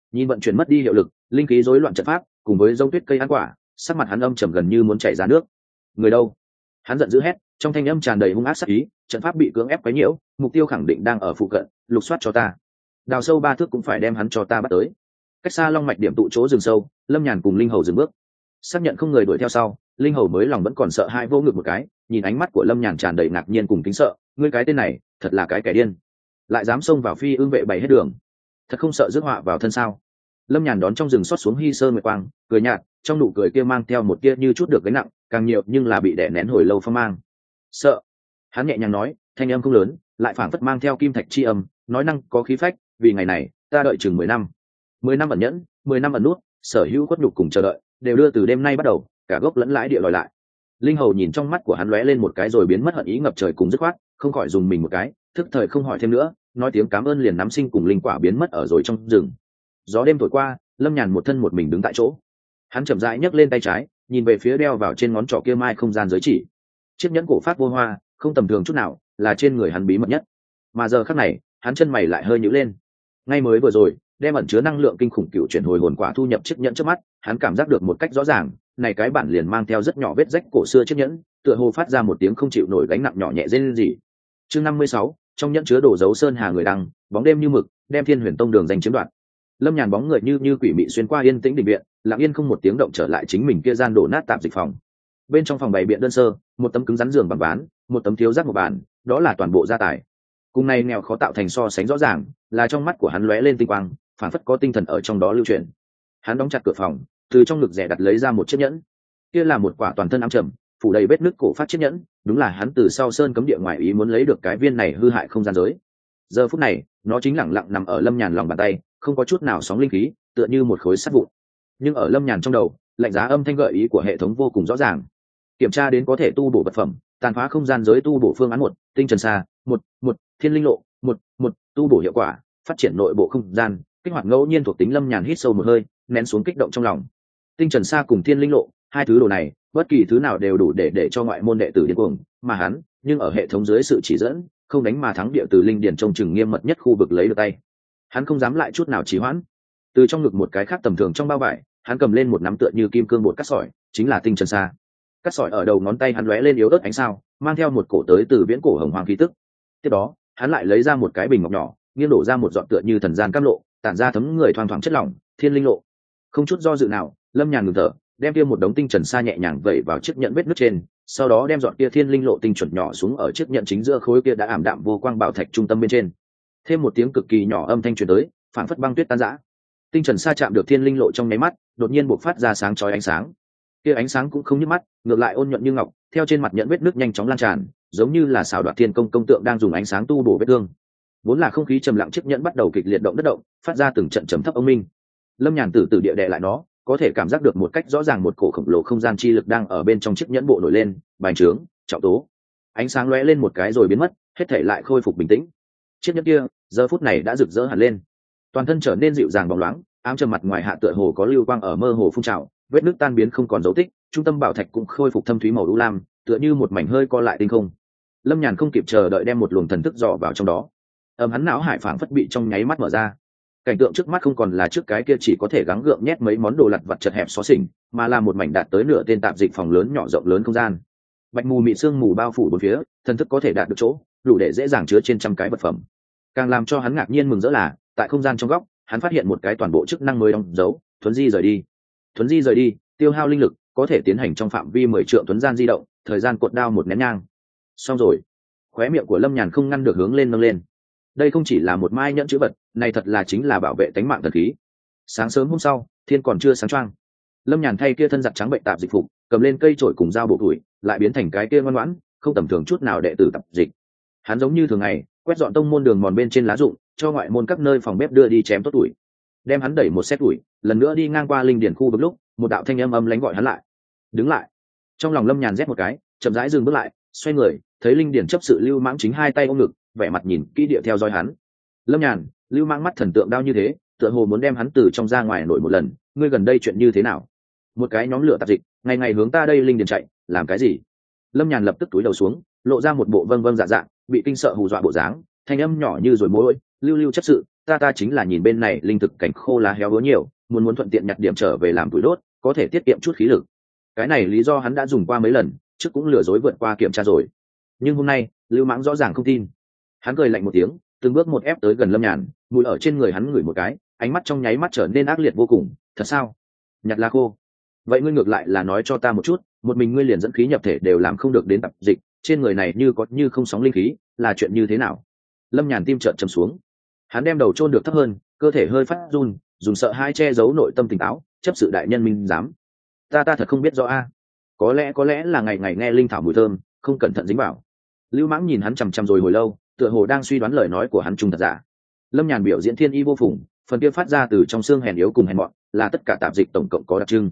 Nhìn vận chuyển mất đi hiệu lực, linh khí rối loạn trận pháp cùng với giống tuyết cây ăn quả, sắc mặt hắn âm trầm gần như muốn chảy ra nước. Người đâu? Hắn giận dữ hét, trong thanh âm tràn đầy hung ác sát ý. Trận pháp bị cưỡng ép quấy nhiễu, mục tiêu khẳng định đang ở phụ cận, lục soát cho ta. Đào sâu 3 thước cũng phải đem hắn cho ta bắt tới. Cách xa long mạch điểm tụ chỗ rừng sâu, Lâm Nhàn cùng linh hầu dừng bước, xác nhận không người đuổi theo sau, linh hầu mới lòng vẫn còn sợ hãi vô ngực một cái, nhìn ánh mắt của Lâm Nhàn tràn đầy ngạc nhiên cùng kính sợ. Ngươi cái tên này thật là cái kẻ điên, lại dám xông vào phi ương vệ bày hết đường, thật không sợ rước họa vào thân sao? Lâm Nhàn đón trong rừng xót xuống Hy Sơn Nguyệt Quang, cười nhạt, trong nụ cười kia mang theo một tia như chút được gánh nặng, càng nhiều nhưng là bị đè nén hồi lâu phong mang. Sợ? Hắn nhẹ nhàng nói, thanh âm không lớn, lại phảng phất mang theo kim thạch chi âm, nói năng có khí phách, vì ngày này, ta đợi chừng 10 năm. 10 năm ẩn nhẫn, 10 năm ẩn nút, sở hữu khuất nhục cùng chờ đợi, đều đưa từ đêm nay bắt đầu, cả gốc lẫn lãi địa đòi lại. Linh hầu nhìn trong mắt của hắn lóe lên một cái rồi biến mất hận ý ngập trời cùng dứt khoát, không khỏi dùng mình một cái, thức thời không hỏi thêm nữa, nói tiếng cảm ơn liền nắm sinh cùng linh quả biến mất ở rồi trong rừng. Gió đêm thổi qua, Lâm Nhàn một thân một mình đứng tại chỗ. Hắn chậm rãi nhấc lên tay trái, nhìn về phía đeo vào trên ngón trỏ kia mai không gian giới chỉ. Chiếc nhẫn cổ phát vô hoa, không tầm thường chút nào, là trên người hắn bí mật nhất. Mà giờ khắc này, hắn chân mày lại hơi nhíu lên. Ngay mới vừa rồi, đem ẩn chứa năng lượng kinh khủng cựu chuyển hồi hồn quả thu nhập chiếc nhẫn trước mắt, hắn cảm giác được một cách rõ ràng, này cái bản liền mang theo rất nhỏ vết rách cổ xưa chiếc nhẫn, tựa hồ phát ra một tiếng không chịu nổi gánh nặng nhỏ nhẹ rên rỉ. Chương 56, trong nhẫn chứa đồ dấu sơn hà người đăng, bóng đêm như mực, đem Thiên Huyền Tông đường danh chiếm đoạt. Lâm Nhàn bóng người như quỷ mị xuyên qua yên tĩnh đình viện, lặng yên không một tiếng động trở lại chính mình kia gian đổ nát tạm dịch phòng. Bên trong phòng bày biện đơn sơ, một tấm cứng rắn giường bằng ván, một tấm thiếu rác một bàn, đó là toàn bộ gia tài. Cùng này nghèo khó tạo thành so sánh rõ ràng, là trong mắt của hắn lóe lên tinh quang, phản phất có tinh thần ở trong đó lưu truyền. Hắn đóng chặt cửa phòng, từ trong ngực rẻ đặt lấy ra một chiếc nhẫn. Kia là một quả toàn thân ám trầm, phủ đầy vết nứt cổ phát chiếc nhẫn, đúng là hắn từ sau sơn cấm địa ngoài ý muốn lấy được cái viên này hư hại không gian giới. Giờ phút này, nó chính lẳng lặng nằm ở Lâm Nhàn lòng bàn tay, không có chút nào sóng linh khí, tựa như một khối sắt vụn. Nhưng ở Lâm Nhàn trong đầu, lạnh giá âm thanh gợi ý của hệ thống vô cùng rõ ràng. Kiểm tra đến có thể tu bổ vật phẩm, tàn phá không gian giới tu bổ phương án 1, tinh trần xa, 1, thiên linh lộ, 1, tu bổ hiệu quả, phát triển nội bộ không gian, kích hoạt ngẫu nhiên thuộc tính. Lâm Nhàn hít sâu một hơi, nén xuống kích động trong lòng. Tinh trần xa cùng thiên linh lộ, hai thứ đồ này, bất kỳ thứ nào đều đủ để cho ngoại môn đệ tử điên cuồng, mà hắn, nhưng ở hệ thống dưới sự chỉ dẫn, không đánh mà thắng địa từ linh điển trông chừng nghiêm mật nhất khu vực lấy được tay. Hắn không dám lại chút nào trì hoãn. Từ trong ngực một cái khác tầm thường trong bao vải, hắn cầm lên một nắm tựa như kim cương bột cắt sỏi, chính là tinh trần xa. Cắt sỏi ở đầu ngón tay hắn lóe lên yếu ớt ánh sao, mang theo một cổ tới từ viễn cổ hồng hoàng khí tức. Tiếp đó, hắn lại lấy ra một cái bình ngọc nhỏ, nghiêng đổ ra một giọt tựa như thần gian cam lộ, tản ra thấm người thoang thoảng chất lỏng, thiên linh lộ. Không chút do dự nào, Lâm Nhàn ngừng thở, đem kia một đống tinh trần xa nhẹ nhàng vẩy vào chiếc nhẫn vết nứt trên, sau đó đem giọt kia thiên linh lộ tinh chuẩn nhỏ xuống ở chiếc nhẫn chính giữa khối kia đã ảm đạm vô quang bảo thạch trung tâm bên trên. Thêm một tiếng cực kỳ nhỏ âm thanh truyền tới, phản phất băng tuyết tan rã. Tinh trần xa chạm được thiên linh lộ trong nháy mắt, đột nhiên bộc phát ra sáng chói ánh sáng. Kia ánh sáng cũng không nhức mắt, ngược lại ôn nhuận như ngọc, theo trên mặt nhẫn vết nứt nhanh chóng lan tràn, giống như là xảo đoạt thiên công tượng đang dùng ánh sáng tu bổ vết thương. Vốn là không khí trầm lặng chiếc nhẫn bắt đầu kịch liệt động đất động, phát ra từng trận trầm thấp âm minh. Lâm Nhàn từ từ địa đè lại nó, có thể cảm giác được một cách rõ ràng một cổ khổng lồ không gian chi lực đang ở bên trong chiếc nhẫn bộ nổi lên, bành trướng, trọng tố. Ánh sáng lóe lên một cái rồi biến mất, hết thảy lại khôi phục bình tĩnh. Chiếc nhẫn kia, giờ phút này đã rực rỡ hẳn lên, toàn thân trở nên dịu dàng bóng loáng, ám trầm mặt ngoài hạ tựa hồ có lưu quang ở mơ hồ phun trào, vết nước tan biến không còn dấu tích, trung tâm bảo thạch cũng khôi phục thâm thúy màu u lam, tựa như một mảnh hơi co lại tinh không. Lâm Nhàn không kịp chờ đợi đem một luồng thần thức dò vào trong đó. Hắn não hải phảng phất bị trong nháy mắt mở ra. Cảnh tượng trước mắt không còn là trước cái kia chỉ có thể gắng gượng nhét mấy món đồ lặt vặt chật hẹp xó xỉnh, mà là một mảnh đạt tới nửa tên tạp dịch phòng lớn nhỏ rộng lớn không gian. Bạch mù mịn sương mù bao phủ bốn phía, thần thức có thể đạt được chỗ, đủ để dễ dàng chứa trên trăm cái vật phẩm. Càng làm cho hắn ngạc nhiên mừng rỡ là, tại không gian trong góc, hắn phát hiện một cái toàn bộ chức năng mới đóng dấu, thuấn di rời đi. Thuấn di rời đi, tiêu hao linh lực, có thể tiến hành trong phạm vi 10 trượng thuấn gian di động, thời gian cột đao một nén nhang. Xong rồi. Khóe miệng của Lâm Nhàn không ngăn được hướng lên nâng lên. Đây không chỉ là một mai nhẫn chữ vật, này thật là chính là bảo vệ tánh mạng thần khí. Sáng sớm hôm sau, thiên còn chưa sáng choang, Lâm Nhàn thay kia thân giặt trắng bệnh tạp dịch phục, cầm lên cây chổi cùng dao bộ tuổi, lại biến thành cái kia ngoan ngoãn, không tầm thường chút nào đệ tử tạp dịch. Hắn giống như thường ngày, quét dọn tông môn đường mòn bên trên lá rụng, cho ngoại môn các nơi phòng bếp đưa đi chém tốt tuổi. Đem hắn đẩy một xét tuổi, lần nữa đi ngang qua linh điển khu vực lúc, một đạo thanh âm lánh gọi hắn lại. Đứng lại. Trong lòng Lâm Nhàn rét một cái, chậm rãi dừng bước lại, xoay người, thấy linh điển chấp sự Lưu Mãng chính hai tay ôm ngực, vẻ mặt nhìn kỹ địa theo dõi hắn. Lâm Nhàn, Lưu Mãng mắt thần tượng đao như thế, tựa hồ muốn đem hắn từ trong ra ngoài nổi một lần. Ngươi gần đây chuyện như thế nào? Một cái nhóm lửa tạp dịch, ngày ngày hướng ta đây linh điển chạy, làm cái gì? Lâm Nhàn lập tức túi đầu xuống, lộ ra một bộ vâng vâng dạ dạ, bị kinh sợ hù dọa bộ dáng, thanh âm nhỏ như rồi mối. Lưu chấp sự, ta chính là nhìn bên này linh thực cảnh khô lá héo hứa nhiều, muốn thuận tiện nhặt điểm trở về làm củi đốt, có thể tiết kiệm chút khí lực. Cái này lý do hắn đã dùng qua mấy lần, trước cũng lừa dối vượt qua kiểm tra rồi. Nhưng hôm nay Lưu Mãng rõ ràng không tin. Hắn cười lạnh một tiếng, từng bước một ép tới gần Lâm Nhàn, mùi ở trên người hắn ngửi một cái, ánh mắt trong nháy mắt trở nên ác liệt vô cùng. Thật sao? Nhặt lá khô? Vậy ngươi ngược lại là nói cho ta một chút, một mình ngươi liền dẫn khí nhập thể đều làm không được đến tập dịch, trên người này như có như không sóng linh khí, là chuyện như thế nào? Lâm Nhàn tim trợn trầm xuống. Hắn đem đầu chôn được thấp hơn, cơ thể hơi phát run, dùng sợ hai che giấu nội tâm tỉnh táo, chấp sự đại nhân minh dám. Ta thật không biết rõ a. Có lẽ là ngày ngày nghe linh thảo mùi thơm, không cẩn thận dính vào. Lưu Mãng nhìn hắn chằm chằm rồi hồi lâu, tựa hồ đang suy đoán lời nói của hắn trung thật giả. Lâm Nhàn biểu diễn thiên y vô phùng, phần kia phát ra từ trong xương hèn yếu cùng hèn mọn, là tất cả tạp dịch tổng cộng có đặc trưng.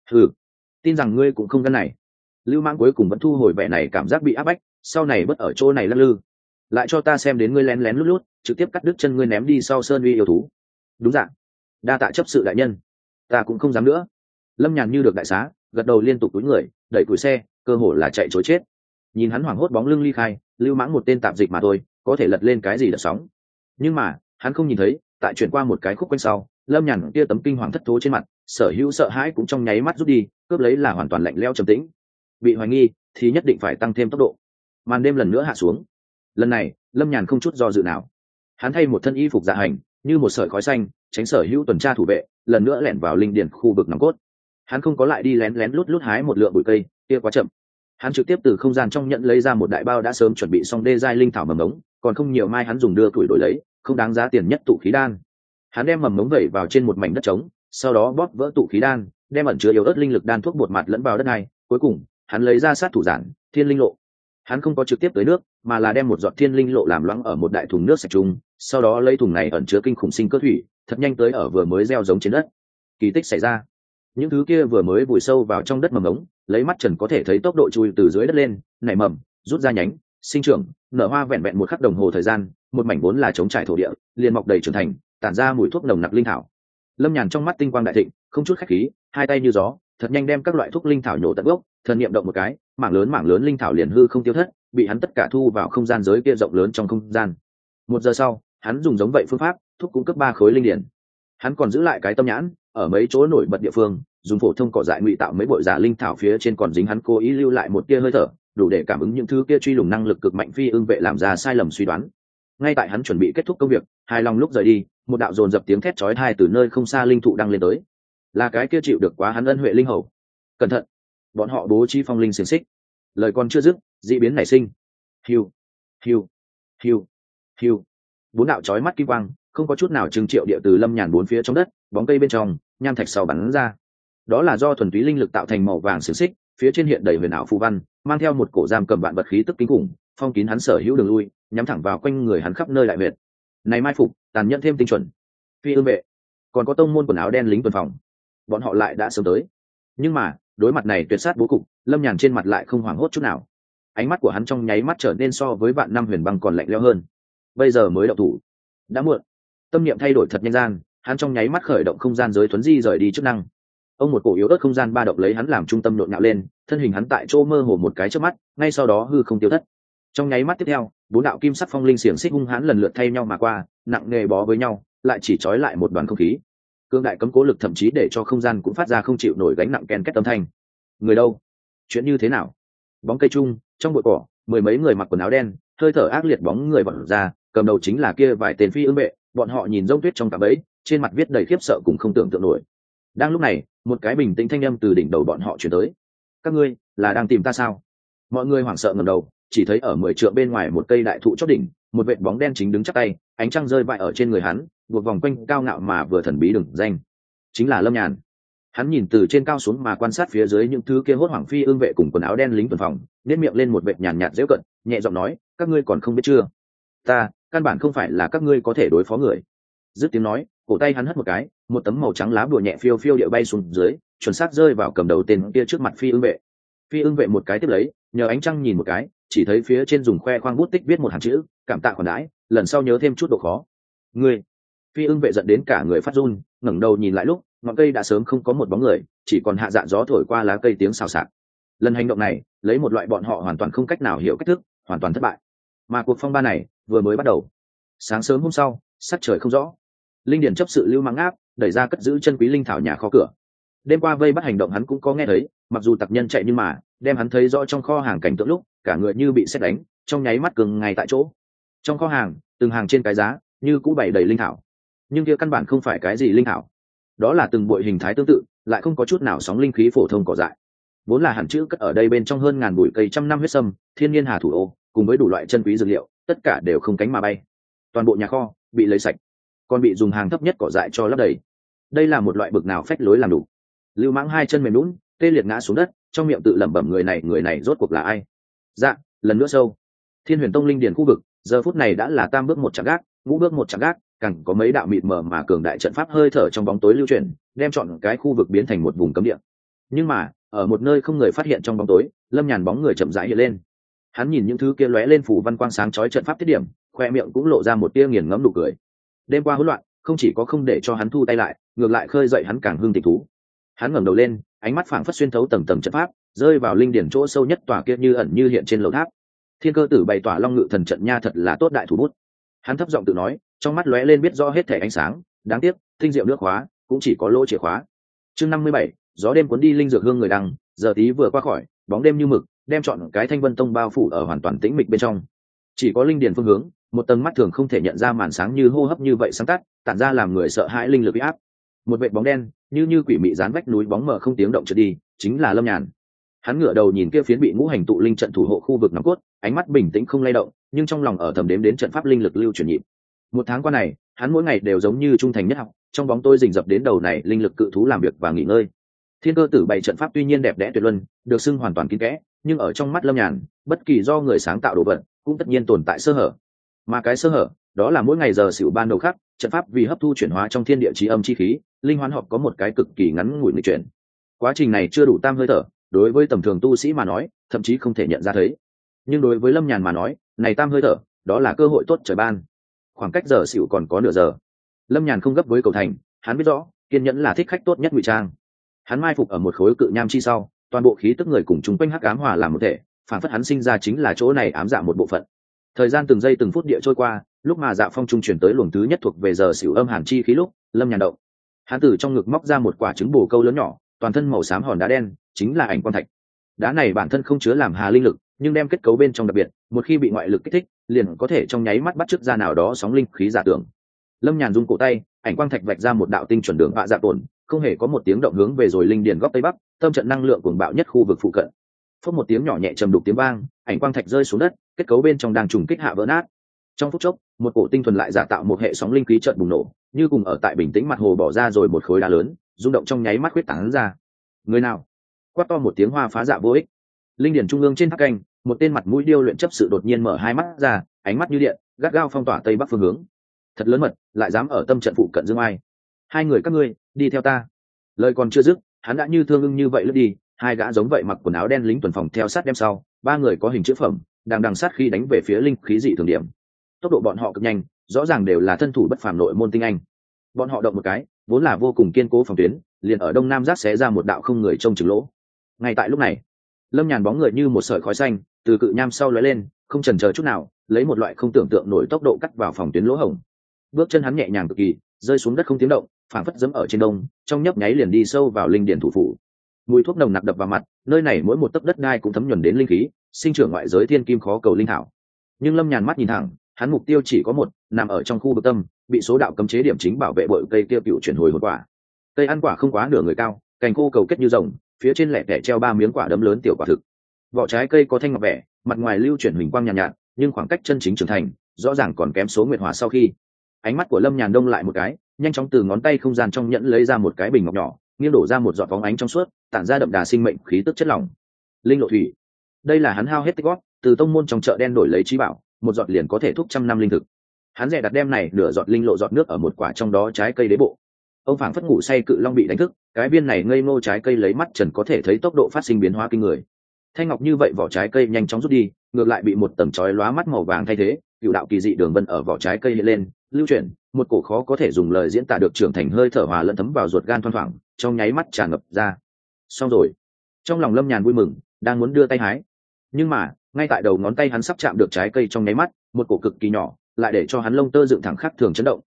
Tin rằng ngươi cũng không gan này. Lưu Mãng cuối cùng vẫn thu hồi vẻ này cảm giác bị áp bách, sau này bất ở chỗ này lắc lư, lại cho ta xem đến ngươi lén lén lút lút, trực tiếp cắt đứt chân ngươi ném đi sau sơn uy yêu thú. Đúng dạng, đa tạ chấp sự đại nhân, ta cũng không dám nữa. Lâm Nhàn như được đại xá, gật đầu liên tục túi người, đẩy cùi xe, cơ hồ là chạy chối chết. Nhìn hắn hoảng hốt bóng lưng ly khai, Lưu Mãng một tên tạp dịch mà thôi, có thể lật lên cái gì đợt sóng. Nhưng mà hắn không nhìn thấy, tại chuyển qua một cái khúc quanh sau, Lâm Nhàn kia tấm kinh hoàng thất thố trên mặt, sở hữu sợ hãi cũng trong nháy mắt rút đi, cướp lấy là hoàn toàn lạnh lẽo trầm tĩnh. Bị hoài nghi thì nhất định phải tăng thêm tốc độ. Màn đêm lần nữa hạ xuống. Lần này Lâm Nhàn không chút do dự nào, hắn thay một thân y phục dạ hành, như một sợi khói xanh, tránh sở hữu tuần tra thủ vệ, lần nữa lẻn vào linh điển khu vực nòng cốt. Hắn không có lại đi lén lén lút lút hái một lượng bụi cây, kia quá chậm. Hắn trực tiếp từ không gian trong nhẫn lấy ra một đại bao đã sớm chuẩn bị xong đê giai linh thảo mầm ngống, còn không nhiều mai hắn dùng đưa tuổi đổi lấy, không đáng giá tiền nhất tụ khí đan. Hắn đem mầm ngống vẩy vào trên một mảnh đất trống, sau đó bóp vỡ tụ khí đan, đem ẩn chứa yếu ớt linh lực đan thuốc bột mặt lẫn vào đất này. Cuối cùng hắn lấy ra sát thủ giản thiên linh lộ. Hắn không có trực tiếp tới nước, mà là đem một giọt thiên linh lộ làm loãng ở một đại thùng nước sạch chung, sau đó lấy thùng này ẩn chứa kinh khủng sinh cơ thủy, thật nhanh tới ở vừa mới gieo giống trên đất. Kỳ tích xảy ra, những thứ kia vừa mới vùi sâu vào trong đất mầm ngống, lấy mắt trần có thể thấy tốc độ chui từ dưới đất lên, nảy mầm, rút ra nhánh, sinh trưởng, nở hoa vẹn vẹn một khắc đồng hồ thời gian, một mảnh vốn là trống trải thổ địa, liền mọc đầy trưởng thành, tản ra mùi thuốc nồng nặc linh thảo. Lâm Nhàn trong mắt tinh quang đại thịnh, không chút khách khí, hai tay như gió, thật nhanh đem các loại thuốc linh thảo nhổ tận gốc, thần niệm động một cái, mảng lớn linh thảo liền hư không tiêu thất, bị hắn tất cả thu vào không gian giới kia rộng lớn trong không gian. Một giờ sau, hắn dùng giống vậy phương pháp, thuốc cung cấp 3 khối linh điển. Hắn còn giữ lại cái tâm nhãn, ở mấy chỗ nổi bật địa phương, dùng phổ thông cỏ dại ngụy tạo mấy bội giả linh thảo phía trên còn dính hắn cố ý lưu lại một tia hơi thở, đủ để cảm ứng những thứ kia truy lùng năng lực cực mạnh phi ưng vệ làm ra sai lầm suy đoán. Ngay tại hắn chuẩn bị kết thúc công việc, hài lòng lúc rời đi, một đạo dồn dập tiếng thét chói tai từ nơi không xa linh thụ đang lên tới. Là cái kia chịu được quá hắn ân huệ linh hầu. Cẩn thận, bọn họ bố trí phong linh xiềng xích. Lời còn chưa dứt, dị biến nảy sinh. Hiu, hiu, hiu, hiu. 4 đạo chói mắt kim quang, không có chút nào trừng triệu địa từ Lâm Nhàn 4 phía trong đất, bóng cây bên trong, nham thạch sau bắn ra. Đó là do thuần túy linh lực tạo thành màu vàng xiềng xích, phía trên hiện đầy huyền ảo phù văn, mang theo một cổ giam cầm vạn vật khí tức kinh khủng, phong kín hắn sở hữu đường lui, nhắm thẳng vào quanh người hắn khắp nơi đại huyệt. Này mai phục, tàn nhẫn thêm tinh chuẩn. Phi ương vệ, còn có tông môn quần áo đen lính tuần phòng, bọn họ lại đã sớm tới. Nhưng mà đối mặt này tuyệt sát bố cục, Lâm Nhàn trên mặt lại không hoảng hốt chút nào. Ánh mắt của hắn trong nháy mắt trở nên so với vạn năm huyền băng còn lạnh lẽo hơn. Bây giờ mới động thủ, đã muộn. Tâm niệm thay đổi thật nhanh gian, hắn trong nháy mắt khởi động không gian giới thuấn di rời đi chức năng. Ông một cổ yếu ớt không gian ba động lấy hắn làm trung tâm nhộn nhạo lên, thân hình hắn tại chỗ mơ hồ một cái chớp mắt, ngay sau đó hư không tiêu thất. Trong nháy mắt tiếp theo, 4 đạo kim sắc phong linh xiềng xích hung hãn lần lượt thay nhau mà qua, nặng nề bó với nhau, lại chỉ trói lại một đoàn không khí. Cương đại cấm cố lực thậm chí để cho không gian cũng phát ra không chịu nổi gánh nặng ken két âm thanh. Người đâu? Chuyện như thế nào? Bóng cây chung, trong bụi cỏ, 10 mấy người mặc quần áo đen, hơi thở ác liệt bóng người vọt ra, cầm đầu chính là kia vài tên phi ương vệ, bọn họ nhìn rông tuyết trong cạm bẫy, trên mặt viết đầy khiếp sợ cùng không tưởng tượng nổi. Đang lúc này, một cái bình tĩnh thanh âm từ đỉnh đầu bọn họ truyền tới. Các ngươi là đang tìm ta sao? Mọi người hoảng sợ ngẩng đầu, chỉ thấy ở 10 trượng bên ngoài một cây đại thụ chót đỉnh, một vệt bóng đen chính đứng chắp tay, ánh trăng rơi vãi ở trên người hắn, buộc vòng quanh cao ngạo mà vừa thần bí đừng danh. Chính là Lâm Nhàn. Hắn nhìn từ trên cao xuống mà quan sát phía dưới những thứ kia hốt hoảng phi ương vệ cùng quần áo đen lính tuần phòng, nhếch miệng lên một vệt nhàn nhạt giễu cận, nhẹ giọng nói, các ngươi còn không biết chưa? Ta, căn bản không phải là các ngươi có thể đối phó người. Dứt tiếng nói, cổ tay hắn hất một cái, một tấm màu trắng lá bùa nhẹ phiêu phiêu địa bay xuống dưới, chuẩn xác rơi vào cầm đầu tên kia trước mặt phi ương vệ. Phi ương vệ một cái tiếp lấy, nhờ ánh trăng nhìn một cái, chỉ thấy phía trên dùng khoe khoang bút tích viết một hàng chữ, cảm tạ khoản đãi, lần sau nhớ thêm chút độ khó. Ngươi. Phi ương vệ giận đến cả người phát run, ngẩng đầu nhìn lại lúc, ngọn cây đã sớm không có một bóng người, chỉ còn hạ dạ gió thổi qua lá cây tiếng xào xạc. Lần hành động này, lấy một loại bọn họ hoàn toàn không cách nào hiểu cách thức, hoàn toàn thất bại. Mà cuộc phong ba này vừa mới bắt đầu. Sáng sớm hôm sau, sắc trời không rõ, Linh điển chấp sự Lưu Mãng Áp đẩy ra cất giữ chân quý linh thảo nhà kho cửa. Đêm qua vây bắt hành động hắn cũng có nghe thấy, mặc dù tặc nhân chạy nhưng mà đem hắn thấy rõ trong kho hàng cảnh tượng lúc cả người như bị sét đánh, trong nháy mắt cường ngay tại chỗ. Trong kho hàng, từng hàng trên cái giá như cũ bày đầy linh thảo, nhưng kia căn bản không phải cái gì linh thảo, đó là từng bụi hình thái tương tự, lại không có chút nào sóng linh khí phổ thông cỏ dại. Vốn là hẳn chữ cất ở đây bên trong hơn ngàn bụi cây trăm năm huyết sâm, thiên nhiên hà thủ ô, cùng với đủ loại chân quý dược liệu, tất cả đều không cánh mà bay. Toàn bộ nhà kho bị lấy sạch, còn bị dùng hàng thấp nhất cỏ dại cho lấp đầy. Đây là một loại bực nào phách lối làm đủ. Lưu Mãng hai chân mềm nhũn, tê liệt ngã xuống đất, trong miệng tự lẩm bẩm người này rốt cuộc là ai? Dạ, lần nữa sâu. Thiên Huyền Tông linh điển khu vực, giờ phút này đã là tam bước một chạm gác, ngũ bước một chạm gác, càng có mấy đạo mịt mờ mà cường đại trận pháp hơi thở trong bóng tối lưu chuyển, đem chọn cái khu vực biến thành một vùng cấm địa. Nhưng mà, ở một nơi không người phát hiện trong bóng tối, Lâm Nhàn bóng người chậm rãi hiện lên. Hắn nhìn những thứ kia lóe lên phủ văn quang sáng chói trận pháp tiết điểm, khoe miệng cũng lộ ra một tia nghiền ngẫm nụ cười. Đêm qua hỗn loạn, không chỉ có không để cho hắn thu tay lại, ngược lại khơi dậy hắn càng hưng tịch thú. Hắn ngẩng đầu lên, ánh mắt phảng phất xuyên thấu tầng tầng trận pháp, rơi vào linh điển chỗ sâu nhất tòa kia như ẩn như hiện trên lầu tháp. Thiên Cơ Tử bày tỏa Long Ngự Thần trận nha thật là tốt đại thủ bút. Hắn thấp giọng tự nói, trong mắt lóe lên biết rõ hết thể ánh sáng, đáng tiếc, tinh diệu nước khóa cũng chỉ có lỗ chìa khóa. Chương 57, gió đêm cuốn đi linh dược hương người đăng, giờ tí vừa qua khỏi, bóng đêm như mực, đem trọn cái Thanh Vân Tông bao phủ ở hoàn toàn tĩnh mịch bên trong. Chỉ có linh điển phương hướng, một tầng mắt thường không thể nhận ra màn sáng như hô hấp như vậy sáng tắt, tản ra làm người sợ hãi linh lực uy áp. Một vệt bóng đen, như quỷ mị dán vách núi bóng mờ không tiếng động trượt đi, chính là Lâm Nhàn. Hắn ngửa đầu nhìn kia phiến bị ngũ hành tụ linh trận thủ hộ khu vực nòng cốt, ánh mắt bình tĩnh không lay động, nhưng trong lòng ở thầm đếm đến trận pháp linh lực lưu chuyển nhịp. Một tháng qua này, hắn mỗi ngày đều giống như trung thành nhất học, trong bóng tôi rình rập đến đầu này linh lực cự thú làm việc và nghỉ ngơi. Thiên Cơ Tử bày trận pháp tuy nhiên đẹp đẽ tuyệt luân, được xưng hoàn toàn kín kẽ, nhưng ở trong mắt Lâm Nhàn, bất kỳ do người sáng tạo đồ vật, cũng tất nhiên tồn tại sơ hở. Mà cái sơ hở, đó là mỗi ngày giờ xỉu ban đầu khắc, trận pháp vì hấp thu chuyển hóa trong thiên địa chí âm chi khí, linh hoán họp có một cái cực kỳ ngắn ngủi nghịch chuyển. Quá trình này chưa đủ tam hơi thở, đối với tầm thường tu sĩ mà nói, thậm chí không thể nhận ra thấy. Nhưng đối với Lâm Nhàn mà nói, này tam hơi thở, đó là cơ hội tốt trời ban. Khoảng cách giờ xỉu còn có nửa giờ. Lâm Nhàn không gấp với cầu thành, hắn biết rõ, kiên nhẫn là thích khách tốt nhất ngụy trang. Hắn mai phục ở một khối cự nham chi sau, toàn bộ khí tức người cùng chúng quanh hắc ám hòa làm một thể, phản phất hắn sinh ra chính là chỗ này ám dạ một bộ phận. Thời gian từng giây từng phút địa trôi qua, lúc mà Dạ Phong trung chuyển tới luồng thứ nhất thuộc về giờ xỉu âm hàn chi khí lúc, Lâm Nhàn động. Hắn từ trong ngực móc ra một quả trứng bồ câu lớn nhỏ, toàn thân màu xám hòn đá đen, chính là ảnh quang thạch. Đá này bản thân không chứa làm hà linh lực, nhưng đem kết cấu bên trong đặc biệt, một khi bị ngoại lực kích thích, liền có thể trong nháy mắt bắt chước ra nào đó sóng linh khí giả tưởng. Lâm Nhàn rung cổ tay, ảnh quang thạch vạch ra một đạo tinh chuẩn đường vạ dạ tổn, không hề có một tiếng động hướng về rồi linh điền góc tây bắc, tâm trận năng lượng cuồng bạo nhất khu vực phụ cận. Phốc một tiếng nhỏ nhẹ trầm đục tiếng vang, ảnh quang thạch rơi xuống đất, kết cấu bên trong đang trùng kích hạ vỡ nát. Trong phút chốc, một cổ tinh thuần lại giả tạo một hệ sóng linh khí chợt bùng nổ, như cùng ở tại bình tĩnh mặt hồ bỏ ra rồi một khối đá lớn, rung động trong nháy mắt huyết tán ra. Người nào? Quát to một tiếng hoa phá dạ vô ích. Linh điển trung ương trên tháp canh, một tên mặt mũi điêu luyện chấp sự đột nhiên mở hai mắt ra, ánh mắt như điện, gắt gao phong tỏa tây bắc phương hướng. Thật lớn mật, lại dám ở tâm trận phụ cận dương ai. Hai người các ngươi, đi theo ta. Lời còn chưa dứt, hắn đã như thương ưng như vậy lướt đi, hai gã giống vậy mặc quần áo đen lính tuần phòng theo sát đem sau, ba người có hình chữ phẩm, đang đằng sát khi đánh về phía linh khí dị thường điểm. Tốc độ bọn họ cực nhanh, rõ ràng đều là thân thủ bất phàm nội môn tinh anh. Bọn họ động một cái, vốn là vô cùng kiên cố phòng tuyến, liền ở đông nam giác xé ra một đạo không người trông chừng lỗ. Ngay tại lúc này, Lâm Nhàn bóng người như một sợi khói xanh từ cự nham sau lóe lên, không chần chờ chút nào, lấy một loại không tưởng tượng nổi tốc độ cắt vào phòng tuyến lỗ hổng. Bước chân hắn nhẹ nhàng cực kỳ, rơi xuống đất không tiếng động, phảng phất dẫm ở trên đông, trong nhấp nháy liền đi sâu vào linh điển thủ phủ. Mùi thuốc nồng nặc đập vào mặt, nơi này mỗi một tấc đất đai cũng thấm nhuần đến linh khí, sinh trưởng ngoại giới thiên kim khó cầu linh thảo. Nhưng Lâm Nhàn mắt nhìn thẳng, hắn mục tiêu chỉ có một, nằm ở trong khu vực tâm, bị số đạo cấm chế điểm chính bảo vệ bội cây tiêu cựu chuyển hồi hồn quả. Cây ăn quả không quá nửa người cao, cành khô cầu kết như rồng, phía trên lẻ tẻ treo ba miếng quả đấm lớn tiểu quả thực. Vỏ trái cây có thanh ngọc vẻ, mặt ngoài lưu chuyển huỳnh quang nhàn nhạt, nhưng khoảng cách chân chính trưởng thành, rõ ràng còn kém số nguyệt hỏa sau khi. Ánh mắt của Lâm Nhàn đông lại một cái, nhanh chóng từ ngón tay không gian trong nhẫn lấy ra một cái bình ngọc nhỏ, nghiêng đổ ra một giọt bóng ánh trong suốt, tản ra đậm đà sinh mệnh khí tức chất lỏng. Linh lộ thủy. Đây là hắn hao hết tích góp, từ tông môn trong chợ đen đổi lấy trí bảo, một giọt liền có thể thúc trăm năm linh thực. Hắn rẻ đặt đem này nửa giọt linh lộ giọt nước ở một quả trong đó trái cây đế bộ. Ông phảng phất ngủ say cự long bị đánh thức, cái viên này ngây ngô trái cây lấy mắt trần có thể thấy tốc độ phát sinh biến hóa kinh người. Thanh ngọc như vậy vỏ trái cây nhanh chóng rút đi, ngược lại bị một tầng chói lóa mắt màu vàng thay thế, cựu đạo kỳ dị đường vân ở vỏ trái cây hiện lên, lưu chuyển, một cổ khó có thể dùng lời diễn tả được trưởng thành hơi thở hòa lẫn thấm vào ruột gan thoang thoảng, trong nháy mắt tràn ngập ra. Xong rồi. Trong lòng Lâm Nhàn vui mừng, đang muốn đưa tay hái. Nhưng mà, ngay tại đầu ngón tay hắn sắp chạm được trái cây trong nháy mắt, một cổ cực kỳ nhỏ, lại để cho hắn lông tơ dựng thẳng khắc thường chấn động,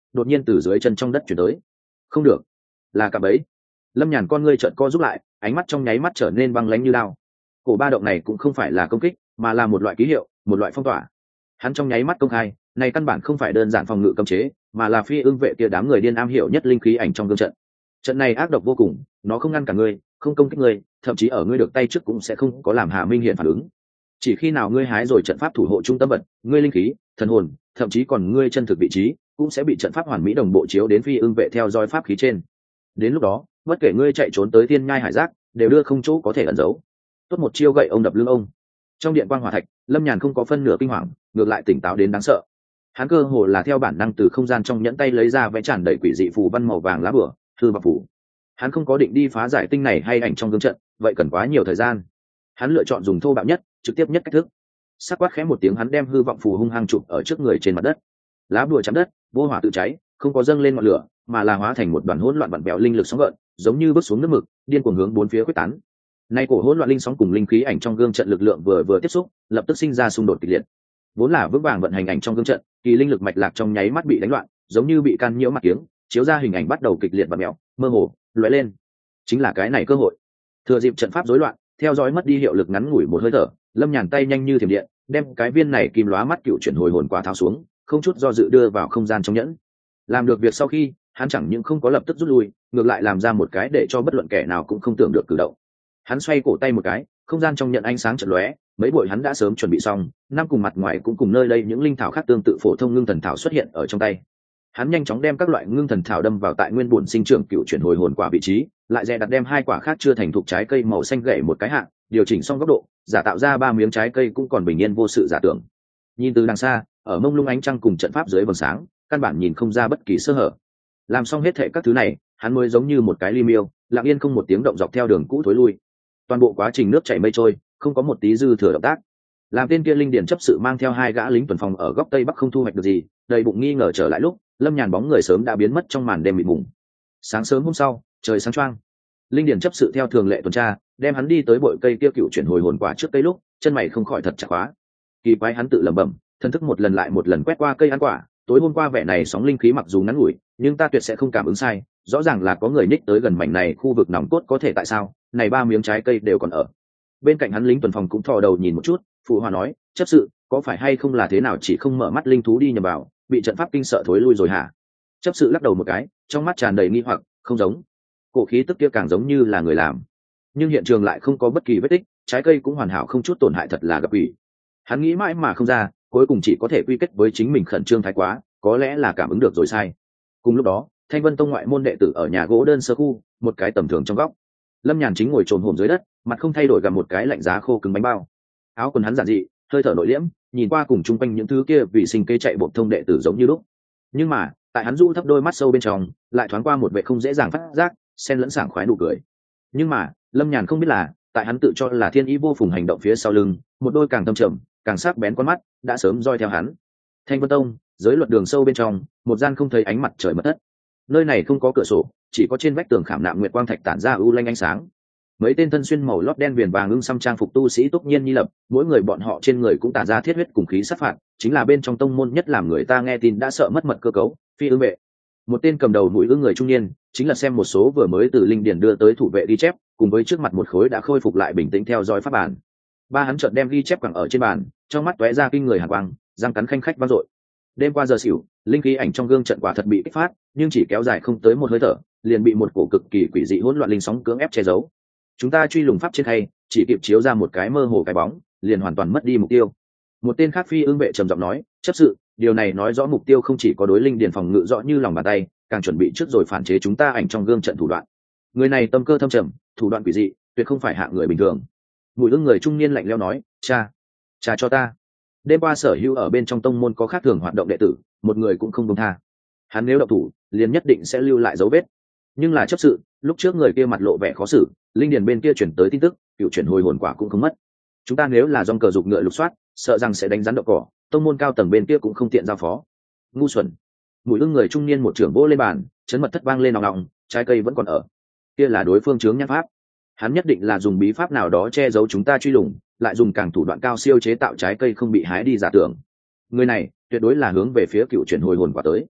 đột nhiên từ dưới chân trong đất chuyển tới. Không được, là cạm bẫy. Lâm Nhàn con ngươi trợn co rút lại, ánh mắt trong nháy mắt trở nên băng lãnh như đao. Cổ ba động này cũng không phải là công kích, mà là một loại ký hiệu, một loại phong tỏa. Hắn trong nháy mắt công khai, này căn bản không phải đơn giản phòng ngự cấm chế, mà là phi ưng vệ kia đám người điên am hiểu nhất linh khí ảnh trong gương trận. Trận này ác độc vô cùng, nó không ngăn cả ngươi, không công kích ngươi, thậm chí ở ngươi được tay trước cũng sẽ không có làm Hạ Minh Hiển phản ứng. Chỉ khi nào ngươi hái rồi trận pháp thủ hộ trung tâm vật, ngươi linh khí, thần hồn, thậm chí còn ngươi chân thực vị trí, cũng sẽ bị trận pháp hoàn mỹ đồng bộ chiếu đến phi ưng vệ theo dõi pháp khí trên. Đến lúc đó, bất kể ngươi chạy trốn tới thiên nhai hải giác, đều đưa không chỗ có thể ẩn giấu. Tốt một chiêu gậy ông đập lưng ông. Trong điện quang hỏa thạch, Lâm Nhàn không có phân nửa kinh hoàng, ngược lại tỉnh táo đến đáng sợ. Hắn cơ hồ là theo bản năng từ không gian trong nhẫn tay lấy ra vẽ tràn đầy quỷ dị phù văn màu vàng lá bửa, thư và phù. Hắn không có định đi phá giải tinh này hay ảnh trong gương trận, vậy cần quá nhiều thời gian. Hắn lựa chọn dùng thô bạo nhất, trực tiếp nhất cách thức. Sắc quát khẽ một tiếng, hắn đem hư vọng phù hung hăng chụp ở trước người trên mặt đất. Lá bùa chạm đất, vô hỏa tự cháy, không có dâng lên ngọn lửa, mà là hóa thành một đoàn hỗn loạn vặn vẹo linh lực sóng gợn, giống như bước xuống nước mực, điên cuồng hướng bốn phía quyết tán. Nay cổ hỗn loạn linh sóng cùng linh khí ảnh trong gương trận lực lượng vừa tiếp xúc, lập tức sinh ra xung đột kịch liệt. Vốn là vững vàng vận hành ảnh trong gương trận, kỳ linh lực mạch lạc trong nháy mắt bị đánh loạn, giống như bị can nhiễu mặt kiếng, chiếu ra hình ảnh bắt đầu kịch liệt và mèo, mơ hồ, lóe lên. Chính là cái này cơ hội. Thừa dịp trận pháp rối loạn, theo dõi mất đi hiệu lực ngắn ngủi một hơi thở, Lâm Nhàn tay nhanh như thiểm điện, đem cái viên này kim lóa mắt cựu chuyển hồi hồn quả tháo xuống, không chút do dự đưa vào không gian trong nhẫn. Làm được việc sau khi, hắn chẳng những không có lập tức rút lui, ngược lại làm ra một cái để cho bất luận kẻ nào cũng không tưởng được cử động. Hắn xoay cổ tay một cái, không gian trong nhận ánh sáng chợt lóe, mấy bội hắn đã sớm chuẩn bị xong, năm cùng mặt ngoài cũng cùng nơi đây những linh thảo khác tương tự phổ thông ngưng thần thảo xuất hiện ở trong tay. Hắn nhanh chóng đem các loại ngưng thần thảo đâm vào tại nguyên bổn sinh trưởng cựu chuyển hồi hồn quả vị trí, lại dè đặt đem hai quả khác chưa thành thục trái cây màu xanh gậy một cái hạng, điều chỉnh xong góc độ, giả tạo ra ba miếng trái cây cũng còn bình yên vô sự giả tưởng. Nhìn từ đằng xa, ở mông lung ánh trăng cùng trận pháp dưới vầng sáng, căn bản nhìn không ra bất kỳ sơ hở. Làm xong hết thệ các thứ này, hắn mới giống như một cái ly miêu, lặng yên không một tiếng động dọc theo đường cũ thối lui. Toàn bộ quá trình nước chảy mây trôi, không có một tí dư thừa động tác. Làm tên kia linh điển chấp sự mang theo hai gã lính tuần phòng ở góc tây bắc không thu hoạch được gì, đầy bụng nghi ngờ trở lại lúc, Lâm Nhàn bóng người sớm đã biến mất trong màn đêm mịt mùng. Sáng sớm hôm sau, trời sáng choang. Linh điển chấp sự theo thường lệ tuần tra, đem hắn đi tới bụi cây kia cựu chuyển hồi hồn quả trước cây lúc, chân mày không khỏi thật chặt quá. Kỳ quái, hắn tự lẩm bẩm, thân thức một lần lại một lần quét qua cây ăn quả, tối hôm qua vẻ này sóng linh khí mặc dù ngắn ngủi, nhưng ta tuyệt sẽ không cảm ứng sai, rõ ràng là có người nhích tới gần mảnh này khu vực nòng cốt, có thể tại sao này ba miếng trái cây đều còn ở. Bên cạnh hắn lính tuần phòng cũng thò đầu nhìn một chút, phụ hòa nói, chấp sự, có phải hay không là thế nào chỉ không mở mắt linh thú đi nhầm vào, bị trận pháp kinh sợ thối lui rồi hả? Chấp sự lắc đầu một cái, trong mắt tràn đầy nghi hoặc, không giống. Cổ khí tức kia càng giống như là người làm, nhưng hiện trường lại không có bất kỳ vết tích, trái cây cũng hoàn hảo không chút tổn hại, thật là gặp ủy. Hắn nghĩ mãi mà không ra, cuối cùng chỉ có thể quy kết với chính mình khẩn trương thái quá, có lẽ là cảm ứng được rồi sai. Cùng lúc đó, Thanh Vân Tông ngoại môn đệ tử ở nhà gỗ đơn sơ khu, một cái tầm thường trong góc. Lâm Nhàn chính ngồi trồm hổm dưới đất, mặt không thay đổi gặm một cái lạnh giá khô cứng bánh bao. Áo quần hắn giản dị, hơi thở nội liễm, nhìn qua cùng chung quanh những thứ kia vì sinh kế chạy bộ thông đệ tử giống như lúc. Nhưng mà, tại hắn rũ thấp đôi mắt sâu bên trong, lại thoáng qua một vẻ không dễ dàng phát giác, xen lẫn sảng khoái nụ cười. Nhưng mà, Lâm Nhàn không biết là, tại hắn tự cho là thiên ý vô phùng hành động phía sau lưng, một đôi càng thâm trầm, càng sắc bén con mắt, đã sớm dõi theo hắn. Thanh Vân Tông, giới luật đường sâu bên trong, một gian không thấy ánh mặt trời mật thất. Nơi này không có cửa sổ, chỉ có trên vách tường khảm nạm nguyệt quang thạch tản ra u lanh ánh sáng. Mấy tên thân xuyên màu lót đen viền vàng ưng xăm trang phục tu sĩ túc nhiên nhi lập, mỗi người bọn họ trên người cũng tản ra thiết huyết cùng khí sát phạt, chính là bên trong tông môn nhất làm người ta nghe tin đã sợ mất mật cơ cấu, phi ưng vệ. Một tên cầm đầu mũi ưng người trung niên, chính là xem một số vừa mới từ linh điển đưa tới thủ vệ ghi chép, cùng với trước mặt một khối đã khôi phục lại bình tĩnh theo dõi pháp bản. Ba hắn chợt đem ghi chép quẳng ở trên bàn, trong mắt tóe ra kinh người hàn quang, răng cắn khanh khách vang dội. Đêm qua giờ xỉu, linh khí ảnh trong gương trận quả thật bị kích phát, nhưng chỉ kéo dài không tới một hơi thở, liền bị một cổ cực kỳ quỷ dị hỗn loạn linh sóng cưỡng ép che giấu. Chúng ta truy lùng pháp trên khay, chỉ kịp chiếu ra một cái mơ hồ cái bóng, liền hoàn toàn mất đi mục tiêu. Một tên khác phi ưng vệ trầm giọng nói, chấp sự, điều này nói rõ mục tiêu không chỉ có đối linh điền phòng ngự rõ như lòng bàn tay, càng chuẩn bị trước rồi phản chế chúng ta ảnh trong gương trận thủ đoạn. Người này tâm cơ thâm trầm, thủ đoạn quỷ dị, tuyệt không phải hạng người bình thường. Mùi ưng người trung niên lạnh lẽo nói, cha cho ta. Đêm qua sở hữu ở bên trong tông môn có khác thường hoạt động đệ tử, một người cũng không buông tha. Hắn nếu động thủ, liền nhất định sẽ lưu lại dấu vết. Nhưng là chấp sự, lúc trước người kia mặt lộ vẻ khó xử, linh điền bên kia chuyển tới tin tức, cựu chuyển hồi hồn quả cũng không mất. Chúng ta nếu là dòng cờ dục ngựa lục soát, sợ rằng sẽ đánh rắn đậu cỏ, tông môn cao tầng bên kia cũng không tiện giao phó. Ngu xuẩn. Mùi ưng người trung niên một trưởng vỗ lên bàn, chấn mật thất vang lên nòng nòng, trái cây vẫn còn ở. Kia là đối phương chướng nhãn pháp. Hắn nhất định là dùng bí pháp nào đó che giấu chúng ta truy lùng, lại dùng càng thủ đoạn cao siêu chế tạo trái cây không bị hái đi giả tưởng. Người này tuyệt đối là hướng về phía cựu chuyển hồi hồn quả tới.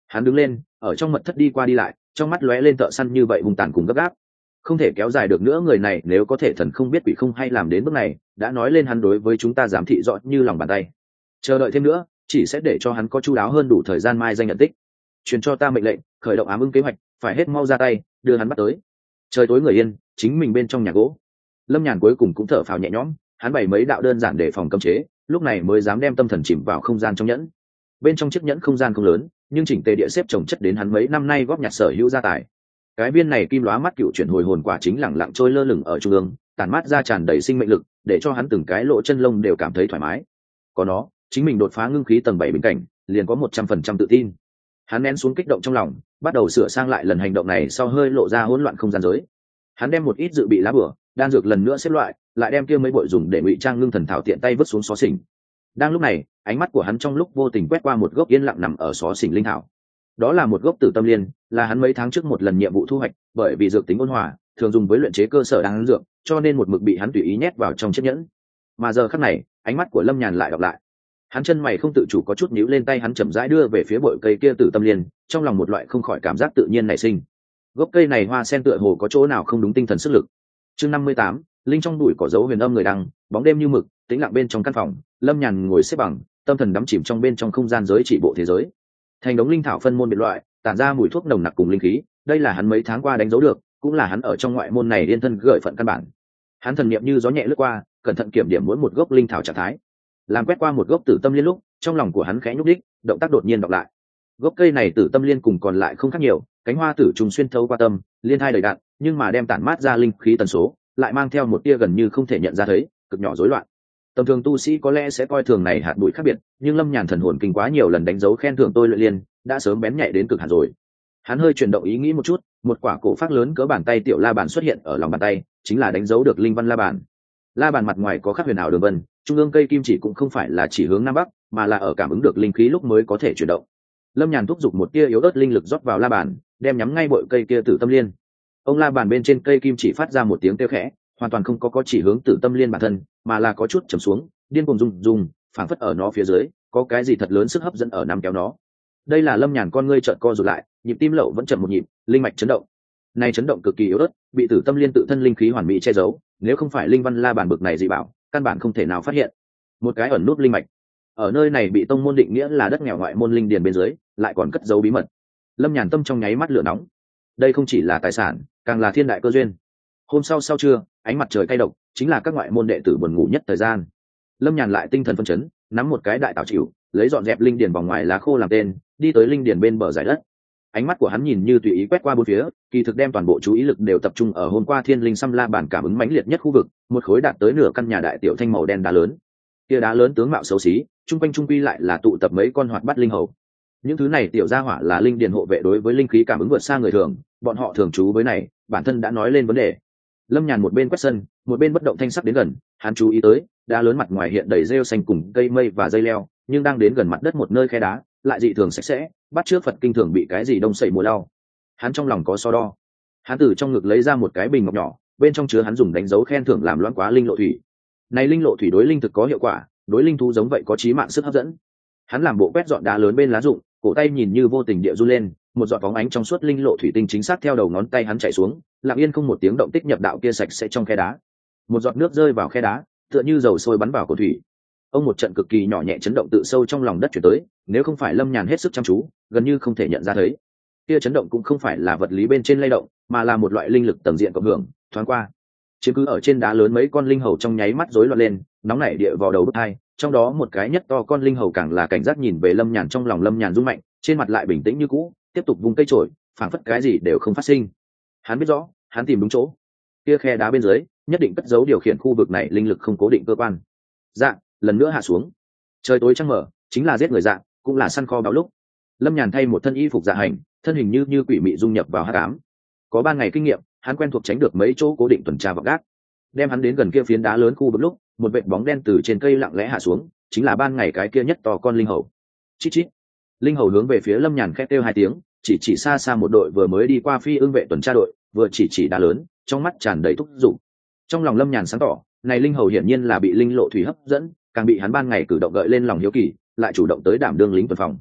Hắn đứng lên ở trong mật thất đi qua đi lại, trong mắt lóe lên thợ săn như vậy hung tàn cùng gấp gáp. Không thể kéo dài được nữa, người này nếu có thể thần không biết quỷ không hay làm đến bước này, đã nói lên hắn đối với chúng ta giám thị rõ như lòng bàn tay. Chờ đợi thêm nữa chỉ sẽ để cho hắn có chu đáo hơn đủ thời gian mai danh nhận tích. Truyền cho ta mệnh lệnh, khởi động ám ưng kế hoạch, phải hết mau ra tay đưa hắn bắt tới. Trời tối người yên, chính mình bên trong nhà gỗ, Lâm Nhàn cuối cùng cũng thở phào nhẹ nhõm. Hắn bày mấy đạo đơn giản để phòng cấm chế, lúc này mới dám đem tâm thần chìm vào không gian trong nhẫn. Bên trong chiếc nhẫn không gian không lớn, nhưng chỉnh tề địa xếp chồng chất đến hắn mấy năm nay góp nhặt sở hữu gia tài. Cái viên này kim lóa mắt cựu chuyển hồi hồn quả chính lẳng lặng trôi lơ lửng ở trung ương, tản mát ra tràn đầy sinh mệnh lực, để cho hắn từng cái lỗ chân lông đều cảm thấy thoải mái. Có nó, chính mình đột phá ngưng khí tầng 7 bình cảnh, liền có 100% tự tin. Hắn nén xuống kích động trong lòng, bắt đầu sửa sang lại lần hành động này sau hơi lộ ra hỗn loạn không gian giới. Hắn đem một ít dự bị lá bửa, đan dược lần nữa xếp loại, lại đem kia mấy bội dùng để ngụy trang ngưng thần thảo tiện tay vứt xuống xó xỉnh. Đang lúc này, ánh mắt của hắn trong lúc vô tình quét qua một gốc yên lặng nằm ở xó xỉnh linh thảo. Đó là một gốc tử tâm liên, là hắn mấy tháng trước một lần nhiệm vụ thu hoạch, bởi vì dược tính ôn hòa, thường dùng với luyện chế cơ sở đan dược, cho nên một mực bị hắn tùy ý nhét vào trong chiếc nhẫn. Mà giờ khắc này, ánh mắt của Lâm Nhàn lại đọc lại. Hắn chân mày không tự chủ có chút nhíu lên, tay hắn chậm rãi đưa về phía bội cây kia tử tâm liên, trong lòng một loại không khỏi cảm giác tự nhiên nảy sinh. Gốc cây này hoa sen tựa hồ có chỗ nào không đúng tinh thần sức lực. Chương 58, linh trong bụi cỏ dấu huyền âm người đăng, bóng đêm như mực, tĩnh lặng bên trong căn phòng, Lâm Nhàn ngồi xếp bằng, tâm thần đắm chìm trong bên trong không gian giới chỉ bộ thế giới. Thành đống linh thảo phân môn biệt loại, tản ra mùi thuốc nồng nặc cùng linh khí, đây là hắn mấy tháng qua đánh dấu được, cũng là hắn ở trong ngoại môn này liên thân gợi phận căn bản. Hắn thần niệm như gió nhẹ lướt qua, cẩn thận kiểm điểm mỗi một gốc linh thảo trạng thái. Làm quét qua một gốc tử tâm liên lúc, trong lòng của hắn khẽ nhúc đích, động tác đột nhiên đọc lại. Gốc cây này tử tâm liên cùng còn lại không khác nhiều, cánh hoa tử trùng xuyên thấu qua tâm, liên hai đầy đạn, nhưng mà đem tản mát ra linh khí tần số, lại mang theo một tia gần như không thể nhận ra thấy, cực nhỏ rối loạn. Tầm thường tu sĩ có lẽ sẽ coi thường này hạt bụi khác biệt, nhưng Lâm Nhàn thần hồn kinh quá nhiều lần đánh dấu khen thưởng tôi luyện liên, đã sớm bén nhạy đến cực hạn rồi. Hắn hơi chuyển động ý nghĩ một chút, một quả cổ phát lớn cỡ bàn tay tiểu la bàn xuất hiện ở lòng bàn tay, chính là đánh dấu được linh văn la bàn. La bàn mặt ngoài có khắc huyền ảo đường vân, trung ương cây kim chỉ cũng không phải là chỉ hướng nam bắc, mà là ở cảm ứng được linh khí lúc mới có thể chuyển động. Lâm Nhàn thúc giục một tia yếu ớt linh lực rót vào la bàn, đem nhắm ngay bội cây kia tử tâm liên. Ông la bàn bên trên cây kim chỉ phát ra một tiếng kêu khẽ, hoàn toàn không có chỉ hướng tử tâm liên bản thân, mà là có chút trầm xuống, điên cuồng rung, phảng phất ở nó phía dưới có cái gì thật lớn sức hấp dẫn ở nắm kéo nó. Đây là Lâm Nhàn con ngươi trợn co rụt lại, nhịp tim lậu vẫn chậm một nhịp, linh mạch chấn động. Này chấn động cực kỳ yếu ớt, bị tử tâm liên tự thân linh khí hoàn mỹ che giấu, nếu không phải linh văn la bàn bực này dị bảo, căn bản không thể nào phát hiện. Một cái ẩn nút linh mạch. Ở nơi này bị tông môn định nghĩa là đất nghèo ngoại môn linh điền bên dưới, lại còn cất giấu bí mật. Lâm Nhàn tâm trong nháy mắt lửa nóng. Đây không chỉ là tài sản, càng là thiên đại cơ duyên. Hôm sau sau trưa, ánh mặt trời cay độc, chính là các ngoại môn đệ tử buồn ngủ nhất thời gian. Lâm Nhàn lại tinh thần phân chấn, nắm một cái đại tảo chịu, lấy dọn dẹp linh điền vòng ngoài lá khô làm tên, đi tới linh điền bên bờ giải đất. Ánh mắt của hắn nhìn như tùy ý quét qua bốn phía, kỳ thực đem toàn bộ chú ý lực đều tập trung ở hôm qua thiên linh xăm la bản cảm ứng mãnh liệt nhất khu vực, một khối đạt tới nửa căn nhà đại tiểu thanh màu đen đá lớn. Kia đá lớn tướng mạo xấu xí, trung quanh trung quy lại là tụ tập mấy con hoạt bát linh hầu. Những thứ này tiểu gia hỏa là linh điền hộ vệ, đối với linh khí cảm ứng vượt xa người thường, bọn họ thường trú với này, bản thân đã nói lên vấn đề. Lâm Nhàn một bên quét sân, một bên bất động thanh sắc đến gần, hắn chú ý tới, đá lớn mặt ngoài hiện đầy rêu xanh cùng cây mây và dây leo, nhưng đang đến gần mặt đất một nơi khe đá, lại dị thường sạch sẽ, bắt trước Phật kinh thường bị cái gì đông sẩy mùa đau. Hắn trong lòng có so đo. Hắn từ trong ngực lấy ra một cái bình ngọc nhỏ, bên trong chứa hắn dùng đánh dấu khen thưởng làm loãng quá linh lộ thủy. Này linh lộ thủy đối linh thực có hiệu quả, đối linh thú giống vậy có chí mạng sức hấp dẫn. Hắn làm bộ quét dọn đá lớn bên lá rụng, cổ tay nhìn như vô tình địa run lên, một giọt bóng ánh trong suốt linh lộ thủy tinh chính xác theo đầu ngón tay hắn chảy xuống, lặng yên không một tiếng động tích nhập đạo kia sạch sẽ trong khe đá. Một giọt nước rơi vào khe đá, tựa như dầu sôi bắn vào cổ thủy. Ông một trận cực kỳ nhỏ nhẹ chấn động tự sâu trong lòng đất chuyển tới, nếu không phải Lâm Nhàn hết sức chăm chú, gần như không thể nhận ra thấy. Kia chấn động cũng không phải là vật lý bên trên lay động, mà là một loại linh lực tầng diện cộng hưởng, thoáng qua. Chứ cứ ở trên đá lớn mấy con linh hầu trong nháy mắt rối loạn lên, nóng nảy địa vào đầu bức hai, trong đó một cái nhất to con linh hầu càng là cảnh giác nhìn về Lâm Nhàn, trong lòng Lâm Nhàn rung mạnh, trên mặt lại bình tĩnh như cũ, tiếp tục vung cây chổi, phảng phất cái gì đều không phát sinh. Hắn biết rõ, hắn tìm đúng chỗ. Kia khe đá bên dưới, nhất định cất giấu điều khiển khu vực này linh lực không cố định cơ quan. Dạ, lần nữa hạ xuống. Trời tối trăng mở, chính là giết người dạ, cũng là săn kho báo lúc. Lâm Nhàn thay một thân y phục dạ hành, thân hình như quỷ mị dung nhập vào hắc ám. Có 3 ngày kinh nghiệm, hắn quen thuộc tránh được mấy chỗ cố định tuần tra vọng gác. Đem hắn đến gần kia phiến đá lớn khu vực lúc, một vệt bóng đen từ trên cây lặng lẽ hạ xuống, chính là ban ngày cái kia nhất to con linh hầu. Chít chít. Linh hầu hướng về phía Lâm Nhàn khét kêu 2 tiếng, chỉ xa xa một đội vừa mới đi qua phi ưng vệ tuần tra đội, vừa chỉ đá lớn, trong mắt tràn đầy thúc giục. Trong lòng Lâm Nhàn sáng tỏ, này linh hầu hiển nhiên là bị linh lộ thủy hấp dẫn, càng bị hắn ban ngày cử động gợi lên lòng hiếu kỳ, lại chủ động tới đảm đương lính tuần phòng.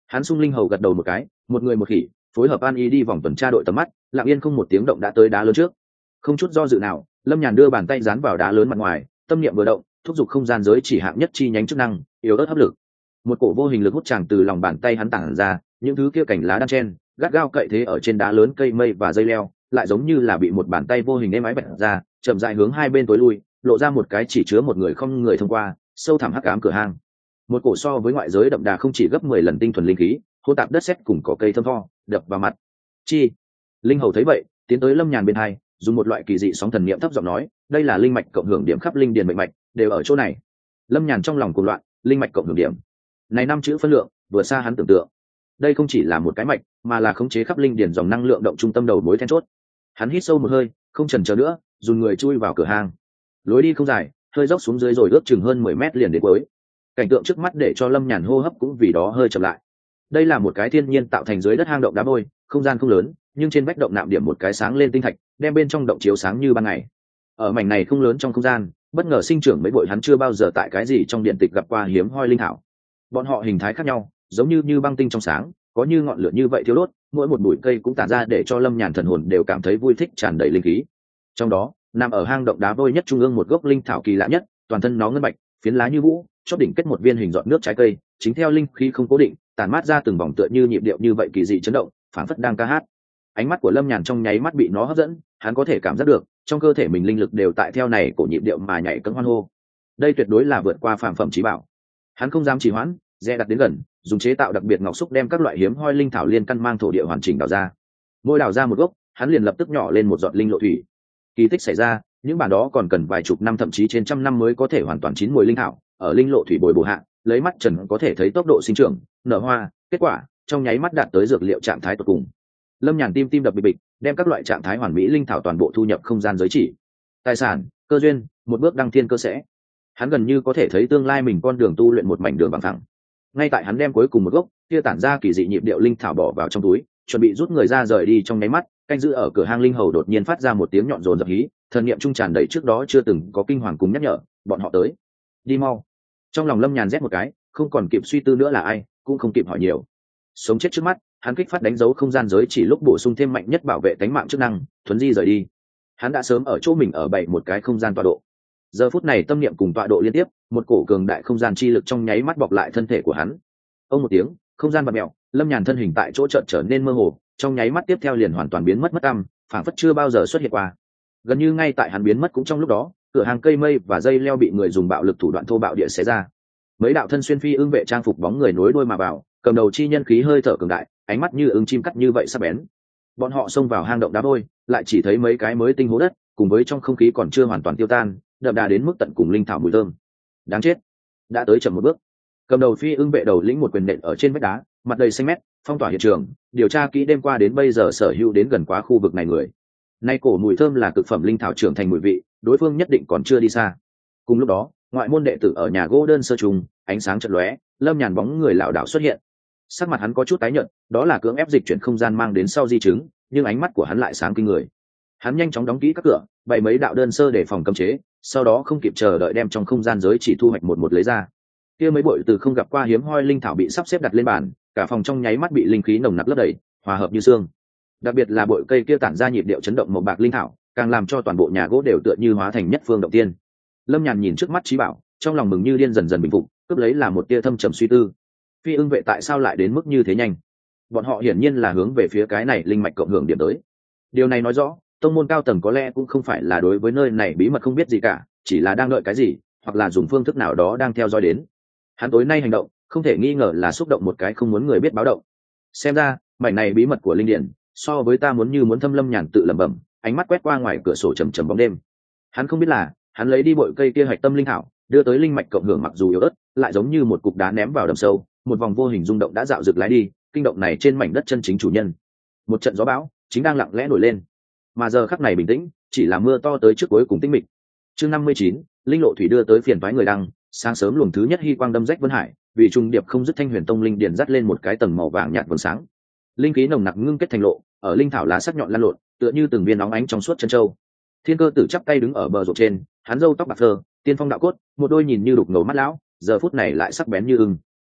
Hắn sung linh hầu gật đầu một cái, một người một khỉ phối hợp an y đi vòng tuần tra đội tầm mắt, lặng yên không một tiếng động đã tới đá lớn trước. Không chút do dự nào, Lâm Nhàn đưa bàn tay dán vào đá lớn mặt ngoài, tâm niệm vừa động, thúc giục không gian giới chỉ hạng nhất chi nhánh chức năng, yếu ớt hấp lực. Một cổ vô hình lực hút tràng từ lòng bàn tay hắn tản ra, những thứ kia cành lá đan chen, gắt gao cậy thế ở trên đá lớn, cây mây và dây leo, lại giống như là bị một bàn tay vô hình êm ái bật ra, chậm rãi hướng hai bên tối lui, lộ ra một cái chỉ chứa một người không người thông qua, sâu thẳm hắc ám cửa hang. Một cổ so với ngoại giới đậm đà không chỉ gấp 10 lần tinh thuần linh khí, hỗn tạp đất sét cùng cỏ cây thơm tho, đập vào mặt. Chi? Linh hầu thấy vậy, tiến tới Lâm Nhàn bên hai, dùng một loại kỳ dị sóng thần niệm thấp giọng nói, đây là linh mạch cộng hưởng điểm khắp linh điền mệnh mạch, đều ở chỗ này. Lâm Nhàn trong lòng cuồng loạn, linh mạch cộng hưởng điểm. Này năm chữ phân lượng, vừa xa hắn tưởng tượng. Đây không chỉ là một cái mạch, mà là khống chế khắp linh điền dòng năng lượng động trung tâm đầu mối then chốt. Hắn hít sâu một hơi, không chần chờ nữa, dùng người chui vào cửa hang. Lối đi không dài, hơi dốc xuống dưới rồi ước chừng hơn 10 mét liền đến cuối. Cảnh tượng trước mắt để cho Lâm Nhàn hô hấp cũng vì đó hơi chậm lại. Đây là một cái thiên nhiên tạo thành dưới đất hang động đá vôi, không gian không lớn, nhưng trên vách động nạm điểm một cái sáng lên tinh thạch, đem bên trong động chiếu sáng như ban ngày. Ở mảnh này không lớn trong không gian, bất ngờ sinh trưởng mấy bội hắn chưa bao giờ tại cái gì trong điện tịch gặp qua hiếm hoi linh thảo. Bọn họ hình thái khác nhau, giống như băng tinh trong sáng, có như ngọn lửa như vậy thiêu đốt, mỗi một bụi cây cũng tản ra để cho Lâm Nhàn thần hồn đều cảm thấy vui thích, tràn đầy linh khí. Trong đó, nằm ở hang động đá vôi nhất trung ương một gốc linh thảo kỳ lạ nhất, toàn thân nó ngân bạch, phiến lá như vũ, chóp đỉnh kết một viên hình giọt nước trái cây, chính theo linh khí không cố định, tản mát ra từng vòng tựa như nhịp điệu như vậy kỳ dị chấn động, phảng phất đang ca hát. Ánh mắt của Lâm Nhàn trong nháy mắt bị nó hấp dẫn, hắn có thể cảm giác được, trong cơ thể mình linh lực đều tại theo này cổ nhịp điệu mà nhảy cẫng hoan hô. Đây tuyệt đối là vượt qua phàm phẩm chí bảo. Hắn không dám trì hoãn, dè đặt đến gần, dùng chế tạo đặc biệt ngọc xúc đem các loại hiếm hoi linh thảo liên căn mang thổ địa hoàn chỉnh đào ra. Mỗi đào ra một gốc, hắn liền lập tức nhỏ lên một giọt linh lộ thủy. Kỳ tích xảy ra, những bản đó còn cần vài chục năm thậm chí trên trăm năm mới có thể hoàn toàn chín mùi linh thảo, ở linh lộ thủy bồi bổ hạ, lấy mắt trần có thể thấy tốc độ sinh trưởng, nở hoa, kết quả trong nháy mắt đạt tới dược liệu trạng thái tuyệt cùng. Lâm Nhàn tim đập bịch bịch, đem các loại trạng thái hoàn mỹ linh thảo toàn bộ thu nhập không gian giới chỉ. Tài sản, cơ duyên, một bước đăng thiên cơ sẽ. Hắn gần như có thể thấy tương lai mình con đường tu luyện một mảnh đường bằng thẳng. Ngay tại hắn đem cuối cùng một gốc kia tản ra kỳ dị nhịp điệu linh thảo bỏ vào trong túi, chuẩn bị rút người ra rời đi trong nháy mắt, canh giữ ở cửa hang linh hầu đột nhiên phát ra một tiếng nhọn rồn dập hí, thần niệm trung tràn đầy trước đó chưa từng có kinh hoàng cùng nhắc nhở, bọn họ tới, đi mau. Trong lòng Lâm Nhàn rét một cái, không còn kịp suy tư nữa là ai, cũng không kịp hỏi nhiều. Sống chết trước mắt, hắn kích phát đánh dấu không gian giới chỉ lúc bổ sung thêm mạnh nhất bảo vệ tính mạng chức năng, thuấn di rời đi. Hắn đã sớm ở chỗ mình ở bảy một cái không gian tọa độ. Giờ phút này tâm niệm cùng tọa độ liên tiếp, một cổ cường đại không gian chi lực trong nháy mắt bọc lại thân thể của hắn. Ông một tiếng, không gian bạt mèo, Lâm Nhàn thân hình tại chỗ chợt trở nên mơ hồ, trong nháy mắt tiếp theo liền hoàn toàn biến mất tăm, phảng phất chưa bao giờ xuất hiện qua. Gần như ngay tại hắn biến mất cũng trong lúc đó, cửa hàng cây mây và dây leo bị người dùng bạo lực thủ đoạn thô bạo địa xé ra. Mấy đạo thân xuyên phi ưng vệ trang phục bóng người nối đuôi mà vào, cầm đầu chi nhân khí hơi thở cường đại, ánh mắt như ưng chim cắt như vậy sắc bén. Bọn họ xông vào hang động đá vôi, lại chỉ thấy mấy cái mới tinh hố đất, cùng với trong không khí còn chưa hoàn toàn tiêu tan, đậm đà đến mức tận cùng linh thảo mùi thơm. Đáng chết, đã tới chậm một bước. Cầm đầu phi ưng vệ đầu lĩnh một quyền nện ở trên vách đá, mặt đầy xanh mét, phong tỏa hiện trường, điều tra kỹ đêm qua đến bây giờ sở hữu đến gần quá khu vực này người. Nay cổ mùi thơm là cực phẩm linh thảo trưởng thành mùi vị, đối phương nhất định còn chưa đi xa. Cùng lúc đó, ngoại môn đệ tử ở nhà gỗ đơn sơ trùng, ánh sáng chợt lóe, Lâm Nhàn bóng người lảo đảo xuất hiện. Sắc mặt hắn có chút tái nhợt, đó là cưỡng ép dịch chuyển không gian mang đến sau di chứng, nhưng ánh mắt của hắn lại sáng kinh người. Hắn nhanh chóng đóng kỹ các cửa, bày mấy đạo đơn sơ để phòng cấm chế, sau đó không kịp chờ đợi đem trong không gian giới chỉ thu hoạch một một lấy ra. Kia mấy bội từ không gặp qua hiếm hoi linh thảo bị sắp xếp đặt lên bàn, cả phòng trong nháy mắt bị linh khí nồng nặc lấp đầy, hòa hợp như xương. Đặc biệt là bội cây kia tản ra nhịp điệu chấn động màu bạc linh thảo, càng làm cho toàn bộ nhà gỗ đều tựa như hóa thành nhất phương động tiên. Lâm Nhàn nhìn trước mắt trí bảo, trong lòng mừng như điên dần dần bình phục, cướp lấy là một tia thâm trầm suy tư. Phi ưng vệ tại sao lại đến mức như thế nhanh? Bọn họ hiển nhiên là hướng về phía cái này linh mạch cộng hưởng điểm tới. Điều này nói rõ, tông môn cao tầng có lẽ cũng không phải là đối với nơi này bí mật không biết gì cả, chỉ là đang đợi cái gì, hoặc là dùng phương thức nào đó đang theo dõi đến. Hắn tối nay hành động, không thể nghi ngờ là xúc động một cái không muốn người biết báo động. Xem ra, mảnh này bí mật của linh điển, so với ta muốn như muốn thâm. Lâm Nhàn tự lẩm bẩm, ánh mắt quét qua ngoài cửa sổ trầm trầm bóng đêm. Hắn không biết là, hắn lấy đi bội cây kia hạch tâm linh thảo, đưa tới linh mạch cộng hưởng mặc dù yếu ớt, lại giống như một cục đá ném vào đầm sâu, một vòng vô hình rung động đã dạo dực lái đi, kinh động này trên mảnh đất chân chính chủ nhân. Một trận gió bão chính đang lặng lẽ nổi lên, mà giờ khắc này bình tĩnh, chỉ là mưa to tới trước cuối cùng tĩnh mịch. Chương 59, linh lộ thủy đưa tới phiền toái người đăng, sáng sớm luồng thứ nhất hy quang đâm rách vân hải, vì trung điệp không dứt thanh huyền tông linh điển dắt lên một cái tầng màu vàng nhạt vầng sáng. Linh khí nồng nặc ngưng kết thành lộ, ở linh thảo lá sắc nhọn lan lộn, tựa như từng viên óng ánh trong suốt chân châu. Thiên Cơ Tử chắp tay đứng ở bờ ruộng trên, hắn râu tóc bạc phơ, tiên phong đạo cốt, một đôi nhìn như đục ngầu mắt lão, giờ phút này lại sắc bén như ưng.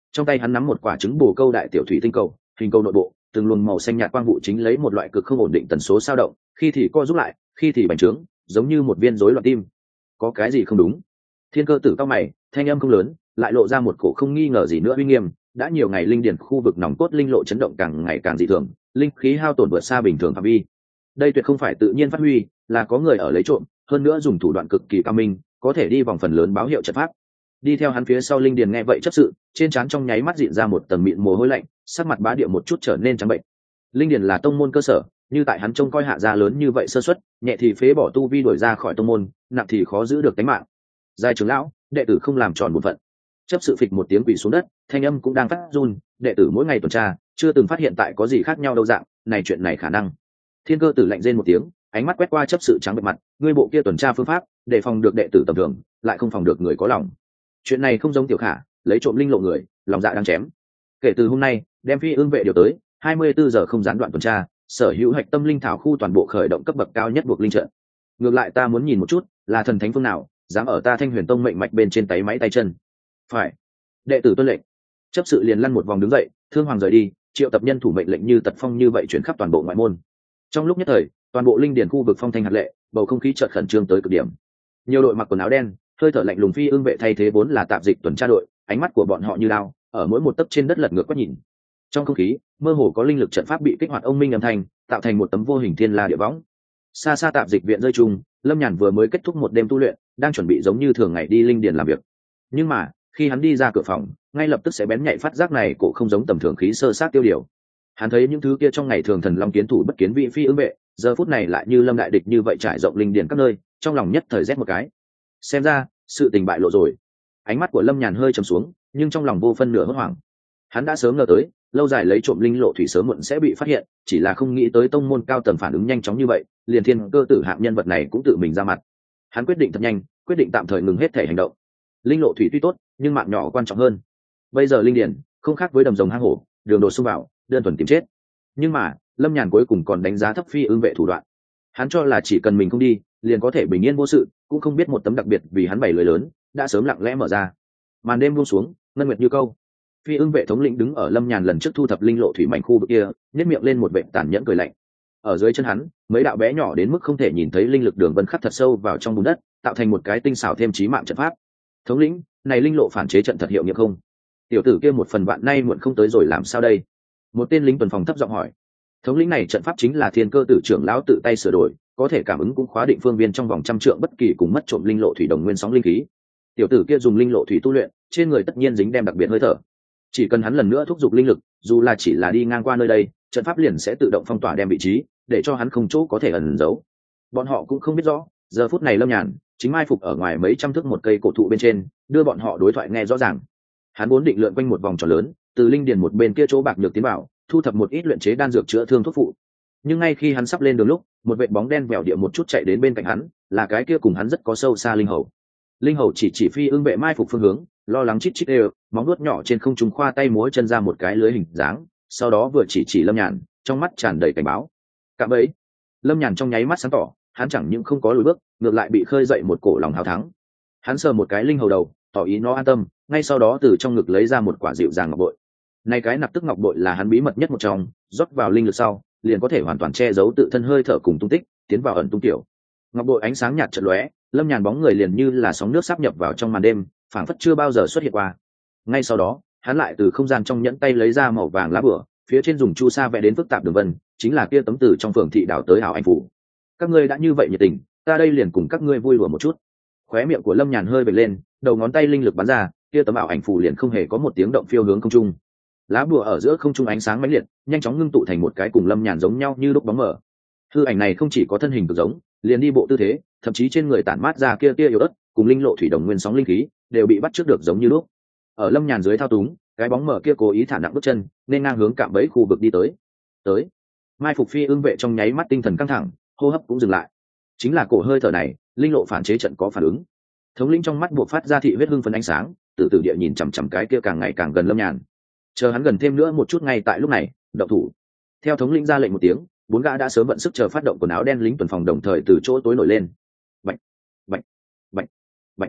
Trong tay hắn nắm một quả trứng bồ câu đại tiểu thủy tinh cầu, hình cầu nội bộ từng luồng màu xanh nhạt quang vụ chính lấy một loại cực không ổn định tần số sao động, khi thì co rút lại, khi thì bành trướng, giống như một viên rối loạn tim. Có cái gì không đúng? Thiên Cơ Tử cao mày, thanh âm không lớn, lại lộ ra một cổ không nghi ngờ gì nữa uy nghiêm. Đã nhiều ngày linh điển khu vực nòng cốt linh lộ chấn động càng ngày càng dị thường, linh khí hao tổn vượt xa bình thường phạm vi. Đây tuyệt không phải tự nhiên phát huy, là có người ở lấy trộm, hơn nữa dùng thủ đoạn cực kỳ cao minh, có thể đi vòng phần lớn báo hiệu trận pháp. Đi theo hắn phía sau linh điền nghe vậy chấp sự, trên trán trong nháy mắt dịn ra một tầng mịn mồ hôi lạnh, sắc mặt bá địa một chút trở nên trắng bệnh. Linh điền là tông môn cơ sở, như tại hắn trông coi hạ gia lớn như vậy sơ suất, nhẹ thì phế bỏ tu vi đuổi ra khỏi tông môn, nặng thì khó giữ được tính mạng. Giai trưởng lão, đệ tử không làm tròn bổn phận. Chấp sự phịch một tiếng quỳ xuống đất, thanh âm cũng đang phát run, đệ tử mỗi ngày tuần tra, chưa từng phát hiện tại có gì khác nhau đâu dạng, này chuyện này khả năng. Thiên Cơ Tử lạnh rên một tiếng, ánh mắt quét qua chấp sự trắng bệch mặt, ngươi bộ kia tuần tra phương pháp, để phòng được đệ tử tầm thường, lại không phòng được người có lòng. Chuyện này không giống tiểu khả, lấy trộm linh lộ người, lòng dạ đang chém. Kể từ hôm nay, đem Phi Ưng vệ điều tới, 24 giờ không gián đoạn tuần tra, sở hữu hạch tâm linh thảo khu toàn bộ khởi động cấp bậc cao nhất buộc linh trận. Ngược lại ta muốn nhìn một chút, là thần thánh phương nào dám ở ta Thanh Huyền Tông mệnh mạch bên trên tay máy tay chân. Phải, đệ tử tuân lệnh. Chấp sự liền lăn một vòng đứng dậy, thương hoàng rời đi, triệu tập nhân thủ mệnh lệnh như tật phong như vậy chuyển khắp toàn bộ ngoại môn. Trong lúc nhất thời, toàn bộ linh điển khu vực phong thanh hạt lệ, bầu không khí chợt khẩn trương tới cực điểm. Nhiều đội mặc quần áo đen, hơi thở lạnh lùng Phi Ưng vệ thay thế vốn là tạp dịch tuần tra đội, ánh mắt của bọn họ như lao, ở mỗi một tấc trên đất lật ngược quét nhìn. Trong không khí, mơ hồ có linh lực trận pháp bị kích hoạt ông minh âm thanh, tạo thành một tấm vô hình thiên la địa võng. Xa xa tạp dịch viện rơi chung, Lâm Nhàn vừa mới kết thúc một đêm tu luyện, đang chuẩn bị giống như thường ngày đi linh điển làm việc. Nhưng mà, khi hắn đi ra cửa phòng, ngay lập tức sẽ bén nhạy phát giác này cổ không giống tầm thường khí sơ sát tiêu điều. Hắn thấy những thứ kia trong ngày thường thần long kiến thủ bất kiến vị Phi Ưng vệ, giờ phút này lại như lâm đại địch như vậy trải rộng linh điển các nơi, trong lòng nhất thời rét một cái. Xem ra, sự tình bại lộ rồi. Ánh mắt của Lâm Nhàn hơi trầm xuống, nhưng trong lòng vô phân nửa hốt hoảng. Hắn đã sớm ngờ tới, lâu dài lấy trộm linh lộ thủy sớm muộn sẽ bị phát hiện, chỉ là không nghĩ tới tông môn cao tầng phản ứng nhanh chóng như vậy, liền Thiên Cơ Tử hạng nhân vật này cũng tự mình ra mặt. Hắn quyết định thật nhanh, quyết định tạm thời ngừng hết thể hành động. Linh lộ thủy tuy tốt, nhưng mạng nhỏ quan trọng hơn. Bây giờ linh điển không khác với đầm rồng hang hổ, đường đột xông vào, đơn thuần tìm chết. Nhưng mà, Lâm Nhàn cuối cùng còn đánh giá thấp Phi Ưng vệ thủ đoạn. Hắn cho là chỉ cần mình không đi, liền có thể bình yên vô sự, cũng không biết một tấm đặc biệt vì hắn bày lưới lớn đã sớm lặng lẽ mở ra. Màn đêm buông xuống, ngân nguyệt như câu. Phi Ưng vệ thống lĩnh đứng ở Lâm Nhàn lần trước thu thập linh lộ thủy mảnh khu vực kia, nhếch miệng lên một vẻ tàn nhẫn cười lạnh. Ở dưới chân hắn, mấy đạo bé nhỏ đến mức không thể nhìn thấy linh lực đường vân khắc thật sâu vào trong bùn đất, tạo thành một cái tinh xảo thêm chí mạng trận pháp. Thống lĩnh, này linh lộ phản chế trận thật hiệu nghiệm không? Tiểu tử kia một phần bạn nay muộn không tới rồi làm sao đây? Một tên lính tuần phòng thấp giọng hỏi. Thống lĩnh này trận pháp chính là Thiên Cơ Tử trưởng lão tự tay sửa đổi, có thể cảm ứng cũng khóa định phương viên trong vòng 100 trượng bất kỳ cùng mất trộm linh lộ thủy đồng nguyên sóng linh khí. Tiểu tử kia dùng linh lộ thủy tu luyện, trên người tất nhiên dính đem đặc biệt hơi thở. Chỉ cần hắn lần nữa thúc giục linh lực, dù là chỉ là đi ngang qua nơi đây, trận pháp liền sẽ tự động phong tỏa đem vị trí, để cho hắn không chỗ có thể ẩn giấu. Bọn họ cũng không biết rõ, giờ phút này Lâm Nhàn chính mai phục ở ngoài mấy trăm thước một cây cổ thụ bên trên, đưa bọn họ đối thoại nghe rõ ràng. Hắn vốn định lượn quanh một vòng tròn lớn, từ linh điền một bên kia chỗ bạc nhược tiến vào, thu thập một ít luyện chế đan dược chữa thương thuốc phụ. Nhưng ngay khi hắn sắp lên đường lúc, một vệt bóng đen vèo địa một chút chạy đến bên cạnh hắn, là cái kia cùng hắn rất có sâu xa linh hầu. Linh hầu chỉ Phi Ưng vệ mai phục phương hướng, lo lắng chít chít đều, móng vuốt nhỏ trên không trung khoa tay múa chân ra một cái lưới hình dáng, sau đó vừa chỉ Lâm Nhàn, trong mắt tràn đầy cảnh báo. Cạm bẫy. Lâm Nhàn trong nháy mắt sáng tỏ, hắn chẳng những không có lùi bước, ngược lại bị khơi dậy một cổ lòng hào thắng. Hắn sờ một cái linh hầu đầu, tỏ ý nó an tâm, ngay sau đó từ trong ngực lấy ra một quả dịu dàng ngọc bội. Này cái nạp tức ngọc bội là hắn bí mật nhất một trong, rót vào linh lực sau, liền có thể hoàn toàn che giấu tự thân hơi thở cùng tung tích, tiến vào ẩn tung tiểu. Ngọc bội ánh sáng nhạt chợt lóe, Lâm Nhàn bóng người liền như là sóng nước sáp nhập vào trong màn đêm, phảng phất chưa bao giờ xuất hiện qua. Ngay sau đó, hắn lại từ không gian trong nhẫn tay lấy ra màu vàng lá bửa, phía trên dùng chu sa vẽ đến phức tạp đường vân, chính là kia tấm từ trong phường thị đảo tới hảo anh phủ. Các ngươi đã như vậy nhiệt tình, ta đây liền cùng các ngươi vui đùa một chút. Khóe miệng của Lâm Nhàn hơi bật lên, đầu ngón tay linh lực bắn ra, kia tấm ảo ảnh phủ liền không hề có một tiếng động phiêu hướng không trung. Lá bùa ở giữa không trung ánh sáng mãnh liệt, nhanh chóng ngưng tụ thành một cái cùng Lâm Nhàn giống nhau như lúc bóng mờ. Hư ảnh này không chỉ có thân hình cực giống, liền đi bộ tư thế, thậm chí trên người tản mát ra kia yếu ớt, cùng linh lộ thủy đồng nguyên sóng linh khí, đều bị bắt trước được giống như lúc. Ở Lâm Nhàn dưới thao túng, cái bóng mờ kia cố ý thả nặng bước chân, nên ngang hướng cạm bẫy khu vực đi tới. Mai phục Phi Ưng vệ trong nháy mắt tinh thần căng thẳng, hô hấp cũng dừng lại. Chính là cổ hơi thở này, linh lộ phản chế trận có phản ứng. Thống lĩnh trong mắt buộc phát ra thị huyết hưng phấn ánh sáng, từ từ địa nhìn chằm chằm cái kia càng ngày càng gần Lâm Nhàn. Chờ hắn gần thêm nữa một chút, ngay tại lúc này, động thủ. Theo thống lĩnh ra lệnh một tiếng, 4 gã đã sớm vận sức chờ phát động quần áo đen lính tuần phòng đồng thời từ chỗ tối nổi lên. Bạch, bạch, bạch, bạch.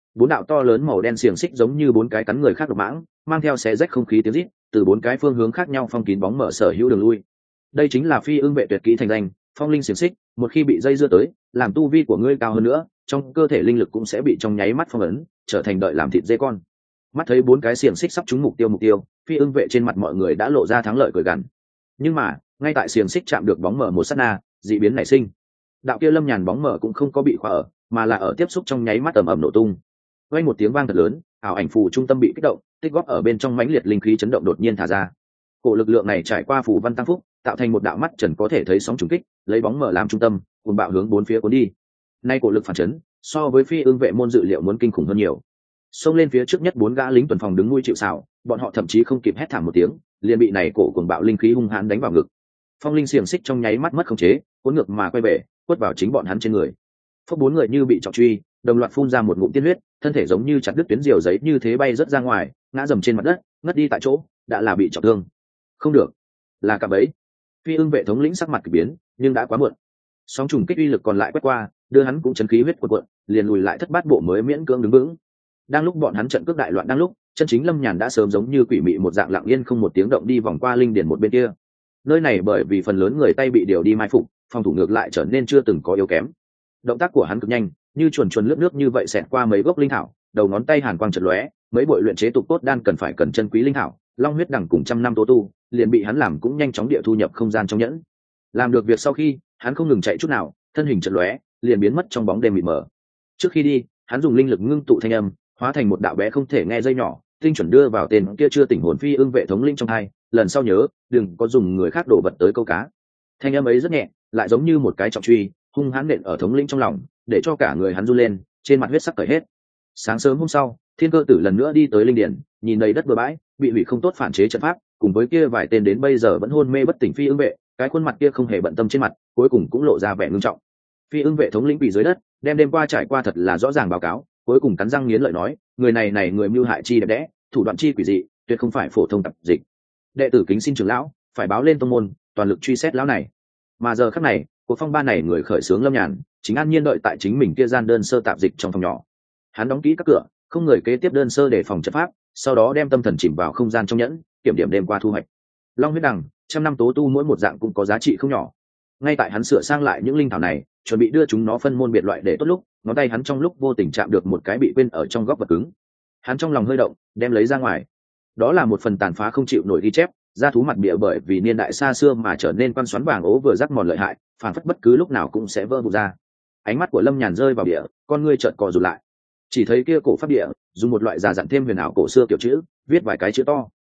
4 đạo to lớn màu đen xiềng xích giống như 4 cái cắn người khác độc mãng, mang theo xé rách không khí tiếng rít, từ 4 cái phương hướng khác nhau phong kín bóng mở sở hữu đường lui. Đây chính là phi ưng vệ tuyệt kỹ thành danh, phong linh xiềng xích, một khi bị dây dưa tới, làm tu vi của ngươi cao hơn nữa, trong cơ thể linh lực cũng sẽ bị trong nháy mắt phong ấn, trở thành đợi làm thịt dê con. Mắt thấy 4 cái xiềng xích sắp trúng mục tiêu, phi ưng vệ trên mặt mọi người đã lộ ra thắng lợi cười gằn. Nhưng mà, ngay tại xiềng xích chạm được bóng mở một sát na, dị biến nảy sinh. Đạo kia Lâm Nhàn bóng mở cũng không có bị khóa ở, mà là ở tiếp xúc trong nháy mắt ầm ầm nổ tung. Vang một tiếng vang thật lớn, ảo ảnh phù trung tâm bị kích động, tích góp ở bên trong mãnh liệt linh khí chấn động đột nhiên thả ra. Cổ lực lượng này trải qua phù văn tăng phúc, tạo thành một đạo mắt trần có thể thấy sóng trùng kích, lấy bóng mở làm trung tâm, cuồng bạo hướng bốn phía cuốn đi. Nay cổ lực phản chấn, so với phi ương vệ môn dự liệu muốn kinh khủng hơn nhiều. Xông lên phía trước nhất 4 gã lính tuần phòng đứng nuôi chịu sào, bọn họ thậm chí không kịp hét thảm một tiếng, liền bị này cổ cuồng bạo linh khí hung hãn đánh vào ngực. Phong linh xiềng xích trong nháy mắt mất khống chế, cuốn ngược mà quay về, quất vào chính bọn hắn trên người. Phốc 4 người như bị trọng truy, đồng loạt phun ra một ngụm tiên huyết, thân thể giống như chặt đứt tuyến diều giấy như thế bay rất ra ngoài, ngã dầm trên mặt đất, ngất đi tại chỗ, đã là bị trọng thương. Không được, là cả bấy. Phi ưng vệ thống lĩnh sắc mặt kỳ biến, nhưng đã quá muộn. Sóng trùng kích uy lực còn lại quét qua, đưa hắn cũng chấn khí huyết cuộn, liền lùi lại thất bát bộ mới miễn cưỡng đứng vững. Đang lúc bọn hắn trận cước đại loạn đang lúc, chân chính Lâm Nhàn đã sớm giống như quỷ mị một dạng lặng yên không một tiếng động đi vòng qua linh điển một bên kia. Nơi này bởi vì phần lớn người tay bị điều đi mai phục, phòng thủ ngược lại trở nên chưa từng có yếu kém. Động tác của hắn cực nhanh, như chuồn chuồn lướt nước như vậy xẹt qua mấy gốc linh thảo, đầu ngón tay hàn quang chợt lóe, mấy bội luyện chế tục tốt đan cần phải cần chân quý linh thảo, long huyết đằng cùng trăm năm tố tu, liền bị hắn làm cũng nhanh chóng địa thu nhập không gian trong nhẫn. Làm được việc sau khi, hắn không ngừng chạy chút nào, thân hình chợt lóe, liền biến mất trong bóng đêm mịt mờ. Trước khi đi, hắn dùng linh lực ngưng tụ thanh âm, hóa thành một đạo bé không thể nghe dây nhỏ, tinh chuẩn đưa vào tên kia chưa tỉnh hồn phi ưng vệ thống linh trong hai, lần sau nhớ, đừng có dùng người khác đổ vật tới câu cá. Thanh âm ấy rất nhẹ, lại giống như một cái trọng truy, hung hãn nện ở thống lĩnh trong lòng, để cho cả người hắn run lên, trên mặt huyết sắc cởi hết. Sáng sớm hôm sau, Thiên Cơ Tử lần nữa đi tới linh điển, nhìn đầy đất bừa bãi, bị hủy không tốt phản chế trận pháp, cùng với kia vài tên đến bây giờ vẫn hôn mê bất tỉnh phi ưng vệ, cái khuôn mặt kia không hề bận tâm trên mặt, cuối cùng cũng lộ ra vẻ ngưng trọng. Phi ưng vệ thống lĩnh bị dưới đất, đem đêm qua trải qua thật là rõ ràng báo cáo, cuối cùng cắn răng nghiến lợi nói, người này người mưu hại chi đẹp đẽ, thủ đoạn chi quỷ dị, tuyệt không phải phổ thông tập dịch. Đệ tử kính xin trưởng lão, phải báo lên tông môn, toàn lực truy xét lão này. Mà giờ khắc này, cuộc phong ba này người khởi xướng Lâm Nhàn, chính an nhiên đợi tại chính mình kia gian đơn sơ tạp dịch trong phòng nhỏ. Hắn đóng kỹ các cửa, không người kế tiếp đơn sơ để phòng trận pháp, sau đó đem tâm thần chìm vào không gian trong nhẫn, kiểm điểm đêm qua thu hoạch. Long huyết đằng, trăm năm tố tu mỗi một dạng cũng có giá trị không nhỏ. Ngay tại hắn sửa sang lại những linh thảo này, chuẩn bị đưa chúng nó phân môn biệt loại để tốt lúc, ngón tay hắn trong lúc vô tình chạm được một cái bị quên ở trong góc vật cứng. Hắn trong lòng hơi động, đem lấy ra ngoài. Đó là một phần tàn phá không chịu nổi ghi chép, da thú mặt bìa bởi vì niên đại xa xưa mà trở nên quan xoắn vàng ố vừa rắc mòn lợi hại, phản phất bất cứ lúc nào cũng sẽ vỡ vụn ra. Ánh mắt của Lâm Nhàn rơi vào bìa, con ngươi chợt co rụt lại. Chỉ thấy kia cổ pháp địa, dùng một loại già dặn thêm huyền ảo cổ xưa kiểu chữ, viết vài cái chữ to.